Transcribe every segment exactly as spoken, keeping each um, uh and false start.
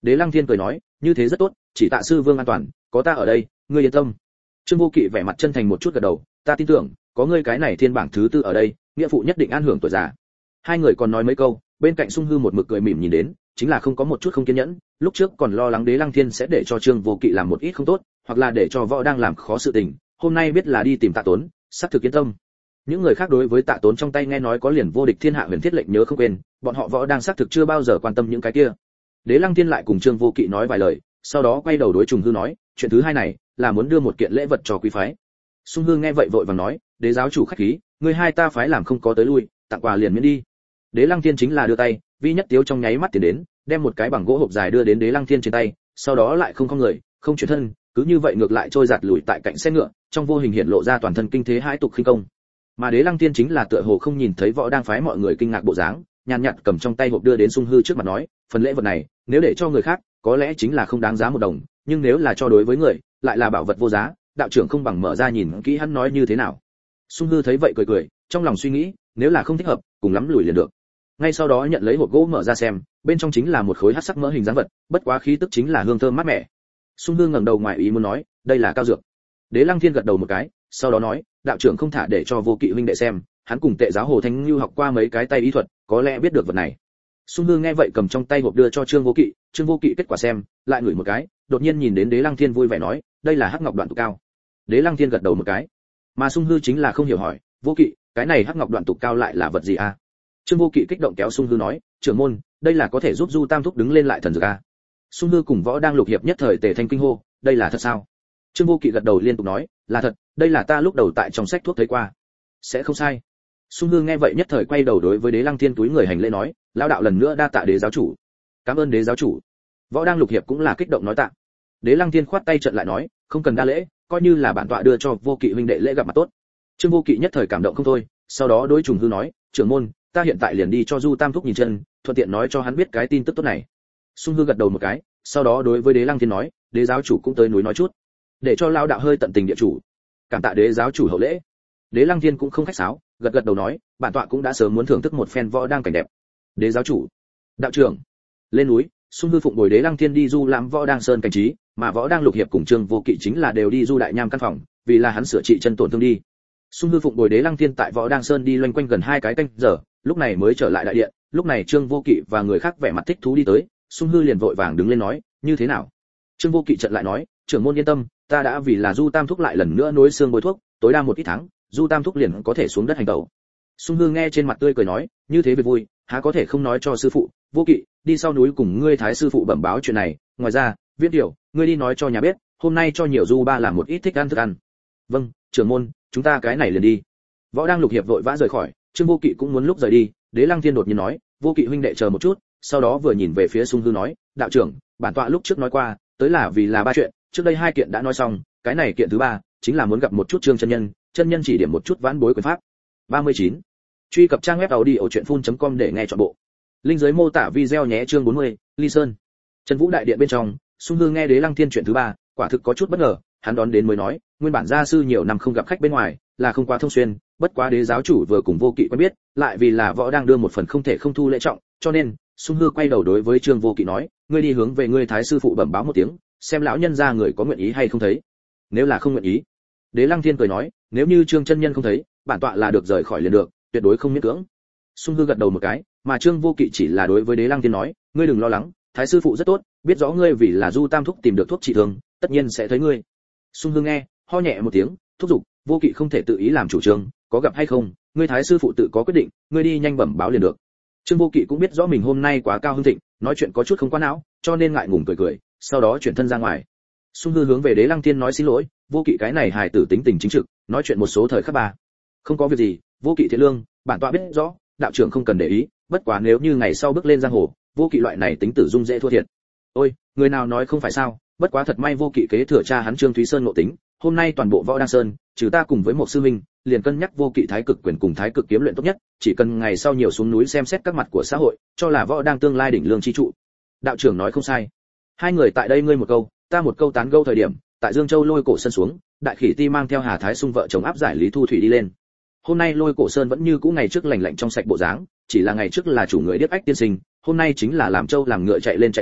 Đế Lăng Thiên cười nói, như thế rất tốt, chỉ tạ sư vương an toàn, có ta ở đây, ngươi yên tâm. Trương Vô Kỵ vẻ mặt chân thành một chút gật đầu, ta tin tưởng, có ngươi cái này thiên bảng thứ tư ở đây, nghĩa phụ nhất định an hưởng tuổi già. Hai người còn nói mấy câu, bên cạnh Sung Hư một mực cười mỉm nhìn đến, chính là không có một chút không kiên nhẫn, lúc trước còn lo lắng Đế Lăng Thiên sẽ để cho Trương Vô Kỵ làm một ít không tốt, hoặc là để cho võ đang làm khó sự tình, hôm nay biết là đi tìm Tạ Tốn, sắp thực yên tâm. Những người khác đối với Tạ Tốn trong tay nghe nói có liền vô địch thiên hạ huyền thiết lệnh nhớ không quên, bọn họ võ đang xác thực chưa bao giờ quan tâm những cái kia. Đế Lăng Thiên lại cùng Trương Vô Kỵ nói vài lời, sau đó quay đầu đối Trùng Hư nói, chuyện thứ hai này là muốn đưa một kiện lễ vật cho quý phái. Sung Hư nghe vậy vội vàng nói, đế giáo chủ khách khí, người hai ta phái làm không có tới lui, tặng quà liền miễn đi. Đế Lăng Thiên chính là đưa tay, Vi Nhất Tiếu trong nháy mắt tiến đến, đem một cái bằng gỗ hộp dài đưa đến Đế Lăng Thiên trên tay, sau đó lại không không người, không chuyển thân, cứ như vậy ngược lại trôi giạt lùi tại cạnh xe ngựa, trong vô hình hiện lộ ra toàn thân kinh thế hãi tục khinh công. Mà Đế Lăng Thiên chính là tựa hồ không nhìn thấy võ đang phái mọi người kinh ngạc bộ dáng, nhàn nhạt cầm trong tay hộp đưa đến Sung Hư trước mặt nói, phần lễ vật này, nếu để cho người khác, có lẽ chính là không đáng giá một đồng, nhưng nếu là cho đối với người, lại là bảo vật vô giá, đạo trưởng không bằng mở ra nhìn kỹ hắn nói như thế nào. Sung Hư thấy vậy cười cười, trong lòng suy nghĩ, nếu là không thích hợp, cùng lắm lùi liền được. Ngay sau đó nhận lấy hộp gỗ mở ra xem, bên trong chính là một khối hắc sắc mỡ hình dáng vật, bất quá khí tức chính là hương thơm mát mẻ. Sung Hư ngẩng đầu ngoài ý muốn nói, đây là cao dược. Đế Lăng Thiên gật đầu một cái, sau đó nói, đạo trưởng không thả để cho Vô Kỵ huynh đệ xem, hắn cùng Tệ giáo Hồ Thanh Nưu học qua mấy cái tay y thuật, có lẽ biết được vật này. Sung Hư nghe vậy cầm trong tay hộp đưa cho Trương Vô Kỵ, Trương Vô Kỵ kết quả xem, lại ngửi một cái, đột nhiên nhìn đến Đế Lăng Thiên vui vẻ nói, đây là hắc ngọc đoạn tục cao. Đế Lăng Thiên gật đầu một cái, mà Sung Hư chính là không hiểu hỏi, Vô Kỵ, cái này hắc ngọc đoạn tục cao lại là vật gì a? Trương Vô Kỵ kích động kéo Sung Hư nói, trưởng môn, đây là có thể giúp Du Tam Thúc đứng lên lại thần dược a. Sung Hư cùng võ đang lục hiệp nhất thời tề thanh kinh hô, đây là thật sao? Trương Vô Kỵ gật đầu liên tục nói, là thật, đây là ta lúc đầu tại trong sách thuốc thấy qua. Sẽ không sai. Sung Hư nghe vậy nhất thời quay đầu đối với Đế Lăng Thiên túi người hành lễ nói, lão đạo lần nữa đa tạ đế giáo chủ. Cảm ơn đế giáo chủ. Võ đang lục hiệp cũng là kích động nói tạ. Đế Lăng Thiên khoát tay trận lại nói, không cần đa lễ, coi như là bản tọa đưa cho Vô Kỵ huynh đệ lễ gặp mặt tốt. Trương Vô Kỵ nhất thời cảm động không thôi, sau đó đối Trùng Hư nói, trưởng môn, ta hiện tại liền đi cho Du Tam Thúc nhìn chân, thuận tiện nói cho hắn biết cái tin tức tốt này. Sung Hư gật đầu một cái, sau đó đối với Đế Lăng Thiên nói, đế giáo chủ cũng tới núi nói chút, để cho lão đạo hơi tận tình địa chủ. Cảm tạ đế giáo chủ hậu lễ. Đế Lăng Thiên cũng không khách sáo, gật gật đầu nói, bản tọa cũng đã sớm muốn thưởng thức một phen võ đang cảnh đẹp. Đế giáo chủ, đạo trưởng. Lên núi, Sung Hư phụng bồi Đế Lăng Thiên đi du lãm võ đang sơn cảnh trí, mà võ đang lục hiệp cùng Trương Vô Kỵ chính là đều đi du đại nham căn phòng, vì là hắn sửa trị chân tổn thương đi. Sung Hư phụng bồi Đế Lăng Thiên tại võ đang sơn đi loanh quanh gần hai cái canh giờ, lúc này mới trở lại đại điện. Lúc này Trương Vô Kỵ và người khác vẻ mặt thích thú đi tới, Sung Hư liền vội vàng đứng lên nói, như thế nào? Trương Vô Kỵ trận lại nói, trưởng môn yên tâm, ta đã vì là Du Tam Thúc lại lần nữa nối xương bôi thuốc, tối đa một ít tháng, Du Tam Thúc liền có thể xuống đất hành tẩu. Sung Hư nghe trên mặt tươi cười nói, như thế việc vui, há có thể không nói cho sư phụ. Vô Kỵ, đi sau núi cùng ngươi thái sư phụ bẩm báo chuyện này, ngoài ra, Viễn Điểu, ngươi đi nói cho nhà bếp, hôm nay cho nhiều Du ba làm một ít thích ăn thức ăn. Vâng, trưởng môn, chúng ta cái này liền đi. Võ đang lục hiệp vội vã rời khỏi, Trương Vô Kỵ cũng muốn lúc rời đi, Đế Lăng Thiên đột nhiên nói, Vô Kỵ huynh đệ chờ một chút, sau đó vừa nhìn về phía Sung Hư nói, đạo trưởng, bản tọa lúc trước nói qua, tới là vì là ba chuyện, trước đây hai kiện đã nói xong, cái này kiện thứ ba chính là muốn gặp một chút Trương chân nhân, chân nhân chỉ điểm một chút vãn bối quyền pháp. ba mươi chín. Truy cập trang web audiochuyenphun.com để nghe trọn bộ. Link dưới mô tả video nhé. Chương bốn mươi, Ly Sơn. Trần Vũ đại điện bên trong, Sung Hư nghe Đế Lăng Thiên chuyện thứ ba, quả thực có chút bất ngờ, hắn đón đến mới nói, nguyên bản gia sư nhiều năm không gặp khách bên ngoài, là không quá thông xuyên, bất quá đế giáo chủ vừa cùng Vô Kỵ quen biết, lại vì là võ đang đưa một phần không thể không thu lễ trọng, cho nên, Sung Hư quay đầu đối với Trương Vô Kỵ nói, ngươi đi hướng về ngươi thái sư phụ bẩm báo một tiếng, xem lão nhân gia người có nguyện ý hay không thấy. Nếu là không nguyện ý, Đế Lăng Thiên cười nói, nếu như Trương chân nhân không thấy, bản tọa là được rời khỏi liền được, tuyệt đối không miễn cưỡng. Sung Hư gật đầu một cái, mà Trương Vô Kỵ chỉ là đối với Đế Lăng Thiên nói, ngươi đừng lo lắng, thái sư phụ rất tốt, biết rõ ngươi vì là Du Tam Thúc tìm được thuốc trị thương, tất nhiên sẽ thấy ngươi. Sung Hư nghe, ho nhẹ một tiếng, thúc giục, Vô Kỵ không thể tự ý làm chủ trương, có gặp hay không, ngươi thái sư phụ tự có quyết định, ngươi đi nhanh bẩm báo liền được. Trương Vô Kỵ cũng biết rõ mình hôm nay quá cao hưng thịnh, nói chuyện có chút không quá não, cho nên ngại ngùng cười cười, sau đó chuyển thân ra ngoài. Sung Hư hướng về Đế Lăng Thiên nói xin lỗi, Vô Kỵ cái này hài tử tính tình chính trực, nói chuyện một số thời khắc ba. Không có việc gì, Vô Kỵ thiện lương, bản tọa biết rõ, đạo trưởng không cần để ý, bất quá nếu như ngày sau bước lên giang hồ, Vô Kỵ loại này tính tử dung dễ thua thiệt. Ôi, người nào nói không phải sao, bất quá thật may Vô Kỵ kế thừa cha hắn Trương Thúy Sơn ngộ tính, hôm nay toàn bộ võ đăng sơn, trừ ta cùng với một sư minh, liền cân nhắc Vô Kỵ thái cực quyền cùng thái cực kiếm luyện tốt nhất, chỉ cần ngày sau nhiều xuống núi xem xét các mặt của xã hội, cho là võ đang tương lai đỉnh lương chi trụ. Đạo trưởng nói không sai. Hai người tại đây ngươi một câu, ta một câu tán gẫu thời điểm, tại Dương Châu Lôi Cổ Sơn xuống, Đại Khỉ Ti mang theo Hà Thái Sung vợ chồng áp giải Lý Thu Thủy đi lên. Hôm nay Lôi Cổ Sơn vẫn như cũ ngày trước lành lạnh trong sạch bộ dáng, chỉ là ngày trước là chủ người điếc ách tiên sinh, hôm nay chính là làm trâu làm ngựa chạy lên chạy xuống,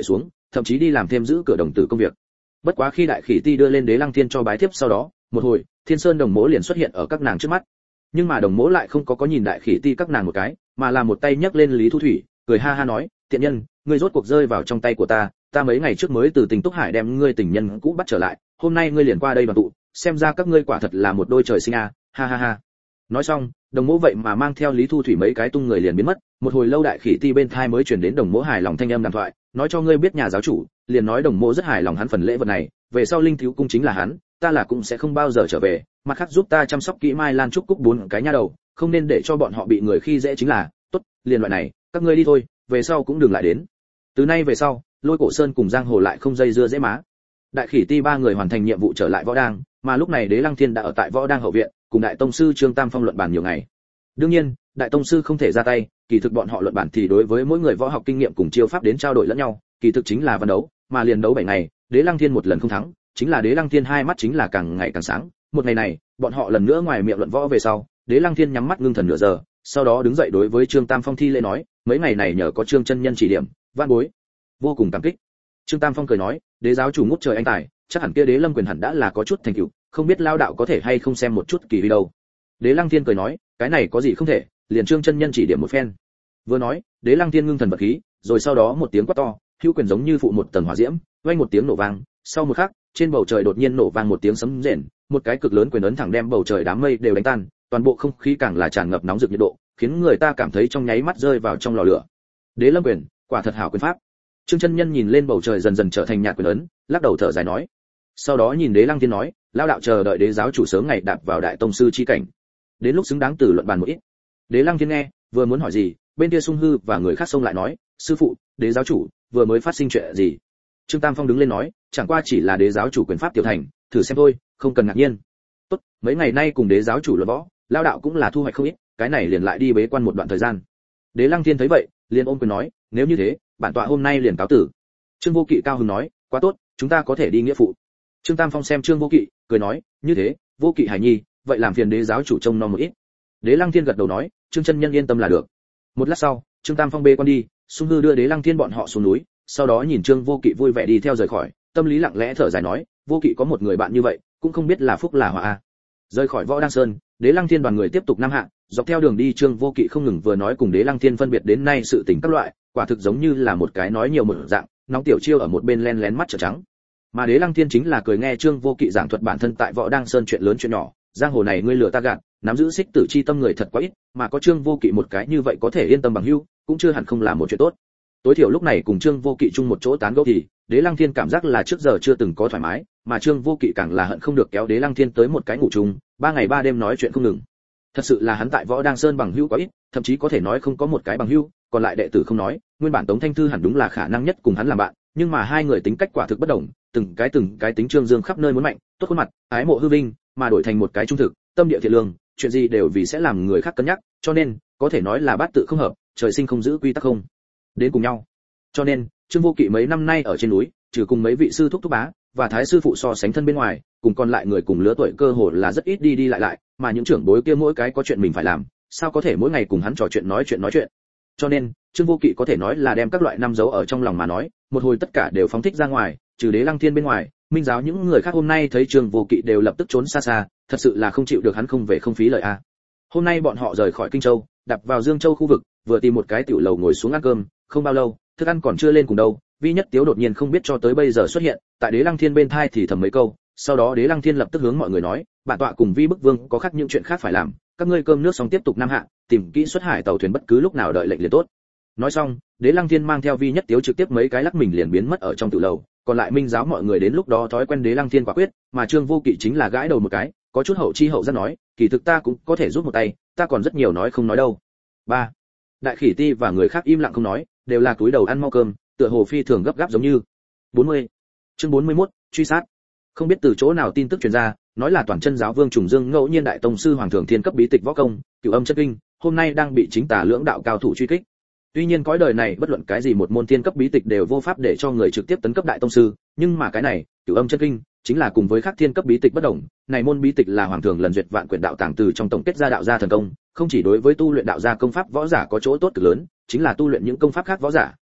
thậm chí đi làm thêm giữ cửa đồng tử công việc. Bất quá khi đại khỉ ti đưa lên Đế Lăng Thiên cho bái tiếp sau đó, một hồi, Thiên Sơn Đồng Mỗ liền xuất hiện ở các nàng trước mắt. Nhưng mà Đồng Mỗ lại không có có nhìn đại khỉ ti các nàng một cái, mà là một tay nhấc lên Lý Thu Thủy, cười ha ha nói, tiện nhân, ngươi rốt cuộc rơi vào trong tay của ta, ta mấy ngày trước mới từ Tình Túc Hải đem ngươi tình nhân cũ bắt trở lại, hôm nay ngươi liền qua đây đoàn tụ, xem ra các ngươi quả thật là một đôi trời sinh a, ha ha ha. Nói xong, Đồng Mỗ vậy mà mang theo Lý Thu Thủy mấy cái tung người liền biến mất, một hồi lâu đại khỉ ti bên thai mới truyền đến Đồng Mỗ hài lòng thanh âm đàm thoại, nói cho ngươi biết nhà giáo chủ, liền nói Đồng Mỗ rất hài lòng hắn phần lễ vật này, về sau linh thiếu cung chính là hắn, ta là cũng sẽ không bao giờ trở về, mặt khác giúp ta chăm sóc kỹ Mai Lan Trúc Cúc bốn cái nha đầu, không nên để cho bọn họ bị người khi dễ chính là, tốt, liền loại này, các ngươi đi thôi, về sau cũng đừng lại đến. Từ nay về sau, Lôi Cổ Sơn cùng Giang Hồ lại không dây dưa dễ má. Đại khỉ ti ba người hoàn thành nhiệm vụ trở lại võ đang, mà lúc này Đế Lăng Thiên đã ở tại võ đang hậu viện, cùng đại tông sư Trương Tam Phong luận bàn nhiều ngày. Đương nhiên, đại tông sư không thể ra tay, kỳ thực bọn họ luận bàn thì đối với mỗi người võ học kinh nghiệm cùng chiêu pháp đến trao đổi lẫn nhau, kỳ thực chính là văn đấu, mà liền đấu bảy ngày, Đế Lăng Thiên một lần không thắng, chính là Đế Lăng Thiên hai mắt chính là càng ngày càng sáng. Một ngày này, bọn họ lần nữa ngoài miệng luận võ về sau, Đế Lăng Thiên nhắm mắt ngưng thần nửa giờ, sau đó đứng dậy đối với Trương Tam Phong thi lễ nói, mấy ngày này nhờ có Trương chân nhân chỉ điểm, van bối vô cùng cảm kích. Trương Tam Phong cười nói, Đế giáo chủ ngút trời anh tài, chắc hẳn kia Đế Lâm Quyền hẳn đã là có chút thành tựu, không biết lao đạo có thể hay không xem một chút kỳ vi đâu. Đế Lăng Thiên cười nói, cái này có gì không thể, liền Trương chân nhân chỉ điểm một phen. Vừa nói, Đế Lăng Thiên ngưng thần bật khí, rồi sau đó một tiếng quát to, hữu quyền giống như phụ một tầng hỏa diễm, vang một tiếng nổ vang, sau một khắc, trên bầu trời đột nhiên nổ vang một tiếng sấm rền, một cái cực lớn quyền ấn thẳng đem bầu trời đám mây đều đánh tan, toàn bộ không khí càng là tràn ngập nóng rực nhiệt độ, khiến người ta cảm thấy trong nháy mắt rơi vào trong lò lửa. Đế Lâm Quyền, quả thật hảo quyền pháp. Trương chân nhân nhìn lên bầu trời dần dần trở thành nhạt quyền ấn, lắc đầu thở dài nói. Sau đó nhìn Đế Lăng Thiên nói, lão đạo chờ đợi Đế giáo chủ sớm ngày đạp vào đại tông sư chi cảnh, đến lúc xứng đáng từ luận bàn một ít. Đế Lăng Thiên nghe, vừa muốn hỏi gì, bên kia Sung Hư và người khác xông lại nói, sư phụ, Đế giáo chủ vừa mới phát sinh chuyện gì? Trương Tam Phong đứng lên nói, chẳng qua chỉ là Đế giáo chủ quyền pháp tiểu thành, thử xem thôi, không cần ngạc nhiên. Tốt, mấy ngày nay cùng Đế giáo chủ luận võ, lão đạo cũng là thu hoạch không ít, cái này liền lại đi bế quan một đoạn thời gian. Đế Lăng Thiên thấy vậy, liền ôm quyền nói, nếu như thế, bản tọa hôm nay liền cáo tử. Trương Vô Kỵ cao hứng nói, quá tốt, chúng ta có thể đi nghĩa phụ. Trương Tam Phong xem Trương Vô Kỵ, cười nói, như thế, Vô Kỵ hải nhi, vậy làm phiền Đế giáo chủ trông nom một ít. Đế Lăng Thiên gật đầu nói, Trương chân nhân yên tâm là được. Một lát sau, Trương Tam Phong bê quan đi, Sung Hư đưa Đế Lăng Thiên bọn họ xuống núi, sau đó nhìn Trương Vô Kỵ vui vẻ đi theo rời khỏi, tâm lý lặng lẽ thở dài nói, Vô Kỵ có một người bạn như vậy, cũng không biết là phúc là họa a. Rời khỏi Võ Đăng Sơn, Đế Lăng Thiên đoàn người tiếp tục nam hạ, dọc theo đường đi Trương Vô Kỵ không ngừng vừa nói cùng Đế Lăng Thiên phân biệt đến nay sự tình các loại, quả thực giống như là một cái nói nhiều một dạng, nóng tiểu chiêu ở một bên len lén mắt trợn trắng. Mà Đế Lăng Thiên chính là cười nghe Trương Vô Kỵ giảng thuật bản thân tại Võ Đăng Sơn chuyện lớn chuyện nhỏ, giang hồ này ngươi lừa ta gạt, nắm giữ xích tử chi tâm người thật quá ít, mà có Trương Vô Kỵ một cái như vậy có thể yên tâm bằng hữu, cũng chưa hẳn không làm một chuyện tốt. Tối thiểu lúc này cùng Trương Vô Kỵ chung một chỗ tán gẫu thì, Đế Lăng Thiên cảm giác là trước giờ chưa từng có thoải mái, mà Trương Vô Kỵ càng là hận không được kéo Đế Lăng Thiên tới một cái ngủ chung, ba ngày ba đêm nói chuyện không ngừng. Thật sự là hắn tại Võ Đăng Sơn bằng hữu quá ít, thậm chí có thể nói không có một cái bằng hữu, còn lại đệ tử không nói, nguyên bản Tống Thanh Thư hẳn đúng là khả năng nhất cùng hắn làm bạn, nhưng mà hai người tính cách quả thực bất đồng, từng cái từng cái tính trương dương khắp nơi muốn mạnh, tốt khuôn mặt, ái mộ hư vinh, mà đổi thành một cái trung thực, tâm địa thiện lương, chuyện gì đều vì sẽ làm người khác cân nhắc, cho nên có thể nói là bát tự không hợp, trời sinh không giữ quy tắc không đến cùng nhau. Cho nên Trương Vô Kỵ mấy năm nay ở trên núi, trừ cùng mấy vị sư thúc thúc bá và thái sư phụ so sánh thân bên ngoài, cùng còn lại người cùng lứa tuổi cơ hồ là rất ít đi đi lại lại, mà những trưởng bối kia mỗi cái có chuyện mình phải làm, sao có thể mỗi ngày cùng hắn trò chuyện nói chuyện nói chuyện. Cho nên Trương Vô Kỵ có thể nói là đem các loại năm dấu ở trong lòng mà nói, một hồi tất cả đều phóng thích ra ngoài, trừ Đế Lăng Thiên bên ngoài, minh giáo những người khác hôm nay thấy Trương Vô Kỵ đều lập tức trốn xa xa, thật sự là không chịu được hắn không về không phí lời a. Hôm nay bọn họ rời khỏi Kinh Châu, đạp vào Dương Châu khu vực, vừa tìm một cái tiểu lầu ngồi xuống ăn cơm, không bao lâu, thức ăn còn chưa lên cùng đâu, Vi Nhất Tiếu đột nhiên không biết cho tới bây giờ xuất hiện, tại Đế Lăng Thiên bên thai thì thầm mấy câu, sau đó Đế Lăng Thiên lập tức hướng mọi người nói, bản tọa cùng Vi Bức Vương có khác những chuyện khác phải làm, các ngươi cơm nước xong tiếp tục nam hạ, tìm kỹ xuất hải tàu thuyền bất cứ lúc nào đợi lệnh liền tốt. Nói xong, Đế Lăng Thiên mang theo Vi Nhất Tiếu trực tiếp mấy cái lắc mình liền biến mất ở trong tiểu lầu, còn lại minh giáo mọi người đến lúc đó thói quen Đế Lăng Thiên quả quyết, mà Trương Vô Kỵ chính là gãi đầu một cái, có chút hậu chi hậu giác nói, kỳ thực ta cũng có thể giúp một tay, ta còn rất nhiều nói không nói đâu. ba Đại Khỉ Ti và người khác im lặng không nói, đều là cúi đầu ăn mau cơm, tựa hồ phi thường gấp gáp giống như. bốn mươi Chương bốn mươi mốt, truy sát. Không biết từ chỗ nào tin tức truyền ra, nói là toàn chân giáo Vương Trùng Dương ngẫu nhiên đại tông sư Hoàng Thượng Thiên cấp bí tịch võ công, Cửu Âm Chân Kinh, hôm nay đang bị chính tà lưỡng đạo cao thủ truy kích. Tuy nhiên cõi đời này bất luận cái gì một môn thiên cấp bí tịch đều vô pháp để cho người trực tiếp tấn cấp đại tông sư, nhưng mà cái này, Cửu Âm Chân Kinh, chính là cùng với các thiên cấp bí tịch bất đồng, này môn bí tịch là Hoàng Thượng lần duyệt vạn quyển đạo tàng từ trong tổng kết ra đạo gia thần công, không chỉ đối với tu luyện đạo gia công pháp võ giả có chỗ tốt cực lớn, chính là tu luyện những công pháp khác võ giả,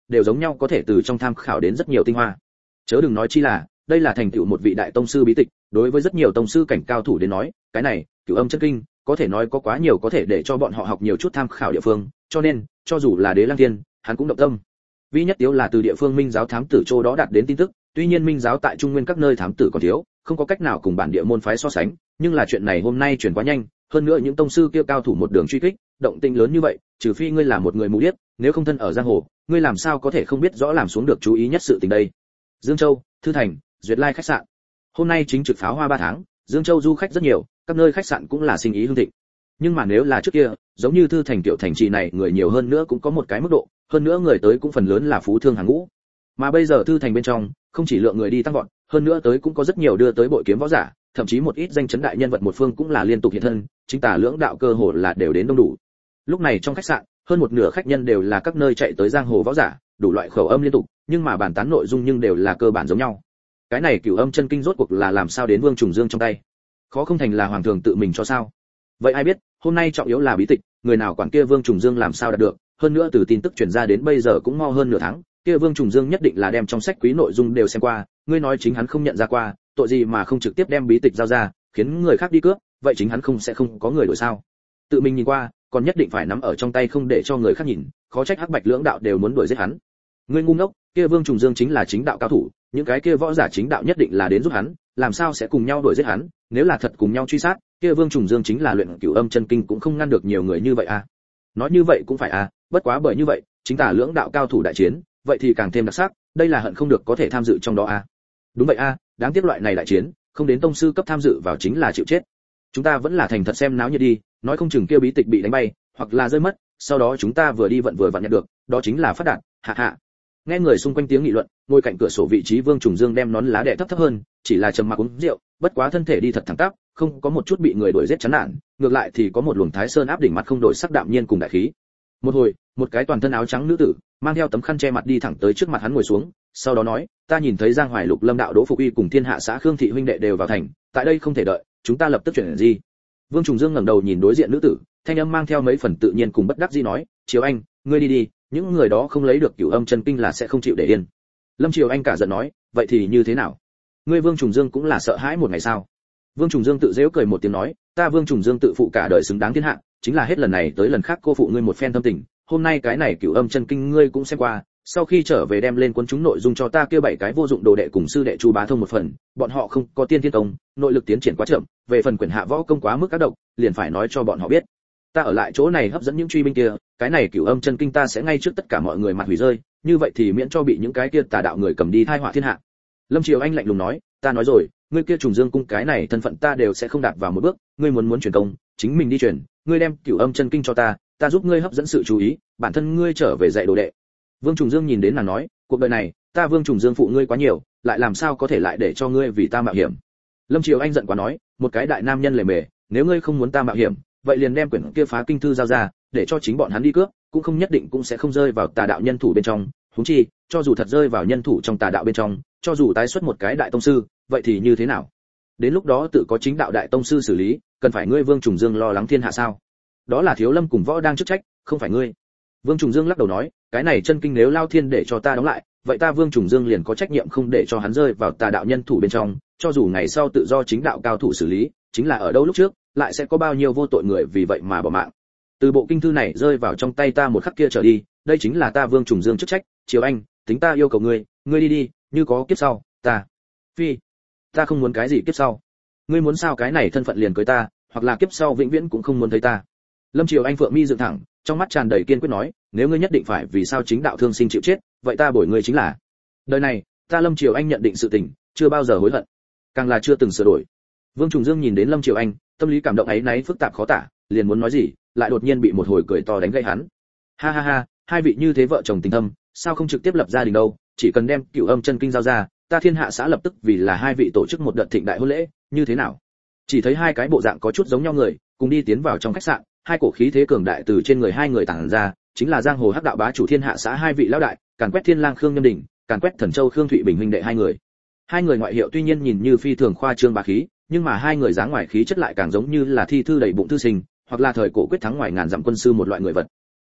đều giống nhau có thể từ trong tham khảo đến rất nhiều tinh hoa. Chớ đừng nói chi là, đây là thành tựu một vị đại tông sư bí tịch, đối với rất nhiều tông sư cảnh cao thủ đến nói, cái này, Cửu Âm chân kinh, có thể nói có quá nhiều có thể để cho bọn họ học nhiều chút tham khảo địa phương, cho nên, cho dù là Đế Lăng Thiên, hắn cũng động tâm. Vi Nhất Tiếu là từ địa phương Minh giáo thám tử chỗ đó đạt đến tin tức, tuy nhiên Minh giáo tại Trung Nguyên các nơi thám tử còn thiếu, không có cách nào cùng bản địa môn phái so sánh, nhưng là chuyện này hôm nay chuyển quá nhanh, hơn nữa những tông sư kia cao thủ một đường truy kích, động tĩnh lớn như vậy, trừ phi ngươi là một người mù điếc, nếu không thân ở giang hồ, ngươi làm sao có thể không biết rõ làm xuống được chú ý nhất sự tình đây. Dương Châu, Thư Thành, Duyệt Lai khách sạn. Hôm nay chính trực pháo hoa ba tháng, Dương Châu du khách rất nhiều, các nơi khách sạn cũng là sinh ý hưng thịnh. Nhưng mà nếu là trước kia, giống như Thư Thành tiểu thành trì này người nhiều hơn nữa cũng có một cái mức độ, hơn nữa người tới cũng phần lớn là phú thương hàng ngũ. Mà bây giờ Thư Thành bên trong, không chỉ lượng người đi tăng vọt, hơn nữa tới cũng có rất nhiều đưa tới bội kiếm võ giả, thậm chí một ít danh chấn đại nhân vật một phương cũng là liên tục hiện thân, chính tả lưỡng đạo cơ hồ là đều đến đông đủ. Lúc này trong khách sạn, hơn một nửa khách nhân đều là các nơi chạy tới giang hồ võ giả, đủ loại khẩu âm liên tục, nhưng mà bàn tán nội dung nhưng đều là cơ bản giống nhau. Cái này Cửu Âm chân kinh rốt cuộc là làm sao đến Vương Trùng Dương trong tay? Khó không thành là hoàng thượng tự mình cho sao? Vậy ai biết, hôm nay trọng yếu là bí tịch, người nào quản kia Vương Trùng Dương làm sao đạt được, hơn nữa từ tin tức truyền ra đến bây giờ cũng mau hơn nửa tháng, kia Vương Trùng Dương nhất định là đem trong sách quý nội dung đều xem qua, ngươi nói chính hắn không nhận ra qua, tội gì mà không trực tiếp đem bí tịch giao ra, khiến người khác đi cướp, vậy chính hắn không sẽ không có người đổi sao? Tự mình nhìn qua, còn nhất định phải nắm ở trong tay không để cho người khác nhìn, khó trách Hắc Bạch lưỡng đạo đều muốn đuổi giết hắn. Ngươi ngu ngốc, kia Vương Trùng Dương chính là chính đạo cao thủ, những cái kia võ giả chính đạo nhất định là đến giúp hắn, làm sao sẽ cùng nhau đuổi giết hắn, nếu là thật cùng nhau truy sát, kia Vương Trùng Dương chính là luyện Cửu Âm chân kinh cũng không ngăn được nhiều người như vậy à. Nói như vậy cũng phải à, bất quá bởi như vậy, chính tả lưỡng đạo cao thủ đại chiến, vậy thì càng thêm đặc sắc, đây là hận không được có thể tham dự trong đó à. Đúng vậy à, đáng tiếc loại này đại chiến, không đến tông sư cấp tham dự vào chính là chịu chết. Chúng ta vẫn là thành thật xem náo nhiệt đi, nói không chừng kia bí tịch bị đánh bay, hoặc là rơi mất, sau đó chúng ta vừa đi vận vừa vặn nhận được, đó chính là phát đạt, hạ hạ. Nghe người xung quanh tiếng nghị luận, ngồi cạnh cửa sổ vị trí Vương Trùng Dương đem nón lá đè thấp thấp hơn, chỉ là trầm mặc uống rượu, bất quá thân thể đi thật thẳng tắp, không có một chút bị người đuổi giết chán nản, ngược lại thì có một luồng Thái Sơn áp đỉnh mặt không đổi sắc đạm nhiên cùng đại khí. Một hồi, một cái toàn thân áo trắng nữ tử, mang theo tấm khăn che mặt đi thẳng tới trước mặt hắn ngồi xuống, sau đó nói, ta nhìn thấy Giang Hoài Lục Lâm đạo Đỗ Phục Uy cùng Thiên Hạ xã Khương thị huynh đệ đều vào thành, tại đây không thể đợi, chúng ta lập tức chuyển gì. Vương Trùng Dương ngẩng đầu nhìn đối diện nữ tử, thanh âm mang theo mấy phần tự nhiên cùng bất đắc dĩ nói, Triều Anh, ngươi đi đi, những người đó không lấy được Cửu Âm chân kinh là sẽ không chịu để yên. Lâm Triều Anh cả giận nói, vậy thì như thế nào? Ngươi Vương Trùng Dương cũng là sợ hãi một ngày sao? Vương Trùng Dương tự giễu cười một tiếng nói, ta Vương Trùng Dương tự phụ cả đời xứng đáng thiên hạ, chính là hết lần này tới lần khác cô phụ ngươi một phen tâm tình, hôm nay cái này Cửu Âm chân kinh ngươi cũng xem qua, sau khi trở về đem lên cuốn chúng nội dung cho ta kia bảy cái vô dụng đồ đệ cùng sư đệ Chu Bá Thông một phần, bọn họ không có tiên thiên công, nội lực tiến triển quá chậm, về phần quyền hạ võ công quá mức các độc, liền phải nói cho bọn họ biết. Ta ở lại chỗ này hấp dẫn những truy binh kia, cái này Cửu Âm chân kinh ta sẽ ngay trước tất cả mọi người mặt hủy rơi, như vậy thì miễn cho bị những cái kia tà đạo người cầm đi thai họa thiên hạ. Lâm Triều Anh lạnh lùng nói, ta nói rồi, ngươi kia Trùng Dương cung cái này thân phận ta đều sẽ không đạt vào một bước, ngươi muốn muốn truyền công, chính mình đi truyền, ngươi đem Cửu Âm chân kinh cho ta, ta giúp ngươi hấp dẫn sự chú ý, bản thân ngươi trở về dạy đồ đệ. Vương Trùng Dương nhìn đến nàng nói, cuộc đời này, ta Vương Trùng Dương phụ ngươi quá nhiều, lại làm sao có thể lại để cho ngươi vì ta mạo hiểm. Lâm Triều Anh giận quá nói, một cái đại nam nhân lề mề, nếu ngươi không muốn ta mạo hiểm, vậy liền đem quyển kia phá kinh thư giao ra, để cho chính bọn hắn đi cướp, cũng không nhất định cũng sẽ không rơi vào tà đạo nhân thủ bên trong, huống chi, cho dù thật rơi vào nhân thủ trong tà đạo bên trong, cho dù tái xuất một cái đại tông sư, vậy thì như thế nào? Đến lúc đó tự có chính đạo đại tông sư xử lý, cần phải ngươi Vương Trùng Dương lo lắng thiên hạ sao? Đó là Thiếu Lâm cùng Võ đang chức trách, không phải ngươi. Vương Trùng Dương lắc đầu nói, cái này chân kinh nếu Lao Thiên để cho ta đóng lại, vậy ta Vương Trùng Dương liền có trách nhiệm không để cho hắn rơi vào tà đạo nhân thủ bên trong, cho dù ngày sau tự do chính đạo cao thủ xử lý, chính là ở đâu lúc trước, lại sẽ có bao nhiêu vô tội người vì vậy mà bỏ mạng. Từ bộ kinh thư này rơi vào trong tay ta một khắc kia trở đi, đây chính là ta Vương Trùng Dương chức trách, Triều Anh, tính ta yêu cầu ngươi, ngươi đi đi, như có kiếp sau, ta. Phi, ta không muốn cái gì kiếp sau. Ngươi muốn sao cái này thân phận liền cưới ta, hoặc là kiếp sau vĩnh viễn cũng không muốn thấy ta. Lâm Triều Anh phượng mi dựng thẳng, trong mắt tràn đầy kiên quyết nói, nếu ngươi nhất định phải vì sao chính đạo thương sinh chịu chết, vậy ta bồi ngươi chính là. Đời này, ta Lâm Triều Anh nhận định sự tình, chưa bao giờ hối hận, càng là chưa từng sửa đổi. Vương Trùng Dương nhìn đến Lâm Triều Anh, tâm lý cảm động ấy náy phức tạp khó tả, liền muốn nói gì, lại đột nhiên bị một hồi cười to đánh gãy hắn. Ha ha ha, hai vị như thế vợ chồng tình thâm, sao không trực tiếp lập gia đình đâu, chỉ cần đem Cửu Âm chân kinh giao ra, ta Thiên Hạ xã lập tức vì là hai vị tổ chức một đợt thịnh đại hôn lễ, như thế nào? Chỉ thấy hai cái bộ dạng có chút giống nhau người, cùng đi tiến vào trong khách sạn, hai cổ khí thế cường đại từ trên người hai người tản ra, chính là giang hồ hắc đạo bá chủ Thiên Hạ xã hai vị lão đại, càn quét Thiên Lang Khương Nhâm Đỉnh, càn quét Thần Châu Khương Thụy Bình huynh đệ hai người. Hai người ngoại hiệu tuy nhiên nhìn như phi thường khoa trương bá khí, nhưng mà hai người dáng ngoài khí chất lại càng giống như là thi thư đầy bụng thư sinh, hoặc là thời cổ quyết thắng ngoài ngàn dặm quân sư một loại người vật.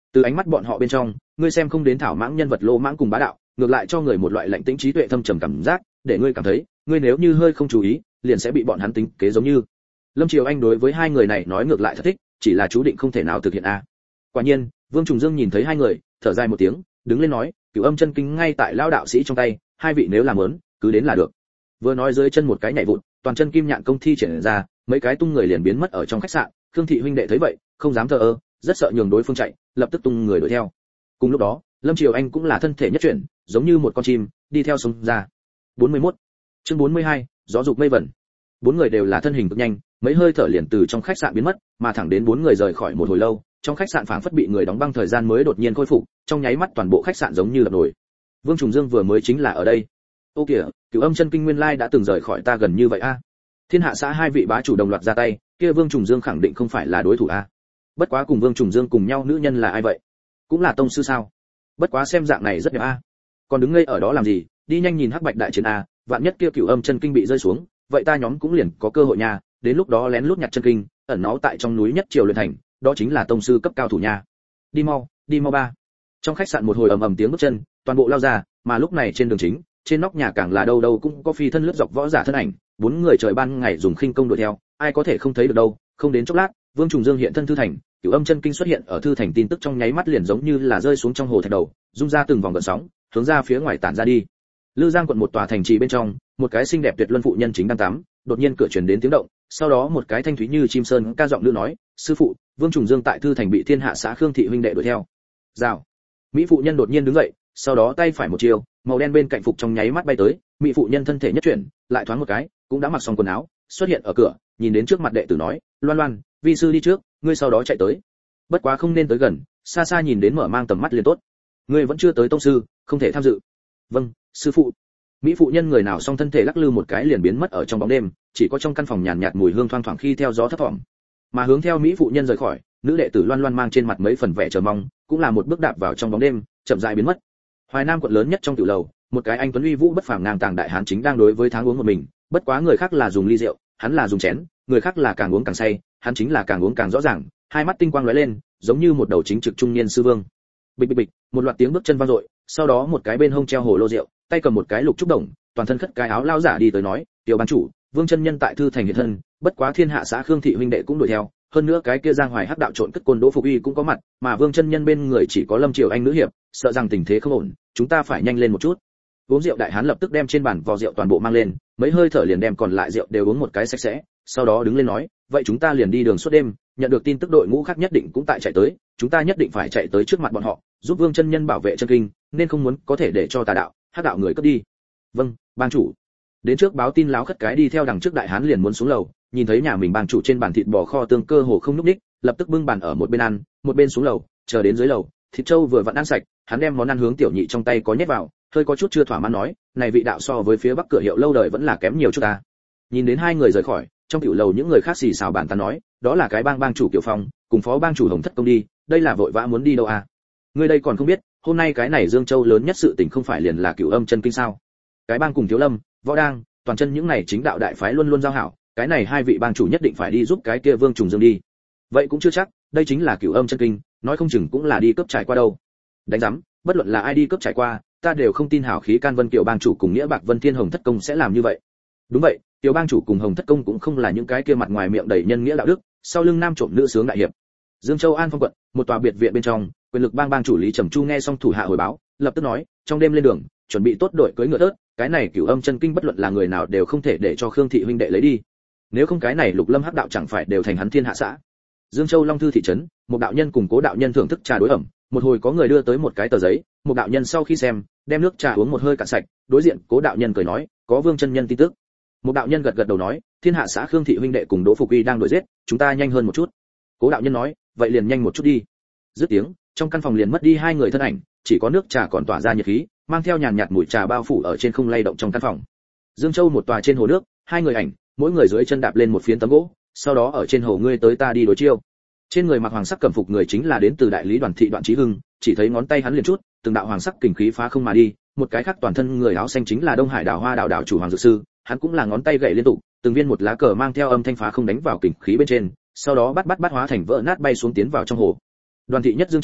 Từ ánh mắt bọn họ bên trong, ngươi xem không đến thảo mãng nhân vật lô mãng cùng bá đạo, ngược lại cho người một loại lạnh tĩnh trí tuệ thâm trầm cảm giác, để ngươi cảm thấy, ngươi nếu như hơi không chú ý, liền sẽ bị bọn hắn tính kế giống như. Lâm Triều Anh đối với hai người này nói ngược lại thật thích, chỉ là chú định không thể nào thực hiện a. Quả nhiên, Vương Trùng Dương nhìn thấy hai người, thở dài một tiếng, đứng lên nói, Cửu Âm chân kinh ngay tại lão đạo sĩ trong tay, hai vị nếu làm muốn, cứ đến là được. Vừa nói dưới chân một cái nhảy vụt, toàn chân kim nhạn công thi triển ra, mấy cái tung người liền biến mất ở trong khách sạn. Khương thị huynh đệ thấy vậy, không dám thờ ơ, rất sợ nhường đối phương chạy, lập tức tung người đuổi theo. Cùng lúc đó, Lâm Triều Anh cũng là thân thể nhất chuyển, giống như một con chim, đi theo sông ra. bốn mươi mốt Chương bốn mươi hai gió dục mây vẩn. Bốn người đều là thân hình cực nhanh, mấy hơi thở liền từ trong khách sạn biến mất, mà thẳng đến bốn người rời khỏi một hồi lâu, trong khách sạn phảng phất bị người đóng băng thời gian mới đột nhiên khôi phục, trong nháy mắt toàn bộ khách sạn giống như đập nổi. Vương Trùng Dương vừa mới chính là ở đây. Ô kìa, Cửu Âm chân kinh nguyên lai đã từng rời khỏi ta gần như vậy a. Thiên hạ xã hai vị bá chủ đồng loạt ra tay, kia Vương Trùng Dương khẳng định không phải là đối thủ a. Bất quá cùng Vương Trùng Dương cùng nhau nữ nhân là ai vậy? Cũng là tông sư sao? Bất quá xem dạng này rất đẹp a. Còn đứng ngây ở đó làm gì, đi nhanh nhìn hắc bạch đại chiến a, vạn nhất kia Cửu Âm chân kinh bị rơi xuống, vậy ta nhóm cũng liền có cơ hội nha, đến lúc đó lén lút nhặt chân kinh, ẩn náu tại trong núi nhất triều luyện thành, đó chính là tông sư cấp cao thủ nha. Đi mau, đi mau ba. Trong khách sạn một hồi ầm ầm tiếng bước chân, toàn bộ lao ra, mà lúc này trên đường chính, trên nóc nhà càng là đâu đâu cũng có phi thân lướt dọc võ giả thân ảnh, bốn người trời ban ngày dùng khinh công đuổi theo, ai có thể không thấy được đâu. Không đến chốc lát, Vương Trùng Dương hiện thân thư thành, Cửu Âm chân kinh xuất hiện ở thư thành tin tức trong nháy mắt liền giống như là rơi xuống trong hồ thạch đầu, rung ra từng vòng gợn sóng, hướng ra phía ngoài tản ra đi. Lư Giang quận một tòa thành trì bên trong, một cái xinh đẹp tuyệt luân phụ nhân chính đang tắm, đột nhiên cửa truyền đến tiếng động, sau đó một cái thanh thúy như chim sơn ca giọng nữ nói, sư phụ, Vương Trùng Dương tại thư thành bị thiên hạ xã Khương thị huynh đệ đuổi theo. Rào. Mỹ phụ nhân đột nhiên đứng dậy, sau đó tay phải một chiều, màu đen bên cạnh phục trong nháy mắt bay tới, Mỹ phụ nhân thân thể nhất chuyển, lại thoáng một cái, cũng đã mặc xong quần áo, xuất hiện ở cửa, nhìn đến trước mặt đệ tử nói, Loan Loan, vi sư đi trước, ngươi sau đó chạy tới. Bất quá không nên tới gần, xa xa nhìn đến mở mang tầm mắt liền tốt. Ngươi vẫn chưa tới tông sư, không thể tham dự. Vâng, sư phụ. Mỹ phụ nhân người nào xong thân thể lắc lư một cái liền biến mất ở trong bóng đêm, chỉ có trong căn phòng nhàn nhạt mùi hương thoang thoảng khi theo gió thấp thỏm. Mà hướng theo Mỹ phụ nhân rời khỏi, nữ đệ tử Loan Loan mang trên mặt mấy phần vẻ chờ mong, cũng là một bước đạp vào trong bóng đêm, chậm rãi biến mất. Hoài Nam quận lớn nhất trong tiểu lầu, một cái anh tuấn uy vũ bất phàm ngang tàng đại hán chính đang đối với tháng uống một mình, bất quá người khác là dùng ly rượu, hắn là dùng chén, người khác là càng uống càng say, hắn chính là càng uống càng rõ ràng, hai mắt tinh quang lóe lên, giống như một đầu chính trực trung niên sư vương. Bịch bịch bịch, một loạt tiếng bước chân vang dội, sau đó một cái bên hông treo hồ lô rượu, tay cầm một cái lục trúc đồng, toàn thân khất cái áo lao giả đi tới nói, "Tiểu ban chủ, Vương chân nhân tại thư thành hiện thân, bất quá thiên hạ xã Khương thị huynh đệ cũng đuổi theo, hơn nữa cái kia Giang Hoài Hắc đạo trộn cất côn Đỗ Phục Uy cũng có mặt, mà Vương chân nhân bên người chỉ có Lâm Triều Anh nữ hiệp, sợ rằng tình thế không ổn, chúng ta phải nhanh lên một chút." Uống rượu đại hán lập tức đem trên bàn vò rượu toàn bộ mang lên, mấy hơi thở liền đem còn lại rượu đều uống một cái sạch sẽ, sau đó đứng lên nói, "Vậy chúng ta liền đi đường suốt đêm, nhận được tin tức đội ngũ khác nhất định cũng tại chạy tới, chúng ta nhất định phải chạy tới trước mặt bọn họ, giúp Vương chân nhân bảo vệ chân kinh, nên không muốn có thể để cho tà đạo, Hắc đạo người cướp đi." "Vâng, bang chủ." Đến trước báo tin láo khất cái đi theo đằng trước đại hán liền muốn xuống lầu, nhìn thấy nhà mình bang chủ trên bàn thịt bò kho tương cơ hồ không nhúc nhích, lập tức bưng bàn ở một bên ăn, một bên xuống lầu, chờ đến dưới lầu, thịt trâu vừa vặn ăn sạch, hắn đem món ăn hướng tiểu nhị trong tay có nhét vào, hơi có chút chưa thỏa mãn nói, "Này vị đạo so với phía bắc cửa hiệu lâu đời vẫn là kém nhiều chút ta." Nhìn đến hai người rời khỏi, trong tiểu lầu những người khác xì xào bàn tán nói, "Đó là cái bang bang chủ Kiều Phong, cùng phó bang chủ Hồng Thất Công đi, đây là vội vã muốn đi đâu à? Ngươi đây còn không biết, hôm nay cái này Dương Châu lớn nhất sự tình không phải liền là Cửu Âm chân kinh sao? Cái bang cùng Thiếu Lâm, Võ Đang, toàn chân những này chính đạo đại phái luôn luôn giao hảo, cái này hai vị bang chủ nhất định phải đi giúp cái kia Vương Trùng Dương đi." Vậy cũng chưa chắc, đây chính là Cửu Âm chân kinh, nói không chừng cũng là đi cướp trải qua đâu. Đánh rắm, bất luận là ai đi cướp trải qua, ta đều không tin hảo khí Can Vân Kiều bang chủ cùng Nghĩa Bạc Vân Thiên Hồng Thất Công sẽ làm như vậy. Đúng vậy, Kiều bang chủ cùng Hồng Thất Công cũng không là những cái kia mặt ngoài miệng đầy nhân nghĩa đạo đức, sau lưng nam trộm nữ sướng đại hiệp. Dương Châu An Phong quận, một tòa biệt viện bên trong, quyền lực bang bang chủ Lý Trầm Chu nghe xong thủ hạ hồi báo, lập tức nói, trong đêm lên đường, chuẩn bị tốt đội cưỡi ngựa tớt, cái này Cửu Âm chân kinh bất luận là người nào đều không thể để cho Khương thị huynh đệ lấy đi. Nếu không cái này Lục Lâm Hắc đạo chẳng phải đều thành hắn thiên hạ xã. Dương Châu Long Thư thị trấn, một đạo nhân cùng Cố đạo nhân thưởng thức trà đối ẩm, một hồi có người đưa tới một cái tờ giấy, một đạo nhân sau khi xem, đem nước trà uống một hơi cạn sạch, đối diện Cố đạo nhân cười nói, "Có Vương chân nhân tin tức." Một đạo nhân gật gật đầu nói, "Thiên hạ xã Khương thị huynh đệ cùng Đỗ Phục Uy đang đuổi giết, chúng ta nhanh hơn một chút." Cố đạo nhân nói, "Vậy liền nhanh một chút đi." Dứt tiếng, trong căn phòng liền mất đi hai người thân ảnh, chỉ có nước trà còn tỏa ra nhiệt khí, mang theo nhàn nhạt mùi trà bao phủ ở trên không lay động trong căn phòng. Dương Châu một tòa trên hồ nước, hai người ảnh, mỗi người dưới chân đạp lên một phiến tấm gỗ, sau đó ở trên hồ ngươi tới ta đi đối chiêu. Trên người mặc hoàng sắc cẩm phục người chính là đến từ đại lý Đoàn thị Đoạn Chí Hưng, chỉ thấy ngón tay hắn liền chút, từng đạo hoàng sắc kình khí phá không mà đi, một cái khác toàn thân người áo xanh chính là Đông Hải Đào Hoa Đào đạo chủ Hoàng Dược Sư, hắn cũng là ngón tay gậy liên tục, từng viên một lá cờ mang theo âm thanh phá không đánh vào kình khí bên trên, sau đó bắt bắt bắt hóa thành vỡ nát bay xuống tiến vào trong hồ. Đoàn thị nhất dương chỉ,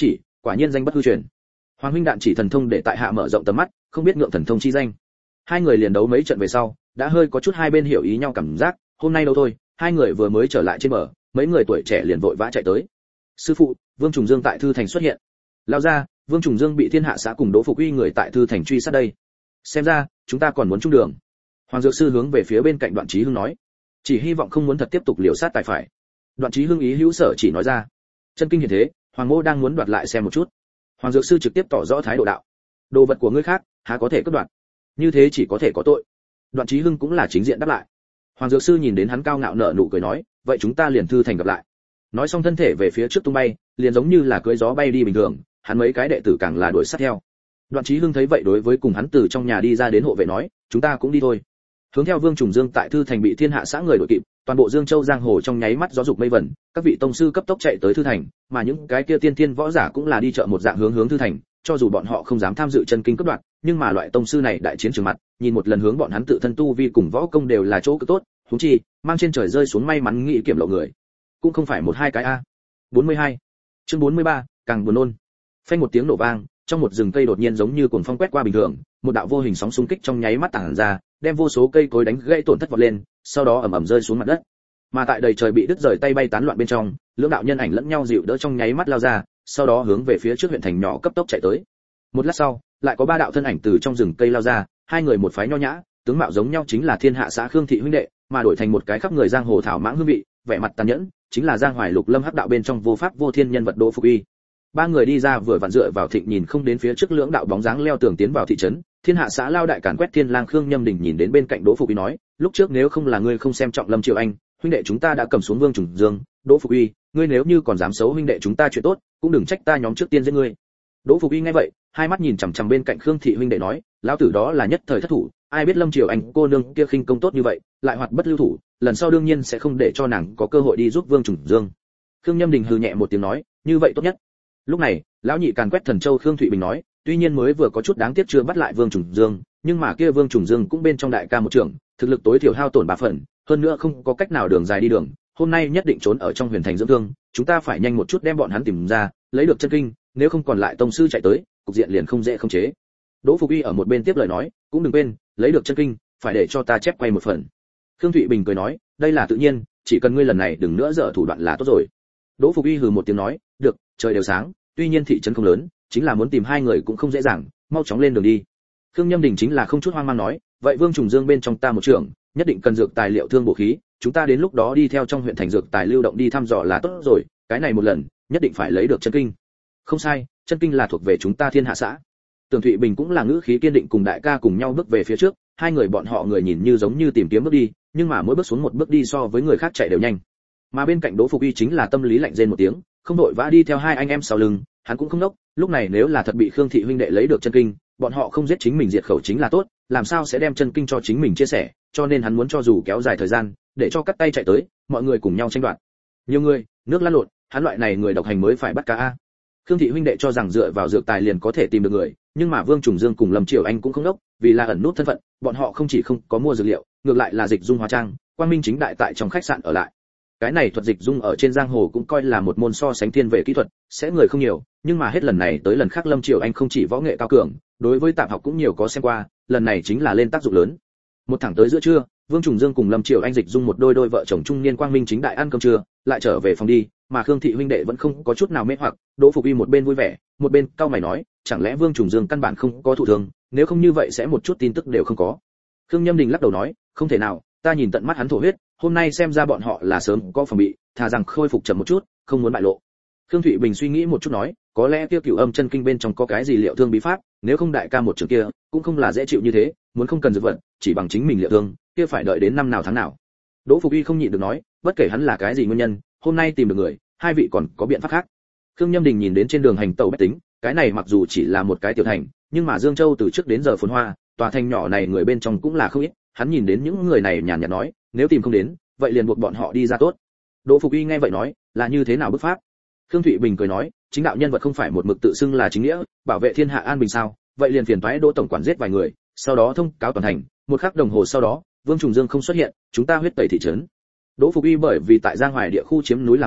quả nhiên danh bất hư truyền. Hoàng huynh đạn chỉ thần thông để tại hạ mở rộng tầm mắt, không biết ngượng thần thông chi danh. Hai người liền đấu mấy trận về sau, đã hơi có chút hai bên hiểu ý nhau cảm giác, hôm nay đâu thôi, hai người vừa mới trở lại trên bờ, mấy người tuổi trẻ liền vội vã chạy tới. Sư phụ, Vương Trùng Dương tại Thư Thành xuất hiện. Lao ra, Vương Trùng Dương bị Thiên Hạ xã cùng Đỗ Phục Uy người tại Thư Thành truy sát đây. Xem ra, chúng ta còn muốn chung đường. Hoàng Dược Sư hướng về phía bên cạnh Đoạn Chí Hưng nói, chỉ hy vọng không muốn thật tiếp tục liều sát tài phải. Đoạn Chí Hưng ý hữu sở chỉ nói ra, chân kinh hiện thế, Hoàng Mô đang muốn đoạt lại xem một chút. Hoàng Dược Sư trực tiếp tỏ rõ thái độ đạo, đồ vật của ngươi khác, há có thể cướp đoạt? Như thế chỉ có thể có tội. Đoạn Chí Hưng cũng là chính diện đáp lại. Hoàng Dược Sư nhìn đến hắn cao ngạo nở nụ cười nói, vậy chúng ta liền Thư Thành gặp lại. Nói xong thân thể về phía trước tung bay, liền giống như là cưỡi gió bay đi bình thường, hắn mấy cái đệ tử càng là đuổi sát theo. Đoạn Chí Hưng thấy vậy đối với cùng hắn từ trong nhà đi ra đến hộ vệ nói, chúng ta cũng đi thôi. Hướng theo Vương Trùng Dương tại Thư Thành bị Thiên Hạ xã người đuổi kịp, toàn bộ Dương Châu giang hồ trong nháy mắt gió dục mây vẩn, các vị tông sư cấp tốc chạy tới Thư Thành, mà những cái kia tiên tiên võ giả cũng là đi chợ một dạng hướng hướng Thư Thành, cho dù bọn họ không dám tham dự chân kinh cấp đoạn, nhưng mà loại tông sư này đại chiến trường mặt, nhìn một lần hướng bọn hắn tự thân tu vi cùng võ công đều là chỗ cực tốt, huống chi, mang trên trời rơi xuống may mắn nghĩ kiểm lộ người, cũng không phải một hai cái a. bốn mươi hai. Chương bốn mươi ba, càng buồn nôn. Phanh một tiếng nổ vang, trong một rừng cây đột nhiên giống như cuồng phong quét qua bình thường, một đạo vô hình sóng xung kích trong nháy mắt tản ra, đem vô số cây cối đánh gãy tổn thất vọt lên, sau đó ầm ầm rơi xuống mặt đất. Mà tại đầy trời bị đứt rời tay bay tán loạn bên trong, lưỡng đạo nhân ảnh lẫn nhau dịu đỡ trong nháy mắt lao ra, sau đó hướng về phía trước huyện thành nhỏ cấp tốc chạy tới. Một lát sau, lại có ba đạo thân ảnh từ trong rừng cây lao ra, hai người một phái nho nhã, tướng mạo giống nhau chính là Thiên Hạ xã Khương thị huynh đệ, mà đổi thành một cái khắp người giang hồ thảo mãng hương vị, vẻ mặt tàn nhẫn, chính là Giang Hoài Lục Lâm hắc đạo bên trong vô pháp vô thiên nhân vật Đỗ Phục Uy. Ba người đi ra vừa vặn dựa vào thịnh nhìn không đến phía trước lưỡng đạo bóng dáng leo tường tiến vào thị trấn. Thiên Hạ xã lao đại càn quét Thiên Lang Khương Nhâm Đình nhìn đến bên cạnh Đỗ Phục Uy nói, lúc trước nếu không là ngươi không xem trọng Lâm Triều Anh, huynh đệ chúng ta đã cầm xuống Vương Trùng Dương. Đỗ Phục Uy, ngươi nếu như còn dám xấu huynh đệ chúng ta chuyện tốt, cũng đừng trách ta nhóm trước tiên giết ngươi. Đỗ Phục Uy nghe vậy, hai mắt nhìn chằm chằm bên cạnh Khương thị huynh đệ nói, lão tử đó là nhất thời thất thủ, ai biết Lâm Triều Anh cô nương kia khinh công tốt như vậy, lại hoạt bất lưu thủ, lần sau đương nhiên sẽ không để cho nàng có cơ hội đi giúp Vương Trùng Dương. Khương Nhâm Đình hừ nhẹ một tiếng nói, như vậy tốt nhất. Lúc này, lão nhị càn quét Thần Châu Khương Thụy Bình nói, tuy nhiên mới vừa có chút đáng tiếc chưa bắt lại Vương Trùng Dương, nhưng mà kia Vương Trùng Dương cũng bên trong đại ca một trưởng, thực lực tối thiểu hao tổn ba phần, hơn nữa không có cách nào đường dài đi đường, hôm nay nhất định trốn ở trong huyền thành dưỡng thương, chúng ta phải nhanh một chút đem bọn hắn tìm ra, lấy được chân kinh, nếu không còn lại tông sư chạy tới, cục diện liền không dễ khống chế. Đỗ Phục Uy ở một bên tiếp lời nói, cũng đừng quên, lấy được chân kinh, phải để cho ta chép quay một phần. Khương Thụy Bình cười nói, đây là tự nhiên, chỉ cần ngươi lần này đừng nữa dở thủ đoạn là tốt rồi. Đỗ Phục Uy hừ một tiếng nói, được, trời đều sáng, tuy nhiên thị trấn không lớn, chính là muốn tìm hai người cũng không dễ dàng, mau chóng lên đường đi. Khương Nhâm Đình chính là không chút hoang mang nói, vậy Vương Trùng Dương bên trong ta một trưởng, nhất định cần dược tài liệu thương bổ khí, chúng ta đến lúc đó đi theo trong huyện thành dược tài lưu động đi thăm dò là tốt rồi, cái này một lần, nhất định phải lấy được chân kinh. Không sai, chân kinh là thuộc về chúng ta Thiên Hạ xã. Tường Thụy Bình cũng là ngữ khí kiên định cùng đại ca cùng nhau bước về phía trước, hai người bọn họ người nhìn như giống như tìm kiếm bước đi, nhưng mà mỗi bước xuống một bước đi so với người khác chạy đều nhanh. Mà bên cạnh Đỗ Phục Uy chính là tâm lý lạnh rên một tiếng, không đội vã đi theo hai anh em sau lưng, hắn cũng không đốc, lúc này nếu là thật bị Khương thị huynh đệ lấy được chân kinh, bọn họ không giết chính mình diệt khẩu chính là tốt, làm sao sẽ đem chân kinh cho chính mình chia sẻ, cho nên hắn muốn cho dù kéo dài thời gian, để cho cắt tay chạy tới, mọi người cùng nhau tranh đoạt. Nhiều người, nước lăn lộn, hắn loại này người độc hành mới phải bắt cá a. Khương thị huynh đệ cho rằng dựa vào dược tài liền có thể tìm được người, nhưng mà Vương Trùng Dương cùng Lâm Triều Anh cũng không đốc, vì là ẩn nút thân phận, bọn họ không chỉ không có mua dược liệu, ngược lại là dịch dung hóa trang, quang minh chính đại tại trong khách sạn ở lại. Cái này thuật dịch dung ở trên giang hồ cũng coi là một môn so sánh thiên về kỹ thuật, sẽ người không nhiều, nhưng mà hết lần này tới lần khác Lâm Triều Anh không chỉ võ nghệ cao cường, đối với tạp học cũng nhiều có xem qua, lần này chính là lên tác dụng lớn. Một thẳng tới giữa trưa, Vương Trùng Dương cùng Lâm Triều Anh dịch dung một đôi đôi vợ chồng trung niên quang minh chính đại ăn cơm trưa, lại trở về phòng đi, mà Khương thị huynh đệ vẫn không có chút nào mê hoặc, Đỗ Phục Uy một bên vui vẻ, một bên cau mày nói, chẳng lẽ Vương Trùng Dương căn bản không có thụ thương, nếu không như vậy sẽ một chút tin tức đều không có. Khương Nhâm Đình lắc đầu nói, không thể nào, ta nhìn tận mắt hắn thổ huyết, hôm nay xem ra bọn họ là sớm có phòng bị, thà rằng khôi phục chậm một chút, không muốn bại lộ. Khương Thụy Bình suy nghĩ một chút nói, có lẽ tiêu cửu âm chân kinh bên trong có cái gì liệu thương bí pháp, nếu không đại ca một trường kia, cũng không là dễ chịu như thế, muốn không cần dược vật, chỉ bằng chính mình liệu thương, kia phải đợi đến năm nào tháng nào. Đỗ Phục Uy không nhịn được nói, bất kể hắn là cái gì nguyên nhân, hôm nay tìm được người, hai vị còn có biện pháp khác. Khương Nhâm Đình nhìn đến trên đường hành tẩu bách tính, cái này mặc dù chỉ là một cái tiểu thành, nhưng mà Dương Châu từ trước đến giờ phồn hoa, tòa thành nhỏ này người bên trong cũng là không ít, hắn nhìn đến những người này nhàn nhạt nói, nếu tìm không đến, vậy liền buộc bọn họ đi ra tốt. Đỗ Phục Uy nghe vậy nói, là như thế nào bức pháp? Khương Thụy Bình cười nói, chính đạo nhân vật không phải một mực tự xưng là chính nghĩa, bảo vệ thiên hạ an bình sao? Vậy liền phiền toái Đỗ tổng quản giết vài người, sau đó thông cáo toàn thành, một khắc đồng hồ sau đó, Vương Trùng Dương không xuất hiện, chúng ta huyết tẩy thị trấn. Đỗ Phục Uy bởi vì tại Giang Hoài địa khu chiếm núi làm vua,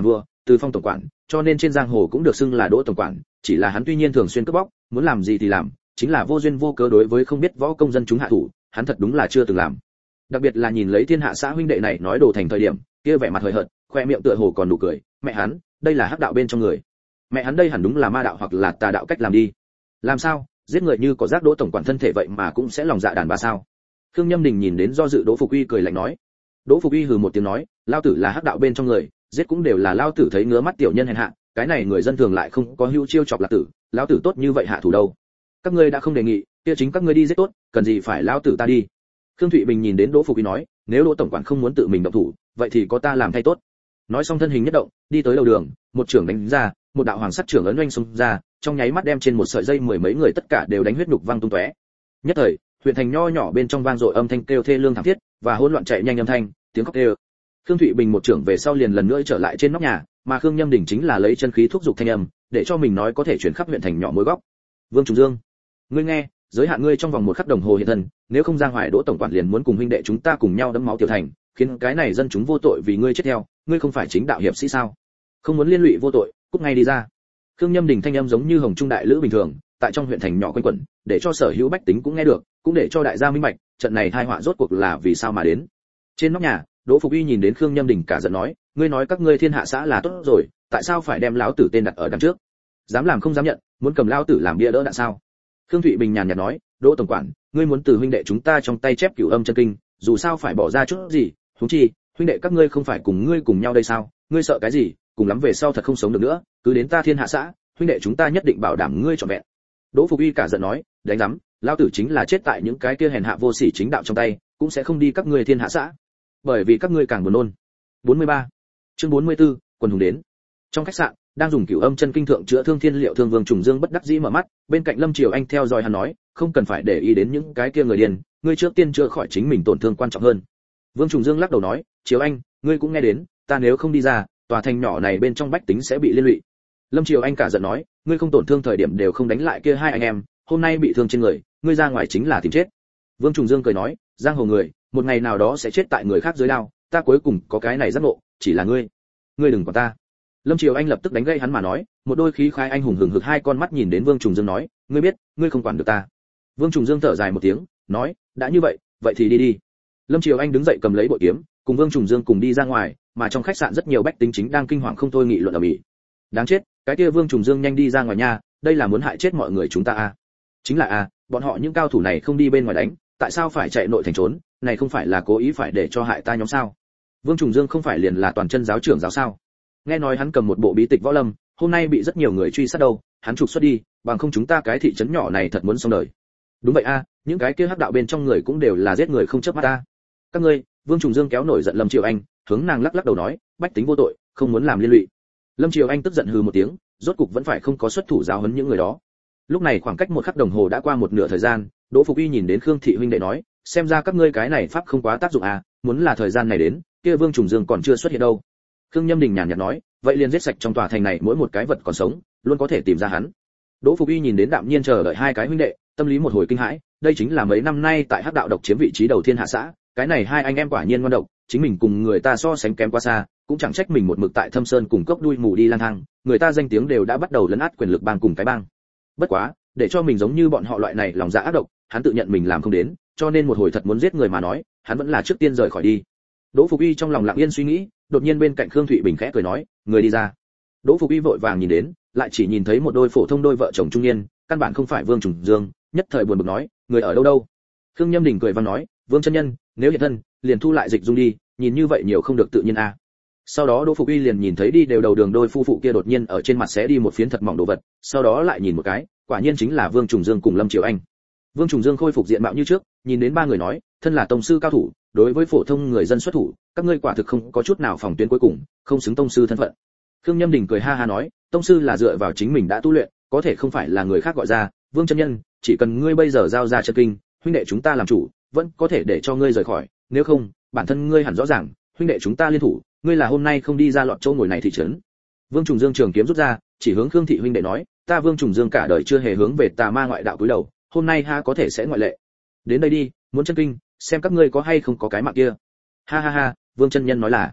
Từ Phong tổng quản, cho nên trên giang hồ cũng được xưng là Đỗ tổng quản, chỉ là hắn tuy nhiên thường xuyên cướp bóc, muốn làm gì thì làm, chính là vô duyên vô cớ đối với không biết võ công dân chúng hạ thủ, hắn thật đúng là chưa từng làm. Đặc biệt là nhìn lấy Thiên Hạ xã huynh đệ này nói đồ thành thời điểm, kia vẻ mặt hời hợt, khoe miệng tựa hồ còn nụ cười, mẹ hắn, đây là hắc đạo bên trong người. Mẹ hắn đây hẳn đúng là ma đạo hoặc là tà đạo cách làm đi. Làm sao, giết người như có giác Đỗ tổng quản thân thể vậy mà cũng sẽ lòng dạ đàn bà sao? Khương Nhâm Đình nhìn đến do dự Đỗ Phục Uy cười lạnh nói. Đỗ Phục Uy hừ một tiếng nói, lao tử là hắc đạo bên trong người, giết cũng đều là lao tử thấy ngứa mắt tiểu nhân hèn hạ, cái này người dân thường lại không có hữu chiêu chọc là tử, lao tử tốt như vậy hạ thủ đâu. Các ngươi đã không đề nghị, kia chính các ngươi đi giết tốt, cần gì phải lao tử ta đi. Khương Thụy Bình nhìn đến Đỗ Phục Uy nói, nếu Đỗ tổng quản không muốn tự mình động thủ, vậy thì có ta làm thay tốt. Nói xong thân hình nhất động, đi tới đầu đường, một trưởng đánh ra, một đạo hoàng sắt trưởng ấn oanh xông ra, trong nháy mắt đem trên một sợi dây mười mấy người tất cả đều đánh huyết nhục văng tung tóe. Nhất thời, huyện thành nho nhỏ bên trong vang dội âm thanh kêu thê lương thảm thiết, và hỗn loạn chạy nhanh âm thanh, tiếng khóc kêu. Khương Thụy Bình một trưởng về sau liền lần nữa trở lại trên nóc nhà, mà Khương Nhâm Đình chính là lấy chân khí thúc giục thanh âm, để cho mình nói có thể chuyển khắp huyện thành nhỏ mỗi góc. Vương Trùng Dương, ngươi nghe, giới hạn ngươi trong vòng một khắc đồng hồ hiện thân, nếu không Giang Hoài Đỗ tổng quản liền muốn cùng huynh đệ chúng ta cùng nhau đẫm máu tiểu thành, khiến cái này dân chúng vô tội vì ngươi chết theo, ngươi không phải chính đạo hiệp sĩ sao? Không muốn liên lụy vô tội, cút ngay đi ra. Khương Nhâm Đình thanh âm giống như hồng trung đại lữ bình thường, tại trong huyện thành nhỏ quanh quẩn, để cho sở hữu bách tính cũng nghe được, cũng để cho đại gia minh bạch, trận này tai họa rốt cuộc là vì sao mà đến. Trên nóc nhà, Đỗ Phục Uy nhìn đến Khương Nhâm Đình cả giận nói, ngươi nói các ngươi Thiên Hạ xã là tốt rồi, tại sao phải đem lão tử tên đặt ở đằng trước? Dám làm không dám nhận, muốn cầm lão tử làm bia đỡ đạn sao? Khương Thụy Bình nhàn nhạt nói, Đỗ tổng quản, ngươi muốn từ huynh đệ chúng ta trong tay chép Cửu Âm chân kinh, dù sao phải bỏ ra chút gì, huống chi, huynh đệ các ngươi không phải cùng ngươi cùng nhau đây sao? Ngươi sợ cái gì? Cùng lắm về sau thật không sống được nữa, cứ đến ta Thiên Hạ xã, huynh đệ chúng ta nhất định bảo đảm ngươi trọn vẹn. Đỗ Phục Uy cả giận nói, đánh rắm, lão tử chính là chết tại những cái kia hèn hạ vô sỉ chính đạo trong tay, cũng sẽ không đi các ngươi Thiên Hạ xã, bởi vì các ngươi càng buồn nôn. bốn mươi ba Chương bốn mươi tư, quần hùng đến. Trong khách sạn, đang dùng Cửu Âm chân kinh thượng chữa thương thiên liệu thương Vương Trùng Dương bất đắc dĩ mở mắt, bên cạnh Lâm Triều Anh theo dõi hắn nói, không cần phải để ý đến những cái kia người điên, ngươi trước tiên chữa khỏi chính mình tổn thương quan trọng hơn. Vương Trùng Dương lắc đầu nói, Triều Anh, ngươi cũng nghe đến, ta nếu không đi ra, tòa thành nhỏ này bên trong bách tính sẽ bị liên lụy. Lâm Triều Anh cả giận nói, ngươi không tổn thương thời điểm đều không đánh lại kia hai anh em, hôm nay bị thương trên người, ngươi ra ngoài chính là tìm chết. Vương Trùng Dương cười nói, giang hồ người, một ngày nào đó sẽ chết tại người khác dưới đao, ta cuối cùng có cái này giác ngộ, chỉ là ngươi, ngươi đừng quản ta. Lâm Triều Anh lập tức đánh gây hắn mà nói, một đôi khí khái anh hùng hừng hực hai con mắt nhìn đến Vương Trùng Dương nói, ngươi biết, ngươi không quản được ta. Vương Trùng Dương thở dài một tiếng, nói, đã như vậy, vậy thì đi đi. Lâm Triều Anh đứng dậy cầm lấy bội kiếm, cùng Vương Trùng Dương cùng đi ra ngoài, mà trong khách sạn rất nhiều bách tính chính đang kinh hoàng không thôi nghị luận ầm ĩ. Đáng chết, cái kia Vương Trùng Dương nhanh đi ra ngoài nha, đây là muốn hại chết mọi người chúng ta à? Chính là à, bọn họ những cao thủ này không đi bên ngoài đánh, tại sao phải chạy nội thành trốn, này không phải là cố ý phải để cho hại ta nhóm sao? Vương Trùng Dương không phải liền là toàn chân giáo trưởng giáo sao? Nghe nói hắn cầm một bộ bí tịch võ lâm, hôm nay bị rất nhiều người truy sát đâu, hắn trục xuất đi, bằng không chúng ta cái thị trấn nhỏ này thật muốn xong đời. Đúng vậy a, những cái kia hắc đạo bên trong người cũng đều là giết người không chớp mắt ta. Các ngươi, Vương Trùng Dương kéo nổi giận Lâm Triều Anh, hướng nàng lắc lắc đầu nói, bách tính vô tội, không muốn làm liên lụy. Lâm Triều Anh tức giận hừ một tiếng, rốt cục vẫn phải không có xuất thủ giáo huấn những người đó. Lúc này khoảng cách một khắc đồng hồ đã qua một nửa thời gian, Đỗ Phục Uy nhìn đến Khương thị huynh đệ nói, xem ra các ngươi cái này pháp không quá tác dụng à, muốn là thời gian này đến, kia Vương Trùng Dương còn chưa xuất hiện đâu. Khương Nhâm Đình nhàn nhạt nói, vậy liền giết sạch trong tòa thành này mỗi một cái vật còn sống, luôn có thể tìm ra hắn. Đỗ Phục Uy nhìn đến đạm nhiên chờ đợi hai cái huynh đệ, tâm lý một hồi kinh hãi, đây chính là mấy năm nay tại hắc đạo độc chiếm vị trí đầu Thiên Hạ xã, cái này hai anh em quả nhiên ngoan độc, chính mình cùng người ta so sánh kém quá xa, cũng chẳng trách mình một mực tại Thâm Sơn cùng cốc đuôi mù đi lang thang, người ta danh tiếng đều đã bắt đầu lấn át quyền lực bang cùng cái bang. Bất quá, để cho mình giống như bọn họ loại này lòng dạ ác độc, hắn tự nhận mình làm không đến, cho nên một hồi thật muốn giết người mà nói, hắn vẫn là trước tiên rời khỏi đi. Đỗ Phục Uy trong lòng lặng yên suy nghĩ, đột nhiên bên cạnh Khương Thụy Bình khẽ cười nói, người đi ra. Đỗ Phục Uy vội vàng nhìn đến, lại chỉ nhìn thấy một đôi phổ thông đôi vợ chồng trung niên, căn bản không phải Vương Trùng Dương, nhất thời buồn bực nói, người ở đâu đâu? Khương Nhâm Đình cười vang nói, Vương chân nhân, nếu hiện thân, liền thu lại dịch dung đi, nhìn như vậy nhiều không được tự nhiên a. À. Sau đó Đỗ Phục Uy liền nhìn thấy đi đều đầu đường đôi phu phụ kia đột nhiên ở trên mặt xé đi một phiến thật mỏng đồ vật, sau đó lại nhìn một cái, quả nhiên chính là Vương Trùng Dương cùng Lâm Triều Anh. Vương Trùng Dương khôi phục diện mạo như trước, nhìn đến ba người nói, thân là tông sư cao thủ, đối với phổ thông người dân xuất thủ, các ngươi quả thực không có chút nào phòng tuyến cuối cùng, không xứng tông sư thân phận. Khương Nhâm Đình cười ha ha nói, tông sư là dựa vào chính mình đã tu luyện, có thể không phải là người khác gọi ra, Vương chân nhân, chỉ cần ngươi bây giờ giao ra chân kinh, huynh đệ chúng ta làm chủ, vẫn có thể để cho ngươi rời khỏi, nếu không, bản thân ngươi hẳn rõ ràng, huynh đệ chúng ta liên thủ, ngươi là hôm nay không đi ra lọt chỗ ngồi này thị trấn. Vương Trùng Dương trường kiếm rút ra, chỉ hướng Khương thị huynh đệ nói, ta Vương Trùng Dương cả đời chưa hề hướng về tà ma ngoại đạo cúi đầu, hôm nay ha có thể sẽ ngoại lệ. Đến đây đi, muốn chân kinh, xem các ngươi có hay không có cái mạng kia. Ha ha ha, Vương chân nhân nói là.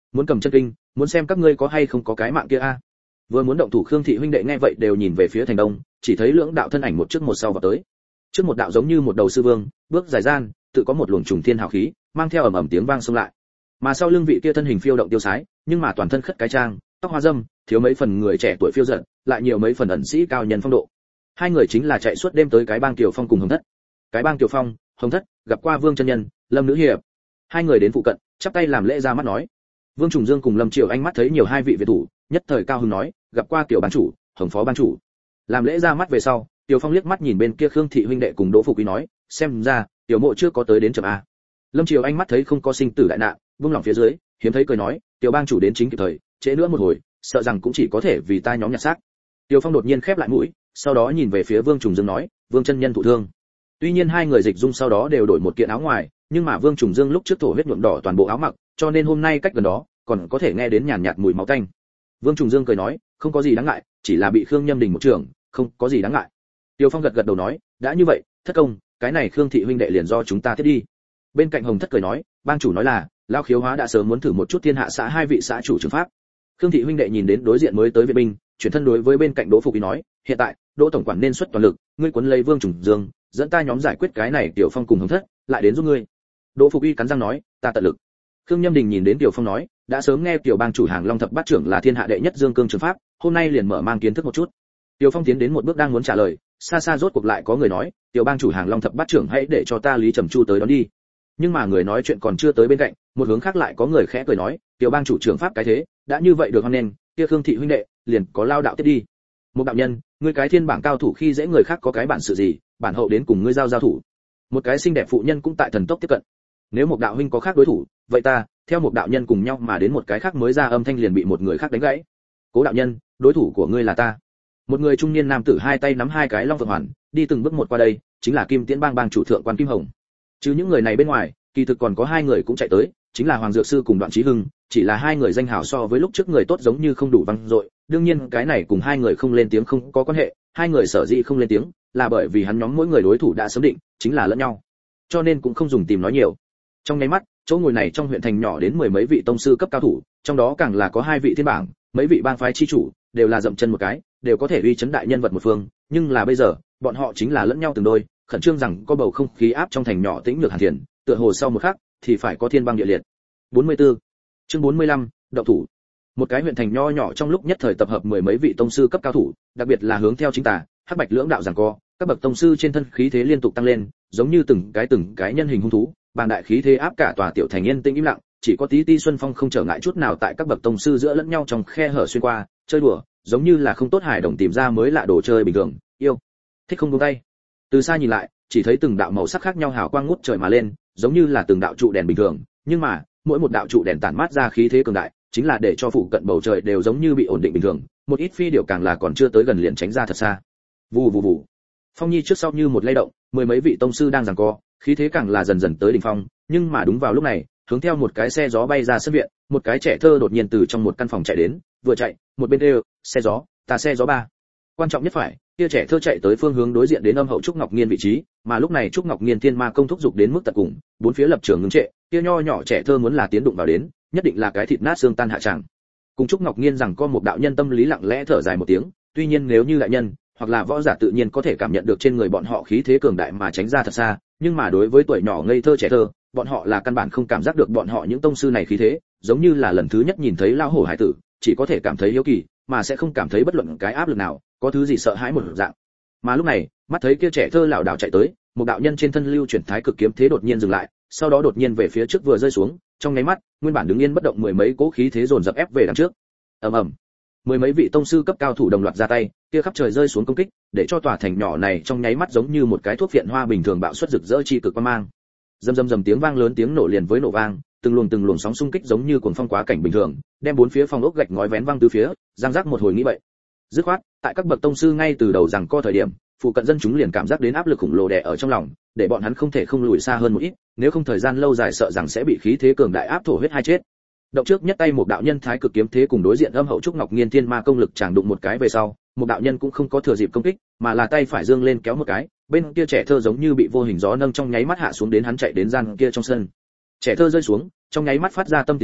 muốn cầm chân kinh, muốn xem các ngươi có hay không có cái mạng kia a. Vừa muốn động thủ Khương thị huynh đệ nghe vậy đều nhìn về phía thành đông, chỉ thấy lưỡng đạo thân ảnh một trước một sau vào tới. Trước một đạo giống như một đầu sư vương, bước dài gian, tự có một luồng trùng thiên hào khí, mang theo ầm ầm tiếng vang xông lại. Mà sau lưng vị kia thân hình phiêu động tiêu sái, nhưng mà toàn thân khất cái trang, tóc hoa râm, thiếu mấy phần người trẻ tuổi phiêu dật, lại nhiều mấy phần ẩn sĩ cao nhân phong độ. Hai người chính là chạy suốt đêm tới cái bang Tiểu Phong cùng Hồng Thất. Cái bang Tiểu Phong, Hồng Thất gặp qua Vương chân nhân, Lâm nữ hiệp. Hai người đến phụ cận, chắp tay làm lễ ra mắt nói. Vương Trùng Dương cùng Lâm Triều Anh mắt thấy nhiều hai vị việt thủ, nhất thời cao hứng nói, gặp qua Tiểu ban chủ, Hồng phó ban chủ. Làm lễ ra mắt về sau, Tiểu Phong liếc mắt nhìn bên kia Khương thị huynh đệ cùng Đỗ Phục Quý nói, xem ra Tiểu mộ chưa có tới đến chậm a. Lâm Triều Anh mắt thấy không có sinh tử đại nạn, buông lỏng phía dưới, hiếm thấy cười nói, Tiểu bang chủ đến chính kịp thời, trễ nữa một hồi, sợ rằng cũng chỉ có thể vì ta nhóm nhặt xác. Tiểu Phong đột nhiên khép lại mũi, sau đó nhìn về phía Vương Trùng Dương nói, Vương chân nhân thụ thương. Tuy nhiên hai người dịch dung sau đó đều đổi một kiện áo ngoài, nhưng mà Vương Trùng Dương lúc trước thổ huyết nhuộm đỏ toàn bộ áo mặc, cho nên hôm nay cách gần đó, còn có thể nghe đến nhàn nhạt mùi máu tanh. Vương Trùng Dương cười nói, không có gì đáng ngại, chỉ là bị Khương Nhâm Đình một trường, không có gì đáng ngại. Tiêu Phong gật gật đầu nói, đã như vậy, thất công, cái này Khương thị huynh đệ liền do chúng ta tiếp đi. Bên cạnh Hồng Thất cười nói, bang chủ nói là, Lao Khiếu Hóa đã sớm muốn thử một chút thiên hạ xã hai vị xã chủ trường pháp. Khương thị huynh đệ nhìn đến đối diện mới tới viện binh, chuyển thân đối với bên cạnh Đỗ Phục Ý nói, hiện tại, Đỗ tổng quản nên xuất toàn lực, ngươi quấn lấy Vương Trùng Dương, dẫn ta nhóm giải quyết cái này Tiểu Phong cùng Hồng Thất, lại đến giúp ngươi. Đỗ Phục Y cắn răng nói, ta tận lực. Khương Nhâm Đình nhìn đến Tiểu Phong nói, đã sớm nghe Tiểu bang chủ Hàng Long thập bát trưởng là thiên hạ đệ nhất dương cương trường pháp, hôm nay liền mở mang kiến thức một chút. Tiểu Phong tiến đến một bước đang muốn trả lời, xa xa rốt cuộc lại có người nói, Tiểu bang chủ Hàng Long thập bát trưởng hãy để cho ta Lý Trầm Chu tới đón đi. Nhưng mà người nói chuyện còn chưa tới bên cạnh, một hướng khác lại có người khẽ cười nói, Tiểu bang chủ trưởng pháp cái thế, đã như vậy được hoan nên, kia Khương thị huynh đệ, liền có lao đạo tiếp đi. Một đạo nhân, ngươi cái thiên bảng cao thủ khi dễ người khác có cái bản sự gì, bản hậu đến cùng ngươi giao giao thủ. Một cái xinh đẹp phụ nhân cũng tại thần tốc tiếp cận. Nếu một đạo huynh có khác đối thủ, vậy ta, theo một đạo nhân cùng nhau mà đến một cái khác mới ra âm thanh liền bị một người khác đánh gãy. Cố đạo nhân, đối thủ của ngươi là ta. Một người trung niên nam tử hai tay nắm hai cái long phượng hoàn, đi từng bước một qua đây, chính là Kim Tiễn bang bang chủ thượng quan Kim Hồng. Chứ những người này bên ngoài, kỳ thực còn có hai người cũng chạy tới, chính là Hoàng Dược Sư cùng Đoạn Chí Hưng, chỉ là hai người danh hào so với lúc trước người tốt giống như không đủ vang dội, đương nhiên cái này cùng hai người không lên tiếng không có quan hệ, hai người sở dĩ không lên tiếng, là bởi vì hắn nhóm mỗi người đối thủ đã sớm định, chính là lẫn nhau. Cho nên cũng không dùng tìm nói nhiều. Trong nháy mắt, chỗ ngồi này trong huyện thành nhỏ đến mười mấy vị tông sư cấp cao thủ, trong đó càng là có hai vị thiên bảng, mấy vị bang phái chi chủ, đều là dậm chân một cái, đều có thể uy chấn đại nhân vật một phương, nhưng là bây giờ, bọn họ chính là lẫn nhau từng đôi, khẩn trương rằng có bầu không khí áp trong thành nhỏ tĩnh nhược hàn thiền, tựa hồ sau một khắc thì phải có thiên băng địa liệt. bốn mươi tư Chương bốn mươi lăm, động thủ. Một cái huyện thành nho nhỏ trong lúc nhất thời tập hợp mười mấy vị tông sư cấp cao thủ, đặc biệt là hướng theo chính tà, hắc bạch lưỡng đạo giằng co, các bậc tông sư trên thân khí thế liên tục tăng lên, giống như từng cái từng cái nhân hình hung thú, bàng đại khí thế áp cả tòa tiểu thành yên tĩnh im lặng, chỉ có tí ti xuân phong không trở ngại chút nào tại các bậc tông sư giữa lẫn nhau trong khe hở xuyên qua, chơi đùa, giống như là không tốt hài đồng tìm ra mới lạ đồ chơi bình thường, yêu, thích không buông tay. Từ xa nhìn lại, chỉ thấy từng đạo màu sắc khác nhau hào quang ngút trời mà lên, giống như là từng đạo trụ đèn bình thường, nhưng mà, mỗi một đạo trụ đèn tản mát ra khí thế cường đại, chính là để cho phụ cận bầu trời đều giống như bị ổn định bình thường, một ít phi điểu càng là còn chưa tới gần liền tránh ra thật xa. Vù vù vù. Phong nhi trước sau như một lay động, mười mấy vị tông sư đang giằng co, khí thế càng là dần dần tới đỉnh phong, nhưng mà đúng vào lúc này, hướng theo một cái xe gió bay ra sân viện, một cái trẻ thơ đột nhiên từ trong một căn phòng chạy đến, vừa chạy, một bên kêu, xe gió, ta xe gió ba. Quan trọng nhất phải, kia trẻ thơ chạy tới phương hướng đối diện đến âm hậu trúc ngọc nghiên vị trí, mà lúc này trúc ngọc nghiên thiên ma công thúc dục đến mức tận cùng, bốn phía lập trường ngưng trệ, kia nho nhỏ trẻ thơ muốn là tiến đụng vào đến, nhất định là cái thịt nát xương tan hạ tràng. Cùng trúc ngọc nghiên rằng có một đạo nhân tâm lý lặng lẽ thở dài một tiếng, tuy nhiên nếu như đại nhân hoặc là võ giả tự nhiên có thể cảm nhận được trên người bọn họ khí thế cường đại mà tránh ra thật xa, nhưng mà đối với tuổi nhỏ ngây thơ trẻ thơ, bọn họ là căn bản không cảm giác được bọn họ những tông sư này khí thế, giống như là lần thứ nhất nhìn thấy lao hổ hải tử, chỉ có thể cảm thấy hiếu kỳ, mà sẽ không cảm thấy bất luận cái áp lực nào, có thứ gì sợ hãi một dạng. Mà lúc này, mắt thấy kia trẻ thơ lảo đảo chạy tới, một đạo nhân trên thân lưu chuyển thái cực kiếm thế đột nhiên dừng lại, sau đó đột nhiên về phía trước vừa rơi xuống, trong nháy mắt, nguyên bản đứng yên bất động mười mấy cỗ khí thế dồn dập ép về đằng trước. Ầm ầm. Mười mấy vị tông sư cấp cao thủ đồng loạt ra tay, kia khắp trời rơi xuống công kích, để cho tòa thành nhỏ này trong nháy mắt giống như một cái thuốc viện hoa bình thường bạo xuất rực rỡ chi cực quang mang. Rầm rầm rầm tiếng vang lớn tiếng nổ liền với nổ vang, từng luồng từng luồng sóng xung kích giống như cuồng phong quá cảnh bình thường, đem bốn phía phòng ốc gạch ngói vén vang tứ phía, giang rác một hồi nghĩ vậy. Dứt khoát, tại các bậc tông sư ngay từ đầu rằng co thời điểm, phụ cận dân chúng liền cảm giác đến áp lực khủng lồ đè ở trong lòng, để bọn hắn không thể không lùi xa hơn một ít, nếu không thời gian lâu dài sợ rằng sẽ bị khí thế cường đại áp thổ huyết hai chết. Động trước nhất tay một đạo nhân thái cực kiếm thế cùng đối diện âm hậu trúc ngọc nghiên thiên ma công lực chàng đụng một cái về sau, một đạo nhân cũng không có thừa dịp công kích, mà là tay phải dương lên kéo một cái, bên kia trẻ thơ giống như bị vô hình gió nâng trong nháy mắt hạ xuống đến hắn chạy đến gian kia trong sân. Trẻ thơ rơi xuống, trong nháy mắt phát ra tâm tiếng cười,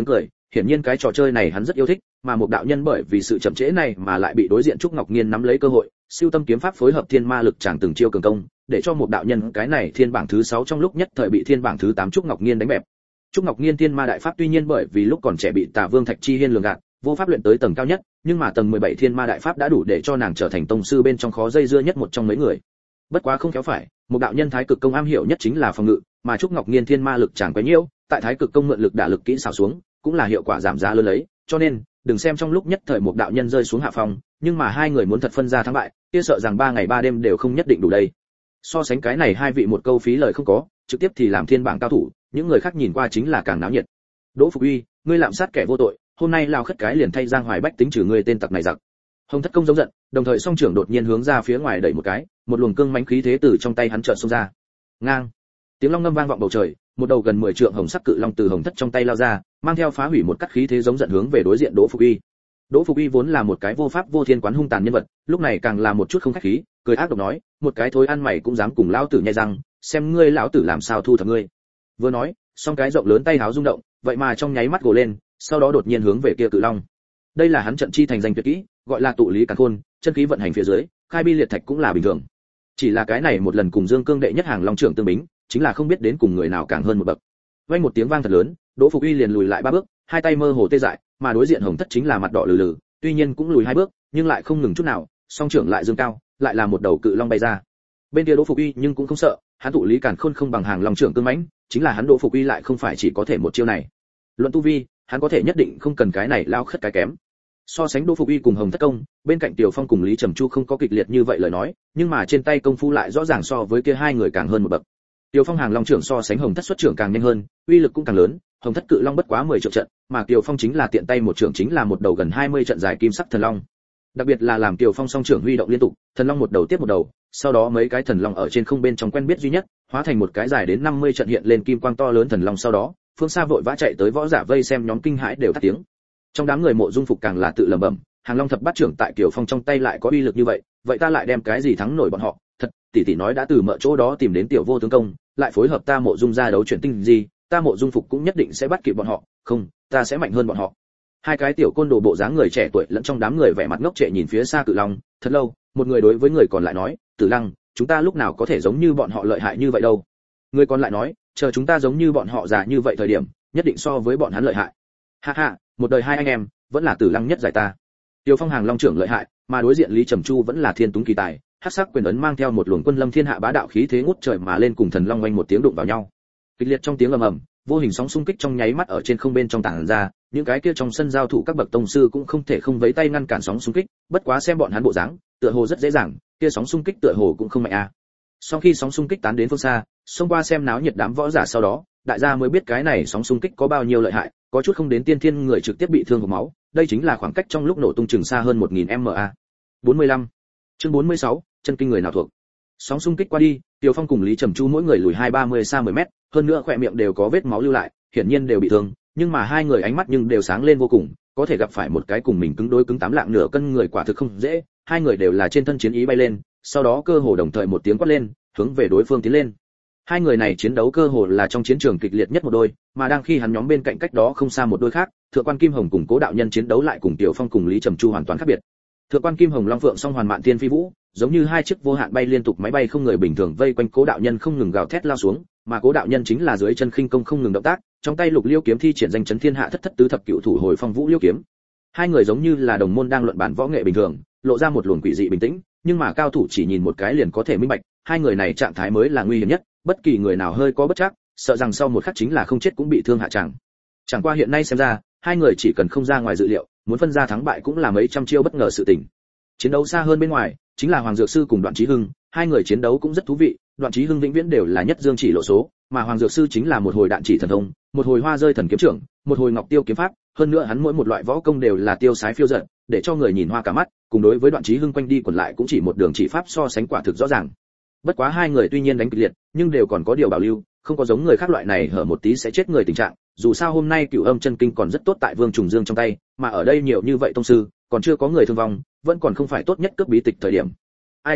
hiển nhiên cái trò chơi này hắn rất yêu thích, mà một đạo nhân bởi vì sự chậm trễ này mà lại bị đối diện Trúc Ngọc Nghiên nắm lấy cơ hội, siêu tâm kiếm pháp phối hợp thiên ma lực chẳng từng chiêu cường công, để cho một đạo nhân cái này thiên bảng thứ sáu trong lúc nhất thời bị thiên bảng thứ tám Trúc Ngọc Nghiên đánh bẹp. Trúc Ngọc Nghiên thiên ma đại pháp tuy nhiên bởi vì lúc còn trẻ bị Tà Vương Thạch Chi Hiên lường gạt, vô pháp luyện tới tầng cao nhất, nhưng mà tầng mười bảy thiên ma đại pháp đã đủ để cho nàng trở thành tông sư bên trong khó dây dưa nhất một trong mấy người. Bất quá không khéo phải, một đạo nhân thái cực công am hiểu nhất chính là phòng ngự, mà Trúc Ngọc Nghiên thiên ma lực chẳng quá nhiễu, tại thái cực công mượn lực đả lực kỹ xảo xuống, cũng là hiệu quả giảm giá lớn lấy, cho nên, đừng xem trong lúc nhất thời một đạo nhân rơi xuống hạ phòng, nhưng mà hai người muốn thật phân ra thắng bại, kia sợ rằng ba ngày ba đêm đều không nhất định đủ đây. So sánh cái này hai vị một câu phí lời không có, trực tiếp thì làm thiên bảng cao thủ, những người khác nhìn qua chính là càng náo nhiệt. Đỗ Phục Uy, ngươi lạm sát kẻ vô tội, hôm nay lao khất cái liền thay Giang Hoài Bách tính trừ ngươi tên tặc này giặc. Hồng Thất Công giống giận, đồng thời song trưởng đột nhiên hướng ra phía ngoài đẩy một cái, một luồng cương mãnh khí thế từ trong tay hắn chợt xông ra. Ngang! Tiếng long ngâm vang vọng bầu trời, một đầu gần mười trượng hồng sắc cự long từ Hồng Thất trong tay lao ra, mang theo phá hủy một cắt khí thế giống giận hướng về đối diện Đỗ Phục Uy. Đỗ Phục Uy vốn là một cái vô pháp vô thiên quán hung tàn nhân vật, lúc này càng là một chút không khách khí, cười ác độc nói, một cái thối ăn mày cũng dám cùng lão tử nhai răng, xem ngươi lão tử làm sao thu thập ngươi. Vừa nói, song cái rộng lớn tay háo rung động, vậy mà trong nháy mắt gồ lên, sau đó đột nhiên hướng về kia cự long. Đây là hắn trận chi thành danh tuyệt kỹ, gọi là tụ lý càn khôn, chân khí vận hành phía dưới, khai bi liệt thạch cũng là bình thường. Chỉ là cái này một lần cùng Dương Cương đệ nhất hàng long trưởng tương bính, chính là không biết đến cùng người nào càng hơn một bậc. Vang một tiếng vang thật lớn, Đỗ Phục Uy liền lùi lại ba bước, hai tay mơ hồ tê dại, mà đối diện Hồng Thất chính là mặt đỏ lừ lừ, tuy nhiên cũng lùi hai bước, nhưng lại không ngừng chút nào, song trưởng lại dương cao, lại là một đầu cự long bay ra. Bên kia Đỗ Phục Uy nhưng cũng không sợ, hắn tụ lý càn khôn không bằng hàng long trưởng cương mãnh, chính là hắn Đỗ Phục Uy lại không phải chỉ có thể một chiêu này. Luận tu vi, hắn có thể nhất định không cần cái này lao khất cái kém. So sánh Đỗ Phục Uy cùng Hồng Thất Công, bên cạnh Tiểu Phong cùng Lý Trầm Chu không có kịch liệt như vậy lời nói, nhưng mà trên tay công phu lại rõ ràng so với kia hai người càng hơn một bậc. Tiểu Phong hàng long trưởng so sánh Hồng Thất xuất trưởng càng nhanh hơn, uy lực cũng càng lớn, Hồng Thất cự long bất quá mười triệu trận, mà Tiểu Phong chính là tiện tay một trưởng chính là một đầu gần hai mươi trận dài kim sắc thần long. Đặc biệt là làm Tiểu Phong song trưởng huy động liên tục, thần long một đầu tiếp một đầu, sau đó mấy cái thần long ở trên không bên trong quen biết duy nhất, hóa thành một cái dài đến năm mươi trận hiện lên kim quang to lớn thần long, sau đó, phương xa vội vã chạy tới võ giả vây xem nhóm kinh hãi đều tắt tiếng. Trong đám người Mộ Dung Phục càng là tự lẩm bẩm, hàng long thập bát trưởng tại Tiểu Phong trong tay lại có uy lực như vậy, vậy ta lại đem cái gì thắng nổi bọn họ? Thật, tỷ tỷ nói đã từ mợ chỗ đó tìm đến Tiểu Vô tướng công, lại phối hợp ta Mộ Dung ra đấu chuyển tinh gì, ta Mộ Dung Phục cũng nhất định sẽ bắt kịp bọn họ, không, ta sẽ mạnh hơn bọn họ. Hai cái tiểu côn đồ bộ dáng người trẻ tuổi lẫn trong đám người vẻ mặt ngốc trệ nhìn phía xa cự long, thật lâu, một người đối với người còn lại nói, Tử Lăng, chúng ta lúc nào có thể giống như bọn họ lợi hại như vậy đâu? Người còn lại nói, chờ chúng ta giống như bọn họ già như vậy thời điểm, nhất định so với bọn hắn lợi hại. Ha ha, một đời hai anh em, vẫn là Tử Lăng nhất giải ta. Tiêu Phong hàng long trưởng lợi hại, mà đối diện Lý Trầm Chu vẫn là thiên tuấn kỳ tài, hắc sắc quyền ấn mang theo một luồng quân lâm thiên hạ bá đạo khí thế ngút trời mà lên cùng thần long oanh một tiếng đụng vào nhau. Kịch liệt trong tiếng ầm ầm, vô hình sóng xung kích trong nháy mắt ở trên không bên trong tản ra, những cái kia trong sân giao thủ các bậc tông sư cũng không thể không vẫy tay ngăn cản sóng xung kích, bất quá xem bọn hắn bộ dáng, tựa hồ rất dễ dàng, kia sóng xung kích tựa hồ cũng không mạnh a. À. Sau khi sóng xung kích tán đến phương xa, xông qua xem náo nhiệt đám võ giả sau đó, đại gia mới biết cái này sóng xung kích có bao nhiêu lợi hại, có chút không đến tiên thiên người trực tiếp bị thương hộc máu, đây chính là khoảng cách trong lúc nổ tung chừng xa hơn một nghìn mét. bốn mươi lăm. Chương bốn mươi sáu, chân kinh người nào thuộc. Sóng xung kích qua đi, Tiêu Phong cùng Lý Trầm Chu mỗi người lùi hai ba mươi xa mười mét, hơn nữa khỏe miệng đều có vết máu lưu lại, hiển nhiên đều bị thương, nhưng mà hai người ánh mắt nhưng đều sáng lên vô cùng, có thể gặp phải một cái cùng mình cứng đối cứng tám lạng nửa cân người quả thực không dễ, hai người đều là trên thân chiến ý bay lên, sau đó cơ hồ đồng thời một tiếng quát lên, hướng về đối phương tiến lên. Hai người này chiến đấu cơ hồ là trong chiến trường kịch liệt nhất một đôi, mà đang khi hắn nhóm bên cạnh cách đó không xa một đôi khác, Thượng quan Kim Hồng cùng Cố đạo nhân chiến đấu lại cùng Tiểu Phong cùng Lý Trầm Chu hoàn toàn khác biệt. Thượng quan Kim Hồng long phượng song hoàn mạn thiên phi vũ, giống như hai chiếc vô hạn bay liên tục máy bay không người bình thường vây quanh Cố đạo nhân không ngừng gào thét lao xuống, mà Cố đạo nhân chính là dưới chân khinh công không ngừng động tác, trong tay lục liêu kiếm thi triển danh chấn thiên hạ thất thất tứ thập cựu thủ hồi phong vũ liêu kiếm. Hai người giống như là đồng môn đang luận bàn võ nghệ bình thường, lộ ra một luồng quỷ dị bình tĩnh, nhưng mà cao thủ chỉ nhìn một cái liền có thể minh bạch, hai người này trạng thái mới là nguy hiểm nhất, bất kỳ người nào hơi có bất trắc, sợ rằng sau một khắc chính là không chết cũng bị thương hạ chẳng. Chẳng qua hiện nay xem ra, hai người chỉ cần không ra ngoài dự liệu, muốn phân ra thắng bại cũng là mấy trăm chiêu bất ngờ sự tình. Chiến đấu xa hơn bên ngoài, chính là Hoàng Dược Sư cùng Đoạn Chí Hưng, hai người chiến đấu cũng rất thú vị, Đoạn Chí Hưng vĩnh viễn đều là nhất dương chỉ lộ số, mà Hoàng Dược Sư chính là một hồi đạn chỉ thần thông, một hồi hoa rơi thần kiếm trưởng, một hồi ngọc tiêu kiếm pháp, hơn nữa hắn mỗi một loại võ công đều là tiêu sái phiêu dật, để cho người nhìn hoa cả mắt, cùng đối với Đoạn Chí Hưng quanh đi quẩn lại cũng chỉ một đường chỉ pháp so sánh quả thực rõ ràng. Bất quá hai người tuy nhiên đánh kịch liệt, nhưng đều còn có điều bảo lưu, không có giống người khác loại này hở một tí sẽ chết người tình trạng, dù sao hôm nay Cửu Âm chân kinh còn rất tốt tại Vương Trùng Dương trong tay, mà ở đây nhiều như vậy tông sư, còn chưa có người thương vong, vẫn còn không phải tốt nhất cướp bí tịch thời điểm. Ai cũng biết,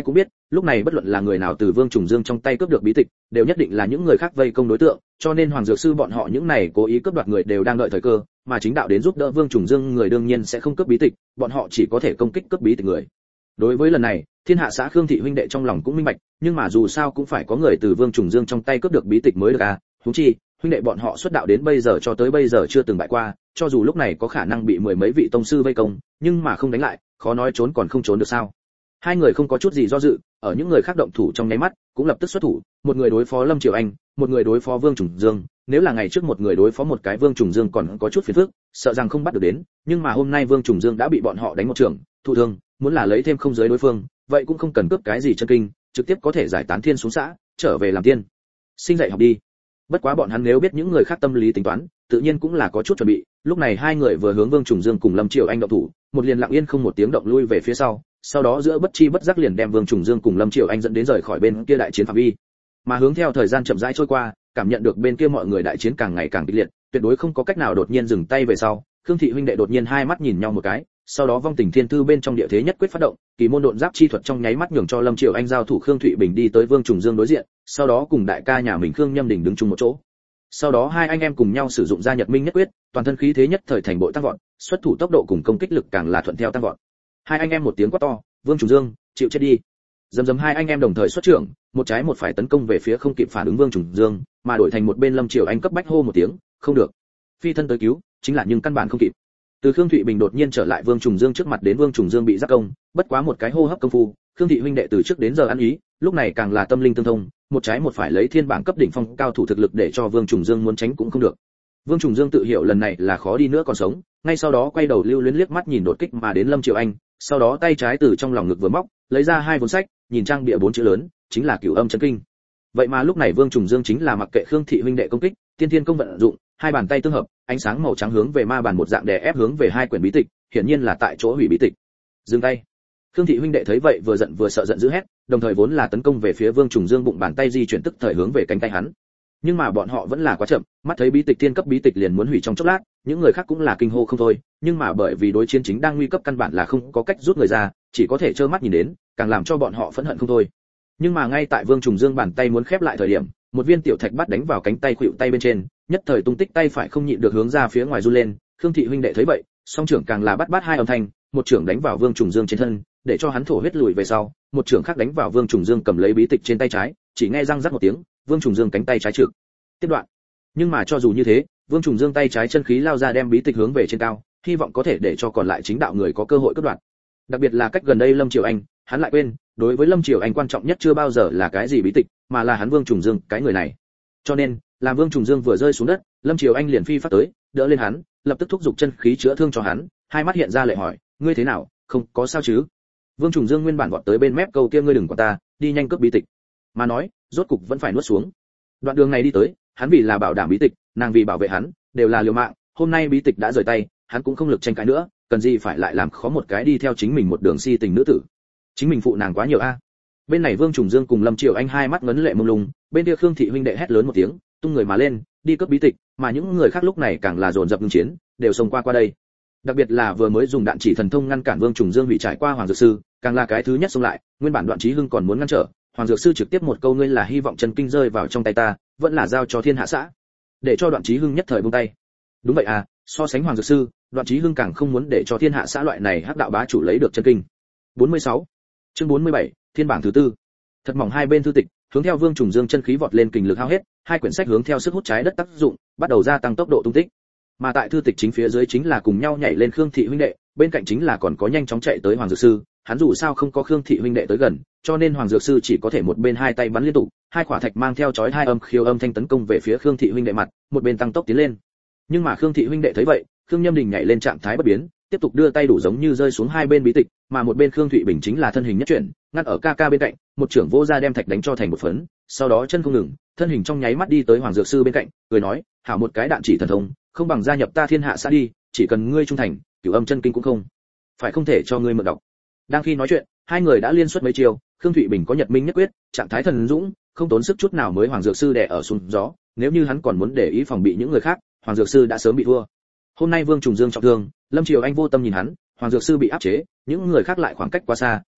lúc này bất luận là người nào từ Vương Trùng Dương trong tay cướp được bí tịch, đều nhất định là những người khác vây công đối tượng, cho nên Hoàng Dược Sư bọn họ những này cố ý cướp đoạt người đều đang đợi thời cơ, mà chính đạo đến giúp đỡ Vương Trùng Dương người đương nhiên sẽ không cướp bí tịch, bọn họ chỉ có thể công kích cướp bí tịch người. Đối với lần này, Thiên Hạ xã Khương thị huynh đệ trong lòng cũng minh bạch, nhưng mà dù sao cũng phải có người từ Vương Trùng Dương trong tay cướp được bí tịch mới được à, huống chi, huynh đệ bọn họ xuất đạo đến bây giờ cho tới bây giờ chưa từng bại qua, cho dù lúc này có khả năng bị mười mấy vị tông sư vây công, nhưng mà không đánh lại, khó nói trốn còn không trốn được sao? Hai người không có chút gì do dự, ở những người khác động thủ trong nháy mắt, cũng lập tức xuất thủ, một người đối phó Lâm Triều Anh, một người đối phó Vương Trùng Dương, nếu là ngày trước một người đối phó một cái Vương Trùng Dương còn có chút phiền phức, sợ rằng không bắt được đến, nhưng mà hôm nay Vương Trùng Dương đã bị bọn họ đánh một trường, thụ thương, muốn là lấy thêm không giới đối phương, vậy cũng không cần cướp cái gì chân kinh, trực tiếp có thể giải tán thiên xuống xã, trở về làm tiên. Sinh dạy học đi. Bất quá bọn hắn nếu biết những người khác tâm lý tính toán, tự nhiên cũng là có chút chuẩn bị, lúc này hai người vừa hướng Vương Trùng Dương cùng Lâm Triều Anh động thủ, một liền lặng yên không một tiếng động lui về phía sau, sau đó giữa bất chi bất giác liền đem Vương Trùng Dương cùng Lâm Triều Anh dẫn đến rời khỏi bên kia đại chiến phạm vi. Mà hướng theo thời gian chậm rãi trôi qua, cảm nhận được bên kia mọi người đại chiến càng ngày càng kịch liệt, tuyệt đối không có cách nào đột nhiên dừng tay về sau, Khương thị huynh đệ đột nhiên hai mắt nhìn nhau một cái, sau đó vong tình thiên thư bên trong địa thế nhất quyết phát động, kỳ môn độn giáp chi thuật trong nháy mắt nhường cho Lâm Triều Anh giao thủ Khương Thụy Bình đi tới Vương Trùng Dương đối diện, sau đó cùng đại ca nhà mình Khương Nhâm Đình đứng chung một chỗ. Sau đó hai anh em cùng nhau sử dụng gia nhật minh nhất quyết, toàn thân khí thế nhất thời thành bội tăng vọt, xuất thủ tốc độ cùng công kích lực càng là thuận theo tăng vọt. Hai anh em một tiếng quát to, Vương Trùng Dương, chịu chết đi. Dầm dầm hai anh em đồng thời xuất trưởng, một trái một phải tấn công về phía không kịp phản ứng Vương Trùng Dương, mà đổi thành một bên Lâm Triều Anh cấp bách hô một tiếng, không được. Phi thân tới cứu, chính là nhưng căn bản không kịp. Từ Khương Thụy Bình đột nhiên trở lại Vương Trùng Dương trước mặt đến Vương Trùng Dương bị giáp công, bất quá một cái hô hấp công phu, Khương thị huynh đệ từ trước đến giờ ăn ý, lúc này càng là tâm linh tương thông, một trái một phải lấy thiên bảng cấp đỉnh phong cao thủ thực lực để cho Vương Trùng Dương muốn tránh cũng không được. Vương Trùng Dương tự hiểu lần này là khó đi nữa còn sống, ngay sau đó quay đầu lưu luyến liếc mắt nhìn đột kích mà đến Lâm Triều Anh, sau đó tay trái từ trong lòng ngực vừa móc, lấy ra hai vốn sách, nhìn trang bìa bốn chữ lớn, chính là Cửu Âm Chân Kinh. Vậy mà lúc này Vương Trùng Dương chính là mặc kệ Khương thị huynh đệ công kích, tiên thiên công vận dụng, hai bàn tay tương hợp, ánh sáng màu trắng hướng về ma bàn một dạng đè ép hướng về hai quyển bí tịch, hiển nhiên là tại chỗ hủy bí tịch. Dừng tay. Khương thị huynh đệ thấy vậy vừa giận vừa sợ giận dữ hét, đồng thời vốn là tấn công về phía Vương Trùng Dương bụng bàn tay di chuyển tức thời hướng về cánh tay hắn. Nhưng mà bọn họ vẫn là quá chậm, mắt thấy bí tịch thiên cấp bí tịch liền muốn hủy trong chốc lát, những người khác cũng là kinh hô không thôi, nhưng mà bởi vì đối chiến chính đang nguy cấp căn bản là không có cách rút người ra, chỉ có thể trơ mắt nhìn đến, càng làm cho bọn họ phẫn hận không thôi. Nhưng mà ngay tại Vương Trùng Dương bàn tay muốn khép lại thời điểm, một viên tiểu thạch bắt đánh vào cánh tay khuỵu tay bên trên, nhất thời tung tích tay phải không nhịn được hướng ra phía ngoài run lên, Khương thị huynh đệ thấy vậy, song trưởng càng là bắt bắt hai âm thanh, một trưởng đánh vào Vương Trùng Dương trên thân, để cho hắn thổ huyết lùi về sau, một trưởng khác đánh vào Vương Trùng Dương cầm lấy bí tịch trên tay trái, chỉ nghe răng rắc một tiếng, Vương Trùng Dương cánh tay trái trượt. Tiếp đoạn. Nhưng mà cho dù như thế, Vương Trùng Dương tay trái chân khí lao ra đem bí tịch hướng về trên cao, hy vọng có thể để cho còn lại chính đạo người có cơ hội cướp đoạt. Đặc biệt là cách gần đây Lâm Triều Anh, hắn lại quên, đối với Lâm Triều Anh quan trọng nhất chưa bao giờ là cái gì bí tịch, mà là hắn Vương Trùng Dương, cái người này. Cho nên, làm Vương Trùng Dương vừa rơi xuống đất, Lâm Triều Anh liền phi phát tới, đỡ lên hắn, lập tức thúc giục chân khí chữa thương cho hắn, hai mắt hiện ra lệ hỏi, ngươi thế nào, không có sao chứ? Vương Trùng Dương nguyên bản vọt tới bên mép câu kia ngươi đừng quản ta, đi nhanh cướp bí tịch. Mà nói, rốt cục vẫn phải nuốt xuống. Đoạn đường này đi tới, hắn vì là bảo đảm bí tịch, nàng vì bảo vệ hắn, đều là liều mạng, hôm nay bí tịch đã rời tay, hắn cũng không lực tranh cãi nữa, cần gì phải lại làm khó một cái đi theo chính mình một đường si tình nữ tử. Chính mình phụ nàng quá nhiều a. Bên này Vương Trùng Dương cùng Lâm Triều Anh hai mắt ngấn lệ mông lung, bên kia Khương thị huynh đệ hét lớn một tiếng, tung người mà lên, đi cướp bí tịch, mà những người khác lúc này càng là dồn dập ngưng chiến, đều xông qua qua đây. Đặc biệt là vừa mới dùng đạn chỉ thần thông ngăn cản Vương Trùng Dương hủy trải qua Hoàng Dược Sư, càng là cái thứ nhất xông lại, nguyên bản Đoạn Chí Hưng còn muốn ngăn trở, Hoàng Dược Sư trực tiếp một câu ngươi là hy vọng chân kinh rơi vào trong tay ta, vẫn là giao cho Thiên Hạ xã. Để cho Đoạn Chí Hưng nhất thời buông tay. Đúng vậy à, so sánh Hoàng Dược Sư, Đoạn Chí Hưng càng không muốn để cho Thiên Hạ xã loại này hắc đạo bá chủ lấy được chân kinh. bốn mươi sáu. Chương bốn mươi bảy, Thiên bảng thứ tư. Thật mỏng hai bên thư tịch, hướng theo Vương Trùng Dương chân khí vọt lên kình lực hao hết, hai quyển sách hướng theo sức hút trái đất tác dụng, bắt đầu gia tăng tốc độ tung tích. Mà tại thư tịch chính phía dưới chính là cùng nhau nhảy lên Khương thị huynh đệ, bên cạnh chính là còn có nhanh chóng chạy tới Hoàng Dược Sư, hắn dù sao không có Khương thị huynh đệ tới gần, cho nên Hoàng Dược Sư chỉ có thể một bên hai tay bắn liên tục, hai quả thạch mang theo chói hai âm khiêu âm thanh tấn công về phía Khương thị huynh đệ mặt, một bên tăng tốc tiến lên. Nhưng mà Khương thị huynh đệ thấy vậy, Khương Nhâm Đình nhảy lên trạng thái bất biến, tiếp tục đưa tay đủ giống như rơi xuống hai bên bí tịch, mà một bên Khương Thụy Bình chính là thân hình nhất chuyển, ngăn ở ca ca bên cạnh, một trưởng vô ra đem thạch đánh cho thành một phấn, sau đó chân không ngừng, thân hình trong nháy mắt đi tới Hoàng Dược Sư bên cạnh, cười nói, hảo một cái đạn chỉ thần thông, không bằng gia nhập ta Thiên Hạ xã đi, chỉ cần ngươi trung thành, Cửu Âm Chân Kinh cũng không phải không thể cho ngươi mượn đọc. Đang khi nói chuyện, hai người đã liên xuất mấy chiêu, Khương Thụy Bình có Nhật Minh nhất quyết, trạng thái thần dũng, không tốn sức chút nào mới Hoàng Dược Sư đè ở xuống gió, nếu như hắn còn muốn để ý phòng bị những người khác, Hoàng Dược Sư đã sớm bị thua. Hôm nay Vương Trùng Dương trọng thương, Lâm Triều Anh vô tâm nhìn hắn, Hoàng Dược Sư bị áp chế, những người khác lại khoảng cách quá xa,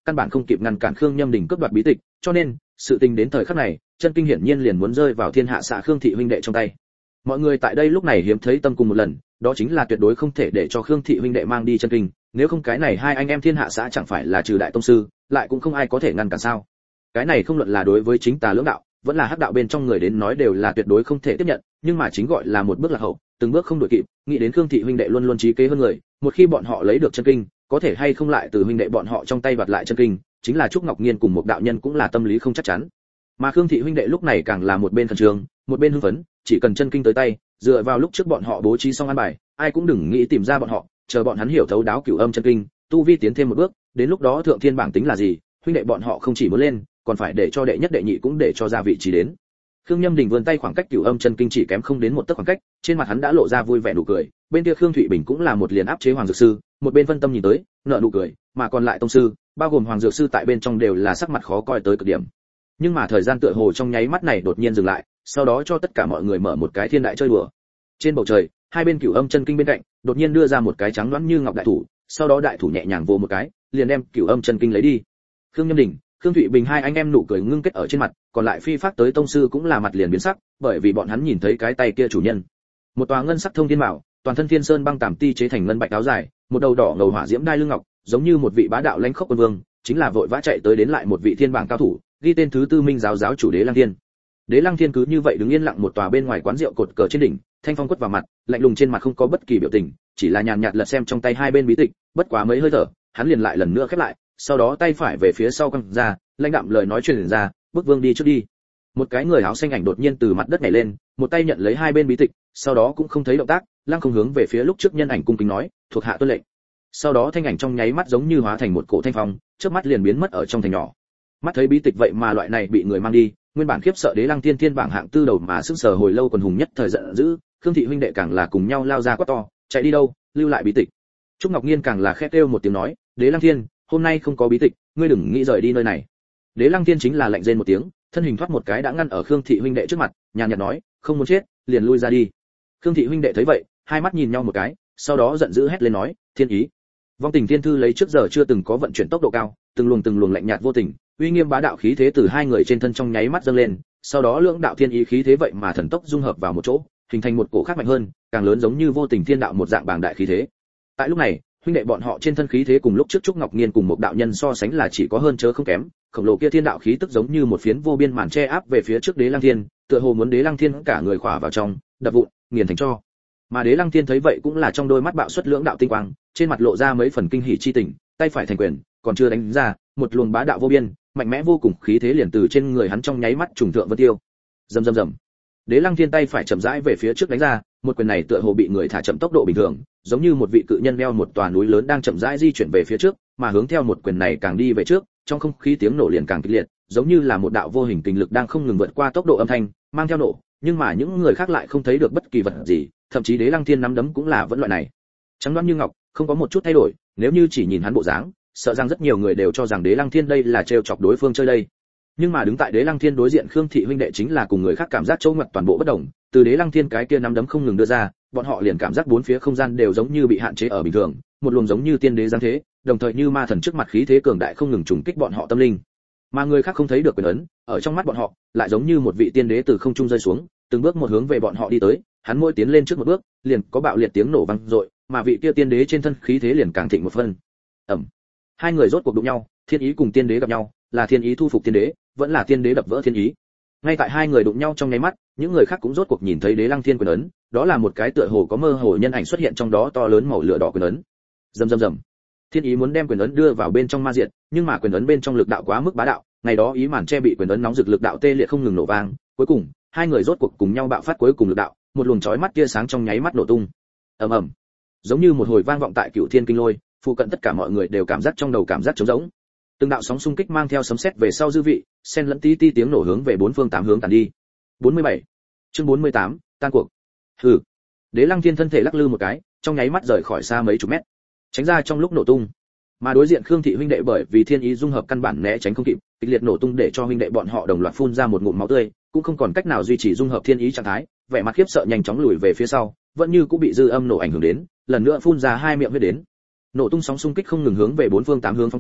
căn bản không kịp ngăn cản Khương Nhâm Đình cướp đoạt bí tịch, cho nên, sự tình đến thời khắc này, chân kinh hiển nhiên liền muốn rơi vào thiên hạ xã Khương thị huynh đệ trong tay. Mọi người tại đây lúc này hiếm thấy tâm cùng một lần, đó chính là tuyệt đối không thể để cho Khương thị huynh đệ mang đi chân kinh, nếu không cái này hai anh em thiên hạ xã chẳng phải là trừ đại tông sư, lại cũng không ai có thể ngăn cản sao? Cái này không luận là đối với chính tà lưỡng đạo, vẫn là hắc đạo bên trong người đến nói đều là tuyệt đối không thể tiếp nhận, nhưng mà chính gọi là một bước lạc hậu, từng bước không đuổi kịp, nghĩ đến Khương thị huynh đệ luôn luôn trí kế hơn người, một khi bọn họ lấy được chân kinh, có thể hay không lại từ huynh đệ bọn họ trong tay đoạt lại chân kinh, chính là Trúc Ngọc Nghiên cùng một đạo nhân cũng là tâm lý không chắc chắn. Mà Khương thị huynh đệ lúc này càng là một bên khẩn trương, một bên hưng phấn, chỉ cần chân kinh tới tay, dựa vào lúc trước bọn họ bố trí xong an bài, ai cũng đừng nghĩ tìm ra bọn họ, chờ bọn hắn hiểu thấu đáo cửu âm chân kinh, tu vi tiến thêm một bước, đến lúc đó thượng thiên bảng tính là gì, huynh đệ bọn họ không chỉ muốn lên, còn phải để cho đệ nhất đệ nhị cũng để cho ra vị trí đến. Khương Nhâm Đình vươn tay khoảng cách cửu âm chân kinh chỉ kém không đến một tấc khoảng cách, trên mặt hắn đã lộ ra vui vẻ nụ cười, bên kia Khương Thụy Bình cũng là một liền áp chế Hoàng Dược Sư, một bên phân tâm nhìn tới, nở nụ cười, mà còn lại tông sư, bao gồm Hoàng Dược Sư tại bên trong đều là sắc mặt khó coi tới cực điểm. Nhưng mà thời gian tựa hồ trong nháy mắt này đột nhiên dừng lại, sau đó cho tất cả mọi người mở một cái thiên đại chơi đùa. Trên bầu trời, hai bên cửu âm chân kinh bên cạnh, đột nhiên đưa ra một cái trắng loãng như ngọc đại thủ, sau đó đại thủ nhẹ nhàng vồ một cái, liền đem cửu âm chân kinh lấy đi. Khương Nhâm Đình, Khương Thụy Bình hai anh em nụ cười ngưng kết ở trên mặt, còn lại phi pháp tới tông sư cũng là mặt liền biến sắc, bởi vì bọn hắn nhìn thấy cái tay kia chủ nhân. Một tòa ngân sắc thông thiên bảo, toàn thân thiên sơn băng tàm ti chế thành ngân bạch áo dài, một đầu đỏ ngầu hỏa diễm đai lưng ngọc, giống như một vị bá đạo lãnh khốc quân vương, chính là vội vã chạy tới đến lại một vị thiên bảng cao thủ, ghi tên thứ tư minh giáo giáo chủ Đế Lăng Thiên. Đế Lăng Thiên cứ như vậy đứng yên lặng một tòa bên ngoài quán rượu cột cờ trên đỉnh, thanh phong quất vào mặt, lạnh lùng trên mặt không có bất kỳ biểu tình, chỉ là nhàn nhạt lật xem trong tay hai bên bí tịch, bất quá mấy hơi thở, hắn liền lại lần nữa khép lại, sau đó tay phải về phía sau quăng ra, lãnh đạm lời nói truyền ra, "Bức vương đi trước đi." Một cái người áo xanh ảnh đột nhiên từ mặt đất nhảy lên, một tay nhận lấy hai bên bí tịch, sau đó cũng không thấy động tác, lăng không hướng về phía lúc trước nhân ảnh cung kính nói, "Thuộc hạ tuân lệnh." Sau đó thanh ảnh trong nháy mắt giống như hóa thành một cổ thanh phong, chớp mắt liền biến mất ở trong thành nhỏ. Mắt thấy bí tịch vậy mà loại này bị người mang đi, nguyên bản khiếp sợ Đế Lăng Thiên thiên bảng hạng tư đầu mà sững sờ hồi lâu quần hùng nhất thời giận dữ, Khương thị huynh đệ càng là cùng nhau lao ra quát to, "Chạy đi đâu, lưu lại bí tịch." Trúc Ngọc Nghiên càng là khẽ kêu một tiếng nói, "Đế Lăng Thiên, hôm nay không có bí tịch, ngươi đừng nghĩ rời đi nơi này." Đế Lăng Thiên chính là lạnh rên một tiếng, thân hình thoát một cái đã ngăn ở Khương thị huynh đệ trước mặt, nhàn nhạt nói, "Không muốn chết, liền lui ra đi." Khương thị huynh đệ thấy vậy, hai mắt nhìn nhau một cái, sau đó giận dữ hét lên nói, "Thiên ý." Vong Tình Thiên Thư lấy trước giờ chưa từng có vận chuyển tốc độ cao, từng luồng từng luồng lạnh nhạt vô tình, uy nghiêm bá đạo khí thế từ hai người trên thân trong nháy mắt dâng lên, sau đó lưỡng đạo thiên ý khí thế vậy mà thần tốc dung hợp vào một chỗ, hình thành một cổ khác mạnh hơn, càng lớn giống như vô tình thiên đạo một dạng bàng đại khí thế. Tại lúc này, huynh đệ bọn họ trên thân khí thế cùng lúc trước Trúc Ngọc Nghiên cùng một đạo nhân so sánh là chỉ có hơn chớ không kém, khổng lồ kia thiên đạo khí tức giống như một phiến vô biên màn che áp về phía trước Đế Lăng Thiên, tựa hồ muốn Đế Lăng Thiên cả người khỏa vào trong, đập vụn, nghiền thành tro. Mà Đế Lăng Thiên thấy vậy cũng là trong đôi mắt bạo xuất lưỡng đạo tinh quang, trên mặt lộ ra mấy phần kinh hỉ chi tình, tay phải thành quyền, còn chưa đánh ra, một luồng bá đạo vô biên, mạnh mẽ vô cùng khí thế liền từ trên người hắn trong nháy mắt trùng thượng vân tiêu. Rầm rầm rầm. Đế Lăng Thiên tay phải chậm rãi về phía trước đánh ra, một quyền này tựa hồ bị người thả chậm tốc độ bình thường, giống như một vị cự nhân đeo một tòa núi lớn đang chậm rãi di chuyển về phía trước, mà hướng theo một quyền này càng đi về trước, trong không khí tiếng nổ liền càng kịch liệt, giống như là một đạo vô hình kình lực đang không ngừng vượt qua tốc độ âm thanh, mang theo nổ, nhưng mà những người khác lại không thấy được bất kỳ vật gì, thậm chí Đế Lăng Thiên nắm đấm cũng là vẫn loại này, trắng đoán như ngọc, không có một chút thay đổi, nếu như chỉ nhìn hắn bộ dáng, sợ rằng rất nhiều người đều cho rằng Đế Lăng Thiên đây là trêu chọc đối phương chơi đây. Nhưng mà đứng tại Đế Lăng Thiên đối diện Khương thị huynh đệ chính là cùng người khác cảm giác châu ngoặt toàn bộ bất đồng, từ Đế Lăng Thiên cái kia nắm đấm không ngừng đưa ra, bọn họ liền cảm giác bốn phía không gian đều giống như bị hạn chế ở bình thường, một luồng giống như tiên đế giáng thế, đồng thời như ma thần trước mặt khí thế cường đại không ngừng trùng kích bọn họ tâm linh. Mà người khác không thấy được quyền ấn, ở trong mắt bọn họ, lại giống như một vị tiên đế từ không trung rơi xuống, từng bước một hướng về bọn họ đi tới, hắn mỗi tiến lên trước một bước, liền có bạo liệt tiếng nổ vang dội, mà vị kia tiên đế trên thân khí thế liền càng thịnh một phân. Ầm. Hai người rốt cuộc đụng nhau, thiên ý cùng tiên đế gặp nhau, là thiên ý thu phục tiên đế, vẫn là tiên đế đập vỡ thiên ý. Ngay tại hai người đụng nhau trong nháy mắt, những người khác cũng rốt cuộc nhìn thấy Đế Lăng Thiên quyền ấn, đó là một cái tựa hồ có mơ hồ nhân ảnh xuất hiện trong đó to lớn màu lửa đỏ quyền ấn. Rầm rầm rầm. Thiên ý muốn đem quyền ấn đưa vào bên trong ma diệt, nhưng mà quyền ấn bên trong lực đạo quá mức bá đạo, ngày đó ý màn che bị quyền ấn nóng rực lực đạo tê liệt không ngừng nổ vang, cuối cùng, hai người rốt cuộc cùng nhau bạo phát cuối cùng lực đạo, một luồng chói mắt tia sáng trong nháy mắt nổ tung. Ầm ầm. Giống như một hồi vang vọng tại Cửu Thiên Kinh Lôi, phụ cận tất cả mọi người đều cảm giác trong đầu cảm giác trống rỗng. Từng đạo sóng xung kích mang theo sấm sét về sau dư vị, xen lẫn tí tí tiếng nổ hướng về bốn phương tám hướng tàn đi. bốn mươi bảy. Chương bốn mươi tám, tan cuộc. Hừ. Đế Lăng Thiên thân thể lắc lư một cái, trong nháy mắt rời khỏi xa mấy chục mét, tránh ra trong lúc nổ tung. Mà đối diện Khương thị huynh đệ bởi vì thiên ý dung hợp căn bản né tránh không kịp, kịch liệt nổ tung để cho huynh đệ bọn họ đồng loạt phun ra một ngụm máu tươi, cũng không còn cách nào duy trì dung hợp thiên ý trạng thái, vẻ mặt khiếp sợ nhanh chóng lùi về phía sau, vẫn như cũng bị dư âm nổ ảnh hưởng đến, lần nữa phun ra hai miệng huyết đến. Nổ tung sóng xung kích không ngừng hướng về bốn phương tám hướng phóng tới,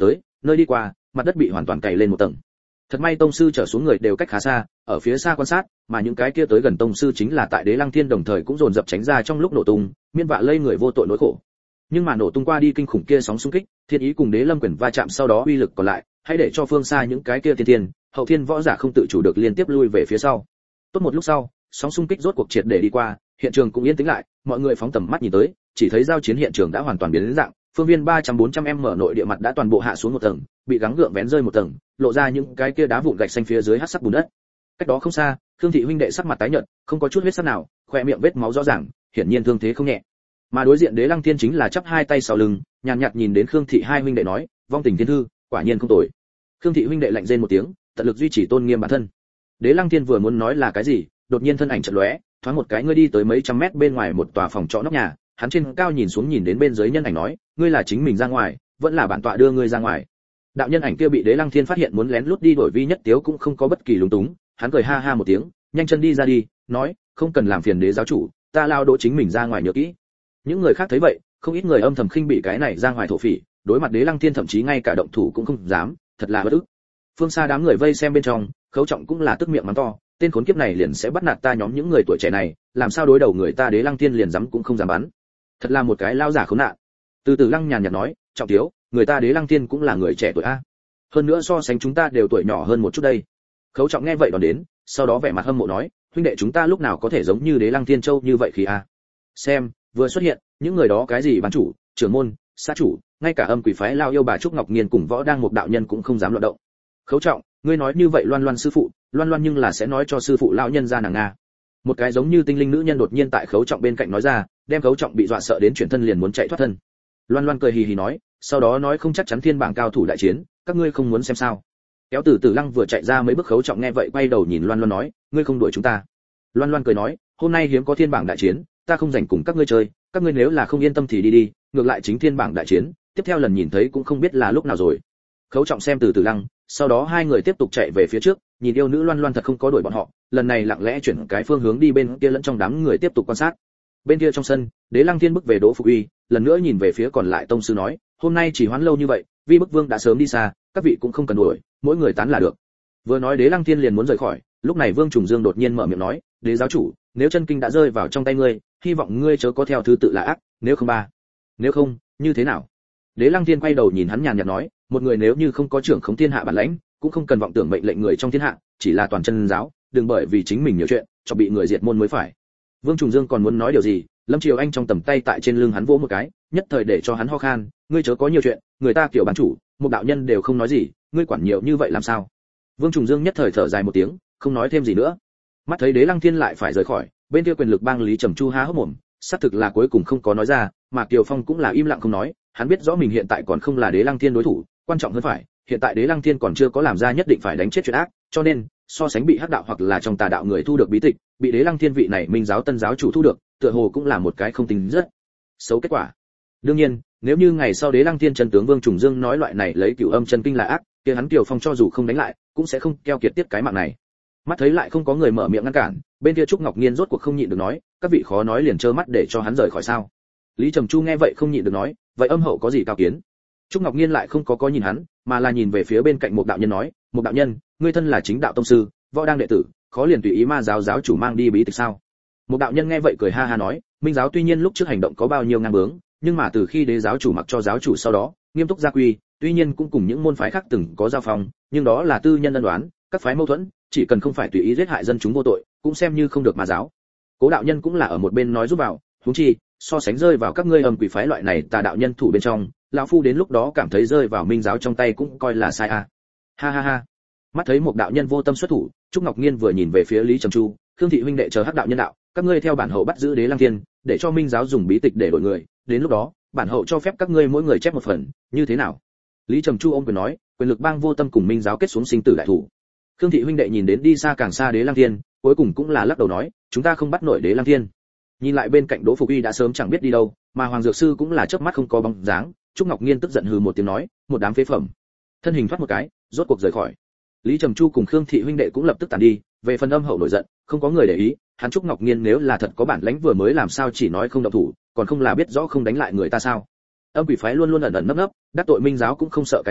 nơi đi qua, mặt đất bị hoàn toàn cày lên một tầng. Thật may tông sư trở xuống người đều cách khá xa, ở phía xa quan sát, mà những cái kia tới gần tông sư chính là tại Đế Lăng Thiên đồng thời cũng dồn dập tránh ra trong lúc nổ tung, miên vạ lây người vô tội nỗi khổ. Nhưng mà nổ tung qua đi kinh khủng kia sóng xung kích, thiên ý cùng Đế Lâm quyền va chạm sau đó uy lực còn lại, hãy để cho phương xa những cái kia tiên tiên, hậu thiên võ giả không tự chủ được liên tiếp lui về phía sau. Tốt một lúc sau, sóng xung kích rốt cuộc triệt để đi qua, hiện trường cũng yên tĩnh lại, mọi người phóng tầm mắt nhìn tới, chỉ thấy giao chiến hiện trường đã hoàn toàn biến đến dạng, phương viên ba trăm bốn trăm m nội địa mặt đã toàn bộ hạ xuống một tầng, bị gắng gượng vén rơi một tầng, lộ ra những cái kia đá vụn gạch xanh phía dưới hắc sắc bùn đất. Cách đó không xa, Khương thị huynh đệ sắc mặt tái nhợt, không có chút huyết sắc nào, khoe miệng vết máu rõ ràng, hiển nhiên thương thế không nhẹ. Mà đối diện Đế Lăng Thiên chính là chắp hai tay sau lưng, nhàn nhạt nhìn đến Khương thị hai huynh đệ nói, vong tình thiên thư, quả nhiên không tồi. Khương thị huynh đệ lạnh rên một tiếng, tận lực duy trì tôn nghiêm bản thân. Đế Lăng Thiên vừa muốn nói là cái gì, đột nhiên thân ảnh chợt lóe, thoáng một cái ngươi đi tới mấy trăm mét bên ngoài một tòa phòng trọ nóc nhà, hắn trên cao nhìn xuống nhìn đến bên dưới nhân ảnh nói, ngươi là chính mình ra ngoài, vẫn là bản tọa đưa ngươi ra ngoài. Đạo nhân ảnh kia bị Đế Lăng Thiên phát hiện muốn lén lút đi đổi vi nhất tiếu cũng không có bất kỳ lúng túng, hắn cười ha ha một tiếng, nhanh chân đi ra đi, nói, không cần làm phiền Đế giáo chủ, ta lao đỗ chính mình ra ngoài nhớ kỹ. Những người khác thấy vậy, không ít người âm thầm khinh bị cái này ra ngoài thổ phỉ, đối mặt Đế Lăng Thiên thậm chí ngay cả động thủ cũng không dám, thật là bất ức. Phương xa đám người vây xem bên trong, Khấu Trọng cũng là tức miệng mắng to, tên khốn kiếp này liền sẽ bắt nạt ta nhóm những người tuổi trẻ này, làm sao đối đầu người ta Đế Lăng Thiên liền dám cũng không dám bắn. Thật là một cái lao giả khốn nạn. Từ từ Lăng nhàn nhạt nói, Trọng thiếu, người ta Đế Lăng Thiên cũng là người trẻ tuổi a. Hơn nữa so sánh chúng ta đều tuổi nhỏ hơn một chút đây. Khấu Trọng nghe vậy đón đến, sau đó vẻ mặt hâm mộ nói, huynh đệ chúng ta lúc nào có thể giống như Đế Lăng Thiên Châu như vậy khi a. Xem, vừa xuất hiện, những người đó cái gì bán chủ, trưởng môn, xã chủ, ngay cả âm quỷ phái lao yêu bà Trúc Ngọc Nghiên cùng võ đang một đạo nhân cũng không dám loạn động. Khấu Trọng, ngươi nói như vậy Loan Loan sư phụ, Loan Loan nhưng là sẽ nói cho sư phụ lão nhân ra nàng nga. Một cái giống như tinh linh nữ nhân đột nhiên tại Khấu Trọng bên cạnh nói ra, đem Khấu Trọng bị dọa sợ đến chuyển thân liền muốn chạy thoát thân. Loan Loan cười hì hì nói, sau đó nói không chắc chắn thiên bảng cao thủ đại chiến, các ngươi không muốn xem sao? Kéo Từ Từ Lăng vừa chạy ra mấy bước, Khấu Trọng nghe vậy quay đầu nhìn Loan Loan nói, ngươi không đuổi chúng ta. Loan Loan cười nói, hôm nay hiếm có thiên bảng đại chiến, ta không rảnh cùng các ngươi chơi, các ngươi nếu là không yên tâm thì đi đi, ngược lại chính thiên bảng đại chiến, tiếp theo lần nhìn thấy cũng không biết là lúc nào rồi. Khấu Trọng xem Từ Từ Lăng, sau đó hai người tiếp tục chạy về phía trước, nhìn yêu nữ Loan Loan thật không có đuổi bọn họ, lần này lặng lẽ chuyển cái phương hướng đi bên kia lẫn trong đám người tiếp tục quan sát. Bên kia trong sân, Đế Lăng Thiên bước về Đỗ Phục Uy, lần nữa nhìn về phía còn lại tông sư nói, hôm nay chỉ hoãn lâu như vậy, Vi Bức Vương đã sớm đi xa, các vị cũng không cần đuổi, mỗi người tán là được. Vừa nói Đế Lăng Thiên liền muốn rời khỏi, lúc này Vương Trùng Dương đột nhiên mở miệng nói, Đế giáo chủ, nếu chân kinh đã rơi vào trong tay ngươi, hy vọng ngươi chớ có theo thứ tự là ác, nếu không ba. Nếu không, như thế nào? Đế Lăng Thiên quay đầu nhìn hắn nhàn nhạt nói, một người nếu như không có trưởng khống thiên hạ bản lãnh, cũng không cần vọng tưởng mệnh lệnh người trong thiên hạ, chỉ là toàn chân giáo, đừng bởi vì chính mình nhiều chuyện, cho bị người diệt môn mới phải. Vương Trùng Dương còn muốn nói điều gì, Lâm Triều Anh trong tầm tay tại trên lưng hắn vỗ một cái, nhất thời để cho hắn ho khan, ngươi chớ có nhiều chuyện, người ta kiểu bán chủ, một đạo nhân đều không nói gì, ngươi quản nhiều như vậy làm sao? Vương Trùng Dương nhất thời thở dài một tiếng, không nói thêm gì nữa. Mắt thấy Đế Lăng Thiên lại phải rời khỏi, bên kia quyền lực bang Lý Trầm Chu há hốc mồm, xác thực là cuối cùng không có nói ra, mà Kiều Phong cũng là im lặng không nói, hắn biết rõ mình hiện tại còn không là Đế Lăng Thiên đối thủ, quan trọng hơn phải, hiện tại Đế Lăng Thiên còn chưa có làm ra nhất định phải đánh chết chuyện ác, cho nên, so sánh bị hắc đạo hoặc là trong tà đạo người thu được bí tịch, bị Đế Lăng Thiên vị này minh giáo tân giáo chủ thu được, tựa hồ cũng là một cái không tính rất xấu kết quả. Đương nhiên, nếu như ngày sau Đế Lăng Thiên chân tướng Vương Trùng Dương nói loại này lấy Cửu Âm chân kinh là ác, kia hắn Kiều Phong cho dù không đánh lại, cũng sẽ không keo kiệt tiếp cái mạng này. Mắt thấy lại không có người mở miệng ngăn cản, bên kia Trúc Ngọc Nghiên rốt cuộc không nhịn được nói, các vị khó nói liền trơ mắt để cho hắn rời khỏi sao? Lý Trầm Chu nghe vậy không nhịn được nói, vậy âm hậu có gì cao kiến? Trúc Ngọc Nghiên lại không có có nhìn hắn, mà là nhìn về phía bên cạnh một đạo nhân nói, một đạo nhân, ngươi thân là chính đạo tông sư, võ đang đệ tử, khó liền tùy ý ma giáo giáo chủ mang đi bí tịch sao? Một đạo nhân nghe vậy cười ha ha nói, minh giáo tuy nhiên lúc trước hành động có bao nhiêu ngang bướng, nhưng mà từ khi đế giáo chủ mặc cho giáo chủ sau đó, nghiêm túc gia quy, tuy nhiên cũng cùng những môn phái khác từng có giao phong, nhưng đó là tư nhân ân đoán, các phái mâu thuẫn, chỉ cần không phải tùy ý giết hại dân chúng vô tội, cũng xem như không được ma giáo. Cố đạo nhân cũng là ở một bên nói giúp vào, huống chi, so sánh rơi vào các ngươi âm quỷ phái loại này tà đạo nhân thủ bên trong, lão phu đến lúc đó cảm thấy rơi vào minh giáo trong tay cũng coi là sai à. Ha ha ha. Mắt thấy một đạo nhân vô tâm xuất thủ, Trúc Ngọc Nghiên vừa nhìn về phía Lý Trầm Chu, Khương thị huynh đệ chờ hắc đạo nhân đạo, các ngươi theo bản hậu bắt giữ Đế Lăng Thiên, để cho minh giáo dùng bí tịch để đổi người, đến lúc đó, bản hậu cho phép các ngươi mỗi người chép một phần, như thế nào? Lý Trầm Chu ôm quyền nói, quyền lực bang vô tâm cùng minh giáo kết xuống sinh tử đại thủ. Khương thị huynh đệ nhìn đến đi xa càng xa Đế Lăng Thiên, cuối cùng cũng là lắc đầu nói, chúng ta không bắt nổi Đế Lăng Thiên. Nhìn lại bên cạnh Đỗ Phục Uy đã sớm chẳng biết đi đâu, mà Hoàng Dược Sư cũng là chớp mắt không có bóng dáng, Trúc Ngọc Nghiên tức giận hừ một tiếng nói, một đám phế phẩm. Thân hình thoát một cái, rốt cuộc rời khỏi. Lý Trầm Chu cùng Khương thị huynh đệ cũng lập tức tản đi, về phần âm hậu nổi giận, không có người để ý, hắn Trúc Ngọc Nghiên nếu là thật có bản lãnh vừa mới làm sao chỉ nói không động thủ, còn không là biết rõ không đánh lại người ta sao? Âm quỷ phái luôn luôn ẩn ẩn nấp nấp, đắc tội minh giáo cũng không sợ cái gì,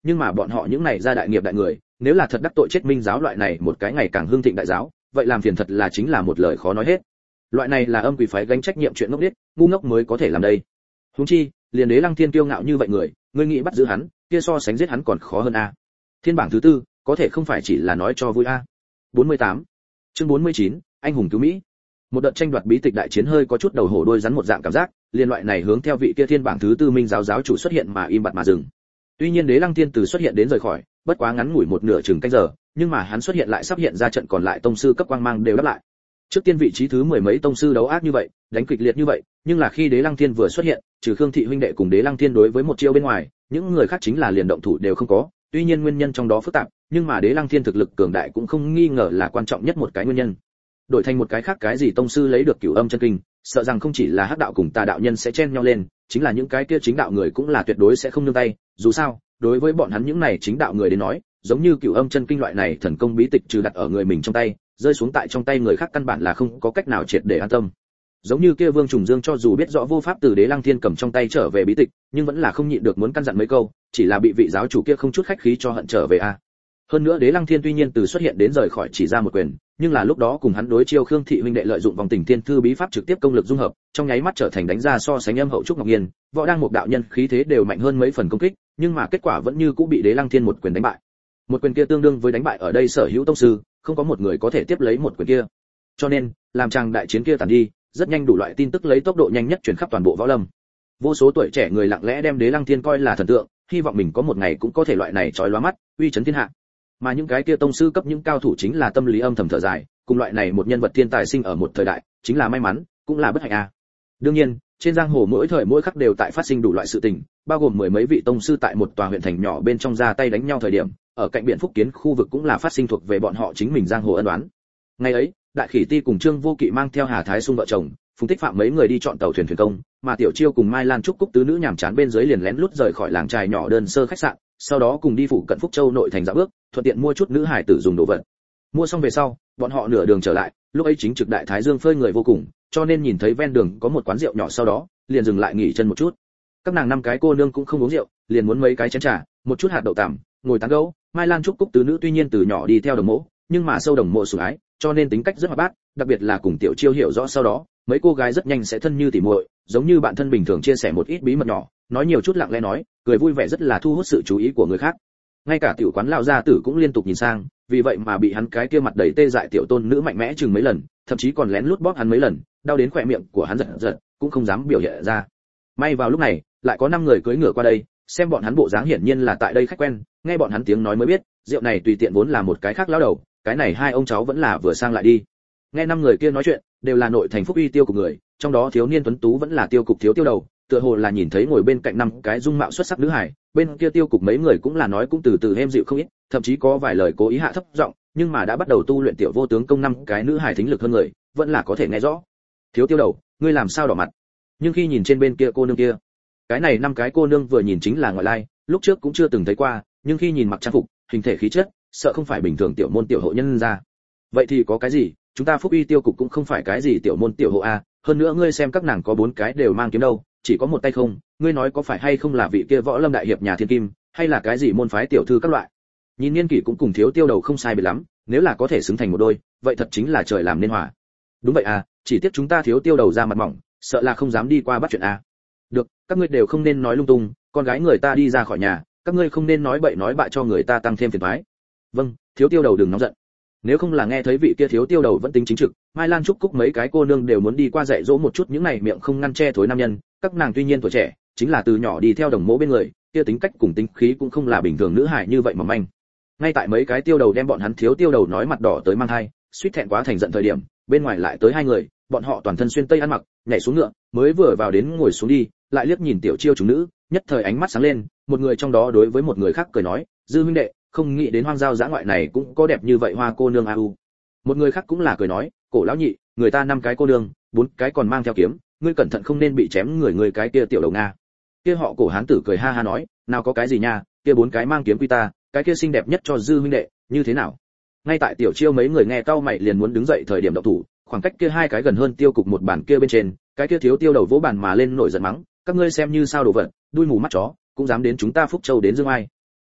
nhưng mà bọn họ những này ra đại nghiệp đại người, nếu là thật đắc tội chết Minh giáo loại này một cái ngày càng hưng thịnh đại giáo, vậy làm phiền thật là chính là một lời khó nói hết. Loại này là âm quỷ phái gánh trách nhiệm chuyện ngốc nghếch, ngu ngốc mới có thể làm đây. Huống chi, liền Đế Lăng Thiên kiêu ngạo như vậy người, ngươi nghĩ bắt giữ hắn, kia so sánh giết hắn còn khó hơn a. Thiên bảng thứ tư, có thể không phải chỉ là nói cho vui a. bốn mươi tám. Chương bốn mươi chín, anh hùng cứu Mỹ. Một đợt tranh đoạt bí tịch đại chiến hơi có chút đầu hổ đuôi rắn một dạng cảm giác, liên loại này hướng theo vị kia thiên bảng thứ tư Minh giáo giáo chủ xuất hiện mà im bặt mà dừng. Tuy nhiên Đế Lăng Thiên từ xuất hiện đến rời khỏi, bất quá ngắn ngủi một nửa chừng canh giờ, nhưng mà hắn xuất hiện lại sắp hiện ra trận còn lại tông sư cấp quang mang đều đáp lại. Trước tiên vị trí thứ mười mấy tông sư đấu ác như vậy, đánh kịch liệt như vậy, nhưng là khi Đế Lăng Thiên vừa xuất hiện, trừ Khương thị huynh đệ cùng Đế Lăng Thiên đối với một chiêu bên ngoài, những người khác chính là liền động thủ đều không có. Tuy nhiên nguyên nhân trong đó phức tạp, nhưng mà Đế Lăng Thiên thực lực cường đại cũng không nghi ngờ là quan trọng nhất một cái nguyên nhân. Đổi thành một cái khác cái gì tông sư lấy được Cửu Âm chân kinh, sợ rằng không chỉ là hắc đạo cùng tà đạo nhân sẽ chen nhau lên, chính là những cái kia chính đạo người cũng là tuyệt đối sẽ không nương tay, dù sao, đối với bọn hắn những này chính đạo người đến nói, giống như Cửu Âm chân kinh loại này thần công bí tịch trừ đặt ở người mình trong tay, rơi xuống tại trong tay người khác căn bản là không có cách nào triệt để an tâm. Giống như kia Vương Trùng Dương cho dù biết rõ vô pháp từ Đế Lăng Thiên cầm trong tay trở về bí tịch, nhưng vẫn là không nhịn được muốn căn dặn mấy câu, chỉ là bị vị giáo chủ kia không chút khách khí cho hận trở về a. Hơn nữa Đế Lăng Thiên tuy nhiên từ xuất hiện đến rời khỏi chỉ ra một quyền, nhưng là lúc đó cùng hắn đối chiêu Khương thị huynh đệ lợi dụng vòng tình thiên thư bí pháp trực tiếp công lực dung hợp, trong nháy mắt trở thành đánh ra so sánh âm hậu trúc ngọc nghiên, võ đang một đạo nhân khí thế đều mạnh hơn mấy phần công kích, nhưng mà kết quả vẫn như cũ bị Đế Lăng Thiên một quyền đánh bại. Một quyền kia tương đương với đánh bại ở đây sở hữu tông sư, không có một người có thể tiếp lấy một quyền kia. Cho nên, làm chàng đại chiến kia tàn đi, rất nhanh đủ loại tin tức lấy tốc độ nhanh nhất truyền khắp toàn bộ võ lâm. Vô số tuổi trẻ người lặng lẽ đem Đế Lăng Thiên coi là thần tượng, hy vọng mình có một ngày cũng có thể loại này chói lóa mắt, uy chấn thiên hạ. Mà những cái kia tông sư cấp những cao thủ chính là tâm lý âm thầm thở dài, cùng loại này một nhân vật thiên tài sinh ở một thời đại, chính là may mắn, cũng là bất hạnh a. Đương nhiên, trên giang hồ mỗi thời mỗi khắc đều tại phát sinh đủ loại sự tình, bao gồm mười mấy vị tông sư tại một tòa huyện thành nhỏ bên trong ra tay đánh nhau thời điểm, ở cạnh biển Phúc Kiến khu vực cũng là phát sinh thuộc về bọn họ chính mình giang hồ ân oán. Ngày ấy, Đại Khỉ Ti cùng Trương Vô Kỵ mang theo Hà Thái Xung vợ chồng, Phùng Tích Phạm mấy người đi chọn tàu thuyền thuyền công, mà Tiểu Chiêu cùng Mai Lan Trúc Cúc tứ nữ nhàm chán bên dưới liền lén lút rời khỏi làng trài nhỏ đơn sơ khách sạn, sau đó cùng đi phụ cận Phúc Châu nội thành dạo bước, thuận tiện mua chút nữ hải tử dùng đồ vật. Mua xong về sau, bọn họ nửa đường trở lại, lúc ấy chính trực đại thái dương phơi người vô cùng, cho nên nhìn thấy ven đường có một quán rượu nhỏ sau đó, liền dừng lại nghỉ chân một chút. Các nàng năm cái cô nương cũng không uống rượu, liền muốn mấy cái chén trà, một chút hạt đậu tằm, ngồi tán gẫu. Mai Lan Trúc Cúc tứ nữ tuy nhiên từ nhỏ đi theo đồng mộ, nhưng mà sâu đồng mộ sủng ái, cho nên tính cách rất hoạt bát, đặc biệt là cùng Tiểu Chiêu hiểu rõ sau đó, mấy cô gái rất nhanh sẽ thân như tỉ muội, giống như bạn thân bình thường chia sẻ một ít bí mật nhỏ, nói nhiều chút lặng lẽ nói, cười vui vẻ rất là thu hút sự chú ý của người khác. Ngay cả tiểu quán lão gia tử cũng liên tục nhìn sang, vì vậy mà bị hắn cái kia mặt đầy tê dại tiểu tôn nữ mạnh mẽ chừng mấy lần, thậm chí còn lén lút bóp hắn mấy lần, đau đến khóe miệng của hắn giật giật, cũng không dám biểu hiện ra. May vào lúc này, lại có năm người cưỡi ngựa qua đây, xem bọn hắn bộ dáng hiển nhiên là tại đây khách quen, nghe bọn hắn tiếng nói mới biết, rượu này tùy tiện vốn là một cái khác lão đầu, cái này hai ông cháu vẫn là vừa sang lại đi. Nghe năm người kia nói chuyện, đều là nội thành Phúc Uy tiêu của người, trong đó thiếu niên tuấn tú vẫn là tiêu cục thiếu tiêu đầu, tựa hồ là nhìn thấy ngồi bên cạnh năm cái dung mạo xuất sắc nữ hải, bên kia tiêu cục mấy người cũng là nói cũng từ từ êm dịu không ít, thậm chí có vài lời cố ý hạ thấp giọng, nhưng mà đã bắt đầu tu luyện tiểu vô tướng công năm cái nữ hải thính lực hơn người, vẫn là có thể nghe rõ. Thiếu tiêu đầu, ngươi làm sao đỏ mặt? Nhưng khi nhìn trên bên kia cô nương kia, cái này năm cái cô nương vừa nhìn chính là ngoại lai, lúc trước cũng chưa từng thấy qua, nhưng khi nhìn mặc trang phục, hình thể khí chất, sợ không phải bình thường tiểu môn tiểu hộ nhân ra. Vậy thì có cái gì, chúng ta Phúc Uy tiêu cục cũng không phải cái gì tiểu môn tiểu hộ a, hơn nữa ngươi xem các nàng có bốn cái đều mang kiếm đâu, chỉ có một tay không, ngươi nói có phải hay không là vị kia võ lâm đại hiệp nhà thiên kim, hay là cái gì môn phái tiểu thư các loại. Nhìn niên kỷ cũng cùng thiếu tiêu đầu không sai biệt lắm, nếu là có thể xứng thành một đôi, vậy thật chính là trời làm nên hòa. Đúng vậy à, chỉ tiếc chúng ta thiếu tiêu đầu ra mặt mỏng, sợ là không dám đi qua bắt chuyện à. Được, các ngươi đều không nên nói lung tung, con gái người ta đi ra khỏi nhà, các ngươi không nên nói bậy nói bạ cho người ta tăng thêm phiền toái. Vâng, thiếu tiêu đầu đừng nóng giận. Nếu không là nghe thấy vị kia thiếu tiêu đầu vẫn tính chính trực, Mai Lan Trúc Cúc mấy cái cô nương đều muốn đi qua dạy dỗ một chút những này miệng không ngăn che thối nam nhân, các nàng tuy nhiên tuổi trẻ, chính là từ nhỏ đi theo đồng mẫu bên người, kia tính cách cùng tính khí cũng không là bình thường nữ hài như vậy mà manh. Ngay tại mấy cái tiêu đầu đem bọn hắn thiếu tiêu đầu nói mặt đỏ tới mang hai, suýt thẹn quá thành giận thời điểm, bên ngoài lại tới hai người, bọn họ toàn thân xuyên tây ăn mặc, nhảy xuống ngựa, mới vừa vào đến ngồi xuống đi, lại liếc nhìn Tiểu Chiêu chúng nữ, nhất thời ánh mắt sáng lên, một người trong đó đối với một người khác cười nói, dư huynh đệ, không nghĩ đến hoang giao dã ngoại này cũng có đẹp như vậy hoa cô nương a u. Một người khác cũng là cười nói, cổ lão nhị, người ta năm cái cô nương, bốn cái còn mang theo kiếm, ngươi cẩn thận không nên bị chém người người cái kia tiểu đầu nga. Kia họ cổ hán tử cười ha ha nói, nào có cái gì nha, kia bốn cái mang kiếm quy ta, cái kia xinh đẹp nhất cho dư huynh đệ, như thế nào? Ngay tại Tiểu Chiêu mấy người nghe cau mày liền muốn đứng dậy thời điểm động thủ, khoảng cách kia hai cái gần hơn tiêu cục một bàn kia bên trên, cái kia thiếu tiêu đầu vỗ bàn mà lên nổi giận mắng, các ngươi xem như sao đồ vật, đuôi mù mắt chó, cũng dám đến chúng ta Phúc Châu đến dương ai.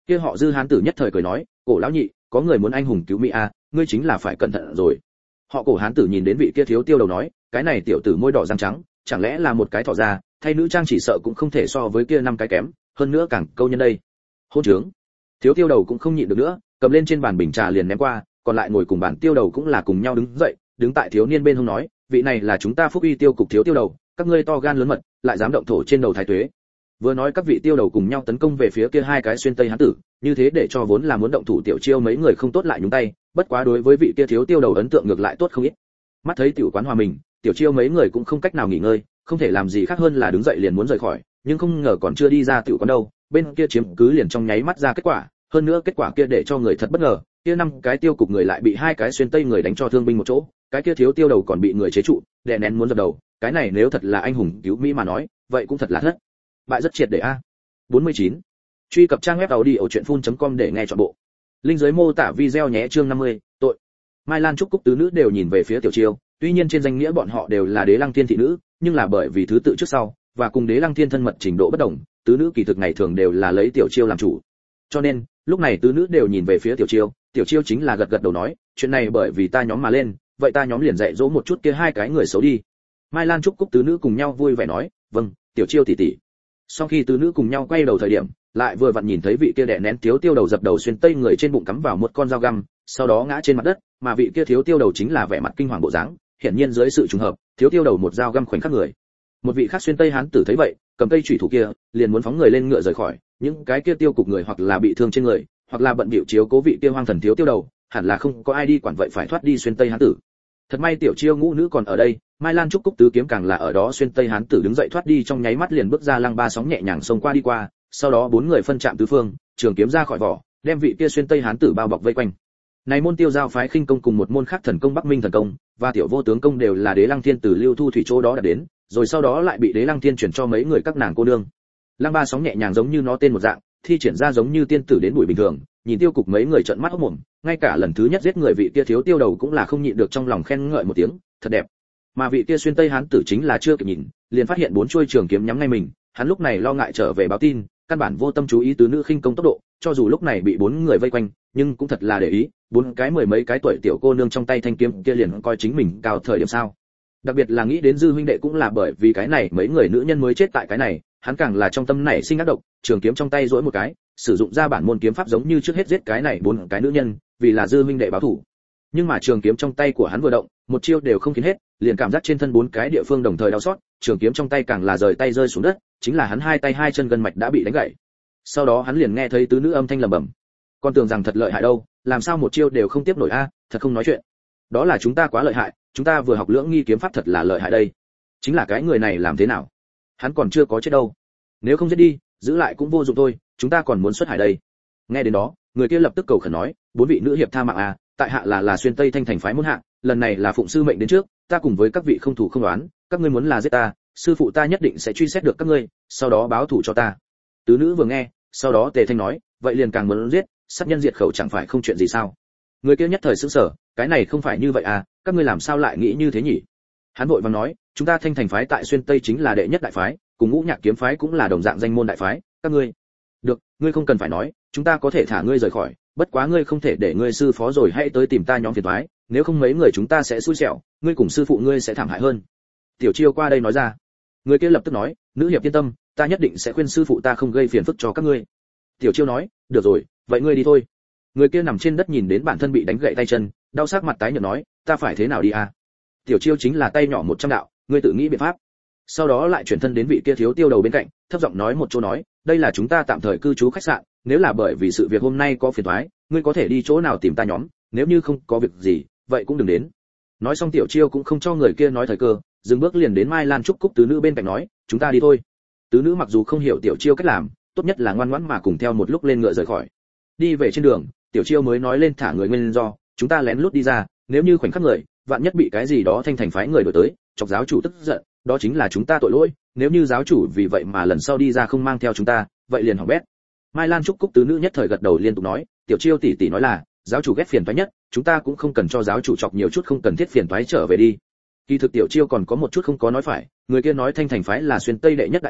Kia họ Dư hán tử nhất thời cười nói, cổ lão nhị, có người muốn anh hùng cứu mỹ a, ngươi chính là phải cẩn thận rồi. Họ cổ hán tử nhìn đến vị kia thiếu tiêu đầu nói, cái này tiểu tử môi đỏ răng trắng, chẳng lẽ là một cái thỏ ra, thay nữ trang chỉ sợ cũng không thể so với kia năm cái kém, hơn nữa càng câu nhân đây. Hôn trướng. Thiếu tiêu đầu cũng không nhịn được nữa, cầm lên trên bàn bình trà liền ném qua, còn lại ngồi cùng bàn tiêu đầu cũng là cùng nhau đứng dậy, đứng tại thiếu niên bên hông nói, vị này là chúng ta Phúc Uy tiêu cục thiếu tiêu đầu, các ngươi to gan lớn mật, lại dám động thổ trên đầu thái tuế. Vừa nói các vị tiêu đầu cùng nhau tấn công về phía kia hai cái xuyên tây hán tử, như thế để cho vốn là muốn động thủ tiểu chiêu mấy người không tốt lại nhúng tay, bất quá đối với vị kia thiếu tiêu đầu ấn tượng ngược lại tốt không ít. Mắt thấy tiểu quán hòa mình, tiểu chiêu mấy người cũng không cách nào nghỉ ngơi, không thể làm gì khác hơn là đứng dậy liền muốn rời khỏi, nhưng không ngờ còn chưa đi ra tiểu quán đâu, bên kia chiếm cứ liền trong nháy mắt ra kết quả, hơn nữa kết quả kia để cho người thật bất ngờ, kia năm cái tiêu cục người lại bị hai cái xuyên tây người đánh cho thương binh một chỗ, cái kia thiếu tiêu đầu còn bị người chế trụ, đè nén muốn dập đầu, cái này nếu thật là anh hùng cứu mỹ mà nói, vậy cũng thật là thất bại rất triệt để a. bốn mươi chín. Truy cập trang web audiochuyenphun.com để nghe trọn bộ. Link dưới mô tả video nhé. Chương năm mươi, tội. Mai Lan Trúc Cúc tứ nữ đều nhìn về phía Tiểu Chiêu, tuy nhiên trên danh nghĩa bọn họ đều là Đế Lăng Thiên thị nữ, nhưng là bởi vì thứ tự trước sau và cùng Đế Lăng Thiên thân mật trình độ bất đồng, tứ nữ kỳ thực ngày thường đều là lấy Tiểu Chiêu làm chủ. Cho nên, lúc này tứ nữ đều nhìn về phía Tiểu Chiêu, Tiểu Chiêu chính là gật gật đầu nói, chuyện này bởi vì ta nhóm mà lên, vậy ta nhóm liền dạy dỗ một chút kia hai cái người xấu đi. Mai Lan Trúc Cúc tứ nữ cùng nhau vui vẻ nói, vâng, Tiểu Chiêu tỷ tỷ. Sau khi tứ nữ cùng nhau quay đầu thời điểm, lại vừa vặn nhìn thấy vị kia đè nén thiếu tiêu đầu dập đầu xuyên tây người trên bụng cắm vào một con dao găm, sau đó ngã trên mặt đất, mà vị kia thiếu tiêu đầu chính là vẻ mặt kinh hoàng bộ dáng, hiển nhiên dưới sự trùng hợp, thiếu tiêu đầu một dao găm khoảnh khắc người. Một vị khác xuyên tây hán tử thấy vậy, cầm cây chủy thủ kia, liền muốn phóng người lên ngựa rời khỏi, những cái kia tiêu cục người hoặc là bị thương trên người, hoặc là bận bịu chiếu cố vị kia hoang thần thiếu tiêu đầu, hẳn là không có ai đi quản vậy phải thoát đi xuyên tây hán tử. Thật may Tiểu Chiêu ngũ nữ còn ở đây, Mai Lan Trúc Cúc tứ kiếm càng là ở đó xuyên tây hán tử đứng dậy thoát đi trong nháy mắt liền bước ra lăng ba sóng nhẹ nhàng xông qua đi qua, sau đó bốn người phân chạm tứ phương, trường kiếm ra khỏi vỏ, đem vị kia xuyên tây hán tử bao bọc vây quanh. Này môn tiêu giao phái khinh công cùng một môn khác thần công Bắc Minh thần công và tiểu vô tướng công đều là Đế Lăng Thiên từ Lưu Thu thủy chỗ đó đã đến, rồi sau đó lại bị Đế Lăng Thiên chuyển cho mấy người các nàng cô nương. Lăng ba sóng nhẹ nhàng giống như nó tên một dạng, thi triển ra giống như tiên tử đến bụi bình thường, nhìn tiêu cục mấy người trợn mắt hốt mồm, ngay cả lần thứ nhất giết người vị kia thiếu tiêu đầu cũng là không nhịn được trong lòng khen ngợi một tiếng, thật đẹp. Mà vị kia xuyên tây hán tử chính là chưa kịp nhìn, liền phát hiện bốn chuôi trường kiếm nhắm ngay mình, hắn lúc này lo ngại trở về báo tin, căn bản vô tâm chú ý tứ nữ khinh công tốc độ, cho dù lúc này bị bốn người vây quanh, nhưng cũng thật là để ý, bốn cái mười mấy cái tuổi tiểu cô nương trong tay thanh kiếm kia liền coi chính mình cao thời điểm sao. Đặc biệt là nghĩ đến Dư huynh đệ cũng là bởi vì cái này mấy người nữ nhân mới chết tại cái này, hắn càng là trong tâm nảy sinh ác độc, trường kiếm trong tay duỗi một cái, sử dụng ra bản môn kiếm pháp giống như trước hết giết cái này bốn cái nữ nhân, vì là Dư huynh đệ báo thù. Nhưng mà trường kiếm trong tay của hắn vừa động, một chiêu đều không khiến hết, liền cảm giác trên thân bốn cái địa phương đồng thời đau xót, trường kiếm trong tay càng là rời tay rơi xuống đất, chính là hắn hai tay hai chân gân mạch đã bị đánh gãy. Sau đó hắn liền nghe thấy tứ nữ âm thanh lẩm bẩm, con tưởng rằng thật lợi hại đâu, làm sao một chiêu đều không tiếp nổi a, thật không nói chuyện. Đó là chúng ta quá lợi hại, chúng ta vừa học lưỡng nghi kiếm pháp thật là lợi hại đây. Chính là cái người này làm thế nào? Hắn còn chưa có chết đâu. Nếu không giết đi, giữ lại cũng vô dụng thôi, chúng ta còn muốn xuất hải đây. Nghe đến đó, người kia lập tức cầu khẩn nói, bốn vị nữ hiệp tha mạng à, tại hạ là là xuyên tây thanh thành phái môn hạ, lần này là phụng sư mệnh đến trước, ta cùng với các vị không thủ không đoán, các ngươi muốn là giết ta, sư phụ ta nhất định sẽ truy xét được các ngươi, sau đó báo thù cho ta. Tứ nữ vừa nghe, sau đó Tề Thanh nói, vậy liền càng muốn giết, sát nhân diệt khẩu chẳng phải không chuyện gì sao? Người kia nhất thời sửng sở, cái này không phải như vậy à, các ngươi làm sao lại nghĩ như thế nhỉ? Hắn vội vàng nói, chúng ta thanh thành phái tại xuyên tây chính là đệ nhất đại phái, cùng ngũ nhạc kiếm phái cũng là đồng dạng danh môn đại phái, các ngươi. Được, ngươi không cần phải nói, chúng ta có thể thả ngươi rời khỏi, bất quá ngươi không thể để ngươi sư phó rồi hãy tới tìm ta nhóm phiền toái, nếu không mấy người chúng ta sẽ xui xẻo, ngươi cùng sư phụ ngươi sẽ thảm hại hơn. Tiểu Chiêu qua đây nói ra. Người kia lập tức nói, nữ hiệp yên tâm, ta nhất định sẽ khuyên sư phụ ta không gây phiền phức cho các ngươi. Tiểu Chiêu nói, được rồi, vậy ngươi đi thôi. Người kia nằm trên đất nhìn đến bản thân bị đánh gãy tay chân, đau sắc mặt tái nhợt nói, ta phải thế nào đi à? Tiểu Chiêu chính là tay nhỏ một trăm đạo, ngươi tự nghĩ biện pháp. Sau đó lại chuyển thân đến vị kia thiếu tiêu đầu bên cạnh, thấp giọng nói một chỗ nói, đây là chúng ta tạm thời cư trú khách sạn, nếu là bởi vì sự việc hôm nay có phiền toái, ngươi có thể đi chỗ nào tìm ta nhóm, nếu như không có việc gì, vậy cũng đừng đến. Nói xong Tiểu Chiêu cũng không cho người kia nói thời cơ, dừng bước liền đến Mai Lan Trúc Cúc tứ nữ bên cạnh nói, chúng ta đi thôi. Tứ nữ mặc dù không hiểu Tiểu Chiêu cách làm, tốt nhất là ngoan ngoãn mà cùng theo một lúc lên ngựa rời khỏi. Đi về trên đường, Tiểu Chiêu mới nói lên thả người nguyên do, chúng ta lén lút đi ra, nếu như khoảnh khắc người, vạn nhất bị cái gì đó thanh thành phái người đổi tới, chọc giáo chủ tức giận, đó chính là chúng ta tội lỗi, nếu như giáo chủ vì vậy mà lần sau đi ra không mang theo chúng ta, vậy liền hỏng bét. Mai Lan Trúc Cúc tứ nữ nhất thời gật đầu liên tục nói, Tiểu Chiêu tỷ tỷ nói là, giáo chủ ghét phiền toái nhất, chúng ta cũng không cần cho giáo chủ chọc nhiều chút không cần thiết phiền toái trở về đi. Kỳ thực Tiểu Chiêu còn có một chút không có nói phải, người kia nói thanh thành phái là xuyên tây đệ nhất đại phái,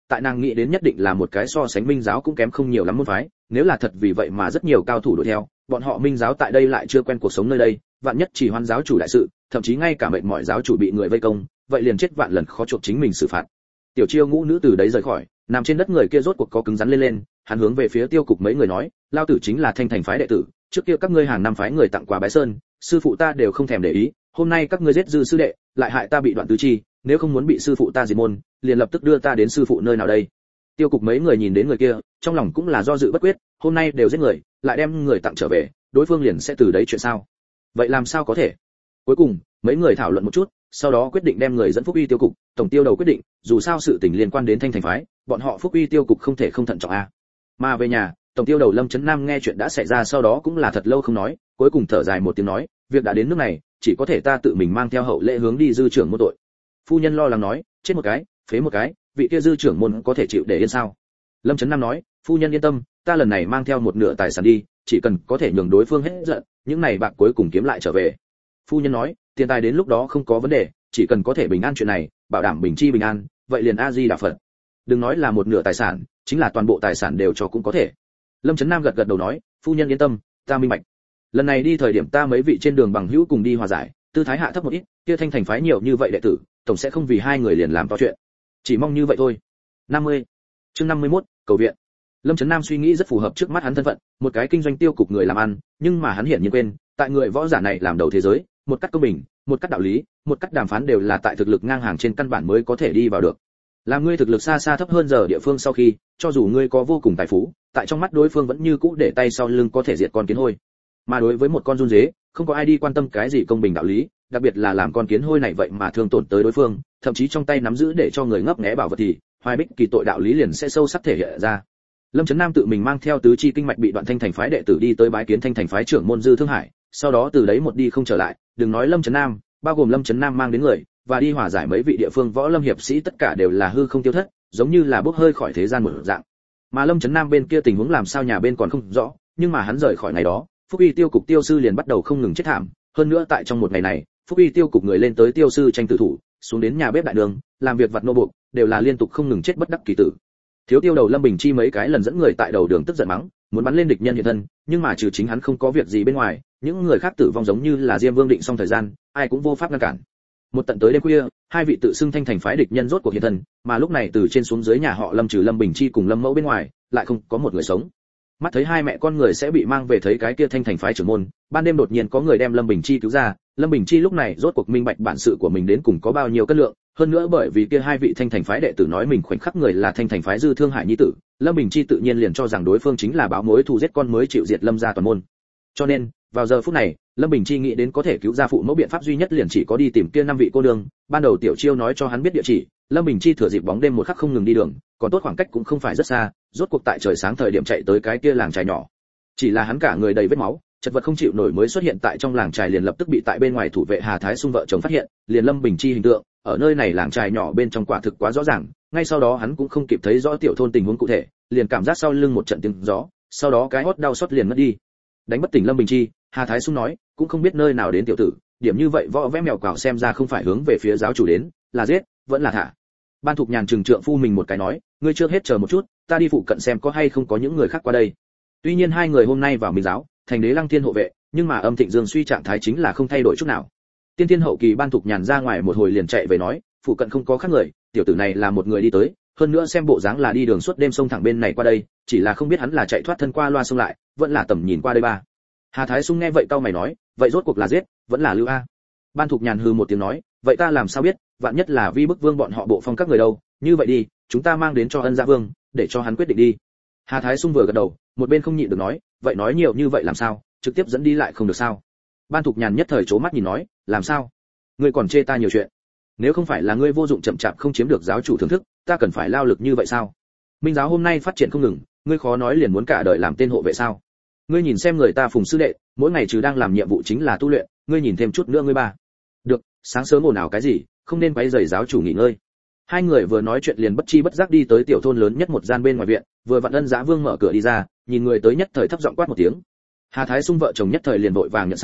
tại nàng nghĩ đến nhất định là một cái so sánh Minh giáo cũng kém không nhiều lắm môn phái, nếu là thật vì vậy mà rất nhiều cao thủ đuổi theo, bọn họ Minh giáo tại đây lại chưa quen cuộc sống nơi đây, vạn nhất chỉ hoan giáo chủ đại sự, thậm chí ngay cả mệnh mọi giáo chủ bị người vây công, vậy liền chết vạn lần khó chuộc chính mình xử phạt. Tiểu Chiêu Ngũ nữ từ đấy rời khỏi, nằm trên đất người kia rốt cuộc có cứng rắn lên lên, hắn hướng về phía Tiêu Cục mấy người nói, lao tử chính là Thanh Thành phái đệ tử, trước kia các ngươi hàng năm phái người tặng quà bái sơn, sư phụ ta đều không thèm để ý, hôm nay các ngươi giết dư sư đệ, lại hại ta bị đoạn tứ chi, nếu không muốn bị sư phụ ta diệt môn, liền lập tức đưa ta đến sư phụ nơi nào đây. Tiêu Cục mấy người nhìn đến người kia, trong lòng cũng là do dự bất quyết, hôm nay đều giết người, lại đem người tặng trở về, đối phương liền sẽ từ đấy chuyện sao? Vậy làm sao có thể? Cuối cùng, mấy người thảo luận một chút, sau đó quyết định đem người dẫn Phúc Uy Tiêu Cục, tổng tiêu đầu quyết định, dù sao sự tình liên quan đến Thanh Thành phái, bọn họ Phúc Uy Tiêu Cục không thể không thận trọng a. Mà về nhà, tổng tiêu đầu Lâm Chấn Nam nghe chuyện đã xảy ra sau đó cũng là thật lâu không nói, cuối cùng thở dài một tiếng nói, việc đã đến nước này, chỉ có thể ta tự mình mang theo hậu lễ hướng đi dư trưởng môn tội. Phu nhân lo lắng nói, chết một cái, phế một cái, vị kia dư trưởng môn có thể chịu để yên sao? Lâm Chấn Nam nói, phu nhân yên tâm, ta lần này mang theo một nửa tài sản đi, chỉ cần có thể nhường đối phương hết giận, những này bạc cuối cùng kiếm lại trở về. Phu nhân nói, tiền tài đến lúc đó không có vấn đề, chỉ cần có thể bình an chuyện này, bảo đảm bình chi bình an, vậy liền a di đà phật. Đừng nói là một nửa tài sản, chính là toàn bộ tài sản đều cho cũng có thể. Lâm Chấn Nam gật gật đầu nói, phu nhân yên tâm, ta minh bạch. Lần này đi thời điểm ta mấy vị trên đường bằng hữu cùng đi hòa giải, tư thái hạ thấp một ít, kia Thanh Thành phái nhiều như vậy đệ tử, tổng sẽ không vì hai người liền làm to chuyện. Chỉ mong như vậy thôi. năm mươi. Chương năm mươi mốt, cầu viện. Lâm Chấn Nam suy nghĩ rất phù hợp trước mắt hắn thân phận, một cái kinh doanh tiêu cục người làm ăn, nhưng mà hắn hiển nhiên quên, tại người võ giả này làm đầu thế giới, một cách công bình, một cách đạo lý, một cách đàm phán đều là tại thực lực ngang hàng trên căn bản mới có thể đi vào được. Làm ngươi thực lực xa xa thấp hơn giờ địa phương sau khi, cho dù ngươi có vô cùng tài phú, tại trong mắt đối phương vẫn như cũ để tay sau lưng có thể diệt con kiến hôi. Mà đối với một con run dế, không có ai đi quan tâm cái gì công bình đạo lý, đặc biệt là làm con kiến hôi này vậy mà thương tổn tới đối phương, thậm chí trong tay nắm giữ để cho người ngấp nghé bảo vật thì, hoài bích kỳ tội đạo lý liền sẽ sâu sắc thể hiện ra. Lâm Chấn Nam tự mình mang theo tứ chi kinh mạch bị đoạn Thanh Thành phái đệ tử đi tới bái kiến Thanh Thành phái trưởng môn Dư Thương Hải, sau đó từ đấy một đi không trở lại, đừng nói Lâm Chấn Nam, bao gồm Lâm Chấn Nam mang đến người, và đi hòa giải mấy vị địa phương võ lâm hiệp sĩ tất cả đều là hư không tiêu thất, giống như là bốc hơi khỏi thế gian một dạng. Mà Lâm Chấn Nam bên kia tình huống làm sao nhà bên còn không rõ, nhưng mà hắn rời khỏi ngày đó, Phúc Uy Tiêu Cục tiêu sư liền bắt đầu không ngừng chết thảm, hơn nữa tại trong một ngày này, Phúc Uy Tiêu Cục người lên tới tiêu sư tranh tử thủ, xuống đến nhà bếp đại đường, làm việc vặt nô buộc, đều là liên tục không ngừng chết bất đắc kỳ tử. Thiếu tiêu đầu Lâm Bình Chi mấy cái lần dẫn người tại đầu đường tức giận mắng, muốn bắn lên địch nhân hiện thân, nhưng mà trừ chính hắn không có việc gì bên ngoài, những người khác tử vong giống như là Diêm Vương định xong thời gian, ai cũng vô pháp ngăn cản. Một tận tới đêm khuya, hai vị tự xưng Thanh Thành phái địch nhân rốt cuộc hiện thân, mà lúc này từ trên xuống dưới nhà họ Lâm trừ Lâm Bình Chi cùng Lâm Mẫu bên ngoài, lại không có một người sống. Mắt thấy hai mẹ con người sẽ bị mang về thấy cái kia Thanh Thành phái trưởng môn, ban đêm đột nhiên có người đem Lâm Bình Chi cứu ra, Lâm Bình Chi lúc này rốt cuộc minh bạch bản sự của mình đến cùng có bao nhiêu cân lượng, hơn nữa bởi vì kia hai vị Thanh Thành phái đệ tử nói mình khoảnh khắc người là Thanh Thành phái Dư Thương Hải nhi tử, Lâm Bình Chi tự nhiên liền cho rằng đối phương chính là báo mối thù giết con mới chịu diệt Lâm gia toàn môn. Cho nên, vào giờ phút này, Lâm Bình Chi nghĩ đến có thể cứu ra phụ mẫu biện pháp duy nhất liền chỉ có đi tìm kia năm vị cô nương, ban đầu Tiểu Chiêu nói cho hắn biết địa chỉ, Lâm Bình Chi thừa dịp bóng đêm một khắc không ngừng đi đường, còn tốt khoảng cách cũng không phải rất xa, rốt cuộc tại trời sáng thời điểm chạy tới cái kia làng trài nhỏ. Chỉ là hắn cả người đầy vết máu, chật vật không chịu nổi mới xuất hiện tại trong làng trài liền lập tức bị tại bên ngoài thủ vệ Hà Thái Xung vợ chồng phát hiện, liền Lâm Bình Chi hình tượng, ở nơi này làng trài nhỏ bên trong quả thực quá rõ ràng, ngay sau đó hắn cũng không kịp thấy rõ tiểu thôn tình huống cụ thể, liền cảm giác sau lưng một trận tiếng gió, sau đó cái hốt đau xót liền mất đi. Đánh bất tỉnh Lâm Bình Chi, Hà Thái Xung nói, cũng không biết nơi nào đến tiểu tử, điểm như vậy võ vẽ mèo quào xem ra không phải hướng về phía giáo chủ đến, là giết, vẫn là thả. Ban Thục Nhàn trừng trượng phu mình một cái nói, ngươi trước hết chờ một chút, ta đi phụ cận xem có hay không có những người khác qua đây. Tuy nhiên hai người hôm nay vào Minh giáo, thành đế Lăng Thiên hộ vệ, nhưng mà Âm Thịnh Dương suy trạng thái chính là không thay đổi chút nào. Tiên Thiên hậu kỳ Ban Thục Nhàn ra ngoài một hồi liền chạy về nói, phụ cận không có khác người, tiểu tử này là một người đi tới, hơn nữa xem bộ dáng là đi đường suốt đêm sông thẳng bên này qua đây, chỉ là không biết hắn là chạy thoát thân qua loa sông lại, vẫn là tầm nhìn qua đây ba. Hà Thái Xung nghe vậy cau mày nói, vậy rốt cuộc là giết, vẫn là lưu a? Ban Thục Nhàn hừ một tiếng nói, vậy ta làm sao biết, vạn nhất là Vi Bức Vương bọn họ bộ phong các người đâu, như vậy đi, chúng ta mang đến cho Ân Dạ Vương, để cho hắn quyết định đi. Hà Thái Xung vừa gật đầu, một bên không nhịn được nói, vậy nói nhiều như vậy làm sao, trực tiếp dẫn đi lại không được sao? Ban Thục Nhàn nhất thời chố mắt nhìn nói, làm sao? Ngươi còn chê ta nhiều chuyện? Nếu không phải là ngươi vô dụng chậm chạp không chiếm được giáo chủ thưởng thức, ta cần phải lao lực như vậy sao? Minh giáo hôm nay phát triển không ngừng, ngươi khó nói liền muốn cả đời làm tên hộ vệ sao? Ngươi nhìn xem người ta Phùng sư đệ, mỗi ngày trừ đang làm nhiệm vụ chính là tu luyện, ngươi nhìn thêm chút nữa ngươi ba. Được, sáng sớm ồn ào cái gì, không nên quấy rầy giáo chủ nghỉ ngơi. Hai người vừa nói chuyện liền bất chi bất giác đi tới tiểu thôn lớn nhất một gian bên ngoài viện, vừa vặn Ân Dã Vương mở cửa đi ra, nhìn người tới nhất thời thấp giọng quát một tiếng. Hà Thái Xung vợ chồng nhất thời liền vội vàng nhận sai,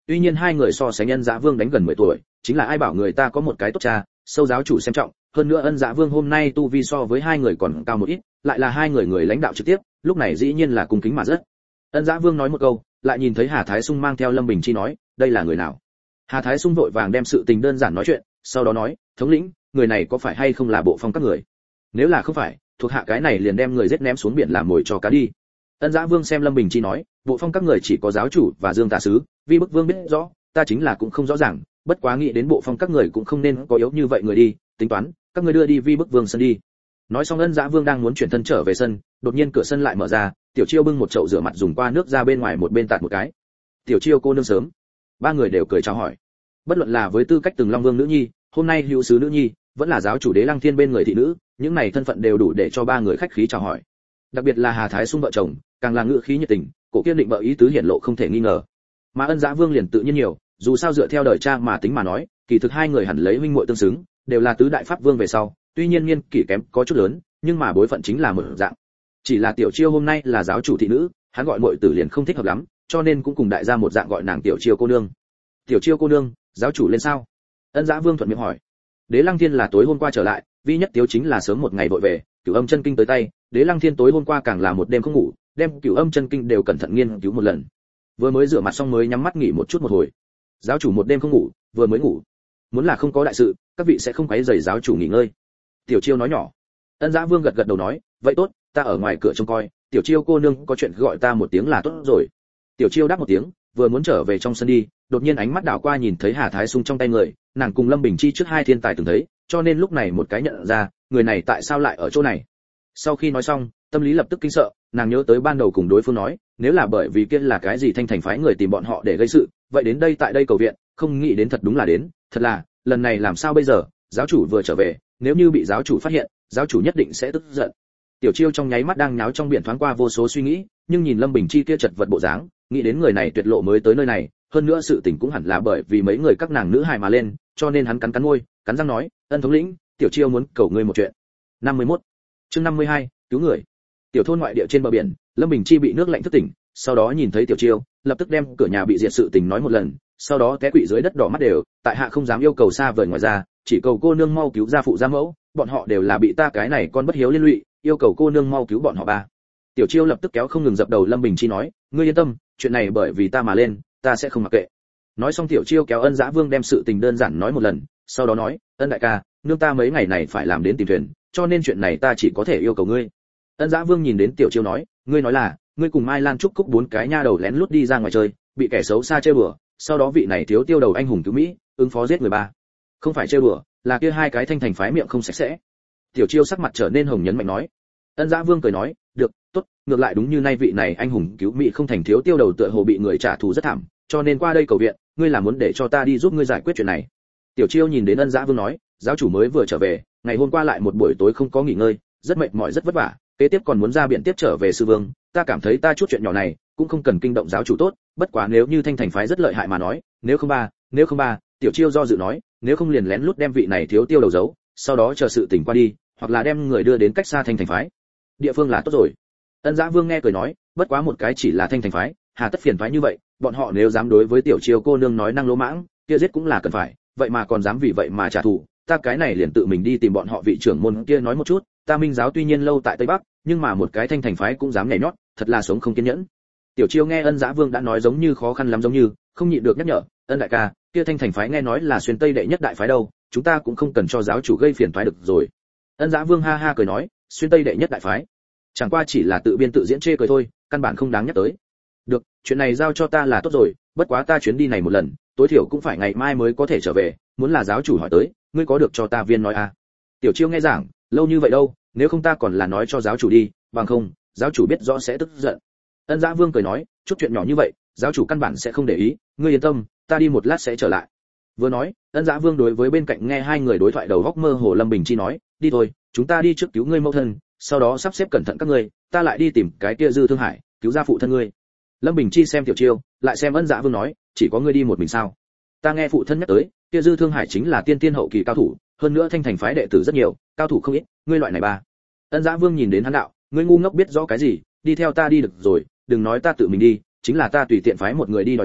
tuy nhiên hai người so sánh Ân Dã Vương đánh gần mười tuổi, chính là ai bảo người ta có một cái tốt cha, sâu giáo chủ xem trọng, hơn nữa Ân Dã Vương hôm nay tu vi so với hai người còn cao một ít, lại là hai người người lãnh đạo trực tiếp, lúc này dĩ nhiên là cung kính mà rất. Ân Dã Vương nói một câu, lại nhìn thấy Hà Thái Sung mang theo Lâm Bình Chi nói, đây là người nào? Hà Thái Sung vội vàng đem sự tình đơn giản nói chuyện, sau đó nói, thống lĩnh, người này có phải hay không là Bộ Phong các người? Nếu là không phải, thuộc hạ cái này liền đem người giết ném xuống biển làm mồi cho cá đi. Ân Dã Vương xem Lâm Bình Chi nói, Bộ Phong các người chỉ có giáo chủ và Dương Tả sứ, Vi Bức Vương biết rõ, ta chính là cũng không rõ ràng, bất quá nghĩ đến Bộ Phong các người cũng không nên có yếu như vậy người đi, tính toán, các người đưa đi Vi Bức Vương sân đi. Nói xong Ân Dã Vương đang muốn chuyển thân trở về sân, đột nhiên cửa sân lại mở ra, Tiểu Chiêu bưng một chậu rửa mặt dùng qua nước ra bên ngoài một bên tạt một cái. Tiểu Chiêu cô nương sớm. Ba người đều cười chào hỏi. Bất luận là với tư cách từng Long Vương nữ nhi, hôm nay hữu sứ nữ nhi, vẫn là giáo chủ Đế Lăng Thiên bên người thị nữ, những này thân phận đều đủ để cho ba người khách khí chào hỏi. Đặc biệt là Hà Thái Sung vợ chồng, càng là ngữ khí nhiệt tình, cổ kiên định bợ ý tứ hiển lộ không thể nghi ngờ. Mà Ân Dã Vương liền tự nhiên nhiều, dù sao dựa theo đời cha mà tính mà nói, kỳ thực hai người hẳn lấy huynh muội tương xứng, đều là tứ đại pháp vương về sau, tuy nhiên niên kỷ kém có chút lớn, nhưng mà bối phận chính là một dạng. Chỉ là Tiểu Chiêu hôm nay là giáo chủ thị nữ, hắn gọi muội tử liền không thích hợp lắm, cho nên cũng cùng đại gia một dạng gọi nàng Tiểu Chiêu cô nương. Tiểu Chiêu cô nương, giáo chủ lên sao? Ân Dã Vương thuận miệng hỏi. Đế Lăng Thiên là tối hôm qua trở lại, vi nhất Tiếu chính là sớm một ngày vội về, Cửu Âm chân kinh tới tay, Đế Lăng Thiên tối hôm qua càng là một đêm không ngủ, đem Cửu Âm chân kinh đều cẩn thận nghiên cứu một lần. Vừa mới rửa mặt xong mới nhắm mắt nghỉ một chút một hồi. Giáo chủ một đêm không ngủ, vừa mới ngủ. Muốn là không có đại sự, các vị sẽ không quấy rầy giáo chủ nghỉ ngơi. Tiểu Chiêu nói nhỏ. Ân Dã Vương gật gật đầu nói, vậy tốt, ta ở ngoài cửa trông coi, Tiểu Chiêu cô nương có chuyện gọi ta một tiếng là tốt rồi. Tiểu Chiêu đáp một tiếng, vừa muốn trở về trong sân đi, đột nhiên ánh mắt đảo qua nhìn thấy Hà Thái Sung trong tay người, nàng cùng Lâm Bình Chi trước hai thiên tài từng thấy, cho nên lúc này một cái nhận ra, người này tại sao lại ở chỗ này. Sau khi nói xong, tâm lý lập tức kinh sợ, nàng nhớ tới ban đầu cùng đối phương nói, nếu là bởi vì kia là cái gì Thanh Thành phái người tìm bọn họ để gây sự, vậy đến đây tại đây cầu viện, không nghĩ đến thật đúng là đến, thật là, lần này làm sao bây giờ, giáo chủ vừa trở về, nếu như bị giáo chủ phát hiện, giáo chủ nhất định sẽ tức giận. Tiểu Chiêu trong nháy mắt đang nháo trong biển thoáng qua vô số suy nghĩ, nhưng nhìn Lâm Bình Chi kia chật vật bộ dáng, nghĩ đến người này tuyệt lộ mới tới nơi này, hơn nữa sự tình cũng hẳn là bởi vì mấy người các nàng nữ hài mà lên, cho nên hắn cắn cắn môi, cắn răng nói, Ân thống lĩnh, Tiểu Chiêu muốn cầu ngươi một chuyện. năm mươi mốt Chương năm mươi hai, cứu người. Tiểu thôn ngoại địa trên bờ biển, Lâm Bình Chi bị nước lạnh thức tỉnh, sau đó nhìn thấy Tiểu Chiêu, lập tức đem cửa nhà bị diệt sự tình nói một lần, sau đó té quỵ dưới đất đỏ mắt đều, tại hạ không dám yêu cầu xa vời ngoài ra, chỉ cầu cô nương mau cứu gia phụ gia mẫu, bọn họ đều là bị ta cái này con bất hiếu liên lụy, yêu cầu cô nương mau cứu bọn họ ba. Tiểu Chiêu lập tức kéo không ngừng dập đầu Lâm Bình Chi nói, ngươi yên tâm, chuyện này bởi vì ta mà lên, ta sẽ không mặc kệ. Nói xong Tiểu Chiêu kéo Ân Dã Vương đem sự tình đơn giản nói một lần, sau đó nói, Ân đại ca, nương ta mấy ngày này phải làm đến tìm thuyền, cho nên chuyện này ta chỉ có thể yêu cầu ngươi. Ân Dã Vương nhìn đến Tiểu Chiêu nói, ngươi nói là, ngươi cùng Mai Lan Trúc Cúc bốn cái nha đầu lén lút đi ra ngoài chơi, bị kẻ xấu xa chơi bừa, sau đó vị này thiếu tiêu đầu anh hùng cứu Mỹ, ứng phó giết người ba. Không phải chơi bừa, là kia hai cái Thanh Thành phái miệng không sạch sẽ. Tiểu Chiêu sắc mặt trở nên hồng nhấn mạnh nói. Ân Dã Vương cười nói, được, tốt, ngược lại đúng như nay vị này anh hùng cứu Mỹ không thành thiếu tiêu đầu tựa hồ bị người trả thù rất thảm, cho nên qua đây cầu viện, ngươi là muốn để cho ta đi giúp ngươi giải quyết chuyện này. Tiểu Chiêu nhìn đến Ân Dã Vương nói, giáo chủ mới vừa trở về, ngày hôm qua lại một buổi tối không có nghỉ ngơi, rất mệt mỏi rất vất vả, kế tiếp còn muốn ra biển tiếp trở về sư vương, ta cảm thấy ta chút chuyện nhỏ này cũng không cần kinh động giáo chủ tốt, bất quá nếu như Thanh Thành phái rất lợi hại mà nói, nếu không ba, nếu không ba, Tiểu Chiêu do dự nói, nếu không liền lén lút đem vị này thiếu tiêu đầu giấu, sau đó chờ sự tình qua đi, hoặc là đem người đưa đến cách xa Thanh Thành phái. Địa phương là tốt rồi. Ân Dã Vương nghe cười nói, bất quá một cái chỉ là Thanh Thành phái, hà tất phiền phái như vậy, bọn họ nếu dám đối với Tiểu Chiêu cô nương nói năng lỗ mãng, kia giết cũng là cần phải, vậy mà còn dám vì vậy mà trả thù, ta cái này liền tự mình đi tìm bọn họ vị trưởng môn kia nói một chút, ta Minh giáo tuy nhiên lâu tại Tây Bắc, nhưng mà một cái Thanh Thành phái cũng dám nhảy nhót, thật là sống không kiên nhẫn. Tiểu Chiêu nghe Ân Dã Vương đã nói giống như khó khăn lắm giống như, không nhịn được nhắc nhở, Ân đại ca, kia Thanh Thành phái nghe nói là xuyên Tây đệ nhất đại phái đâu, chúng ta cũng không cần cho giáo chủ gây phiền toái được rồi. Ân Dã Vương ha ha cười nói, xuyên Tây đệ nhất đại phái, chẳng qua chỉ là tự biên tự diễn chê cười thôi, căn bản không đáng nhắc tới. Được, chuyện này giao cho ta là tốt rồi, bất quá ta chuyến đi này một lần, tối thiểu cũng phải ngày mai mới có thể trở về, muốn là giáo chủ hỏi tới, ngươi có được cho ta viên nói à? Tiểu Chiêu nghe giảng, lâu như vậy đâu, nếu không ta còn là nói cho giáo chủ đi, bằng không, giáo chủ biết rõ sẽ tức giận. Ân Dã Vương cười nói, chút chuyện nhỏ như vậy, giáo chủ căn bản sẽ không để ý, ngươi yên tâm, ta đi một lát sẽ trở lại. Vừa nói, Ân Dã Vương đối với bên cạnh nghe hai người đối thoại đầu góc mơ hồ Lâm Bình Chi nói, đi thôi, chúng ta đi trước cứu ngươi mẫu thân, sau đó sắp xếp cẩn thận các ngươi, ta lại đi tìm cái kia Dư Thương Hải, cứu ra phụ thân ngươi. Lâm Bình Chi xem Tiểu Chiêu, lại xem Ân Dã Vương nói, chỉ có ngươi đi một mình sao? Ta nghe phụ thân nhắc tới, kia Dư Thương Hải chính là tiên tiên hậu kỳ cao thủ, hơn nữa Thanh Thành phái đệ tử rất nhiều, cao thủ không ít, ngươi loại này ba. Ân Dã Vương nhìn đến hắn đạo, ngươi ngu ngốc biết rõ cái gì, đi theo ta đi được rồi, đừng nói ta tự mình đi, chính là ta tùy tiện phái một người đi đòi người,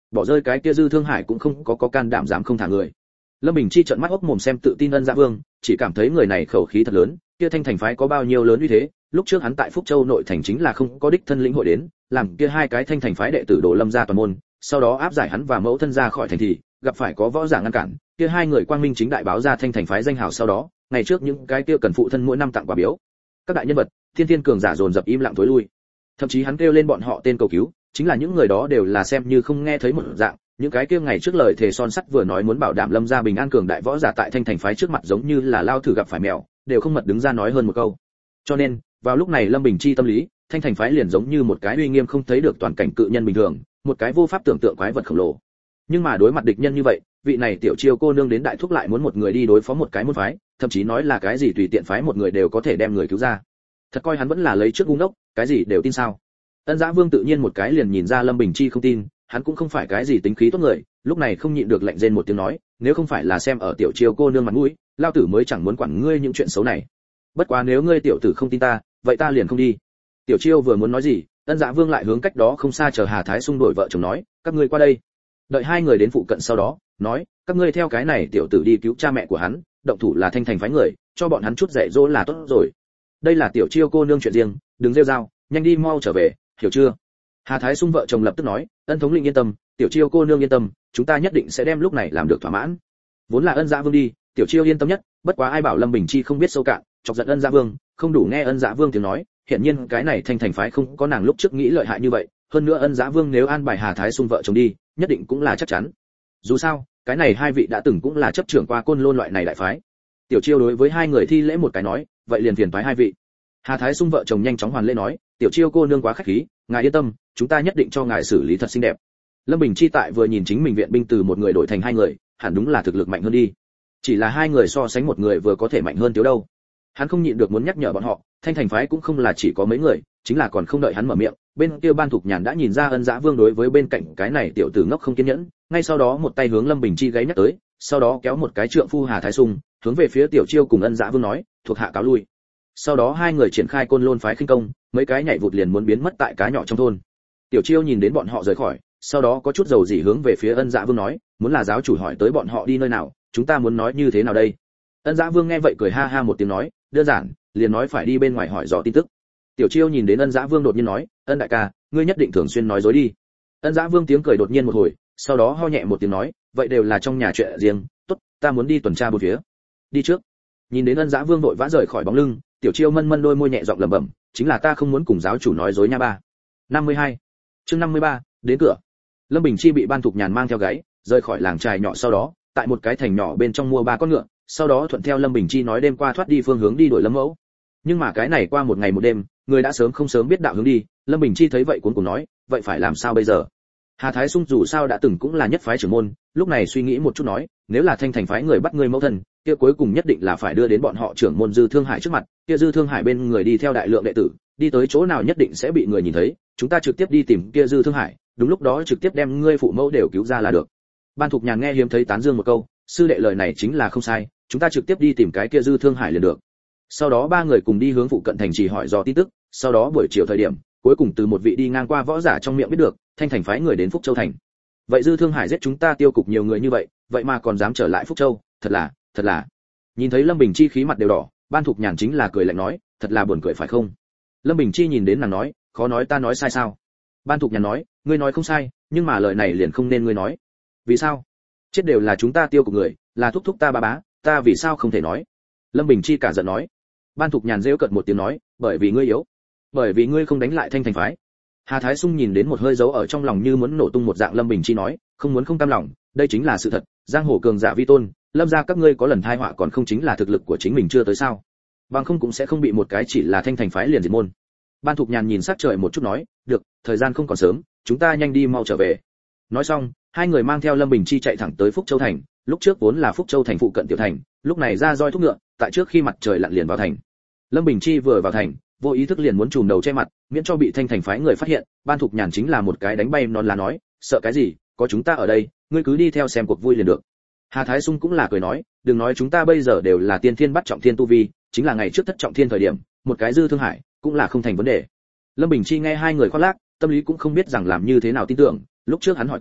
bỏ rơi cái kia Dư Thương Hải cũng không có có can đảm dám không thả người. Lâm Bình Chi trợn mắt ốc mồm xem tự tin Ân Dã Vương, chỉ cảm thấy người này khẩu khí thật lớn, kia Thanh Thành phái có bao nhiêu lớn uy thế, lúc trước hắn tại Phúc Châu nội thành chính là không có đích thân lĩnh hội đến, làm kia hai cái Thanh Thành phái đệ tử Đồ Lâm gia toàn môn, sau đó áp giải hắn và mẫu thân ra khỏi thành thị, gặp phải có võ giả ngăn cản, kia hai người quang minh chính đại báo ra Thanh Thành phái danh hào sau đó, ngày trước những cái kia cần phụ thân mỗi năm tặng quà biếu. Các đại nhân vật, thiên thiên cường giả dồn dập im lặng tối lui. Thậm chí hắn kêu lên bọn họ tên cầu cứu, chính là những người đó đều là xem như không nghe thấy một dạng, những cái kia ngày trước lời thề son sắt vừa nói muốn bảo đảm Lâm gia bình an cường đại võ giả tại Thanh Thành phái trước mặt giống như là lao thử gặp phải mèo, đều không mật đứng ra nói hơn một câu. Cho nên, vào lúc này Lâm Bình Chi tâm lý, Thanh Thành phái liền giống như một cái uy nghiêm không thấy được toàn cảnh cự nhân bình thường, một cái vô pháp tưởng tượng quái vật khổng lồ. Nhưng mà đối mặt địch nhân như vậy, vị này tiểu chiêu cô nương đến đại thúc lại muốn một người đi đối phó một cái môn phái, thậm chí nói là cái gì tùy tiện phái một người đều có thể đem người cứu ra. Thật coi hắn vẫn là lấy trước ngu ngốc, cái gì đều tin sao? Ân Dã Vương tự nhiên một cái liền nhìn ra Lâm Bình Chi không tin, hắn cũng không phải cái gì tính khí tốt người, lúc này không nhịn được lạnh rên một tiếng nói, nếu không phải là xem ở tiểu chiêu cô nương mặt mũi, lao tử mới chẳng muốn quản ngươi những chuyện xấu này. Bất quá nếu ngươi tiểu tử không tin ta, vậy ta liền không đi. Tiểu chiêu vừa muốn nói gì, Ân Dã Vương lại hướng cách đó không xa chờ Hà Thái Xung đổi vợ chồng nói, các ngươi qua đây. Đợi hai người đến phụ cận sau đó, nói, các ngươi theo cái này tiểu tử đi cứu cha mẹ của hắn, động thủ là Thanh Thành phái người, cho bọn hắn chút dạy dỗ là tốt rồi. Đây là tiểu chiêu cô nương chuyện riêng, đừng rêu rao, nhanh đi mau trở về, hiểu chưa? Hà Thái Xung vợ chồng lập tức nói, Ân thống lĩnh yên tâm, tiểu chiêu cô nương yên tâm, chúng ta nhất định sẽ đem lúc này làm được thỏa mãn. Vốn là Ân Dã Vương đi, tiểu chiêu yên tâm nhất, bất quá ai bảo Lâm Bình Chi không biết sâu cạn, chọc giận Ân Dã Vương, không đủ nghe Ân Dã Vương tiếng nói, hiển nhiên cái này Thanh Thành phái không có nàng lúc trước nghĩ lợi hại như vậy, hơn nữa Ân Dã Vương nếu an bài Hà Thái Xung vợ chồng đi, nhất định cũng là chắc chắn. Dù sao, cái này hai vị đã từng cũng là chấp trưởng qua Côn Lôn loại này đại phái. Tiểu chiêu đối với hai người thi lễ một cái nói, vậy liền phiền phái hai vị. Hà Thái Xung vợ chồng nhanh chóng hoàn lễ nói, tiểu chiêu cô nương quá khách khí, ngài yên tâm, chúng ta nhất định cho ngài xử lý thật xinh đẹp. Lâm Bình Chi tại vừa nhìn chính mình viện binh từ một người đổi thành hai người, hẳn đúng là thực lực mạnh hơn đi. Chỉ là hai người so sánh một người vừa có thể mạnh hơn thiếu đâu. Hắn không nhịn được muốn nhắc nhở bọn họ, Thanh Thành phái cũng không là chỉ có mấy người, chính là còn không đợi hắn mở miệng, bên kia Ban Thục Nhàn đã nhìn ra Ân Dã Vương đối với bên cạnh cái này tiểu tử ngốc không kiên nhẫn, ngay sau đó một tay hướng Lâm Bình Chi gáy nhắc tới, sau đó kéo một cái trượng phu Hà Thái Xung, hướng về phía tiểu chiêu cùng Ân Dã Vương nói, thuộc hạ cáo lui. Sau đó hai người triển khai Côn Lôn phái khinh công, mấy cái nhảy vụt liền muốn biến mất tại cá nhỏ trong thôn. Tiểu chiêu nhìn đến bọn họ rời khỏi, sau đó có chút dầu dỉ hướng về phía Ân Dã Vương nói, muốn là giáo chủ hỏi tới bọn họ đi nơi nào, chúng ta muốn nói như thế nào đây? Ân Dã Vương nghe vậy cười ha ha một tiếng nói, đơn giản, liền nói phải đi bên ngoài hỏi dò tin tức. Tiểu chiêu nhìn đến Ân Dã Vương đột nhiên nói, Ân đại ca, ngươi nhất định thường xuyên nói dối đi. Ân Dã Vương tiếng cười đột nhiên một hồi, sau đó ho nhẹ một tiếng nói, vậy đều là trong nhà chuyện riêng, tốt, ta muốn đi tuần tra bốn phía. Đi trước. Nhìn đến Ân Dã Vương vội vã rời khỏi bóng lưng, tiểu chiêu mân mân đôi môi nhẹ giọng lẩm bẩm, chính là ta không muốn cùng giáo chủ nói dối nha ba. năm mươi hai. Chương năm mươi ba, đến cửa. Lâm Bình Chi bị Ban Thục Nhàn mang theo gáy, rời khỏi làng trài nhỏ sau đó, tại một cái thành nhỏ bên trong mua ba con ngựa, sau đó thuận theo Lâm Bình Chi nói đêm qua thoát đi phương hướng đi đổi Lâm Mẫu. Nhưng mà cái này qua một ngày một đêm, người đã sớm không sớm biết đạo hướng đi, Lâm Bình Chi thấy vậy cuống cuồng nói, vậy phải làm sao bây giờ? Hà Thái Xung dù sao đã từng cũng là nhất phái trưởng môn, lúc này suy nghĩ một chút nói, nếu là Thanh Thành phái người bắt ngươi mẫu thân, kia cuối cùng nhất định là phải đưa đến bọn họ trưởng môn Dư Thương Hải trước mặt, kia Dư Thương Hải bên người đi theo đại lượng đệ tử, đi tới chỗ nào nhất định sẽ bị người nhìn thấy, chúng ta trực tiếp đi tìm kia Dư Thương Hải, đúng lúc đó trực tiếp đem ngươi phụ mẫu đều cứu ra là được. Ban Thục Nhàn nghe hiếm thấy tán dương một câu, sư đệ lời này chính là không sai, chúng ta trực tiếp đi tìm cái kia Dư Thương Hải liền được. Sau đó ba người cùng đi hướng phụ cận thành trì hỏi dò tin tức, sau đó buổi chiều thời điểm, cuối cùng từ một vị đi ngang qua võ giả trong miệng biết được, Thanh Thành phái người đến Phúc Châu thành. Vậy Dư Thương Hải giết chúng ta tiêu cục nhiều người như vậy, vậy mà còn dám trở lại Phúc Châu, thật là, thật là. Nhìn thấy Lâm Bình Chi khí mặt đều đỏ, Ban Thục Nhàn chính là cười lạnh nói, thật là buồn cười phải không? Lâm Bình Chi nhìn đến nàng nói, khó nói ta nói sai sao? Ban Thục Nhàn nói, ngươi nói không sai, nhưng mà lời này liền không nên ngươi nói. Vì sao? Chết đều là chúng ta tiêu cục người, là thúc thúc ta ba bá, ta vì sao không thể nói? Lâm Bình Chi cả giận nói. Ban Thục Nhàn rêu cợt một tiếng nói, bởi vì ngươi yếu, bởi vì ngươi không đánh lại Thanh Thành phái. Hà Thái Xung nhìn đến một hơi dấu ở trong lòng như muốn nổ tung một dạng Lâm Bình Chi nói, không muốn không cam lòng, đây chính là sự thật, giang hồ cường giả vi tôn, Lâm gia các ngươi có lần tai họa còn không chính là thực lực của chính mình chưa tới sao? Bằng không cũng sẽ không bị một cái chỉ là Thanh Thành phái liền diệt môn. Ban Thục Nhàn nhìn sát trời một chút nói, được, thời gian không còn sớm, chúng ta nhanh đi mau trở về. Nói xong, hai người mang theo Lâm Bình Chi chạy thẳng tới Phúc Châu thành, lúc trước vốn là Phúc Châu thành phụ cận tiểu thành, lúc này ra roi thúc ngựa, tại trước khi mặt trời lặn liền vào thành. Lâm Bình Chi vừa vào thành, vô ý thức liền muốn trùm đầu che mặt, miễn cho bị Thanh Thành phái người phát hiện, Ban Thục Nhàn chính là một cái đánh bay non lá nói, sợ cái gì, có chúng ta ở đây, ngươi cứ đi theo xem cuộc vui liền được. Hà Thái Xung cũng là cười nói, đừng nói chúng ta bây giờ đều là tiên thiên bắt trọng thiên tu vi, chính là ngày trước thất trọng thiên thời điểm, một cái Dư Thương Hải cũng là không thành vấn đề. Lâm Bình Chi nghe hai người khoác lác, tâm lý cũng không biết rằng làm như thế nào tin tưởng, lúc trước hắn hỏi qua,